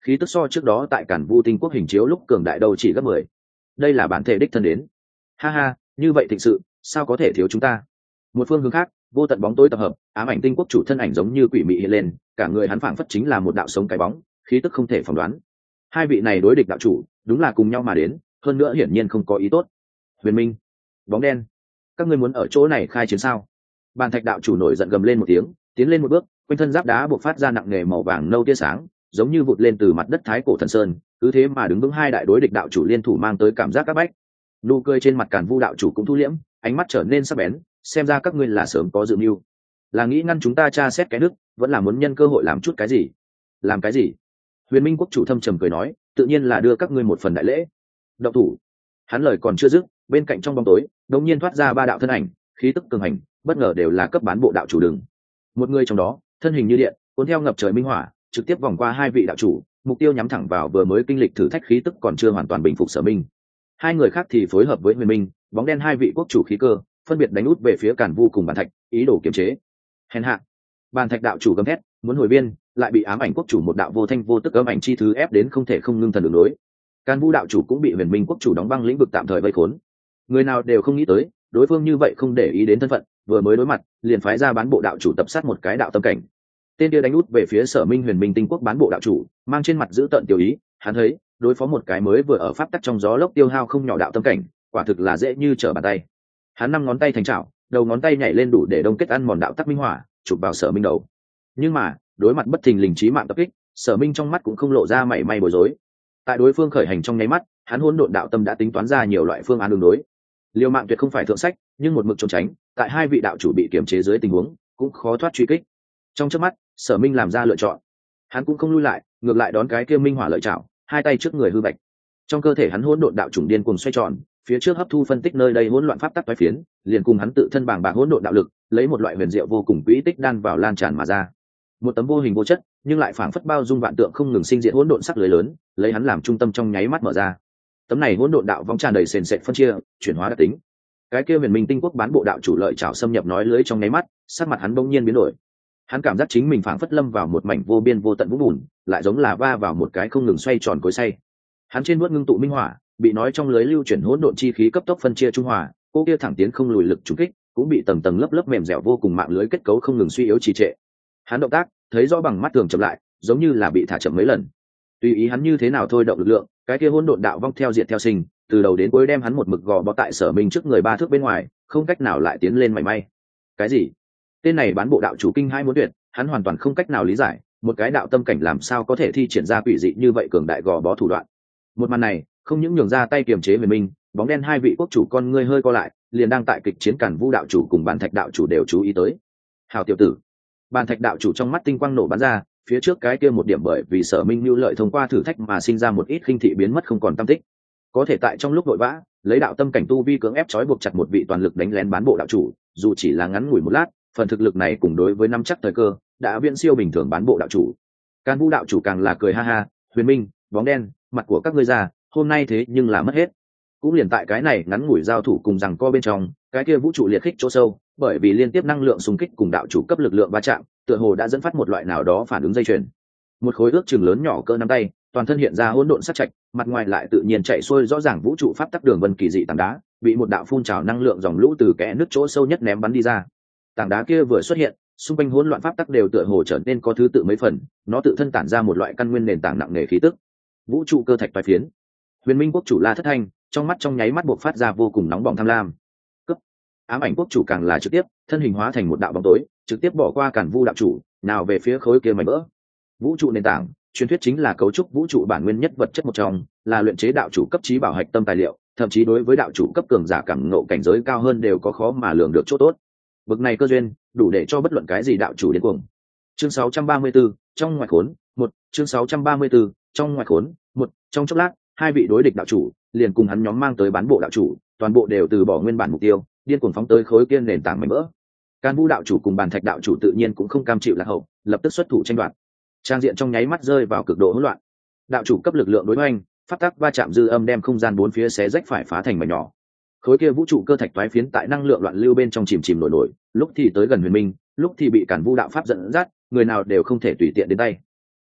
khí tức so trước đó tại Cản Vu tinh quốc hình chiếu lúc cường đại đâu chỉ gấp mười. Đây là bản thể đích thân đến. Ha ha, như vậy thịnh sự sao có thể thiếu chúng ta. Một phương hướng khác, vô tận bóng tối tập hợp, ám ảnh tinh quốc chủ thân ảnh giống như quỷ mị hiện lên, cả người hắn phảng phất chính là một đạo sống cái bóng, khí tức không thể phỏng đoán. Hai vị này đối địch đạo chủ đúng là cùng nhau mà đến, hơn nữa hiển nhiên không có ý tốt. Huyền Minh, bóng đen, các ngươi muốn ở chỗ này khai chiến sao? Bàn thạch đạo chủ nổi giận gầm lên một tiếng, tiến lên một bước, quanh thân giáp đá buộc phát ra nặng nề màu vàng nâu tia sáng, giống như vụt lên từ mặt đất thái cổ thần sơn, cứ thế mà đứng vững hai đại đối địch đạo chủ liên thủ mang tới cảm giác các bách. Nụ cười trên mặt Càn Vu đạo chủ cũng thu liễm, ánh mắt trở nên sắc bén, xem ra các ngươi là sớm có dự mưu, là nghĩ ngăn chúng ta tra xét cái nước, vẫn là muốn nhân cơ hội làm chút cái gì? Làm cái gì? Huyền Minh quốc chủ thâm trầm cười nói, tự nhiên là đưa các ngươi một phần đại lễ. Động thủ. Hắn lời còn chưa dứt, bên cạnh trong bóng tối đột nhiên thoát ra ba đạo thân ảnh, khí tức cường hành, bất ngờ đều là cấp bán bộ đạo chủ đường. Một người trong đó, thân hình như điện, cuốn theo ngập trời minh hỏa, trực tiếp vòng qua hai vị đạo chủ, mục tiêu nhắm thẳng vào vừa mới kinh lịch thử thách khí tức còn chưa hoàn toàn bình phục Sở Minh. Hai người khác thì phối hợp với Huyền Minh, bóng đen hai vị quốc chủ khí cơ, phân biệt đánh út về phía Càn Vu cùng Bàn Thạch, ý đồ kiềm chế. Hèn hạ. Bàn Thạch đạo chủ gầm thét, muốn hồi biên, lại bị ám ảnh quốc chủ một đạo vô thanh vô tức ám ảnh chi thứ ép đến không thể không ngưng thần đường đối. Càn Vu đạo chủ cũng bị Huyền Minh quốc chủ đóng băng lĩnh vực tạm thời vây khốn. Người nào đều không nghĩ tới, đối phương như vậy không để ý đến thân phận, vừa mới đối mặt, liền phái ra bán bộ đạo chủ tập sát một cái đạo tâm cảnh. Tên kia đánh út về phía Sở Minh Huyền Minh tinh quốc bán bộ đạo chủ, mang trên mặt giữ tợn tiểu ý, hắn thấy, đối phó một cái mới vừa ở pháp tắc trong gió lốc tiêu hao không nhỏ đạo tâm cảnh, quả thực là dễ như trở bàn tay. Hắn năm ngón tay thành chảo, đầu ngón tay nhảy lên đủ để đông kết ăn mòn đạo tắc minh hỏa, chụp vào Sở Minh đầu. Nhưng mà, đối mặt bất thình lình chí mạng tập kích, Sở Minh trong mắt cũng không lộ ra mảy may bối rối. Tại đối phương khởi hành trong nháy mắt, hắn hỗn độn đạo tâm đã tính toán ra nhiều loại phương án đường đối. Liều mạng tuyệt không phải thượng sách, nhưng một mực trốn tránh, tại hai vị đạo chủ bị kiềm chế dưới tình huống, cũng khó thoát truy kích. Trong chớp mắt, Sở Minh làm ra lựa chọn. Hắn cũng không lui lại, ngược lại đón cái kia minh hỏa lợi chảo, hai tay trước người hư bạch. Trong cơ thể hắn hỗn độn đạo chủng điên cuồng xoay tròn, phía trước hấp thu phân tích nơi đây hỗn loạn pháp tắc toái phiến, liền cùng hắn tự thân bàng bạc hỗn độn đạo lực, lấy một loại huyền diệu vô cùng quỹ tích đan vào lan tràn mà ra. Một tấm vô hình vô chất, nhưng lại phảng phất bao dung vạn tượng không ngừng sinh diệt hỗn độn sắc lưới lớn, lấy hắn làm trung tâm trong nháy mắt mở ra. Tấm này hỗn độn đạo vong tràn đầy sền sệt phân chia, chuyển hóa đặc tính. Cái kia Huyền Minh tinh quốc bán bộ đạo chủ lợi chảo xâm nhập nói lưới trong nháy mắt, sắc mặt hắn bỗng nhiên biến đổi. Hắn cảm giác chính mình phảng phất lâm vào một mảnh vô biên vô tận vũng bùn, lại giống là va vào một cái không ngừng xoay tròn cối xay. Hắn trên nuốt ngưng tụ minh hỏa, bị nói trong lưới lưu chuyển hỗn độn chi khí cấp tốc phân chia trung hòa, cô kia thẳng tiến không lùi lực trùng kích, cũng bị tầng tầng lớp lớp mềm dẻo vô cùng mạng lưới kết cấu không ngừng suy yếu trì trệ. Hắn động tác, thấy rõ bằng mắt thường chậm lại, giống như là bị thả chậm mấy lần. Tùy ý hắn như thế nào thôi động lực lượng, cái kia hỗn độn đạo vong theo diệt theo sinh, từ đầu đến cuối đem hắn một mực gò bó tại Sở Minh trước người ba thước bên ngoài, không cách nào lại tiến lên mảy may. Cái gì? Tên này bán bộ đạo chủ kinh hai muốn tuyệt, hắn hoàn toàn không cách nào lý giải, một cái đạo tâm cảnh làm sao có thể thi triển ra quỷ dị như vậy cường đại gò bó thủ đoạn. Một màn này, không những nhường ra tay kiềm chế Huyền Minh, bóng đen hai vị quốc chủ con ngươi hơi co lại, liền đang tại kịch chiến Càn Vu đạo chủ cùng Bàn Thạch đạo chủ đều chú ý tới. Hảo tiểu tử. Bàn Thạch đạo chủ trong mắt tinh quang nổ bắn ra, phía trước cái kia một điểm bởi vì Sở Minh lưu lợi thông qua thử thách mà sinh ra một ít khinh thị biến mất không còn tâm tích. Có thể tại trong lúc vội vã, lấy đạo tâm cảnh tu vi cưỡng ép trói buộc chặt một vị toàn lực đánh lén bán bộ đạo chủ, dù chỉ là ngắn ngủi một lát, phần thực lực này cùng đối với năm chắc thời cơ, đã viễn siêu bình thường bán bộ đạo chủ. Càn Vu đạo chủ càng là cười ha ha, Huyền Minh, bóng đen, mặt của các ngươi già, hôm nay thế nhưng là mất hết. Cũng liền tại cái này ngắn ngủi giao thủ cùng rằng co bên trong, cái kia vũ trụ liệt khích chỗ sâu, bởi vì liên tiếp năng lượng xung kích cùng đạo chủ cấp lực lượng va chạm, tựa hồ đã dẫn phát một loại nào đó phản ứng dây chuyền. Một khối ước chừng lớn nhỏ cỡ nắm tay, toàn thân hiện ra hỗn độn sắc trạch, mặt ngoài lại tự nhiên chạy xuôi rõ ràng vũ trụ pháp tắc đường vân kỳ dị tảng đá, bị một đạo phun trào năng lượng dòng lũ từ kẽ nước chỗ sâu nhất ném bắn đi ra. Tảng đá kia vừa xuất hiện, xung quanh hỗn loạn pháp tắc đều tựa hồ trở nên có thứ tự mấy phần, nó tự thân tản ra một loại căn nguyên nền tảng nặng nề khí tức. Vũ trụ cơ thạch toái phiến. Huyền Minh quốc chủ La Thất Thanh, trong mắt trong nháy mắt bộc phát ra vô cùng nóng bỏng tham lam. Cấp. Ám ảnh quốc chủ càng là trực tiếp, thân hình hóa thành một đạo bóng tối, trực tiếp bỏ qua Càn Vu đạo chủ, nào về phía khối kia mảnh vỡ. Vũ trụ nền tảng, truyền thuyết chính là cấu trúc vũ trụ bản nguyên nhất vật chất một trong, là luyện chế đạo chủ cấp trí bảo hạch tâm tài liệu, thậm chí đối với đạo chủ cấp cường giả cảm ngộ cảnh giới cao hơn đều có khó mà lường được chỗ tốt. Bực này cơ duyên, đủ để cho bất luận cái gì đạo chủ điên cuồng. Chương sáu trăm ba mươi tư, trong ngoại khốn, một, chương sáu trăm ba mươi tư, trong ngoại khốn, một, trong chốc lát, hai vị đối địch đạo chủ, liền cùng hắn nhóm mang tới bán bộ đạo chủ, toàn bộ đều từ bỏ nguyên bản mục tiêu, điên cuồng phóng tới khối kia nền tảng mảnh vỡ. Càn Vu đạo chủ cùng Bàn Thạch đạo chủ tự nhiên cũng không cam chịu lạc hậu, lập tức xuất thủ tranh đoạt. Trang diện trong nháy mắt rơi vào cực độ hỗn loạn. Đạo chủ cấp lực lượng đối hoành, phát tác va chạm dư âm đem không gian bốn phía xé rách phải phá thành mảnh nhỏ. Khối kia vũ trụ cơ thạch toái phiến tại năng lượng loạn lưu bên trong chìm chìm nổi nổi, lúc thì tới gần Huyền Minh, lúc thì bị Càn Vu đạo pháp dẫn dắt, người nào đều không thể tùy tiện đến tay.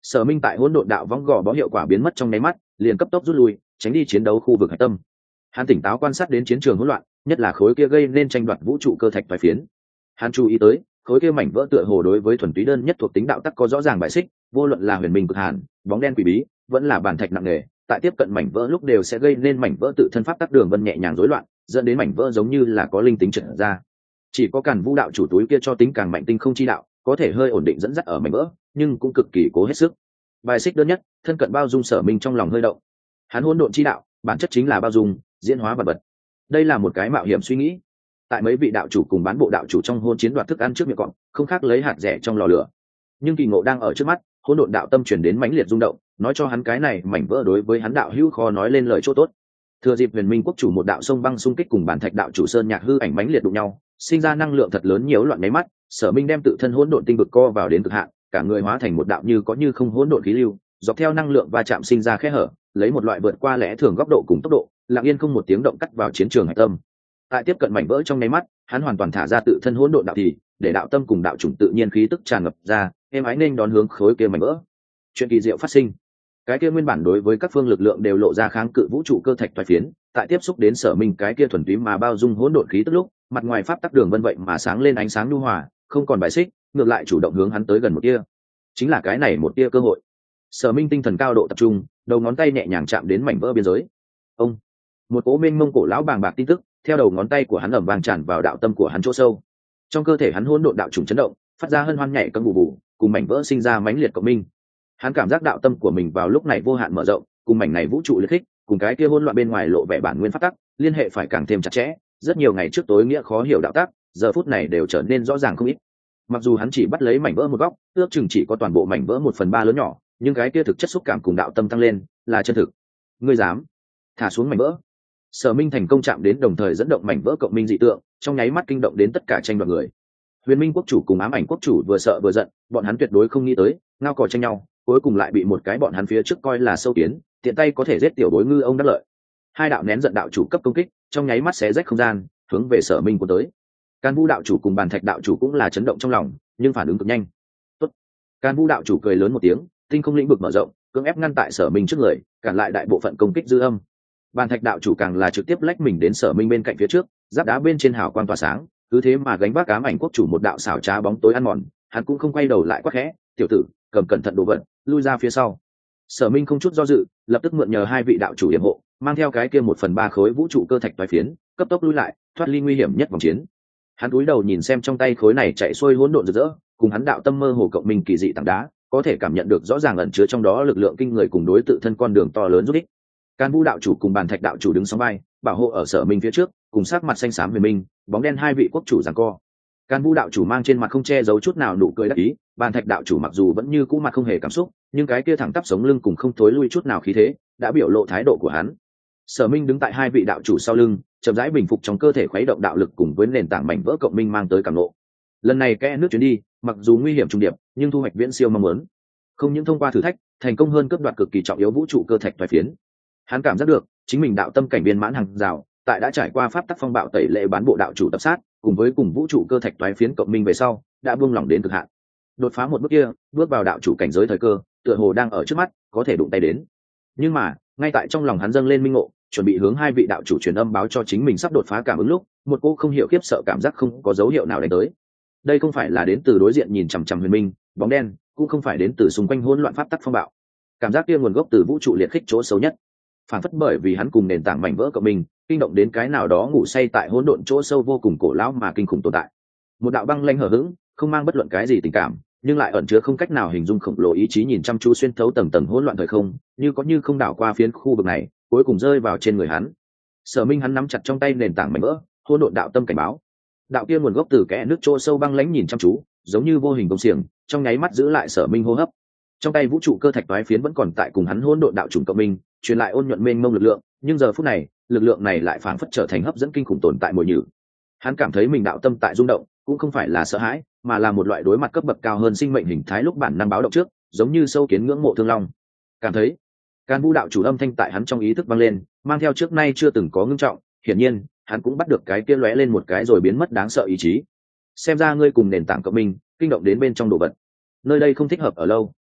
Sở Minh tại hỗn độn đạo võng gò bó hiệu quả biến mất trong nháy mắt, liền cấp tốc rút lui, tránh đi chiến đấu khu vực hạch tâm. Hắn tỉnh táo quan sát đến chiến trường hỗn loạn, nhất là khối kia gây nên tranh đoạt vũ trụ cơ thạch toái phiến. Hắn chú ý tới, khối kia mảnh vỡ tựa hồ đối với thuần túy đơn nhất thuộc tính đạo tắc có rõ ràng bài xích, vô luận là huyền minh cực hàn, bóng đen quỷ bí, vẫn là bản thạch nặng nề, tại tiếp cận mảnh vỡ lúc đều sẽ gây nên mảnh vỡ tự thân pháp tắc đường vân nhẹ nhàng rối loạn, dẫn đến mảnh vỡ giống như là có linh tính trật ra. Chỉ có Càn Vũ đạo chủ túi kia cho tính càng mạnh tinh không chi đạo, có thể hơi ổn định dẫn dắt ở mảnh vỡ, nhưng cũng cực kỳ cố hết sức. Bài xích đơn nhất, thân cận bao dung Sở Minh trong lòng hơi động. Hắn hỗn độn chi đạo, bản chất chính là bao dung, diễn hóa vật vật. Đây là một cái mạo hiểm suy nghĩ. Tại mấy vị đạo chủ cùng bán bộ đạo chủ trong hôn chiến đoạt thức ăn trước miệng cọp, không khác lấy hạt rẻ trong lò lửa. Nhưng kỳ ngộ đang ở trước mắt, hỗn độn đạo tâm truyền đến mãnh liệt rung động, nói cho hắn cái này mảnh vỡ đối với hắn đạo hữu khó nói lên lời chỗ tốt. Thừa dịp Huyền Minh quốc chủ một đạo sông băng xung kích cùng bản thạch đạo chủ Sơn Nhạc hư ảnh mãnh liệt đụng nhau, sinh ra năng lượng thật lớn nhiễu loạn mấy mắt, Sở Minh đem tự thân hỗn độn tinh vực co vào đến cực hạn, cả người hóa thành một đạo như có như không hỗn độn khí lưu, dọc theo năng lượng va chạm sinh ra khe hở, lấy một loại vượt qua lẽ thường góc độ cùng tốc độ, lặng yên không một tiếng động cắt vào chiến trường hải tâm. Tại tiếp cận mảnh vỡ trong nháy mắt, hắn hoàn toàn thả ra tự thân hỗn độn đạo thì, để đạo tâm cùng đạo chủng tự nhiên khí tức tràn ngập ra, êm ái nên đón hướng khối kia mảnh vỡ. Chuyện kỳ diệu phát sinh. Cái kia nguyên bản đối với các phương lực lượng đều lộ ra kháng cự vũ trụ cơ thạch toái phiến, tại tiếp xúc đến Sở Minh cái kia thuần túy mà bao dung hỗn độn khí tức lúc, mặt ngoài pháp tắc đường vân vậy mà sáng lên ánh sáng nhu hòa, không còn bài xích, ngược lại chủ động hướng hắn tới gần một tia. Chính là cái này một tia cơ hội. Sở Minh tinh thần cao độ tập trung, đầu ngón tay nhẹ nhàng chạm đến mảnh vỡ biên giới. Ông, một cỗ mênh mông cổ lão bàng bạc tin tức, theo đầu ngón tay của hắn ầm vang tràn vào đạo tâm của hắn chỗ sâu. Trong cơ thể hắn hỗn độn đạo trùng chấn động, phát ra hân hoan nhảy cân bù bù, cùng mảnh vỡ sinh ra mãnh liệt cộng minh. Hắn cảm giác đạo tâm của mình vào lúc này vô hạn mở rộng, cùng mảnh này vũ trụ liệt khích, cùng cái kia hỗn loạn bên ngoài lộ vẻ bản nguyên pháp tắc, liên hệ phải càng thêm chặt chẽ. Rất nhiều ngày trước tối nghĩa khó hiểu đạo tắc, giờ phút này đều trở nên rõ ràng không ít. Mặc dù hắn chỉ bắt lấy mảnh vỡ một góc, ước chừng chỉ có toàn bộ mảnh vỡ một phần ba lớn nhỏ, nhưng cái kia thực chất xúc cảm cùng đạo tâm tăng lên, là chân thực. Ngươi dám thả xuống mảnh vỡ? Sở Minh thành công chạm đến, đồng thời dẫn động mảnh vỡ cộng minh dị tượng, trong nháy mắt kinh động đến tất cả tranh đoạt người. Huyền Minh quốc chủ cùng Ám Ảnh quốc chủ vừa sợ vừa giận, bọn hắn tuyệt đối không nghĩ tới, ngao cò tranh nhau, cuối cùng lại bị một cái bọn hắn phía trước coi là sâu kiến, tiện tay có thể giết tiểu đối ngư ông đắc lợi. Hai đạo nén giận đạo chủ cấp công kích, trong nháy mắt xé rách không gian, hướng về Sở Minh của tới. Can Vũ đạo chủ cùng Bàn Thạch đạo chủ cũng là chấn động trong lòng, nhưng phản ứng cực nhanh. Tốt. Can Vũ đạo chủ cười lớn một tiếng, tinh không lĩnh vực mở rộng, cưỡng ép ngăn tại Sở Minh trước người, cản lại đại bộ phận công kích dư âm. Bàn Thạch đạo chủ càng là trực tiếp lách mình đến Sở Minh bên cạnh phía trước, giáp đá bên trên hào quang tỏa sáng, cứ thế mà gánh vác Ám Ảnh quốc chủ một đạo xảo trá bóng tối ăn mòn, hắn cũng không quay đầu lại quát khẽ, "Tiểu tử, cầm cẩn thận đồ vật, lui ra phía sau." Sở Minh không chút do dự, lập tức mượn nhờ hai vị đạo chủ yểm hộ, mang theo cái kia một phần ba khối vũ trụ cơ thạch toái phiến, cấp tốc lui lại, thoát ly nguy hiểm nhất vòng chiến. Hắn cúi đầu nhìn xem trong tay khối này chạy xuôi hỗn độn rực rỡ, cùng hắn đạo tâm mơ hồ cộng minh kỳ dị tảng đá, có thể cảm nhận được rõ ràng ẩn chứa trong đó lực lượng kinh người cùng đối tự thân con đường to lớn giúp ích. Can Vũ đạo chủ cùng Bàn Thạch đạo chủ đứng song vai, bảo hộ ở Sở Minh phía trước, cùng sắc mặt xanh xám Huyền Minh, bóng đen hai vị quốc chủ giằng co. Can Vũ đạo chủ mang trên mặt không che giấu chút nào nụ cười đắc ý, Bàn Thạch đạo chủ mặc dù vẫn như cũ mặt không hề cảm xúc, nhưng cái kia thẳng tắp sống lưng cùng không thối lui chút nào khí thế, đã biểu lộ thái độ của hắn. Sở Minh đứng tại hai vị đạo chủ sau lưng, chậm rãi bình phục trong cơ thể khuấy động đạo lực cùng với nền tảng mảnh vỡ cộng minh mang tới cảm ngộ. Lần này kẽ nước chuyến đi, mặc dù nguy hiểm trùng điệp, nhưng thu hoạch viễn siêu mong muốn. Không những thông qua thử thách, thành công hơn cướp đoạt cực kỳ trọng yếu vũ trụ cơ thạch toái phiến. Hắn cảm giác được, chính mình đạo tâm cảnh viên mãn hàng rào, tại đã trải qua pháp tắc phong bạo tẩy lệ bán bộ đạo chủ tập sát, cùng với cùng vũ trụ cơ thạch toái phiến cộng minh về sau, đã buông lỏng đến cực hạn. Đột phá một bước kia, bước vào đạo chủ cảnh giới thời cơ, tựa hồ đang ở trước mắt, có thể đụng tay đến. Nhưng mà, ngay tại trong lòng hắn dâng lên minh ngộ, chuẩn bị hướng hai vị đạo chủ truyền âm báo cho chính mình sắp đột phá cảm ứng lúc, một cô không hiểu khiếp sợ cảm giác không có dấu hiệu nào đánh tới. Đây không phải là đến từ đối diện nhìn chằm chằm Huyền Minh, bóng đen, cũng không phải đến từ xung quanh hỗn loạn pháp tắc phong bạo. Cảm giác kia nguồn gốc từ vũ trụ liệt khích chỗ xấu nhất. Phản phất bởi vì hắn cùng nền tảng mảnh vỡ của mình, kinh động đến cái nào đó ngủ say tại hỗn độn chỗ sâu vô cùng cổ lão mà kinh khủng tồn tại. Một đạo băng lanh hờ hững, không mang bất luận cái gì tình cảm, nhưng lại ẩn chứa không cách nào hình dung khổng lồ ý chí nhìn chăm chú xuyên thấu tầng tầng hỗn loạn thời không, như có như không đảo qua phiến khu vực này, cuối cùng rơi vào trên người hắn. Sở Minh hắn nắm chặt trong tay nền tảng mảnh vỡ, hỗn độn đạo tâm cảnh báo. Đạo kia nguồn gốc từ kẽ nước chỗ sâu băng lãnh nhìn chăm chú, giống như vô hình công xiềng, trong nháy mắt giữ lại Sở Minh hô hấp. Trong tay vũ trụ cơ thạch toái phiến vẫn còn tại cùng hắn hỗn độn đạo trùng cộng minh, truyền lại ôn nhuận mênh mông lực lượng, nhưng giờ phút này, lực lượng này lại phảng phất trở thành hấp dẫn kinh khủng tồn tại mồi nhử. Hắn cảm thấy mình đạo tâm tại rung động, cũng không phải là sợ hãi, mà là một loại đối mặt cấp bậc cao hơn sinh mệnh hình thái lúc bản năng báo động trước, giống như sâu kiến ngưỡng mộ thương long. Cảm thấy, Can Vũ đạo chủ âm thanh tại hắn trong ý thức vang lên, mang theo trước nay chưa từng có ngưng trọng, hiển nhiên, hắn cũng bắt được cái kia lóe lên một cái rồi biến mất đáng sợ ý chí. Xem ra ngươi cùng nền tảng cộng minh, kinh động đến bên trong đồ vật. Nơi đây không thích hợp ở lâu,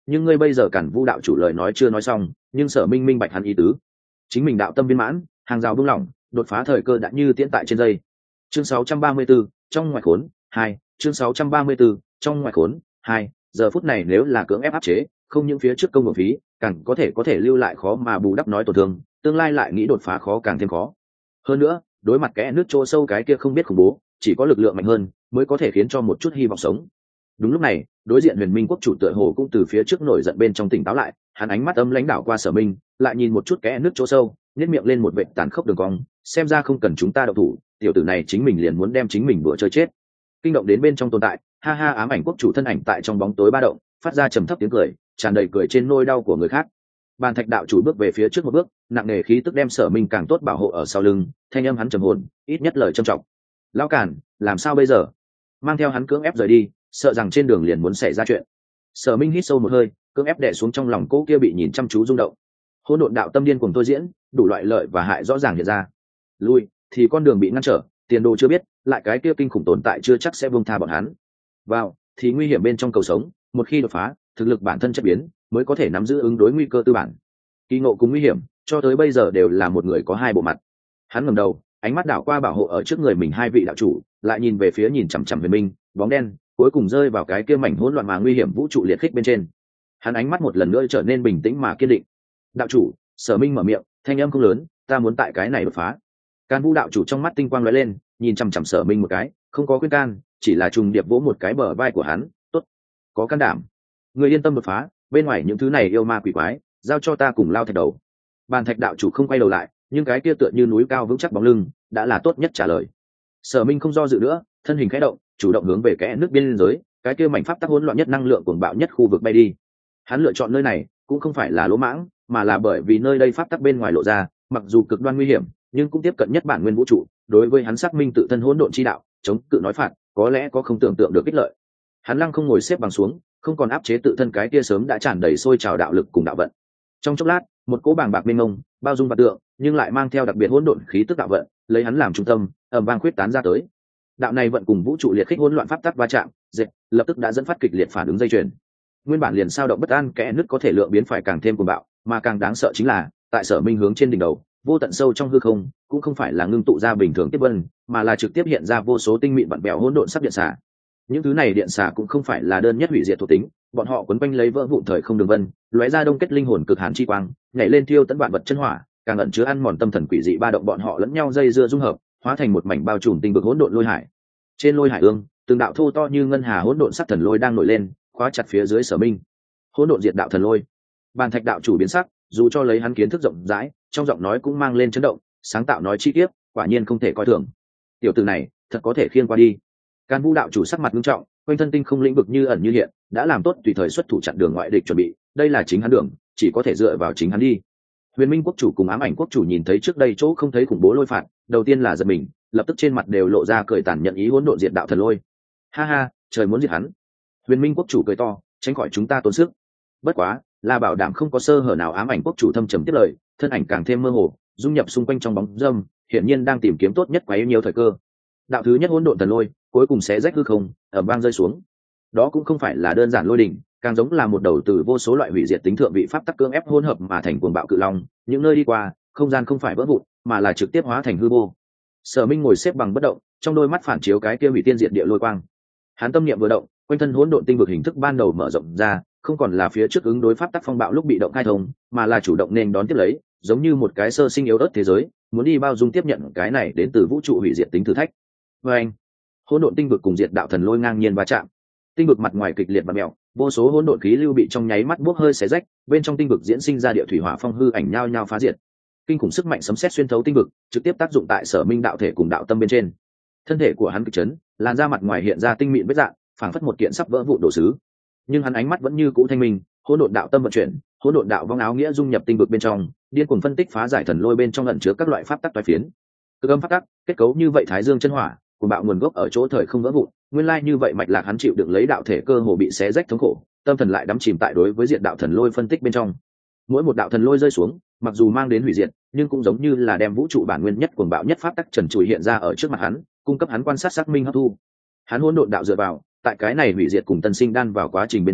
nhưng ngươi bây giờ cản vu đạo chủ lời nói chưa nói xong, nhưng Sở Minh minh bạch hắn ý tứ. Chính mình đạo tâm viên mãn, hàng rào buông lỏng, đột phá thời cơ đã như tiễn tại trên dây. Chương sáu trăm ba mươi 34, trong ngoài khốn hai. Chương sáu trăm ba mươi 34, trong ngoài khốn hai. Giờ phút này nếu là cưỡng ép áp chế, không những phía trước công nguồn phí, càng có thể có thể lưu lại khó mà bù đắp nói tổn thương, tương lai lại nghĩ đột phá khó càng thêm khó. Hơn nữa, đối mặt kẽ nước chỗ sâu cái kia không biết khủng bố, chỉ có lực lượng mạnh hơn mới có thể khiến cho một chút hy vọng sống. Đúng lúc này, đối diện Huyền Minh quốc chủ tựa hồ cũng từ phía trước nổi giận bên trong tỉnh táo lại, hắn ánh mắt âm lãnh đảo qua Sở Minh, lại nhìn một chút kẽ nước chỗ sâu, nhếch miệng lên một vệt tàn khốc đường cong, xem ra không cần chúng ta động thủ, tiểu tử này chính mình liền muốn đem chính mình đùa chơi chết. Kinh động đến bên trong tồn tại, ha ha, ám ảnh quốc chủ thân ảnh tại trong bóng tối ba động, phát ra trầm thấp tiếng cười, tràn đầy cười trên nỗi đau của người khác. Bàn Thạch đạo chủ bước về phía trước một bước, nặng nề khí tức đem Sở Minh càng tốt bảo hộ ở sau lưng, thanh âm hắn trầm hồn, ít nhất lời trầm trọng. Lão Càn, làm sao bây giờ? Mang theo hắn cưỡng ép rời đi, sợ rằng trên đường liền muốn xảy ra chuyện. Sở Minh hít sâu một hơi, cưỡng ép đè xuống trong lòng cỗ kia bị nhìn chăm chú rung động. Hỗn độn đạo tâm điên cuồng tôi diễn, đủ loại lợi và hại rõ ràng hiện ra. Lui thì con đường bị ngăn trở, tiền đồ chưa biết, lại cái kia kinh khủng tồn tại chưa chắc sẽ buông tha bọn hắn. Vào thì nguy hiểm bên trong cầu sống, một khi đột phá, thực lực bản thân chất biến, mới có thể nắm giữ ứng đối nguy cơ tư bản. Kỳ ngộ cùng nguy hiểm, cho tới bây giờ đều là một người có hai bộ mặt. Hắn ngẩng đầu, ánh mắt đảo qua bảo hộ ở trước người mình hai vị đạo chủ, lại nhìn về phía nhìn chằm chằm Huyền Minh, bóng đen, cuối cùng rơi vào cái kia mảnh hỗn loạn mà nguy hiểm vũ trụ liệt khích bên trên. Hắn ánh mắt một lần nữa trở nên bình tĩnh mà kiên định. Đạo chủ, Sở Minh mở miệng, thanh âm không lớn, ta muốn tại cái này đột phá. Can Vũ đạo chủ trong mắt tinh quang lóe lên, nhìn chằm chằm Sở Minh một cái, không có khuyên can, chỉ là trùng điệp vỗ một cái bờ vai của hắn, tốt, có can đảm, người yên tâm đột phá, bên ngoài những thứ này yêu ma quỷ quái, giao cho ta cùng lao thạch đầu. Bàn Thạch đạo chủ không quay đầu lại, nhưng cái kia tựa như núi cao vững chắc bóng lưng, đã là tốt nhất trả lời. Sở Minh không do dự nữa, thân hình khẽ động, chủ động hướng về kẽ nước biên giới, cái kia mảnh pháp tắc hỗn loạn nhất, năng lượng cuồng bạo nhất khu vực bay đi. Hắn lựa chọn nơi này, cũng không phải là lỗ mãng, mà là bởi vì nơi đây pháp tắc bên ngoài lộ ra, mặc dù cực đoan nguy hiểm, nhưng cũng tiếp cận nhất bản nguyên vũ trụ, đối với hắn xác minh tự thân hỗn độn chi đạo, chống cự nói phạt, có lẽ có không tưởng tượng được ích lợi. Hắn lăng không ngồi xếp bằng xuống, không còn áp chế tự thân cái kia sớm đã tràn đầy sôi trào đạo lực cùng đạo vận. Trong chốc lát, một cỗ bàng bạc mênh mông, bao dung và tượng, nhưng lại mang theo đặc biệt hỗn độn khí tức đạo vận, lấy hắn làm trung tâm, ầm vang khuyết tán ra tới. Đạo này vận cùng vũ trụ liệt khích hỗn loạn pháp tắc va chạm, dệt, lập tức đã dẫn phát kịch liệt phản ứng dây chuyền. Nguyên bản liền sao động bất an, kẽ nứt có thể lượng biến phải càng thêm cuồng bạo, mà càng đáng sợ chính là, tại Sở Minh hướng trên đỉnh đầu, vô tận sâu trong hư không, cũng không phải là ngưng tụ ra bình thường tiếp vân, mà là trực tiếp hiện ra vô số tinh mịn vặn vẹo hỗn độn sắc điện xả. Những thứ này điện xả cũng không phải là đơn nhất hủy diệt thuộc tính, bọn họ quấn quanh lấy vỡ vụn thời không đường vân, lóe ra đông kết linh hồn cực hàn chi quang, nhảy lên thiêu tận vạn vật chân hỏa, càng ẩn chứa ăn mòn tâm thần quỷ dị ba động, bọn họ lẫn nhau dây dưa dung hợp, hóa thành một mảnh bao trùm tinh vực hỗn độn lôi hải. Trên lôi hải ương, từng đạo thô to như ngân hà hỗn độn sắc thần lôi đang nổi lên, khóa chặt phía dưới Sở Minh. Hỗn độn diệt đạo thần lôi. Bàn Thạch đạo chủ biến sắc, dù cho lấy hắn kiến thức rộng rãi, trong giọng nói cũng mang lên chấn động, sáng tạo nói chi tiết, quả nhiên không thể coi thường. Tiểu tử này, thật có thể khiêng qua đi. Can Vũ đạo chủ sắc mặt nghiêm trọng, quanh thân tinh không lĩnh vực như ẩn như hiện, đã làm tốt tùy thời xuất thủ chặn đường ngoại địch chuẩn bị, đây là chính hắn đường, chỉ có thể dựa vào chính hắn đi. Huyền Minh quốc chủ cùng Ám Ảnh quốc chủ nhìn thấy trước đây chỗ không thấy khủng bố lôi phạt, đầu tiên là giật mình, lập tức trên mặt đều lộ ra cười tàn nhận ý hỗn độn diệt đạo thần lôi. Ha ha, trời muốn diệt hắn. Huyền Minh quốc chủ cười to, tránh khỏi chúng ta tốn sức. Bất quá, là bảo đảm không có sơ hở nào. Ám Ảnh quốc chủ thâm trầm tiếp lời, thân ảnh càng thêm mơ hồ, dung nhập xung quanh trong bóng râm, hiển nhiên đang tìm kiếm tốt nhất quá nhiều thời cơ. Đạo thứ nhất hỗn độn thần lôi, cuối cùng sẽ rách hư không, ở bang rơi xuống. Đó cũng không phải là đơn giản lôi đỉnh, càng giống là một đầu từ vô số loại hủy diệt tính thượng vị pháp tắc cưỡng ép hỗn hợp mà thành cuồng bạo cự long, những nơi đi qua, không gian không phải vỡ vụn, mà là trực tiếp hóa thành hư vô. Sở Minh ngồi xếp bằng bất động, trong đôi mắt phản chiếu cái kia hủy tiên diệt địa lôi quang. Hắn tâm niệm vừa động, quanh thân hỗn độn tinh vực hình thức ban đầu mở rộng ra, không còn là phía trước ứng đối pháp tắc phong bạo lúc bị động khai thông, mà là chủ động nên đón tiếp lấy, giống như một cái sơ sinh yếu ớt thế giới, muốn đi bao dung tiếp nhận cái này đến từ vũ trụ hủy diệt tính thử thách. Và anh, hỗn độn tinh vực cùng diệt đạo thần lôi ngang nhiên va chạm. Tinh vực mặt ngoài kịch liệt và mèo, vô số hỗn độn khí lưu bị trong nháy mắt bốc hơi xé rách, bên trong tinh vực diễn sinh ra địa thủy hỏa phong hư ảnh nhao nhao phá diệt. Kinh khủng sức mạnh sấm sét xuyên thấu tinh vực, trực tiếp tác dụng tại Sở Minh đạo thể cùng đạo tâm bên trên. Thân thể của hắn kịch chấn, làn da mặt ngoài hiện ra tinh mịn vết rạn, phảng phất một kiện sắp vỡ vụn đồ sứ. Nhưng hắn ánh mắt vẫn như cũ thanh minh, hỗn độn đạo tâm vận chuyển, hỗn độn đạo vong áo nghĩa dung nhập tinh vực bên trong, điên cuồng phân tích phá giải thần lôi bên trong ẩn chứa các loại pháp tắc toái phiến. Cực âm pháp tắc, kết cấu như vậy thái dương chân hỏa, của bạo nguồn gốc ở chỗ thời không vỡ vụn, nguyên lai như vậy mạch lạc hắn chịu đựng lấy đạo thể cơ hồ bị xé rách thống khổ, tâm thần lại đắm chìm tại đối với diện đạo thần lôi phân tích bên trong. Mỗi một đạo thần lôi rơi xuống, mặc dù mang đến hủy diệt, nhưng cũng giống như là đem vũ trụ bản nguyên nhất cuồng bạo nhất pháp tắc trần trụi hiện ra ở trước mặt hắn, cung cấp hắn quan sát xác minh hấp thu. Hắn hỗn độn đạo dựa vào, tại cái này hủy diệt cùng tân sinh đan vào quá trình bên trong,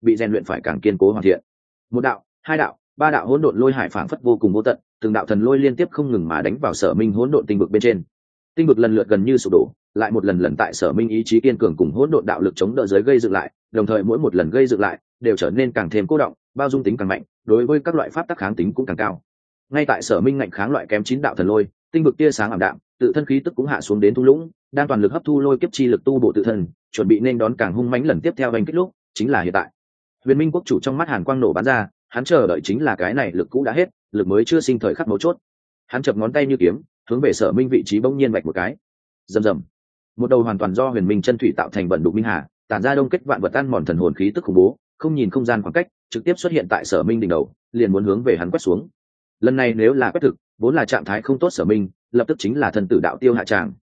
bị rèn luyện phải càng kiên cố hoàn thiện. Một đạo, hai đạo, ba đạo hỗn độn lôi hải phảng phất vô cùng vô tận, từng đạo thần lôi liên tiếp không ngừng mà đánh vào Sở Minh hỗn độn tinh vực bên trên. Tinh vực lần lượt gần như sụp đổ, lại một lần lần tại Sở Minh ý chí kiên cường cùng hỗn độn đạo lực chống đỡ giới gây dựng lại, đồng thời mỗi một lần gây dựng lại đều trở nên càng thêm cô động, bao dung tính càng mạnh, đối với các loại pháp tắc kháng tính cũng càng cao. Ngay tại Sở Minh ngạnh kháng loại kém chín đạo thần lôi, tinh vực tia sáng ảm đạm, tự thân khí tức cũng hạ xuống đến thung lũng, đang toàn lực hấp thu lôi kiếp chi lực tu bổ tự thân, chuẩn bị nên đón càng hung mãnh lần tiếp theo đánh kích lúc, chính là hiện tại. Huyền Minh quốc chủ trong mắt hàn quang nổ bắn ra, hắn chờ đợi chính là cái này lực cũ đã hết, lực mới chưa sinh thời khắc mấu chốt. Hắn chập ngón tay như kiếm, hướng về Sở Minh vị trí bỗng nhiên vạch một cái. Rầm rầm. Một đầu hoàn toàn do huyền minh chân thủy tạo thành vận đục minh hà, tản ra đông kết vạn vật ăn mòn thần hồn khí tức khủng bố, không nhìn không gian khoảng cách, trực tiếp xuất hiện tại Sở Minh đỉnh đầu, liền muốn hướng về hắn quét xuống. Lần này nếu là quét thực, vốn là trạng thái không tốt Sở Minh, lập tức chính là thần tử đạo tiêu hạ tràng.